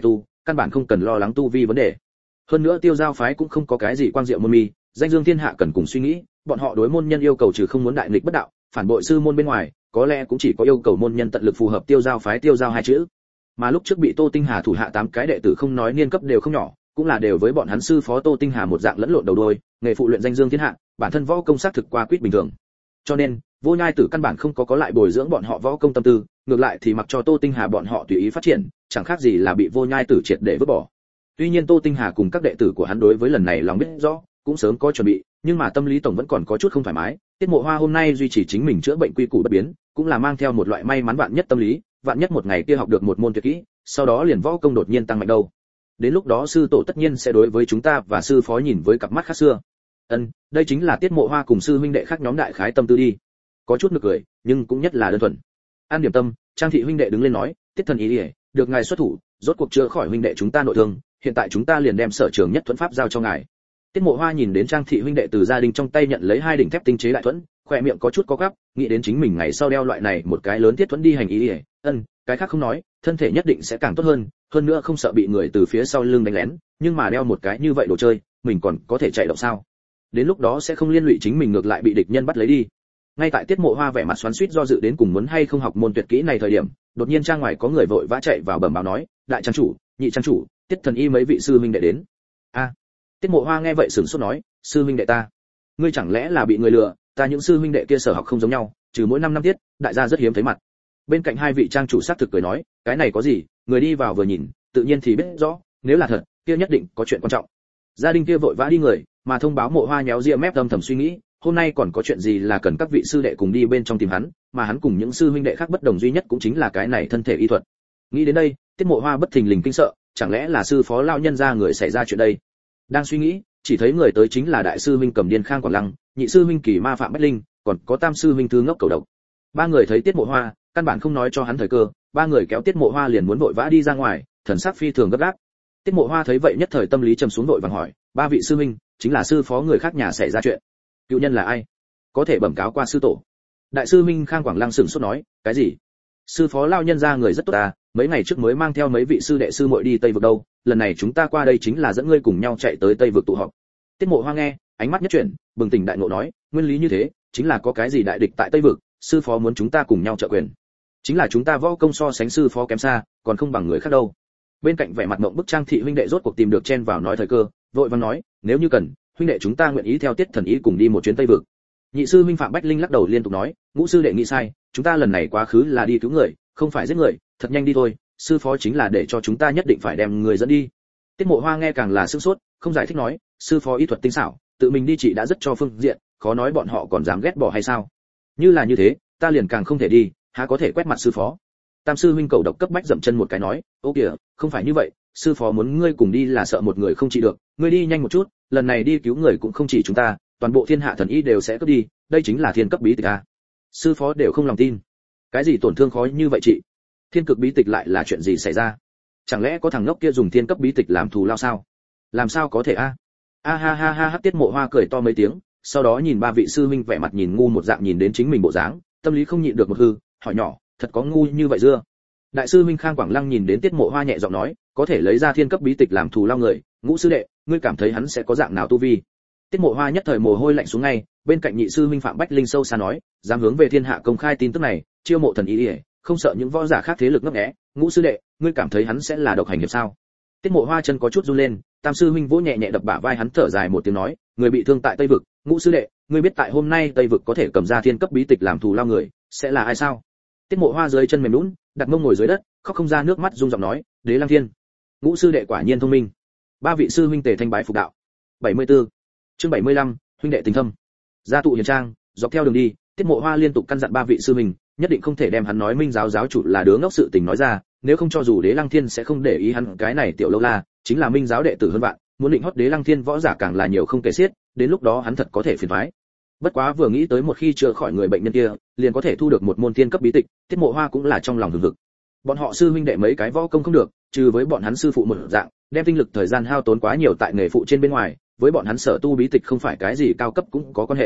căn bản không cần lo lắng tu vi vấn đề. Hơn nữa Tiêu Giao phái cũng không có cái gì quang diệu môn mi, danh dương thiên hạ cần cùng suy nghĩ, bọn họ đối môn nhân yêu cầu trừ không muốn đại nghịch bất đạo, phản bội sư môn bên ngoài, có lẽ cũng chỉ có yêu cầu môn nhân tận lực phù hợp Tiêu Giao phái Tiêu Giao hai chữ. Mà lúc trước bị Tô Tinh Hà thủ hạ tám cái đệ tử không nói niên cấp đều không nhỏ, cũng là đều với bọn hắn sư phó Tô Tinh Hà một dạng lẫn lộn đầu đuôi, nghề phụ luyện danh dương thiên hạ, bản thân võ công sát thực qua quýt bình thường. Cho nên, Vô Nhai Tử căn bản không có có lại bồi dưỡng bọn họ võ công tâm tư, ngược lại thì mặc cho Tô Tinh Hà bọn họ tùy ý phát triển, chẳng khác gì là bị Vô Nhai Tử triệt để vứt bỏ. Tuy nhiên Tô Tinh Hà cùng các đệ tử của hắn đối với lần này lòng biết rõ, cũng sớm có chuẩn bị, nhưng mà tâm lý tổng vẫn còn có chút không thoải mái. Tiết Mộ Hoa hôm nay duy trì chính mình chữa bệnh quy củ bất biến, cũng là mang theo một loại may mắn vạn nhất tâm lý, vạn nhất một ngày kia học được một môn tuyệt kỹ, sau đó liền võ công đột nhiên tăng mạnh đâu. Đến lúc đó sư tổ tất nhiên sẽ đối với chúng ta và sư phó nhìn với cặp mắt khác xưa. Ân, đây chính là Tiết Mộ Hoa cùng sư huynh đệ khác nhóm đại khái tâm tư đi. Có chút nực cười, nhưng cũng nhất là đơn thuần. An điểm tâm, Trang thị huynh đệ đứng lên nói, Tiết thần ý đi, được ngài xuất thủ, rốt cuộc chữa khỏi huynh đệ chúng ta nội thương, hiện tại chúng ta liền đem sở trường nhất thuẫn pháp giao cho ngài. Tiết Mộ Hoa nhìn đến Trang thị huynh đệ từ gia đình trong tay nhận lấy hai đỉnh thép tinh chế đại thuẫn, khỏe miệng có chút có gắp, nghĩ đến chính mình ngày sau đeo loại này một cái lớn thiết thuẫn đi hành ý đi. Ân, cái khác không nói, thân thể nhất định sẽ càng tốt hơn, hơn nữa không sợ bị người từ phía sau lưng đánh lén, nhưng mà đeo một cái như vậy đồ chơi, mình còn có thể chạy động sao? Đến lúc đó sẽ không liên lụy chính mình ngược lại bị địch nhân bắt lấy đi. Ngay tại Tiết Mộ Hoa vẻ mặt xoắn xuýt do dự đến cùng muốn hay không học môn tuyệt kỹ này thời điểm, đột nhiên trang ngoài có người vội vã chạy vào bẩm báo nói, đại trang chủ, nhị trang chủ, Tiết thần y mấy vị sư huynh đệ đến. A. Tiết Mộ Hoa nghe vậy sửng sốt nói, sư huynh đệ ta, ngươi chẳng lẽ là bị người lừa? Ta những sư huynh đệ kia sở học không giống nhau, trừ mỗi năm năm tiết, đại gia rất hiếm thấy mặt. Bên cạnh hai vị trang chủ sát thực cười nói, cái này có gì, người đi vào vừa nhìn, tự nhiên thì biết rõ, nếu là thật, kia nhất định có chuyện quan trọng. Gia đình kia vội vã đi người, mà thông báo Mộ Hoa nhéo ria mép âm thầm suy nghĩ, hôm nay còn có chuyện gì là cần các vị sư đệ cùng đi bên trong tìm hắn, mà hắn cùng những sư huynh đệ khác bất đồng duy nhất cũng chính là cái này thân thể y thuật. Nghĩ đến đây, Tiết Mộ Hoa bất thình lình kinh sợ, chẳng lẽ là sư phó lão nhân gia người xảy ra chuyện đây? Đang suy nghĩ, chỉ thấy người tới chính là đại sư huynh Cầm Điên Khang Quảng Lăng, nhị sư huynh Kỳ Ma Phạm Bách Linh, còn có tam sư huynh Thư Ngốc Cầu Độc. Ba người thấy Tiết Mộ Hoa, căn bản không nói cho hắn thời cơ, ba người kéo Tiết Mộ Hoa liền muốn vội vã đi ra ngoài, thần sắc phi thường gấp gáp. Tiết Mộ Hoa thấy vậy nhất thời tâm lý trầm xuống vội vàng hỏi, ba vị sư huynh, chính là sư phó người khác nhà xảy ra chuyện, cựu nhân là ai? Có thể bẩm cáo qua sư tổ. Đại sư huynh Khang Quảng Lăng sửng sốt nói, cái gì? Sư phó lao nhân gia người rất tốt ta, mấy ngày trước mới mang theo mấy vị sư đệ sư muội đi Tây vực đâu, lần này chúng ta qua đây chính là dẫn ngươi cùng nhau chạy tới Tây vực tụ họp. Tiết Mộ Hoa nghe, ánh mắt nhất chuyển, bừng tỉnh đại ngộ nói, nguyên lý như thế, chính là có cái gì đại địch tại Tây vực, sư phó muốn chúng ta cùng nhau trợ quyền. Chính là chúng ta võ công so sánh sư phó kém xa, còn không bằng người khác đâu. Bên cạnh vẻ mặt ngậm bức Trang thị huynh đệ rốt cuộc tìm được chen vào nói thời cơ, vội vàng nói, nếu như cần, huynh đệ chúng ta nguyện ý theo Tiết thần ý cùng đi một chuyến Tây vực. Nhị sư huynh Phạm Bách Linh lắc đầu liên tục nói, ngũ sư đệ nghĩ sai, chúng ta lần này quá khứ là đi cứu người, không phải giết người, thật nhanh đi thôi, sư phó chính là để cho chúng ta nhất định phải đem người dẫn đi. Tiết Mộ Hoa nghe càng là sửng sốt, không giải thích nói, sư phó y thuật tinh xảo, tự mình đi trị đã rất cho phương diện, khó nói bọn họ còn dám ghét bỏ hay sao? Như là như thế, ta liền càng không thể đi, há có thể quét mặt sư phó. Tam sư huynh Cầu Độc cấp bách dậm chân một cái nói, ô kìa, không phải như vậy, sư phó muốn ngươi cùng đi là sợ một người không trị được, ngươi đi nhanh một chút, lần này đi cứu người cũng không chỉ chúng ta, toàn bộ thiên hạ thần y đều sẽ cướp đi, đây chính là thiên cấp bí tịch a. Sư phó đều không lòng tin. Cái gì tổn thương khó như vậy chị? Thiên cực bí tịch lại là chuyện gì xảy ra? Chẳng lẽ có thằng ngốc kia dùng thiên cấp bí tịch làm thù lao sao? Làm sao có thể a? A ha ha ha ha, Tiết Mộ Hoa cười to mấy tiếng, sau đó nhìn ba vị sư huynh vẻ mặt nhìn ngu một dạng nhìn đến chính mình bộ dáng, tâm lý không nhịn được một hư, hỏi nhỏ, thật có ngu như vậy dưa? Đại sư huynh Khang Quảng Lăng nhìn đến Tiết Mộ Hoa nhẹ giọng nói, có thể lấy ra thiên cấp bí tịch làm thù lao người, ngũ sư đệ, ngươi cảm thấy hắn sẽ có dạng nào tu vi? Tiết Mộ Hoa nhất thời mồ hôi lạnh xuống ngay, bên cạnh nhị sư huynh Phạm Bách Linh sâu xa nói, dám hướng về thiên hạ công khai tin tức này, chiêu mộ thần ý, không sợ những võ giả khác thế lực ngấp nghé, ngũ sư đệ, ngươi cảm thấy hắn sẽ là độc hành hiệp sao? Tiết Mộ Hoa chân có chút run lên, tam sư huynh vỗ nhẹ nhẹ đập bả vai hắn thở dài một tiếng nói, người bị thương tại Tây vực, ngũ sư đệ, ngươi biết tại hôm nay Tây vực có thể cầm ra thiên cấp bí tịch làm thù lao người, sẽ là ai sao? Tiết Mộ Hoa dưới chân mềm nhũn, đặt mông ngồi dưới đất, khóc không ra nước mắt rung giọng nói, Đế Lăng Thiên. Ngũ sư đệ quả nhiên thông minh. Ba vị sư huynh tề thanh bái phục đạo. bảy mươi tư Chương bảy mươi lăm, huynh đệ tình thâm. Gia tụ hiền trang, dọc theo đường đi, Tiết Mộ Hoa liên tục căn dặn ba vị sư huynh, nhất định không thể đem hắn nói Minh giáo giáo chủ là đứa ngốc sự tình nói ra, nếu không cho dù Đế Lăng Thiên sẽ không để ý hắn cái này tiểu lâu la, chính là Minh giáo đệ tử hơn vạn, muốn định hót Đế Lăng Thiên võ giả càng là nhiều không kể xiết, đến lúc đó hắn thật có thể phiền toái. Bất quá vừa nghĩ tới một khi chữa khỏi người bệnh nhân kia, liền có thể thu được một môn thiên cấp bí tịch, Tiết Mộ Hoa cũng là trong lòng hừng hực. Bọn họ sư huynh đệ mấy cái võ công không được, trừ với bọn hắn sư phụ một dạng, đem tinh lực thời gian hao tốn quá nhiều tại nghề phụ trên bên ngoài, với bọn hắn sở tu bí tịch không phải cái gì cao cấp cũng có quan hệ.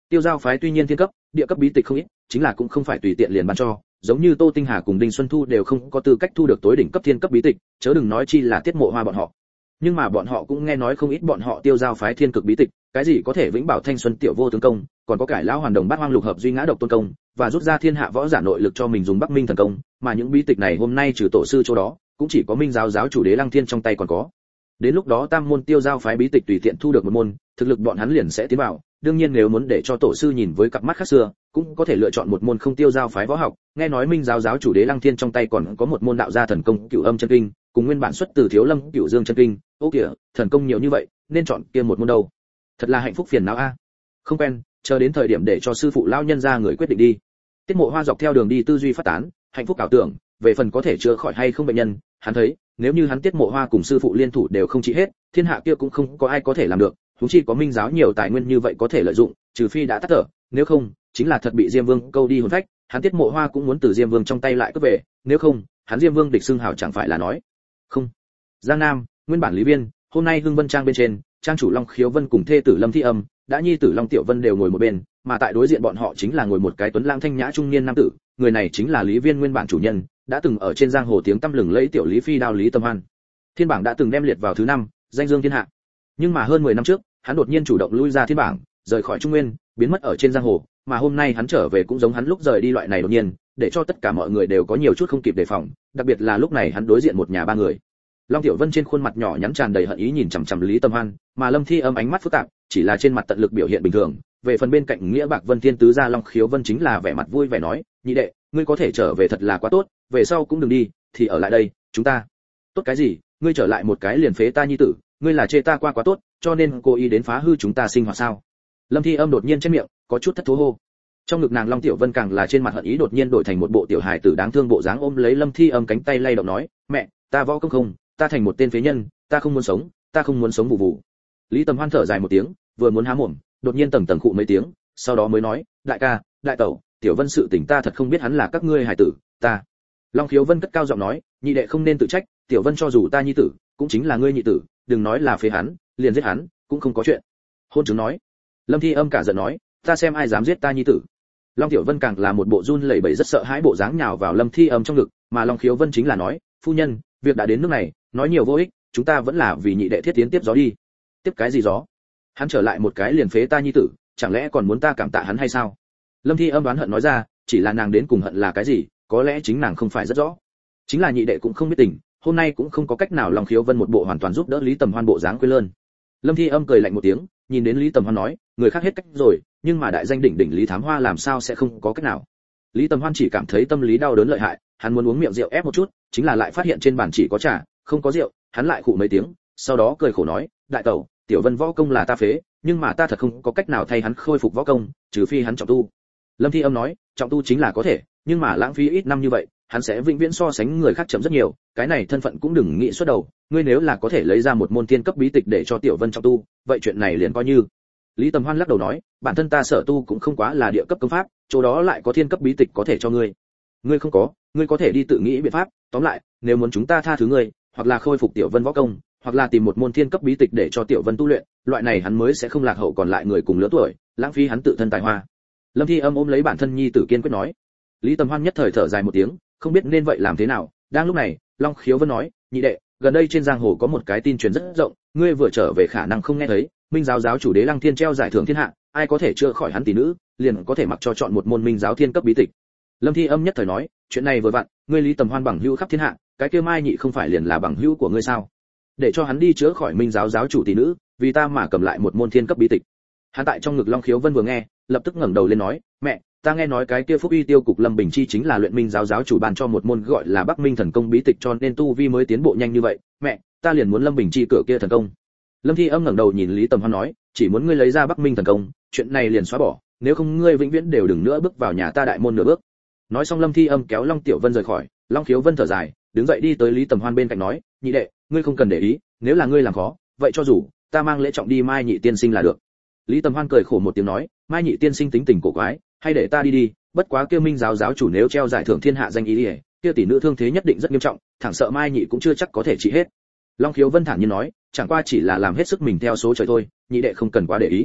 Tiêu giao phái tuy nhiên thiên cấp, địa cấp bí tịch không ít, chính là cũng không phải tùy tiện liền ban cho, giống như Tô Tinh Hà cùng Đinh Xuân Thu đều không có tư cách thu được tối đỉnh cấp thiên cấp bí tịch, chớ đừng nói chi là Tiết Mộ Hoa bọn họ. Nhưng mà bọn họ cũng nghe nói không ít bọn họ tiêu giao phái thiên cực bí tịch, cái gì có thể vĩnh bảo thanh xuân tiểu vô tướng công, còn có cải lão hoàn đồng bát hoang lục hợp duy ngã độc tôn công, và rút ra thiên hạ võ giả nội lực cho mình dùng Bắc Minh thần công, mà những bí tịch này hôm nay trừ tổ sư chỗ đó, cũng chỉ có Minh giáo giáo chủ Đế Lăng Thiên trong tay còn có. Đến lúc đó tam môn tiêu giao phái bí tịch tùy tiện thu được một môn, thực lực bọn hắn liền sẽ tiến vào, đương nhiên nếu muốn để cho tổ sư nhìn với cặp mắt khác xưa, cũng có thể lựa chọn một môn không tiêu giao phái võ học. Nghe nói Minh giáo giáo chủ Đế Lăng Thiên trong tay còn có một môn đạo gia thần công Cửu Âm chân kinh, cùng nguyên bản xuất từ Thiếu Lâm Cửu Dương chân kinh. Ô kìa, thần công nhiều như vậy, nên chọn kia một môn đâu? Thật là hạnh phúc phiền não a. Không quen, chờ đến thời điểm để cho sư phụ lão nhân ra người quyết định đi. Tiết Mộ Hoa dọc theo đường đi tư duy phát tán, hạnh phúc ảo tưởng, về phần có thể chữa khỏi hay không bệnh nhân, hắn thấy, nếu như hắn Tiết Mộ Hoa cùng sư phụ liên thủ đều không trị hết, thiên hạ kia cũng không có ai có thể làm được, huống chi có Minh giáo nhiều tài nguyên như vậy có thể lợi dụng, trừ phi đã tắt thở, nếu không, chính là thật bị Diêm Vương câu đi hồn phách, hắn Tiết Mộ Hoa cũng muốn từ Diêm Vương trong tay lại cướp về, nếu không, hắn Diêm Vương địch xưng hào chẳng phải là nói. Không. Giang Nam, nguyên bản Lý Viên, hôm nay Hưng Vân Trang bên trên, trang chủ Long Khiếu Vân cùng thê tử Lâm Thi Âm, đã nhi tử Long Tiểu Vân đều ngồi một bên, mà tại đối diện bọn họ chính là ngồi một cái tuấn lãng thanh nhã trung niên nam tử, người này chính là Lý Viên nguyên bản chủ nhân, đã từng ở trên giang hồ tiếng tăm lừng lẫy tiểu Lý Phi đao Lý Tâm Hoan. Thiên bảng đã từng đem liệt vào thứ năm, danh dương thiên hạ. Nhưng mà hơn mười năm trước, hắn đột nhiên chủ động lui ra thiên bảng, rời khỏi Trung Nguyên, biến mất ở trên giang hồ, mà hôm nay hắn trở về cũng giống hắn lúc rời đi loại này đột nhiên, để cho tất cả mọi người đều có nhiều chút không kịp đề phòng, đặc biệt là lúc này hắn đối diện một nhà ba người. Long Tiểu Vân trên khuôn mặt nhỏ nhắn tràn đầy hận ý nhìn chằm chằm Lý Tâm Hoan, mà Lâm Thi Âm ánh mắt phức tạp, chỉ là trên mặt tận lực biểu hiện bình thường. Về phần bên cạnh Nghĩa Bạc Vân Thiên tứ gia Long Khiếu Vân chính là vẻ mặt vui vẻ nói, nhị đệ, ngươi có thể trở về thật là quá tốt, về sau cũng đừng đi, thì ở lại đây, chúng ta. Tốt cái gì, ngươi trở lại một cái liền phế ta nhi tử, ngươi là chê ta qua quá tốt, cho nên cố ý đến phá hư chúng ta sinh hoạt sao? Lâm Thi Âm đột nhiên trên miệng, có chút thất thố hô. Trong ngực nàng Long Tiểu Vân càng là trên mặt hận ý đột nhiên đổi thành một bộ tiểu hài tử đáng thương bộ dáng ôm lấy Lâm Thi Âm cánh tay lay động nói, mẹ, ta võ công không, ta thành một tên phế nhân, ta không muốn sống, ta không muốn sống vụ vụ. Lý Tầm Hoan thở dài một tiếng, vừa muốn há mồm, đột nhiên tầng tầng khụ mấy tiếng, sau đó mới nói, đại ca, đại tẩu, Tiểu Vân sự tình ta thật không biết hắn là các ngươi hài tử, ta. Long Khiếu Vân cất cao giọng nói, nhị đệ không nên tự trách, Tiểu Vân cho dù ta nhi tử, cũng chính là ngươi nhị tử, đừng nói là phế hắn, liền giết hắn, cũng không có chuyện. Hôn chứng nói. Lâm Thi Âm cả giận nói, ta xem ai dám giết ta nhi tử. Long Tiểu Vân càng là một bộ run lẩy bẩy rất sợ hãi bộ dáng nhào vào Lâm Thi Âm trong ngực, mà Long Khiếu Vân chính là nói, phu nhân, việc đã đến nước này, nói nhiều vô ích, chúng ta vẫn là vì nhị đệ thiết tiến tiếp gió đi. Tiếp cái gì gió? Hắn trở lại một cái liền phế ta nhi tử, chẳng lẽ còn muốn ta cảm tạ hắn hay sao? Lâm Thi Âm đoán hận nói ra, chỉ là nàng đến cùng hận là cái gì, có lẽ chính nàng không phải rất rõ. Chính là nhị đệ cũng không biết tình, hôm nay cũng không có cách nào Long Khiếu Vân một bộ hoàn toàn giúp đỡ Lý Tầm Hoan bộ dáng quê lơn. Lâm Thi Âm cười lạnh một tiếng, nhìn đến Lý Tầm Hoan nói, người khác hết cách rồi, nhưng mà đại danh đỉnh đỉnh Lý Thám Hoa làm sao sẽ không có cách nào? Lý Tầm Hoan chỉ cảm thấy tâm lý đau đớn lợi hại, hắn muốn uống miệng rượu ép một chút, chính là lại phát hiện trên bàn chỉ có trà, không có rượu, hắn lại khụ mấy tiếng, sau đó cười khổ nói, đại tẩu, Tiểu Vân võ công là ta phế, nhưng mà ta thật không có cách nào thay hắn khôi phục võ công, trừ phi hắn trọng tu. Lâm Thi Âm nói, trọng tu chính là có thể, nhưng mà lãng phí ít năm như vậy, hắn sẽ vĩnh viễn so sánh người khác chậm rất nhiều, cái này thân phận cũng đừng nghĩ xuất đầu, ngươi nếu là có thể lấy ra một môn tiên cấp bí tịch để cho Tiểu Vân trọng tu, vậy chuyện này liền coi như. Lý Tầm Hoan lắc đầu nói, bản thân ta sở tu cũng không quá là địa cấp công pháp, chỗ đó lại có thiên cấp bí tịch có thể cho ngươi. Ngươi không có, ngươi có thể đi tự nghĩ biện pháp, tóm lại, nếu muốn chúng ta tha thứ ngươi, hoặc là khôi phục Tiểu Vân võ công, hoặc là tìm một môn thiên cấp bí tịch để cho Tiểu Vân tu luyện, loại này hắn mới sẽ không lạc hậu còn lại người cùng lứa tuổi, lãng phí hắn tự thân tài hoa. Lâm Thi Âm ôm lấy bản thân nhi tử kiên quyết nói. Lý Tầm Hoan nhất thời thở dài một tiếng, không biết nên vậy làm thế nào. Đang lúc này, Long Khiếu Vân nói, nhị đệ, gần đây trên giang hồ có một cái tin truyền rất rộng, ngươi vừa trở về khả năng không nghe thấy, Minh giáo giáo chủ Đế Lăng Thiên treo giải thưởng thiên hạ, ai có thể chữa khỏi hắn tỷ nữ, liền có thể mặc cho chọn một môn Minh giáo thiên cấp bí tịch. Lâm Thi Âm nhất thời nói, chuyện này vừa vặn, ngươi Lý Tầm Hoan bằng hữu khắp thiên hạ, cái kia Mai Nhị không phải liền là bằng hữu của ngươi sao? Để cho hắn đi chữa khỏi Minh giáo giáo chủ tỷ nữ, vì ta mà cầm lại một môn thiên cấp bí tịch. Hắn tại trong ngực Long Khiếu Vân vừa nghe, lập tức ngẩng đầu lên nói, mẹ, ta nghe nói cái kia Phúc Uy Tiêu cục Lâm Bình Chi chính là luyện Minh giáo giáo chủ ban cho một môn gọi là Bắc Minh thần công bí tịch cho nên tu vi mới tiến bộ nhanh như vậy, mẹ, ta liền muốn Lâm Bình Chi cửa kia thần công. Lâm Thi Âm ngẩng đầu nhìn Lý Tầm Hoan nói, chỉ muốn ngươi lấy ra Bắc Minh thần công, chuyện này liền xóa bỏ, nếu không ngươi vĩnh viễn đều đừng nữa bước vào nhà ta đại môn nửa bước. Nói xong Lâm Thi Âm kéo Long Tiểu Vân rời khỏi, Long Khiếu Vân thở dài, đứng dậy đi tới Lý Tầm Hoan bên cạnh nói, nhị đệ, ngươi không cần để ý, nếu là ngươi làm khó, vậy cho dù ta mang lễ trọng đi Mai Nhị tiên sinh là được. Lý Tầm Hoan cười khổ một tiếng nói, Mai Nhị tiên sinh tính tình cổ quái, hay để ta đi đi, bất quá kia Minh giáo giáo chủ nếu treo giải thưởng thiên hạ danh ý đi, kia tỷ nữ thương thế nhất định rất nghiêm trọng, thẳng sợ Mai Nhị cũng chưa chắc có thể trị hết. Long Khiếu Vân thản nhiên nói, chẳng qua chỉ là làm hết sức mình theo số trời thôi, nhị đệ không cần quá để ý.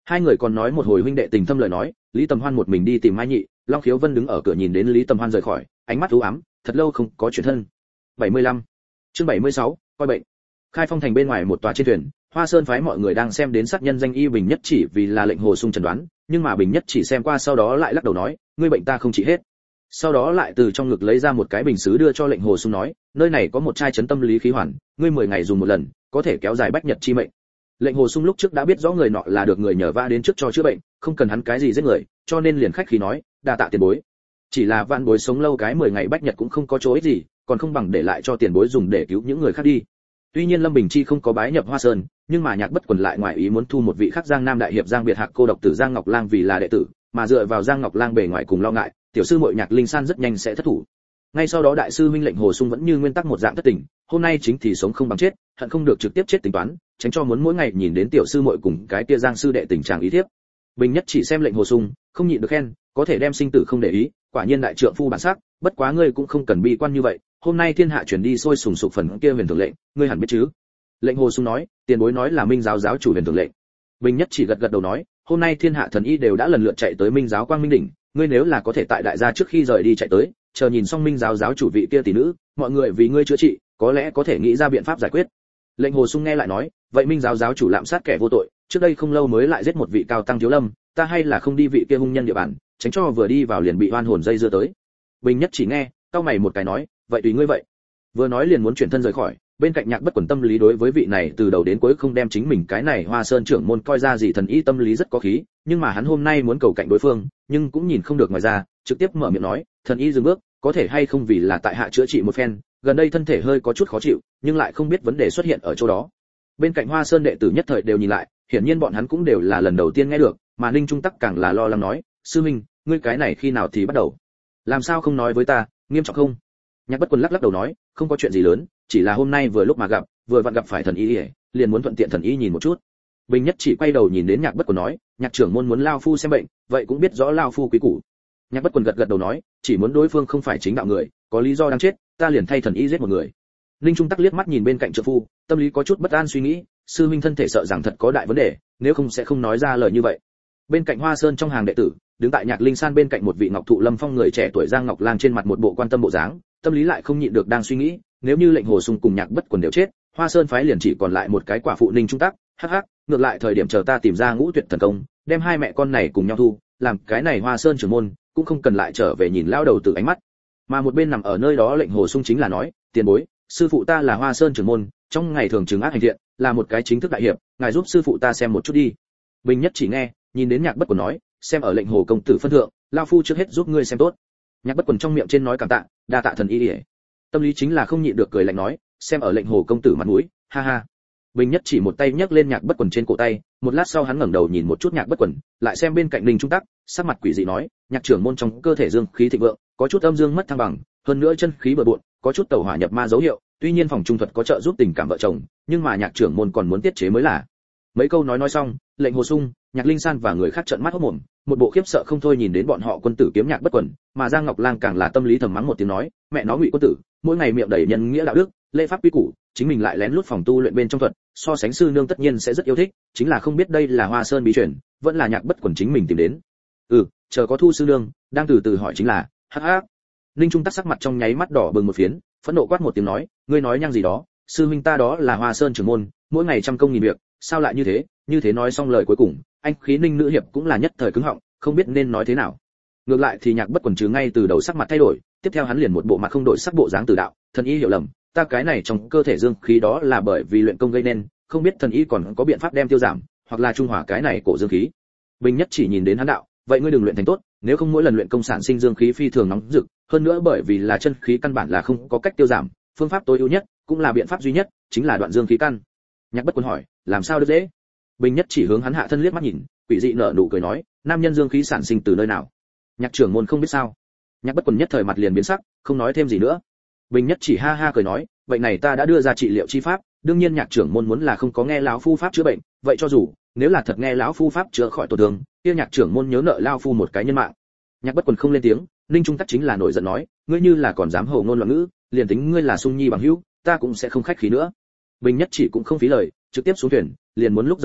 Hai người còn nói một hồi huynh đệ tình thâm lời nói, Lý Tầm Hoan một mình đi tìm Mai Nhị, Long Khiếu Vân đứng ở cửa nhìn đến Lý Tầm Hoan rời khỏi, ánh mắt u ám, thật lâu không có chuyển thân. bảy mươi lăm Chương bảy mươi sáu, coi bệnh. Khai Phong thành bên ngoài một tòa trên thuyền, Hoa Sơn phái mọi người đang xem đến sát nhân danh y Bình Nhất Chỉ vì là lệnh Hồ Sung chẩn đoán, nhưng mà Bình Nhất Chỉ xem qua sau đó lại lắc đầu nói, ngươi bệnh ta không trị hết. Sau đó lại từ trong ngực lấy ra một cái bình sứ đưa cho lệnh Hồ Sung nói, nơi này có một chai chấn tâm lý khí hoàn, ngươi mười ngày dùng một lần, có thể kéo dài bách nhật chi mệnh. Lệnh Hồ Sung lúc trước đã biết rõ người nọ là được người nhờ vả đến trước cho chữa bệnh, không cần hắn cái gì giết người, cho nên liền khách khí nói, đa tạ tiền bối. Chỉ là vạn bối sống lâu cái mười ngày bách nhật cũng không có chỗ ích gì, còn không bằng để lại cho tiền bối dùng để cứu những người khác đi. Tuy nhiên Lâm Bình Chi không có bái nhập Hoa Sơn, nhưng mà Nhạc Bất Quần lại ngoài ý muốn thu một vị khác Giang Nam đại hiệp Giang Biệt Hạc cô độc tử Giang Ngọc Lang vì là đệ tử, mà dựa vào Giang Ngọc Lang bề ngoài cùng lo ngại, tiểu sư muội Nhạc Linh San rất nhanh sẽ thất thủ. Ngay sau đó đại sư huynh lệnh Hồ Sung vẫn như nguyên tắc một dạng thất tình, hôm nay chính thì sống không bằng chết, hận không được trực tiếp chết tính toán, tránh cho muốn mỗi ngày nhìn đến tiểu sư muội cùng cái kia Giang sư đệ tình trạng ý thiếp. Bình Nhất Chỉ xem lệnh Hồ Sung, không nhịn được khen, có thể đem sinh tử không để ý, quả nhiên đại trượng phu bản sắc, bất quá ngươi cũng không cần bi quan như vậy, hôm nay thiên hạ chuyển đi sôi sùng sục phần kia huyền thường lệnh, ngươi hẳn biết chứ? Lệnh Hồ Sung nói, tiền bối nói là Minh giáo giáo chủ huyền thường lệnh. Bình Nhất Chỉ gật gật đầu nói, hôm nay thiên hạ thần y đều đã lần lượt chạy tới Minh giáo Quang Minh đỉnh, ngươi nếu là có thể tại đại gia trước khi rời đi chạy tới, chờ nhìn xong Minh giáo giáo chủ vị kia tỷ nữ, mọi người vì ngươi chữa trị, có lẽ có thể nghĩ ra biện pháp giải quyết. Lệnh Hồ Sung nghe lại nói, vậy Minh giáo giáo chủ lạm sát kẻ vô tội, trước đây không lâu mới lại giết một vị cao tăng thiếu lâm, ta hay là không đi vị kia hung nhân địa bàn, tránh cho vừa đi vào liền bị oan hồn dây dưa tới. Bình Nhất Chỉ nghe, cau mày một cái nói, vậy tùy ngươi vậy. Vừa nói liền muốn chuyển thân rời khỏi, bên cạnh Nhạc Bất Quần tâm lý đối với vị này từ đầu đến cuối không đem chính mình cái này Hoa Sơn trưởng môn coi ra gì thần y tâm lý rất có khí, nhưng mà hắn hôm nay muốn cầu cạnh đối phương, nhưng cũng nhìn không được ngoài ra, trực tiếp mở miệng nói, thần y dừng bước, có thể hay không vì là tại hạ chữa trị một phen, gần đây thân thể hơi có chút khó chịu, nhưng lại không biết vấn đề xuất hiện ở chỗ đó. Bên cạnh Hoa Sơn đệ tử nhất thời đều nhìn lại, hiển nhiên bọn hắn cũng đều là lần đầu tiên nghe được, mà Ninh Trung Tắc càng là lo lắng nói, sư minh, ngươi cái này khi nào thì bắt đầu? Làm sao không nói với ta, nghiêm trọng không? Nhạc Bất Quần lắc lắc đầu nói, không có chuyện gì lớn, chỉ là hôm nay vừa lúc mà gặp, vừa vặn gặp phải thần y, liền muốn thuận tiện thần y nhìn một chút. Bình Nhất Chỉ quay đầu nhìn đến Nhạc Bất Quần nói, Nhạc trưởng môn muốn lao phu xem bệnh, vậy cũng biết rõ lao phu quý củ. Nhạc Bất Quần gật gật đầu nói, chỉ muốn đối phương không phải chính đạo người, có lý do đang chết, ta liền thay thần y giết một người. Ninh Trung Tắc liếc mắt nhìn bên cạnh trợ phu, tâm lý có chút bất an suy nghĩ, sư huynh thân thể sợ rằng thật có đại vấn đề, nếu không sẽ không nói ra lời như vậy. Bên cạnh Hoa Sơn trong hàng đệ tử, đứng tại Nhạc Linh San bên cạnh một vị Ngọc Thụ Lâm Phong người trẻ tuổi Giang Ngọc Lang trên mặt một bộ quan tâm bộ dáng, tâm lý lại không nhịn được đang suy nghĩ, nếu như lệnh Hồ Sung cùng Nhạc Bất Quần đều chết, Hoa Sơn phái liền chỉ còn lại một cái quả phụ Ninh Trung Tắc, hắc hắc, ngược lại thời điểm chờ ta tìm ra ngũ tuyệt thần công, đem hai mẹ con này cùng nhau thu, làm cái này Hoa Sơn trưởng môn, cũng không cần lại trở về nhìn lao đầu từ ánh mắt. Mà một bên nằm ở nơi đó lệnh Hồ Sung chính là nói, tiền bối, sư phụ ta là Hoa Sơn trưởng môn, trong ngày thường chứng ác hành thiện, là một cái chính thức đại hiệp, ngài giúp sư phụ ta xem một chút đi. Bình Nhất Chỉ nghe, nhìn đến Nhạc Bất Quần nói, xem ở lệnh Hồ công tử phân thượng, lao phu trước hết giúp ngươi xem tốt. Nhạc Bất Quần trong miệng trên nói cảm tạ, đa tạ thần y. Tâm lý chính là không nhịn được cười lạnh nói, xem ở lệnh Hồ công tử mặt mũi, ha ha. Bình Nhất Chỉ một tay nhấc lên Nhạc Bất Quần trên cổ tay, một lát sau hắn ngẩng đầu nhìn một chút Nhạc Bất Quần, lại xem bên cạnh Ninh Trung Tắc, sắc mặt quỷ dị nói, Nhạc trưởng môn trong cơ thể dương khí thịnh vượng, có chút âm dương mất thăng bằng, hơn nữa chân khí bừa bộn, có chút tẩu hỏa nhập ma dấu hiệu, tuy nhiên phòng trung thuật có trợ giúp tình cảm vợ chồng, nhưng mà Nhạc trưởng môn còn muốn tiết chế mới là. Mấy câu nói nói xong, lệnh Hồ Sung, Nhạc Linh San và người khác trợn mắt hốt mồm, một bộ khiếp sợ không thôi nhìn đến bọn họ quân tử kiếm Nhạc Bất Quần, mà Giang Ngọc Lang càng là tâm lý thầm mắng một tiếng nói, mẹ nó Ngụy quân tử, mỗi ngày miệng đầy nhân nghĩa đạo đức, lễ pháp quy củ, chính mình lại lén lút phòng tu luyện bên trong thuật, so sánh sư nương tất nhiên sẽ rất yêu thích, chính là không biết đây là Hoa Sơn bí truyền, vẫn là Nhạc Bất Quần chính mình tìm đến. Ừ, chờ có thu sư nương, đang từ từ hỏi chính là, hắc hắc. Ninh Trung Tắc sắc mặt trong nháy mắt đỏ bừng một phiến, phẫn nộ quát một tiếng nói, ngươi nói nhăng gì đó, sư huynh ta đó là Hoa Sơn trưởng môn, mỗi ngày trăm công nghìn việc, sao lại như thế? Như thế nói xong lời cuối cùng, anh khí Ninh nữ hiệp cũng là nhất thời cứng họng, không biết nên nói thế nào. Ngược lại thì Nhạc Bất Quần chứ ngay từ đầu sắc mặt thay đổi, tiếp theo hắn liền một bộ mặt không đổi sắc bộ dáng từ đạo, thần y hiểu lầm, ta cái này trong cơ thể dương khí đó là bởi vì luyện công gây nên, không biết thần y còn có biện pháp đem tiêu giảm, hoặc là trung hòa cái này cổ dương khí. Bình Nhất Chỉ nhìn đến hắn đạo, vậy ngươi đừng luyện thành tốt, nếu không mỗi lần luyện công sản sinh dương khí phi thường nóng rực, hơn nữa bởi vì là chân khí căn bản là không có cách tiêu giảm, phương pháp tối ưu nhất, cũng là biện pháp duy nhất, chính là đoạn dương khí căn. Nhạc Bất Quần hỏi, làm sao được dễ? Bình Nhất Chỉ hướng hắn hạ thân liếc mắt nhìn, quỷ dị nở nụ cười nói, nam nhân dương khí sản sinh từ nơi nào? Nhạc trưởng môn không biết sao? Nhạc Bất Quần nhất thời mặt liền biến sắc, không nói thêm gì nữa. Bình Nhất Chỉ ha ha cười nói, vậy này ta đã đưa ra trị liệu chi pháp, đương nhiên Nhạc trưởng môn muốn là không có nghe lão phu pháp chữa bệnh, vậy cho dù nếu là thật nghe lão phu pháp chữa khỏi tổn thương, kia Nhạc trưởng môn nhớ nợ lão phu một cái nhân mạng. Nhạc Bất Quần không lên tiếng, Ninh Trung Tắc chính là nổi giận nói, ngươi như là còn dám hồ ngôn loạn ngữ, liền tính ngươi là Sung Nhi bằng hữu, ta cũng sẽ không khách khí nữa. Bình Nhất Chỉ cũng không phí lời, trực tiếp xuống thuyền, liền muốn lúc rời đi,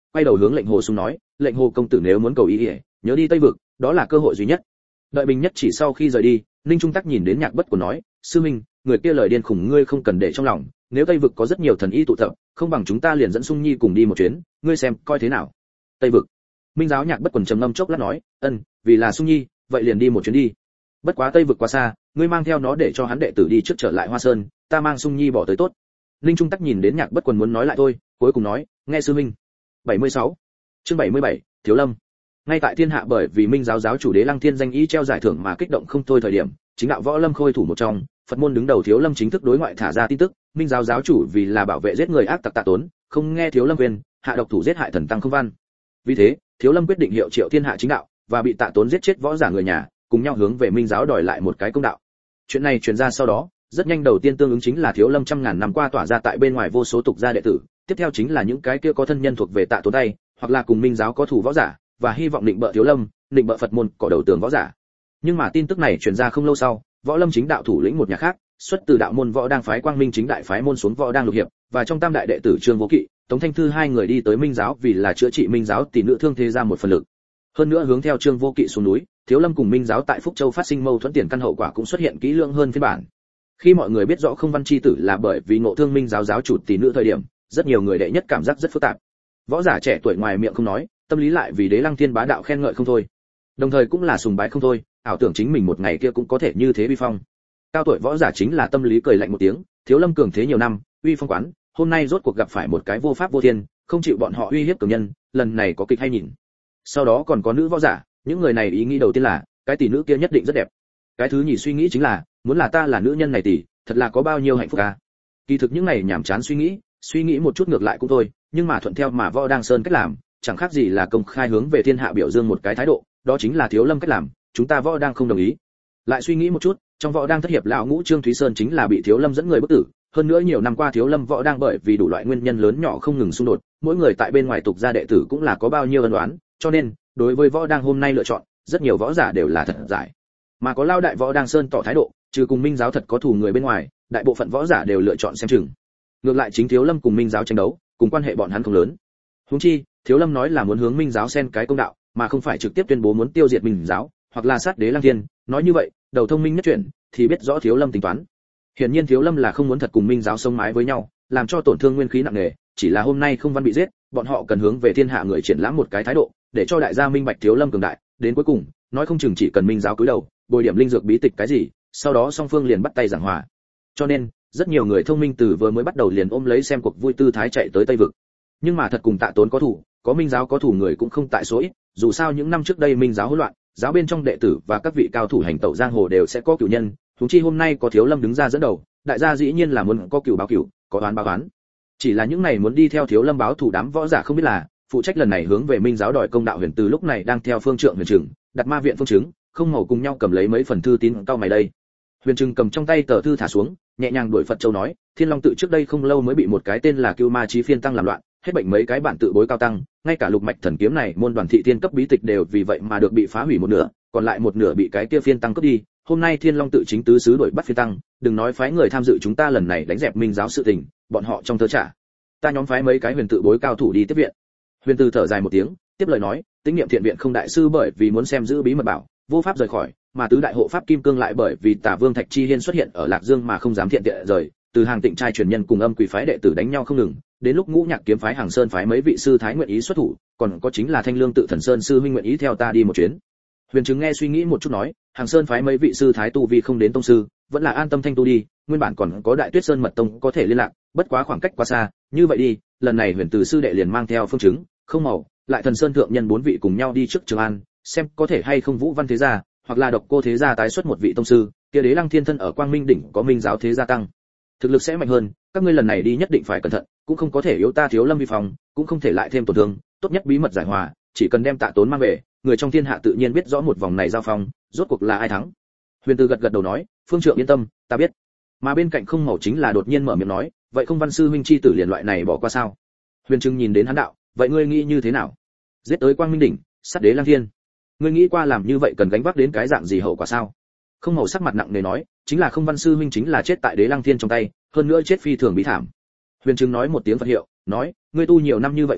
quay đầu hướng lệnh hồ sung nói, lệnh hồ công tử nếu muốn cầu ý ỉa, nhớ đi Tây vực, đó là cơ hội duy nhất. Đợi Bình Nhất chỉ sau khi rời đi, Ninh Trung Tắc nhìn đến Nhạc Bất Quần nói, sư minh, người kia lời điên khủng ngươi không cần để trong lòng, nếu Tây vực có rất nhiều thần y tụ tập, không bằng chúng ta liền dẫn Sung Nhi cùng đi một chuyến, ngươi xem coi thế nào. Tây vực. Minh giáo Nhạc Bất Quần trầm ngâm chốc lát nói, ân, vì là Sung Nhi, vậy liền đi một chuyến đi. Bất quá Tây vực quá xa, ngươi mang theo nó để cho hắn đệ tử đi trước trở lại Hoa Sơn, ta mang Sung Nhi bỏ tới tốt. Ninh Trung Tắc nhìn đến Nhạc Bất Quần muốn nói lại thôi, cuối cùng nói, nghe sư minh. bảy mươi sáu. Chương bảy mươi bảy, Thiếu Lâm. Ngay tại thiên hạ bởi vì Minh giáo giáo chủ Đế Lăng Thiên danh ý treo giải thưởng mà kích động không thôi thời điểm, chính đạo võ lâm khôi thủ một trong, Phật môn đứng đầu Thiếu Lâm chính thức đối ngoại thả ra tin tức, Minh giáo giáo chủ vì là bảo vệ giết người ác tặc Tạ Tốn, không nghe Thiếu Lâm khuyên, hạ độc thủ giết hại thần tăng Không Văn. Vì thế, Thiếu Lâm quyết định hiệu triệu thiên hạ chính đạo và bị Tạ Tốn giết chết võ giả người nhà, cùng nhau hướng về Minh giáo đòi lại một cái công đạo. Chuyện này truyền ra sau đó, rất nhanh đầu tiên tương ứng chính là Thiếu Lâm trăm ngàn năm qua tỏa ra tại bên ngoài vô số tục gia đệ tử, tiếp theo chính là những cái kia có thân nhân thuộc về Tạ Tốn tay, hoặc là cùng Minh giáo có thủ võ giả, và hy vọng định bợ Thiếu Lâm, định bợ Phật môn cỏ đầu tường võ giả. Nhưng mà tin tức này truyền ra không lâu sau, võ lâm chính đạo thủ lĩnh một nhà khác, xuất từ đạo môn võ đang phái Quang Minh chính đại phái môn xuống võ đang lục hiệp, và trong tam đại đệ tử Trương Vô Kỵ, Tống Thanh Thư hai người đi tới Minh giáo vì là chữa trị Minh giáo tỷ nữ thương thế ra một phần lực. Hơn nữa hướng theo Trương Vô Kỵ xuống núi, Thiếu Lâm cùng Minh giáo tại Phúc Châu phát sinh mâu thuẫn tiền căn hậu quả cũng xuất hiện kỹ lưỡng hơn phiên bản. Khi mọi người biết rõ Không Văn chi tử là bởi vì ngộ thương Minh giáo giáo chủ tỷ nữ thời điểm, rất nhiều người đệ nhất cảm giác rất phức tạp. Võ giả trẻ tuổi ngoài miệng không nói, tâm lý lại vì Đế Lăng Thiên bá đạo khen ngợi không thôi. Đồng thời cũng là sùng bái không thôi, ảo tưởng chính mình một ngày kia cũng có thể như thế uy phong. Cao tuổi võ giả chính là tâm lý cười lạnh một tiếng, Thiếu Lâm cường thế nhiều năm, uy phong quán, hôm nay rốt cuộc gặp phải một cái vô pháp vô thiên, không chịu bọn họ uy hiếp cường nhân, lần này có kịch hay nhìn. Sau đó còn có nữ võ giả, những người này ý nghĩ đầu tiên là, cái tỷ nữ kia nhất định rất đẹp. Cái thứ nhì suy nghĩ chính là, muốn là ta là nữ nhân này tỷ, thật là có bao nhiêu hạnh phúc à. Kỳ thực những này nhảm chán suy nghĩ, suy nghĩ một chút ngược lại cũng thôi, nhưng mà thuận theo mà Võ Đang Sơn cách làm, chẳng khác gì là công khai hướng về thiên hạ biểu dương một cái thái độ, đó chính là Thiếu Lâm cách làm, chúng ta Võ Đang không đồng ý. Lại suy nghĩ một chút, trong Võ Đang thất hiệp lão ngũ Trương Thúy Sơn chính là bị Thiếu Lâm dẫn người bức tử, hơn nữa nhiều năm qua Thiếu Lâm Võ Đang bởi vì đủ loại nguyên nhân lớn nhỏ không ngừng xung đột, mỗi người tại bên ngoài tục gia đệ tử cũng là có bao nhiêu ân oán, cho nên, đối với Võ Đang hôm nay lựa chọn, rất nhiều võ giả đều là thật giải. Mà có lao đại Võ Đang Sơn tỏ thái độ, trừ cùng Minh giáo thật có thù người bên ngoài, đại bộ phận võ giả đều lựa chọn xem chừng. Ngược lại chính Thiếu Lâm cùng Minh giáo tranh đấu, cùng quan hệ bọn hắn không lớn. Huống chi, Thiếu Lâm nói là muốn hướng Minh giáo xen cái công đạo, mà không phải trực tiếp tuyên bố muốn tiêu diệt Minh giáo, hoặc là sát Đế Lăng Thiên, nói như vậy, đầu thông minh nhất chuyển, thì biết rõ Thiếu Lâm tính toán. Hiển nhiên Thiếu Lâm là không muốn thật cùng Minh giáo sống mái với nhau, làm cho tổn thương nguyên khí nặng nề, chỉ là hôm nay Không Văn bị giết, bọn họ cần hướng về thiên hạ người triển lãm một cái thái độ, để cho đại gia minh bạch Thiếu Lâm cường đại, đến cuối cùng, nói không chừng chỉ cần Minh giáo cúi đầu, bồi điểm linh dược bí tịch cái gì, sau đó song phương liền bắt tay giảng hòa. Cho nên, rất nhiều người thông minh từ vừa mới bắt đầu liền ôm lấy xem cuộc vui tư thái chạy tới Tây vực. Nhưng mà thật cùng Tạ Tốn có thủ, có Minh giáo có thủ người cũng không tại số ít, dù sao những năm trước đây Minh giáo hỗn loạn, giáo bên trong đệ tử và các vị cao thủ hành tẩu giang hồ đều sẽ có cửu nhân, huống chi hôm nay có Thiếu Lâm đứng ra dẫn đầu, đại gia dĩ nhiên là muốn có cửu báo cửu, có oán báo oán. Chỉ là những này muốn đi theo Thiếu Lâm báo thủ đám võ giả không biết là, phụ trách lần này hướng về Minh giáo đòi công đạo Huyền Từ lúc này đang theo phương trượng Huyền Trừng, đặt ma viện phương chứng, không ngầu cùng nhau cầm lấy mấy phần thư tín cao mày đây. Huyền Trừng cầm trong tay tờ thư thả xuống, nhẹ nhàng đuổi Phật Châu nói, Thiên Long tự trước đây không lâu mới bị một cái tên là Cưu Ma Chí Phiên tăng làm loạn, hết bệnh mấy cái bản tự bối cao tăng, ngay cả lục mạch thần kiếm này môn đoàn thị tiên cấp bí tịch đều vì vậy mà được bị phá hủy một nửa, còn lại một nửa bị cái kia phiên tăng cướp đi. Hôm nay Thiên Long tự chính tứ sứ đuổi bắt phiên tăng, đừng nói phái người tham dự chúng ta lần này đánh dẹp Minh giáo sự tình, bọn họ trong thơ trả. Ta nhóm phái mấy cái huyền tự bối cao thủ đi tiếp viện. Huyền Từ thở dài một tiếng, tiếp lời nói, Tĩnh Niệm Thiện viện không đại sư bởi vì muốn xem giữ bí mật bảo, vô pháp rời khỏi, mà tứ đại hộ pháp kim cương lại bởi vì Tả Vương Thạch Chi Hiên xuất hiện ở Lạc Dương mà không dám thiện tiện rời, từ hàng Tịnh trai truyền nhân cùng âm quỷ phái đệ tử đánh nhau không ngừng, đến lúc Ngũ Nhạc kiếm phái Hàng Sơn phái mấy vị sư thái nguyện ý xuất thủ, còn có chính là Thanh Lương tự Thần Sơn sư huynh nguyện ý theo ta đi một chuyến. Huyền Trừng nghe suy nghĩ một chút nói, Hàng Sơn phái mấy vị sư thái tu vi không đến tông sư, vẫn là an tâm thanh tu đi, nguyên bản còn có Đại Tuyết Sơn mật tông có thể liên lạc, bất quá khoảng cách quá xa, như vậy đi, lần này Huyền Từ sư đệ liền mang theo phương chứng, không màu, lại Thần Sơn thượng nhân bốn vị cùng nhau đi trước Trường An, xem có thể hay không Vũ Văn thế gia, hoặc là Độc Cô thế gia tái xuất một vị tông sư, kia Đế Lăng Thiên thân ở Quang Minh đỉnh có Minh giáo thế gia tăng, thực lực sẽ mạnh hơn, các ngươi lần này đi nhất định phải cẩn thận, cũng không có thể yếu ta Thiếu Lâm vi phòng, cũng không thể lại thêm tổn thương, tốt nhất bí mật giải hòa, chỉ cần đem Tạ Tốn mang về, người trong thiên hạ tự nhiên biết rõ một vòng này giao phong, rốt cuộc là ai thắng. Huyền Từ gật gật đầu nói, phương trượng yên tâm, ta biết. Mà bên cạnh Không Màu chính là đột nhiên mở miệng nói, vậy Không Văn sư huynh chi tử liền loại này bỏ qua sao? Huyền Trừng nhìn đến hắn đạo, vậy ngươi nghĩ như thế nào? Giết tới Quang Minh đỉnh, sát Đế Lăng Thiên, ngươi nghĩ qua làm như vậy cần gánh vác đến cái dạng gì hậu quả sao? Không Màu sắc mặt nặng nề nói, chính là Không Văn sư huynh chính là chết tại Đế Lăng Thiên trong tay, hơn nữa chết phi thường bí thảm. Huyền Trừng nói một tiếng Phật hiệu, nói, ngươi tu nhiều năm như vậy Phật,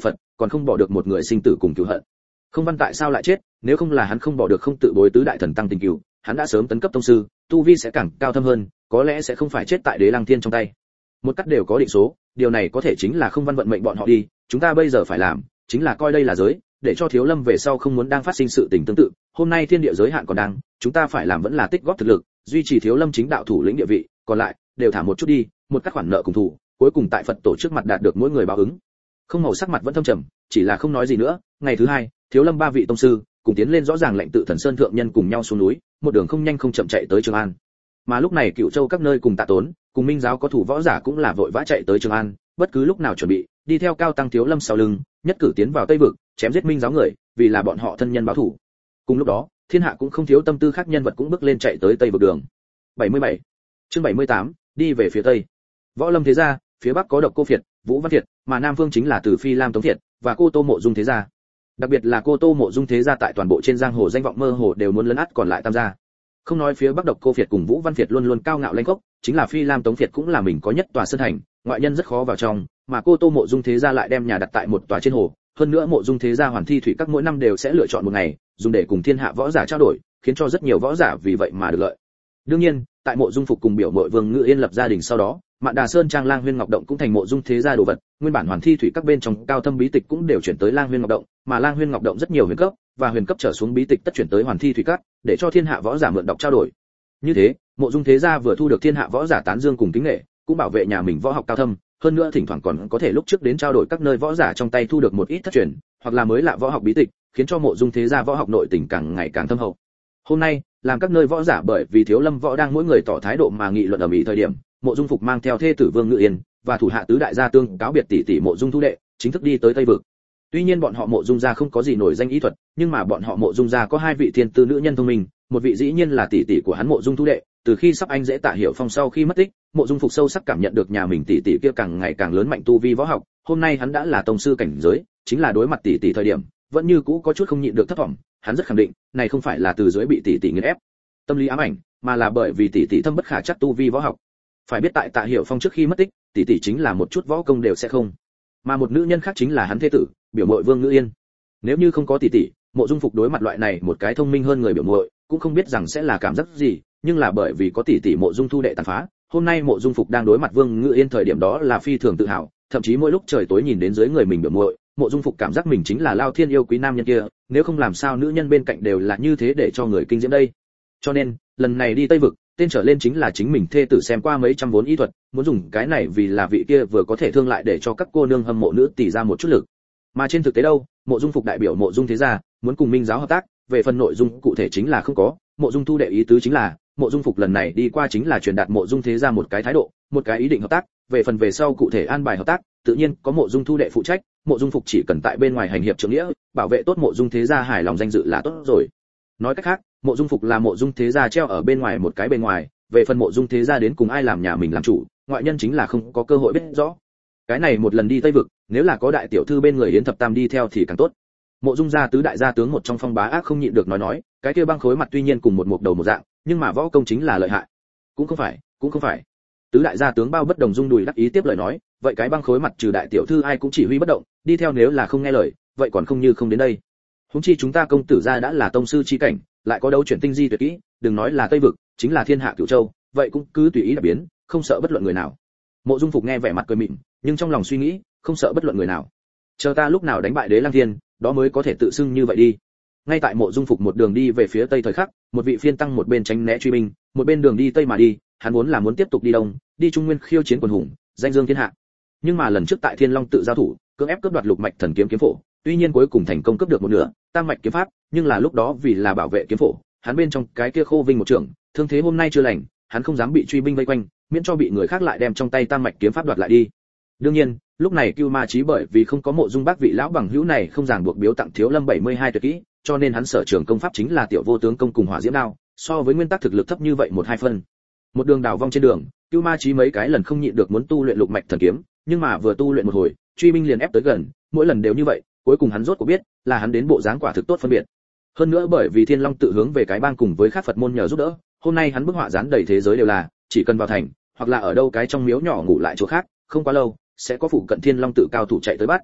còn không bỏ được một người sinh tử cùng cửu hận. Không Văn tại sao lại chết, nếu không là hắn không bỏ được không tự bối tứ đại thần tăng tình cửu, hắn đã sớm tấn cấp tông sư, tu vi sẽ càng cao thâm hơn, có lẽ sẽ không phải chết tại Đế Lăng Thiên trong tay. Một cách đều có định số, điều này có thể chính là Không Văn vận mệnh bọn họ đi, chúng ta bây giờ phải làm chính là coi đây là giới, để cho Thiếu Lâm về sau không muốn đang phát sinh sự tình tương tự. Hôm nay thiên địa giới hạn còn đang, chúng ta phải làm vẫn là tích góp thực lực, duy trì Thiếu Lâm chính đạo thủ lĩnh địa vị, còn lại đều thả một chút đi, một các khoản nợ cùng thủ, cuối cùng tại Phật tổ trước mặt đạt được mỗi người báo ứng. Không Màu sắc mặt vẫn thâm trầm, chỉ là không nói gì nữa. Ngày thứ hai, Thiếu Lâm ba vị tông sư cùng tiến lên rõ ràng lệnh tự Thần Sơn thượng nhân cùng nhau xuống núi, một đường không nhanh không chậm chạy tới Trường An. Mà lúc này Cựu Châu các nơi cùng Tạ Tốn, cùng Minh giáo có thủ võ giả cũng là vội vã chạy tới Trường An, bất cứ lúc nào chuẩn bị đi theo Cao Tăng Thiếu Lâm sau lưng, nhất cử tiến vào Tây vực, chém giết Minh giáo người, vì là bọn họ thân nhân báo thù. Cùng lúc đó, thiên hạ cũng không thiếu tâm tư khác nhân vật cũng bước lên chạy tới Tây vực đường. bảy mươi bảy Chương bảy mươi tám, đi về phía Tây. Võ Lâm thế gia, phía Bắc có Độc Cô Phiệt, Vũ Văn Phiệt, mà Nam Phương chính là Từ Phi Lam Tống Phiệt và Cô Tô Mộ Dung thế gia. Đặc biệt là Cô Tô Mộ Dung thế gia tại toàn bộ trên giang hồ danh vọng mơ hồ đều muốn lấn át còn lại tam gia. Không nói phía Bắc Độc Cô Phiệt cùng Vũ Văn Phiệt luôn luôn cao ngạo lãnh khốc, chính là Phi Lam Tống Phiệt cũng là mình có nhất tòa sơn thành, ngoại nhân rất khó vào trong, mà Cô Tô Mộ Dung thế gia lại đem nhà đặt tại một tòa trên hồ, hơn nữa Mộ Dung thế gia Hoàn Thi thủy các mỗi năm đều sẽ lựa chọn một ngày, dùng để cùng thiên hạ võ giả trao đổi, khiến cho rất nhiều võ giả vì vậy mà được lợi. Đương nhiên, tại Mộ Dung Phục cùng biểu muội Vương Ngự Yên lập gia đình sau đó, Mạn Đà Sơn Trang Lang Huyên Ngọc Động cũng thành Mộ Dung thế gia đồ vật, nguyên bản Hoàn Thi thủy các bên trong cao thâm bí tịch cũng đều chuyển tới Lang Huyên Ngọc Động, mà Lang Huyên Ngọc Động rất nhiều huyền cấp và huyền cấp trở xuống bí tịch tất chuyển tới Hoàn Thi thủy các, để cho thiên hạ võ giả mượn đọc trao đổi. Như thế, Mộ Dung thế gia vừa thu được thiên hạ võ giả tán dương cùng kính nể, cũng bảo vệ nhà mình võ học cao thâm, hơn nữa thỉnh thoảng còn có thể lúc trước đến trao đổi các nơi võ giả trong tay thu được một ít thất truyền, hoặc là mới lạ võ học bí tịch, khiến cho Mộ Dung thế gia võ học nội tình càng ngày càng thâm hậu. Hôm nay, làm các nơi võ giả bởi vì Thiếu Lâm võ đang mỗi người tỏ thái độ mà nghị luận ở mỹ thời điểm, Mộ Dung Phục mang theo thê tử Vương Ngự Yên và thủ hạ tứ đại gia tương cáo biệt tỷ tỷ Mộ Dung Thu Đệ, chính thức đi tới Tây vực. Tuy nhiên bọn họ Mộ Dung gia không có gì nổi danh ý thuật, nhưng mà bọn họ Mộ Dung gia có hai vị thiên tư nữ nhân thông minh, một vị dĩ nhiên là tỷ tỷ của hắn Mộ Dung Thu Đệ. Từ khi sắp anh dễ Tạ Hiểu Phong sau khi mất tích, Mộ Dung Phục sâu sắc cảm nhận được nhà mình tỷ tỷ kia càng ngày càng lớn mạnh tu vi võ học, hôm nay hắn đã là tông sư cảnh giới, chính là đối mặt tỷ tỷ thời điểm, vẫn như cũ có chút không nhịn được thất vọng, hắn rất khẳng định, này không phải là từ dưới bị tỷ tỷ nghiền ép, tâm lý ám ảnh, mà là bởi vì tỷ tỷ thâm bất khả trắc tu vi võ học. Phải biết tại Tạ Hiểu Phong trước khi mất tích, tỷ tỷ chính là một chút võ công đều sẽ không, mà một nữ nhân khác chính là hắn thế tử, biểu muội Vương Ngự Yên. Nếu như không có tỷ tỷ, Mộ Dung Phục đối mặt loại này một cái thông minh hơn người biểu muội, cũng không biết rằng sẽ là cảm giác gì, nhưng là bởi vì có tỷ tỷ Mộ Dung Thu Đệ tàn phá, hôm nay Mộ Dung Phục đang đối mặt Vương Ngự Yên thời điểm đó là phi thường tự hào, thậm chí mỗi lúc trời tối nhìn đến dưới người mình biểu muội, Mộ Dung Phục cảm giác mình chính là lao thiên yêu quý nam nhân kia, nếu không làm sao nữ nhân bên cạnh đều là như thế để cho người kinh diễm đây. Cho nên, lần này đi Tây vực, tên trở lên chính là chính mình thê tử xem qua mấy trăm vốn y thuật, muốn dùng cái này vì là vị kia vừa có thể thương lại để cho các cô nương hâm mộ nữ tỷ ra một chút lực. Mà trên thực tế đâu, Mộ Dung Phục đại biểu Mộ Dung thế gia, muốn cùng Minh giáo hợp tác, về phần nội dung cụ thể chính là không có, Mộ Dung Thu Đệ ý tứ chính là, Mộ Dung Phục lần này đi qua chính là truyền đạt Mộ Dung thế gia một cái thái độ, một cái ý định hợp tác, về phần về sau cụ thể an bài hợp tác, tự nhiên có Mộ Dung Thu Đệ phụ trách, Mộ Dung Phục chỉ cần tại bên ngoài hành hiệp trưởng nghĩa, bảo vệ tốt Mộ Dung thế gia hài lòng danh dự là tốt rồi. Nói cách khác, Mộ Dung Phục là Mộ Dung thế gia treo ở bên ngoài một cái bên ngoài, về phần Mộ Dung thế gia đến cùng ai làm nhà mình làm chủ, ngoại nhân chính là không có cơ hội biết rõ. Cái này một lần đi Tây vực, nếu là có đại tiểu thư bên người Yến Thập Tam đi theo thì càng tốt. Mộ Dung gia tứ đại gia tướng một trong Phong Bá Ác không nhịn được nói nói, cái kia băng khối mặt tuy nhiên cùng một mục đầu một dạng, nhưng mà võ công chính là lợi hại. Cũng không phải, cũng không phải. Tứ đại gia tướng Bao Bất Đồng rung đùi đắc ý tiếp lời nói, vậy cái băng khối mặt trừ đại tiểu thư ai cũng chỉ huy bất động, đi theo nếu là không nghe lời, vậy còn không như không đến đây. Huống chi chúng ta công tử gia đã là tông sư chi cảnh, lại có đấu chuyển tinh di tuyệt kỹ, đừng nói là Tây vực, chính là thiên hạ Cửu Châu, vậy cũng cứ tùy ý đạp biến, không sợ bất luận người nào. Mộ Dung Phục nghe vẻ mặt cười mỉm, nhưng trong lòng suy nghĩ, không sợ bất luận người nào. Chờ ta lúc nào đánh bại Đế Lăng Thiên, đó mới có thể tự xưng như vậy đi. Ngay tại Mộ Dung Phục một đường đi về phía tây thời khắc, một vị phiên tăng một bên tránh né truy binh, một bên đường đi tây mà đi, hắn muốn là muốn tiếp tục đi đông, đi Trung Nguyên khiêu chiến quần hùng, danh dương thiên hạ. Nhưng mà lần trước tại Thiên Long tự giao thủ, cưỡng ép cướp đoạt Lục Mạch Thần kiếm kiếm phổ, tuy nhiên cuối cùng thành công cướp được một nửa, Tam Mạch kiếm pháp, nhưng là lúc đó vì là bảo vệ kiếm phổ, hắn bên trong cái kia khô vinh một trưởng, thương thế hôm nay chưa lành, hắn không dám bị truy binh vây quanh, miễn cho bị người khác lại đem trong tay Tam Mạch kiếm pháp đoạt lại đi. Đương nhiên, lúc này Cưu Ma Chí bởi vì không có Mộ Dung Bác vị lão bằng hữu này không ràng buộc biếu tặng Thiếu Lâm bảy mươi hai tuyệt kỹ, cho nên hắn sở trường công pháp chính là Tiểu Vô Tướng công cùng Hỏa Diễm đao, so với nguyên tắc thực lực thấp như vậy một hai phân. Một đường đào vong trên đường, Cưu Ma Chí mấy cái lần không nhịn được muốn tu luyện Lục Mạch Thần kiếm, nhưng mà vừa tu luyện một hồi, truy binh liền ép tới gần, mỗi lần đều như vậy, cuối cùng hắn rốt cuộc biết, là hắn đến bộ dáng quả thực tốt phân biệt. Hơn nữa bởi vì Thiên Long tự hướng về cái bang cùng với các Phật môn nhờ giúp đỡ, hôm nay hắn bức họa dán đầy thế giới đều là, chỉ cần vào thành, hoặc là ở đâu cái trong miếu nhỏ ngủ lại chỗ khác, không quá lâu, sẽ có phụ cận Thiên Long tự cao thủ chạy tới bắt.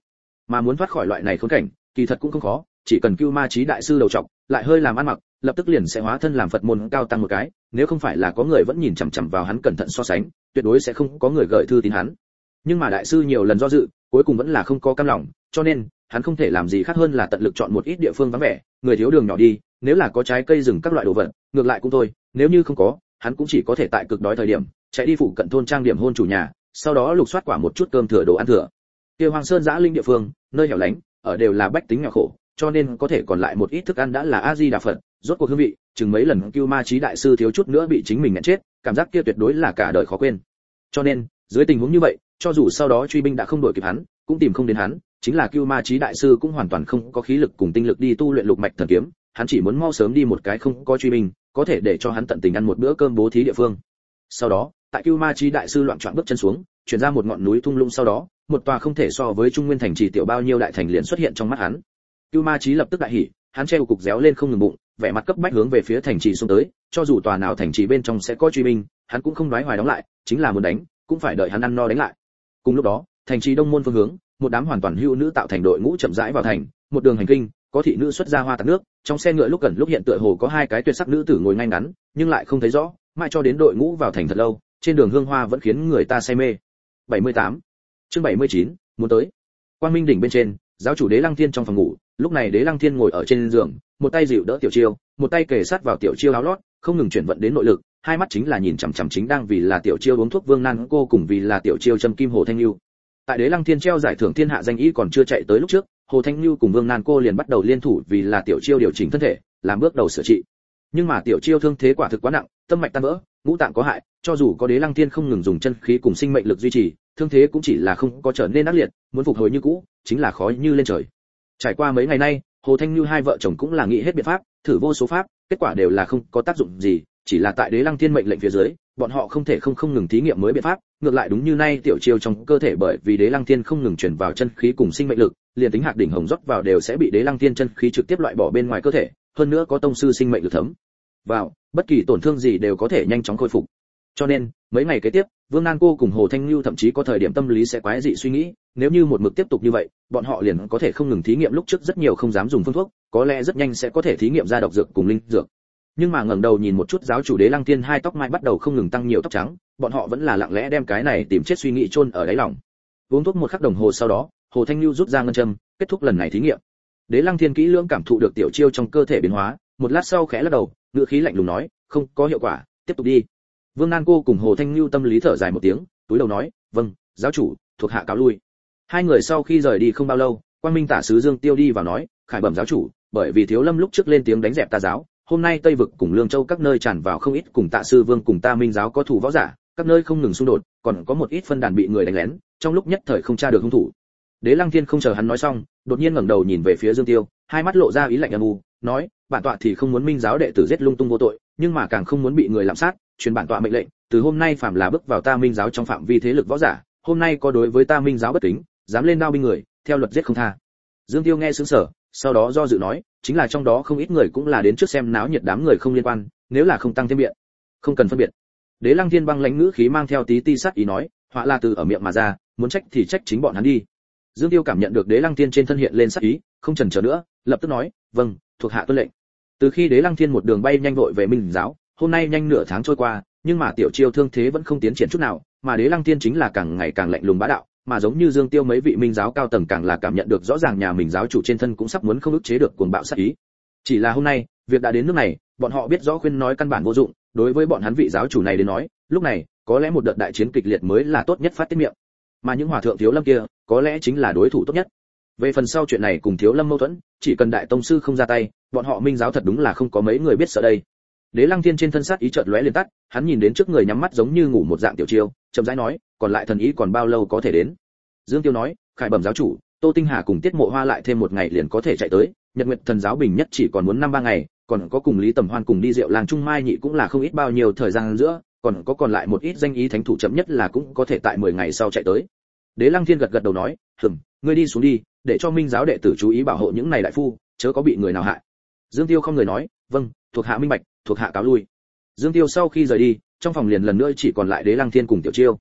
Mà muốn thoát khỏi loại này khốn cảnh, kỳ thật cũng không khó, chỉ cần Cưu Ma Chí đại sư đầu trọc, lại hơi làm ăn mặc, lập tức liền sẽ hóa thân làm Phật môn cao tăng một cái, nếu không phải là có người vẫn nhìn chằm chằm vào hắn cẩn thận so sánh, tuyệt đối sẽ không có người gửi thư tín hắn. Nhưng mà đại sư nhiều lần do dự, cuối cùng vẫn là không có cam lòng, cho nên hắn không thể làm gì khác hơn là tận lực chọn một ít địa phương vắng vẻ, người thiếu đường nhỏ đi, nếu là có trái cây rừng các loại đồ vật, ngược lại cũng thôi, nếu như không có, hắn cũng chỉ có thể tại cực đói thời điểm, chạy đi phụ cận thôn trang điểm hôn chủ nhà, sau đó lục soát quả một chút cơm thừa đồ ăn thừa. Kia Hoàng Sơn giã linh địa phương, nơi hẻo lánh, ở đều là bách tính nghèo khổ, cho nên có thể còn lại một ít thức ăn đã là A Di Đà Phật, rốt cuộc hương vị, chừng mấy lần Cưu Ma Chí đại sư thiếu chút nữa bị chính mình nghẹn chết, cảm giác kia tuyệt đối là cả đời khó quên. Cho nên, dưới tình huống như vậy, cho dù sau đó truy binh đã không đuổi kịp hắn, cũng tìm không đến hắn, chính là Cưu Ma Chí đại sư cũng hoàn toàn không có khí lực cùng tinh lực đi tu luyện lục mạch thần kiếm, hắn chỉ muốn mau sớm đi một cái không có truy binh, có thể để cho hắn tận tình ăn một bữa cơm bố thí địa phương. Sau đó, tại Cưu Ma Chí đại sư loạn choạng bước chân xuống, chuyển ra một ngọn núi thung lũng, sau đó, một tòa không thể so với Trung Nguyên thành trì tiểu bao nhiêu đại thành liền xuất hiện trong mắt hắn. Cưu Ma Chí lập tức đại hỉ, hắn treo cục réo lên không ngừng bụng, vẻ mặt cấp bách hướng về phía thành trì xông tới, cho dù tòa nào thành trì bên trong sẽ có truy binh, hắn cũng không đoái hoài đóng lại, chính là muốn đánh, cũng phải đợi hắn ăn no đánh lại. Cùng lúc đó, thành trì đông môn phương hướng, một đám hoàn toàn hữu nữ tạo thành đội ngũ chậm rãi vào thành, một đường hành kinh, có thị nữ xuất ra hoa tạt nước, trong xe ngựa lúc gần lúc hiện tựa hồ có hai cái tuyệt sắc nữ tử ngồi ngay ngắn, nhưng lại không thấy rõ, mãi cho đến đội ngũ vào thành thật lâu, trên đường hương hoa vẫn khiến người ta say mê. bảy mươi tám Chương bảy mươi chín, muốn tới. Quang Minh đỉnh bên trên, giáo chủ Đế Lăng Thiên trong phòng ngủ, lúc này Đế Lăng Thiên ngồi ở trên giường, một tay dịu đỡ Tiểu Chiêu, một tay kề sát vào Tiểu Chiêu áo lót, không ngừng chuyển vận đến nội lực, hai mắt chính là nhìn chằm chằm chính đang vì là Tiểu Chiêu uống thuốc Vương Nan cô cùng vì là Tiểu Chiêu châm kim Hồ Thanh Nưu. Tại Đế Lăng Thiên treo giải thưởng thiên hạ danh ý còn chưa chạy tới lúc trước, Hồ Thanh Nưu cùng Vương Nan cô liền bắt đầu liên thủ vì là Tiểu Chiêu điều chỉnh thân thể, làm bước đầu sửa trị. Nhưng mà Tiểu Chiêu thương thế quả thực quá nặng, tâm mạch tan vỡ, ngũ tạng có hại, cho dù có Đế Lăng Thiên không ngừng dùng chân khí cùng sinh mệnh lực duy trì, thương thế cũng chỉ là không có trở nên ác liệt, muốn phục hồi như cũ, chính là khó như lên trời. Trải qua mấy ngày nay, Hồ Thanh Nưu hai vợ chồng cũng là nghĩ hết biện pháp, thử vô số pháp, kết quả đều là không có tác dụng gì, chỉ là tại Đế Lăng Thiên mệnh lệnh phía dưới, bọn họ không thể không không ngừng thí nghiệm mới biện pháp, ngược lại đúng như nay Tiểu Chiêu trong cơ thể bởi vì Đế Lăng Thiên không ngừng truyền vào chân khí cùng sinh mệnh lực, liền tính hạt đỉnh hồng rót vào đều sẽ bị Đế Lăng Thiên chân khí trực tiếp loại bỏ bên ngoài cơ thể, hơn nữa có tông sư sinh mệnh lực thấm vào, bất kỳ tổn thương gì đều có thể nhanh chóng khôi phục. Cho nên, mấy ngày kế tiếp, Vương Nan cô cùng Hồ Thanh Nưu thậm chí có thời điểm tâm lý sẽ quái dị suy nghĩ, nếu như một mực tiếp tục như vậy, bọn họ liền có thể không ngừng thí nghiệm lúc trước rất nhiều không dám dùng phương thuốc, có lẽ rất nhanh sẽ có thể thí nghiệm ra độc dược cùng linh dược. Nhưng mà ngẩng đầu nhìn một chút giáo chủ Đế Lăng Thiên hai tóc mai bắt đầu không ngừng tăng nhiều tóc trắng, bọn họ vẫn là lặng lẽ đem cái này tìm chết suy nghĩ chôn ở đáy lòng. Uống thuốc một khắc đồng hồ sau đó, Hồ Thanh Nưu rút ra ngân châm, kết thúc lần này thí nghiệm. Đế Lăng Thiên kỹ lưỡng cảm thụ được Tiểu Chiêu trong cơ thể biến hóa, một lát sau khẽ lắc đầu, ngữ khí lạnh lùng nói, không có hiệu quả, tiếp tục đi. Vương Nan cô cùng Hồ Thanh Nưu tâm lý thở dài một tiếng, túi đầu nói, vâng, giáo chủ, thuộc hạ cáo lui. Hai người sau khi rời đi không bao lâu, Quang Minh tả sứ Dương Tiêu đi vào nói, khải bẩm giáo chủ, bởi vì Thiếu Lâm lúc trước lên tiếng đánh dẹp tà giáo, hôm nay Tây vực cùng Lương Châu các nơi tràn vào không ít cùng Tạ sư Vương cùng Ta Minh giáo có thủ võ giả, các nơi không ngừng xung đột, còn có một ít phân đàn bị người đánh lén, trong lúc nhất thời không tra được hung thủ. Đế Lăng Thiên không chờ hắn nói xong, đột nhiên ngẩng đầu nhìn về phía Dương Tiêu, hai mắt lộ ra ý lạnh âm u, nói, bản tọa thì không muốn Minh giáo đệ tử giết lung tung vô tội, nhưng mà càng không muốn bị người lạm sát, truyền bản tọa mệnh lệnh, từ hôm nay phàm là bước vào Ta Minh giáo trong phạm vi thế lực võ giả, hôm nay có đối với Ta Minh giáo bất kính, dám lên đao binh người, theo luật giết không tha. Dương Tiêu nghe sững sờ, sau đó do dự nói, chính là trong đó không ít người cũng là đến trước xem náo nhiệt, đám người không liên quan, nếu là không tăng thêm biện, không cần phân biệt. Đế Lăng Thiên băng lãnh ngữ khí mang theo tí ti sát ý nói, họa là từ ở miệng mà ra, muốn trách thì trách chính bọn hắn đi. Dương Tiêu cảm nhận được Đế Lăng Thiên trên thân hiện lên sát ý, không chần chờ nữa, lập tức nói, vâng, thuộc hạ tuân lệnh. Từ khi Đế Lăng Thiên một đường bay nhanh vội về Minh giáo, hôm nay nhanh nửa tháng trôi qua, nhưng mà Tiểu Chiêu thương thế vẫn không tiến triển chút nào, mà Đế Lăng Thiên chính là càng ngày càng lạnh lùng bá đạo, mà giống như Dương Tiêu mấy vị Minh giáo cao tầng càng là cảm nhận được rõ ràng nhà mình giáo chủ trên thân cũng sắp muốn không ức chế được cuồng bạo sát ý. Chỉ là hôm nay, việc đã đến nước này, bọn họ biết rõ khuyên nói căn bản vô dụng, đối với bọn hắn vị giáo chủ này đến nói, lúc này, có lẽ một đợt đại chiến kịch liệt mới là tốt nhất phát tiết miệng. Mà những hòa thượng Thiếu Lâm kia, có lẽ chính là đối thủ tốt nhất. Về phần sau chuyện này cùng Thiếu Lâm mâu thuẫn, chỉ cần đại tông sư không ra tay, bọn họ Minh giáo thật đúng là không có mấy người biết sợ đây. Đế Lăng Thiên trên thân sát ý chợt lóe liền tắt, hắn nhìn đến trước người nhắm mắt giống như ngủ một dạng Tiểu Chiêu, chậm rãi nói, còn lại thần ý còn bao lâu có thể đến? Dương Tiêu nói, khải bẩm giáo chủ, Tô Tinh Hà cùng Tiết Mộ Hoa lại thêm một ngày liền có thể chạy tới, Nhật Nguyệt Thần giáo bình nhất chỉ còn muốn năm ba ngày, còn có cùng Lý Tầm Hoan cùng đi rượu làng Trung Mai nhị cũng là không ít bao nhiêu thời gian giữa, còn có còn lại một ít danh ý thánh thủ chậm nhất là cũng có thể tại mười ngày sau chạy tới. Đế Lăng Thiên gật gật đầu nói, "Ừm, ngươi đi xuống đi, để cho Minh giáo đệ tử chú ý bảo hộ những này đại phu, chớ có bị người nào hại." Dương Tiêu không người nói, "Vâng, thuộc hạ minh bạch, thuộc hạ cáo lui." Dương Tiêu sau khi rời đi, trong phòng liền lần nữa chỉ còn lại Đế Lăng Thiên cùng Tiểu Chiêu.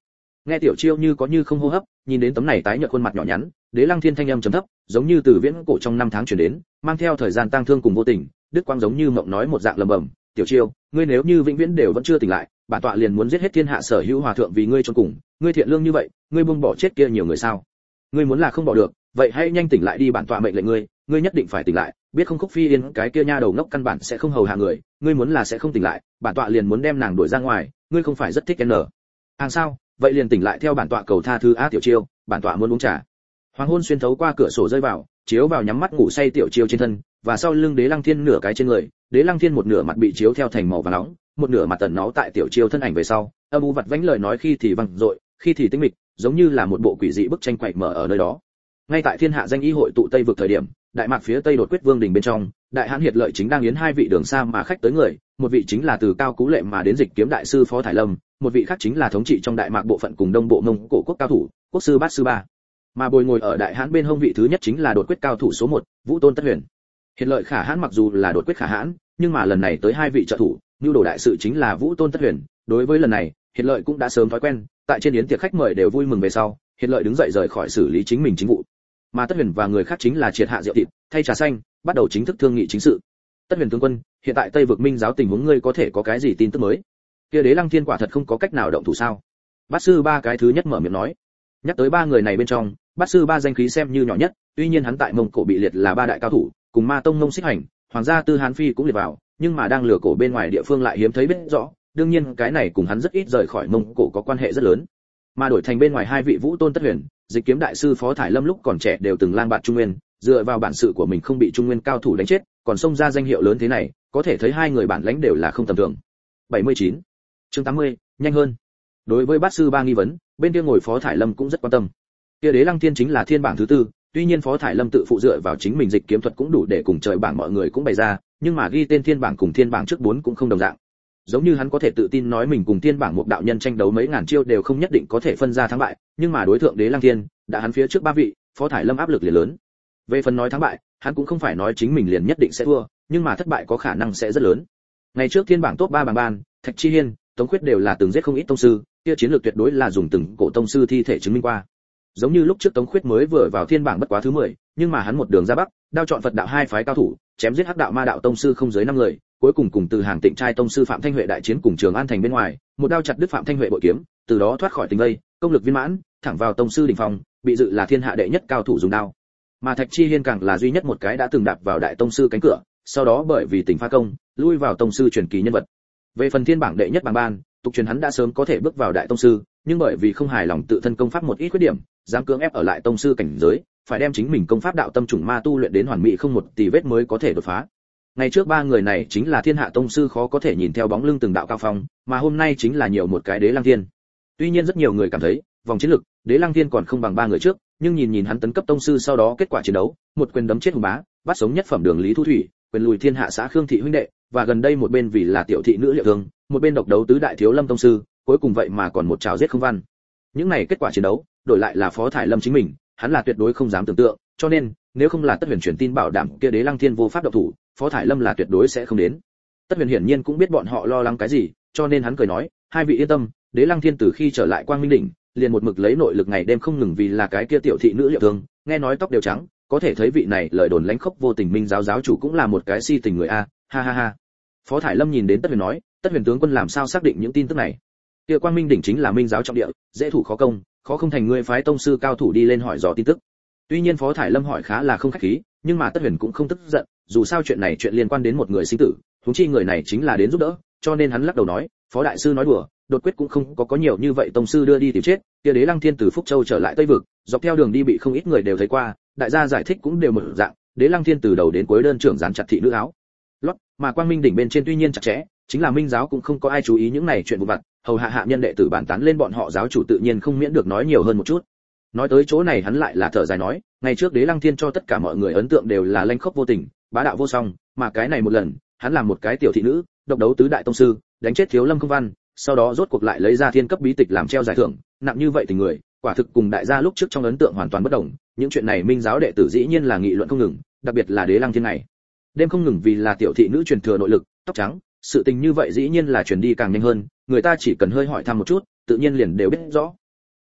Nghe Tiểu Chiêu như có như không hô hấp, nhìn đến tấm này tái nhợt khuôn mặt nhỏ nhắn, Đế Lăng Thiên thanh âm trầm thấp, giống như từ viễn cổ trong năm tháng truyền đến, mang theo thời gian tang thương cùng vô tình, Đức Quang giống như mộng nói một dạng lầm bầm, "Tiểu Chiêu, ngươi nếu như vĩnh viễn đều vẫn chưa tỉnh lại, bản tọa liền muốn giết hết thiên hạ sở hữu hòa thượng vì ngươi chôn cùng, ngươi thiện lương như vậy, ngươi buông bỏ chết kia nhiều người sao? Ngươi muốn là không bỏ được, vậy hãy nhanh tỉnh lại đi, bản tọa mệnh lệnh ngươi, ngươi nhất định phải tỉnh lại, biết không? Khúc Phi Yên cái kia nha đầu ngốc căn bản sẽ không hầu hạ người, ngươi muốn là sẽ không tỉnh lại, bản tọa liền muốn đem nàng đuổi ra ngoài, ngươi không phải rất thích n. Hàng sao? Vậy liền tỉnh lại theo bản tọa cầu tha thứ á Tiểu Chiêu, bản tọa muốn uống trà." Hoàng hôn xuyên thấu qua cửa sổ rơi vào, chiếu vào nhắm mắt ngủ say Tiểu Chiêu trên thân, và sau lưng Đế Lăng Thiên nửa cái trên người, Đế Lăng Thiên một nửa mặt bị chiếu theo thành màu vàng nóng, một nửa mặt tẩn náu tại Tiểu Chiêu thân ảnh về sau, âm u vặt vãnh lời nói khi thì vang dội, khi thì tĩnh mịch, giống như là một bộ quỷ dị bức tranh quậy mở ở nơi đó. Ngay tại thiên hạ danh y hội tụ Tây vực thời điểm, đại mạc phía Tây đột quyết vương đình bên trong, đại hãn hiệt lợi chính đang yến hai vị đường xa mà khách tới người, một vị chính là từ Cao Cú Lệ mà đến Dịch Kiếm đại sư Phó Thải Lâm, một vị khác chính là thống trị trong đại mạc bộ phận cùng đông bộ Mông Cổ quốc cao thủ, quốc sư Bát sư Ba. Mà bồi ngồi ở đại hãn bên hông vị thứ nhất chính là đột quyết cao thủ số một, Vũ Tôn Tất Huyền. Hiệt lợi khả hãn mặc dù là đột quyết khả hãn, nhưng mà lần này tới hai vị trợ thủ, nhu đồ đại sự chính là Vũ Tôn Tất Huyền, đối với lần này, Hiệt lợi cũng đã sớm thói quen, tại trên yến tiệc khách mời đều vui mừng về sau, Hiệt lợi đứng dậy rời khỏi xử lý chính mình chính vụ. Mà Tất Huyền và người khác chính là triệt hạ rượu thịt, thay trà xanh, bắt đầu chính thức thương nghị chính sự. Tất Huyền tướng quân, hiện tại Tây vực Minh giáo tình huống ngươi có thể có cái gì tin tức mới? Kia Đế Lăng Thiên quả thật không có cách nào động thủ sao? Bát sư Ba cái thứ nhất mở miệng nói. Nhắc tới ba người này bên trong, Bát sư Ba danh khí xem như nhỏ nhất, tuy nhiên hắn tại Mông Cổ bị liệt là ba đại cao thủ, cùng Ma Tông Mông Xích Hành, Hoàng gia Tư Hán Phi cũng liệt vào, nhưng mà đang lừa cổ bên ngoài địa phương lại hiếm thấy biết rõ, đương nhiên cái này cùng hắn rất ít rời khỏi Mông Cổ có quan hệ rất lớn. Mà đổi thành bên ngoài hai vị Vũ Tôn Tất Huyền, Dịch Kiếm đại sư Phó Thải Lâm lúc còn trẻ đều từng lang bạt Trung Nguyên, dựa vào bản sự của mình không bị Trung Nguyên cao thủ đánh chết, còn xông ra danh hiệu lớn thế này, có thể thấy hai người bản lãnh đều là không tầm thường. bảy mươi chín. Chương tám mươi, nhanh hơn. Đối với Bát sư Ba nghi vấn, bên kia ngồi Phó Thải Lâm cũng rất quan tâm. Kia Đế Lăng Thiên chính là thiên bảng thứ tư, tuy nhiên Phó Thải Lâm tự phụ dựa vào chính mình dịch kiếm thuật cũng đủ để cùng trời bảng mọi người cũng bày ra, nhưng mà ghi tên thiên bảng cùng thiên bảng trước bốn cũng không đồng dạng. Giống như hắn có thể tự tin nói mình cùng thiên bảng một đạo nhân tranh đấu mấy ngàn chiêu đều không nhất định có thể phân ra thắng bại, nhưng mà đối thượng Đế Lăng Thiên, đã hắn phía trước ba vị, Phó Thải Lâm áp lực liền lớn. Về phần nói thắng bại, hắn cũng không phải nói chính mình liền nhất định sẽ thua, nhưng mà thất bại có khả năng sẽ rất lớn. Ngày trước thiên bảng top ba bảng ban, Thạch Chi Hiên, Tống Khuyết đều là từng giết không ít tông sư, kia chiến lược tuyệt đối là dùng từng cổ tông sư thi thể chứng minh qua. Giống như lúc trước Tống Khuyết mới vừa vào thiên bảng bất quá thứ mười, nhưng mà hắn một đường ra bắc, đao chọn Phật đạo hai phái cao thủ, chém giết Hắc đạo Ma đạo tông sư không dưới năm người, cuối cùng cùng từ hàng Tịnh trai tông sư Phạm Thanh Huệ đại chiến cùng Trường An thành bên ngoài, một đao chặt đứt Phạm Thanh Huệ bội kiếm, từ đó thoát khỏi tình vây, công lực viên mãn, thẳng vào tông sư đỉnh phong, bị dự là thiên hạ đệ nhất cao thủ dùng đao. Mà Thạch Chi Hiên càng là duy nhất một cái đã từng đạp vào đại tông sư cánh cửa, sau đó bởi vì tình phá công, lui vào tông sư truyền kỳ nhân vật. Về phần thiên bảng đệ nhất bảng ban, tục truyền hắn đã sớm có thể bước vào đại tông sư, nhưng bởi vì không hài lòng tự thân công pháp một ít khuyết điểm, dám cưỡng ép ở lại tông sư cảnh giới, phải đem chính mình công pháp đạo tâm trùng ma tu luyện đến hoàn mỹ không một tì vết mới có thể đột phá. Ngày trước ba người này chính là thiên hạ tông sư khó có thể nhìn theo bóng lưng từng đạo cao phong, mà hôm nay chính là nhiều một cái Đế Lăng Thiên. Tuy nhiên rất nhiều người cảm thấy, vòng chiến lực, Đế Lăng Thiên còn không bằng ba người trước, nhưng nhìn nhìn hắn tấn cấp tông sư sau đó kết quả chiến đấu, một quyền đấm chết hùng bá, bắt sống nhất phẩm đường Lý Thu Thủy, quyền lùi thiên hạ xã Khương thị huynh đệ, và gần đây một bên vì là tiểu thị nữ Liệu Thương, một bên độc đấu tứ đại thiếu lâm tông sư, cuối cùng vậy mà còn một trảo giết không văn. Những này kết quả chiến đấu, đổi lại là Phó Thải Lâm chính mình, hắn là tuyệt đối không dám tưởng tượng, cho nên, nếu không là Tất Huyền truyền tin bảo đảm kia Đế Lăng Thiên vô pháp động thủ, Phó Thải Lâm là tuyệt đối sẽ không đến. Tất Huyền hiển nhiên cũng biết bọn họ lo lắng cái gì, cho nên hắn cười nói, hai vị yên tâm, Đế Lăng Thiên từ khi trở lại Quang Minh đỉnh, liền một mực lấy nội lực ngày đêm không ngừng vì là cái kia tiểu thị nữ Liệu Thương, nghe nói tóc đều trắng, có thể thấy vị này lời đồn lánh khốc vô tình Minh giáo giáo chủ cũng là một cái si tình người a, ha ha ha. Phó Thải Lâm nhìn đến Tất Huyền nói, Tất Huyền tướng quân làm sao xác định những tin tức này? Kia Quang Minh đỉnh chính là Minh giáo trọng địa, dễ thủ khó công, khó không thành ngươi phái tông sư cao thủ đi lên hỏi dò tin tức. Tuy nhiên Phó Thải Lâm hỏi khá là không khách khí, nhưng mà Tất Huyền cũng không tức giận, dù sao chuyện này chuyện liên quan đến một người sinh tử, huống chi người này chính là đến giúp đỡ, cho nên hắn lắc đầu nói, Phó đại sư nói đùa, đột quyết cũng không có có nhiều như vậy tông sư đưa đi tìm chết, kia Đế Lăng Thiên từ Phúc Châu trở lại Tây vực, dọc theo đường đi bị không ít người đều thấy qua, đại gia giải thích cũng đều một dạng, Đế Lăng Thiên từ đầu đến cuối đơn trưởng dán chặt thị nữ áo lót, mà Quang Minh đỉnh bên trên tuy nhiên chặt chẽ, chính là Minh giáo cũng không có ai chú ý những này chuyện vụn vặt, hầu hạ hạ nhân đệ tử bàn tán lên bọn họ giáo chủ tự nhiên không miễn được nói nhiều hơn một chút. Nói tới chỗ này hắn lại là thở dài nói, ngày trước Đế Lăng Thiên cho tất cả mọi người ấn tượng đều là lanh khốc vô tình, bá đạo vô song, mà cái này một lần, hắn làm một cái tiểu thị nữ, độc đấu tứ đại tông sư, đánh chết thiếu lâm không văn, sau đó rốt cuộc lại lấy ra thiên cấp bí tịch làm treo giải thưởng, nặng như vậy tình người, quả thực cùng đại gia lúc trước trong ấn tượng hoàn toàn bất đồng. Những chuyện này Minh giáo đệ tử dĩ nhiên là nghị luận không ngừng, đặc biệt là Đế Lăng Thiên này, đêm không ngừng vì là tiểu thị nữ truyền thừa nội lực, tóc trắng, sự tình như vậy dĩ nhiên là truyền đi càng nhanh hơn, người ta chỉ cần hơi hỏi thăm một chút, tự nhiên liền đều biết rõ.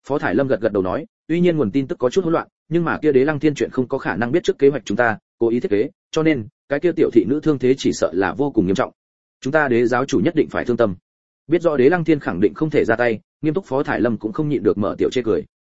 Phó Thải Lâm gật gật đầu nói, tuy nhiên nguồn tin tức có chút hỗn loạn, nhưng mà kia Đế Lăng Thiên chuyện không có khả năng biết trước kế hoạch chúng ta, cố ý thiết kế, cho nên cái kia tiểu thị nữ thương thế chỉ sợ là vô cùng nghiêm trọng. Chúng ta Đế giáo chủ nhất định phải thương tâm. Biết rõ Đế Lăng Thiên khẳng định không thể ra tay, nghiêm túc Phó Thải Lâm cũng không nhịn được mở tiểu chê cười.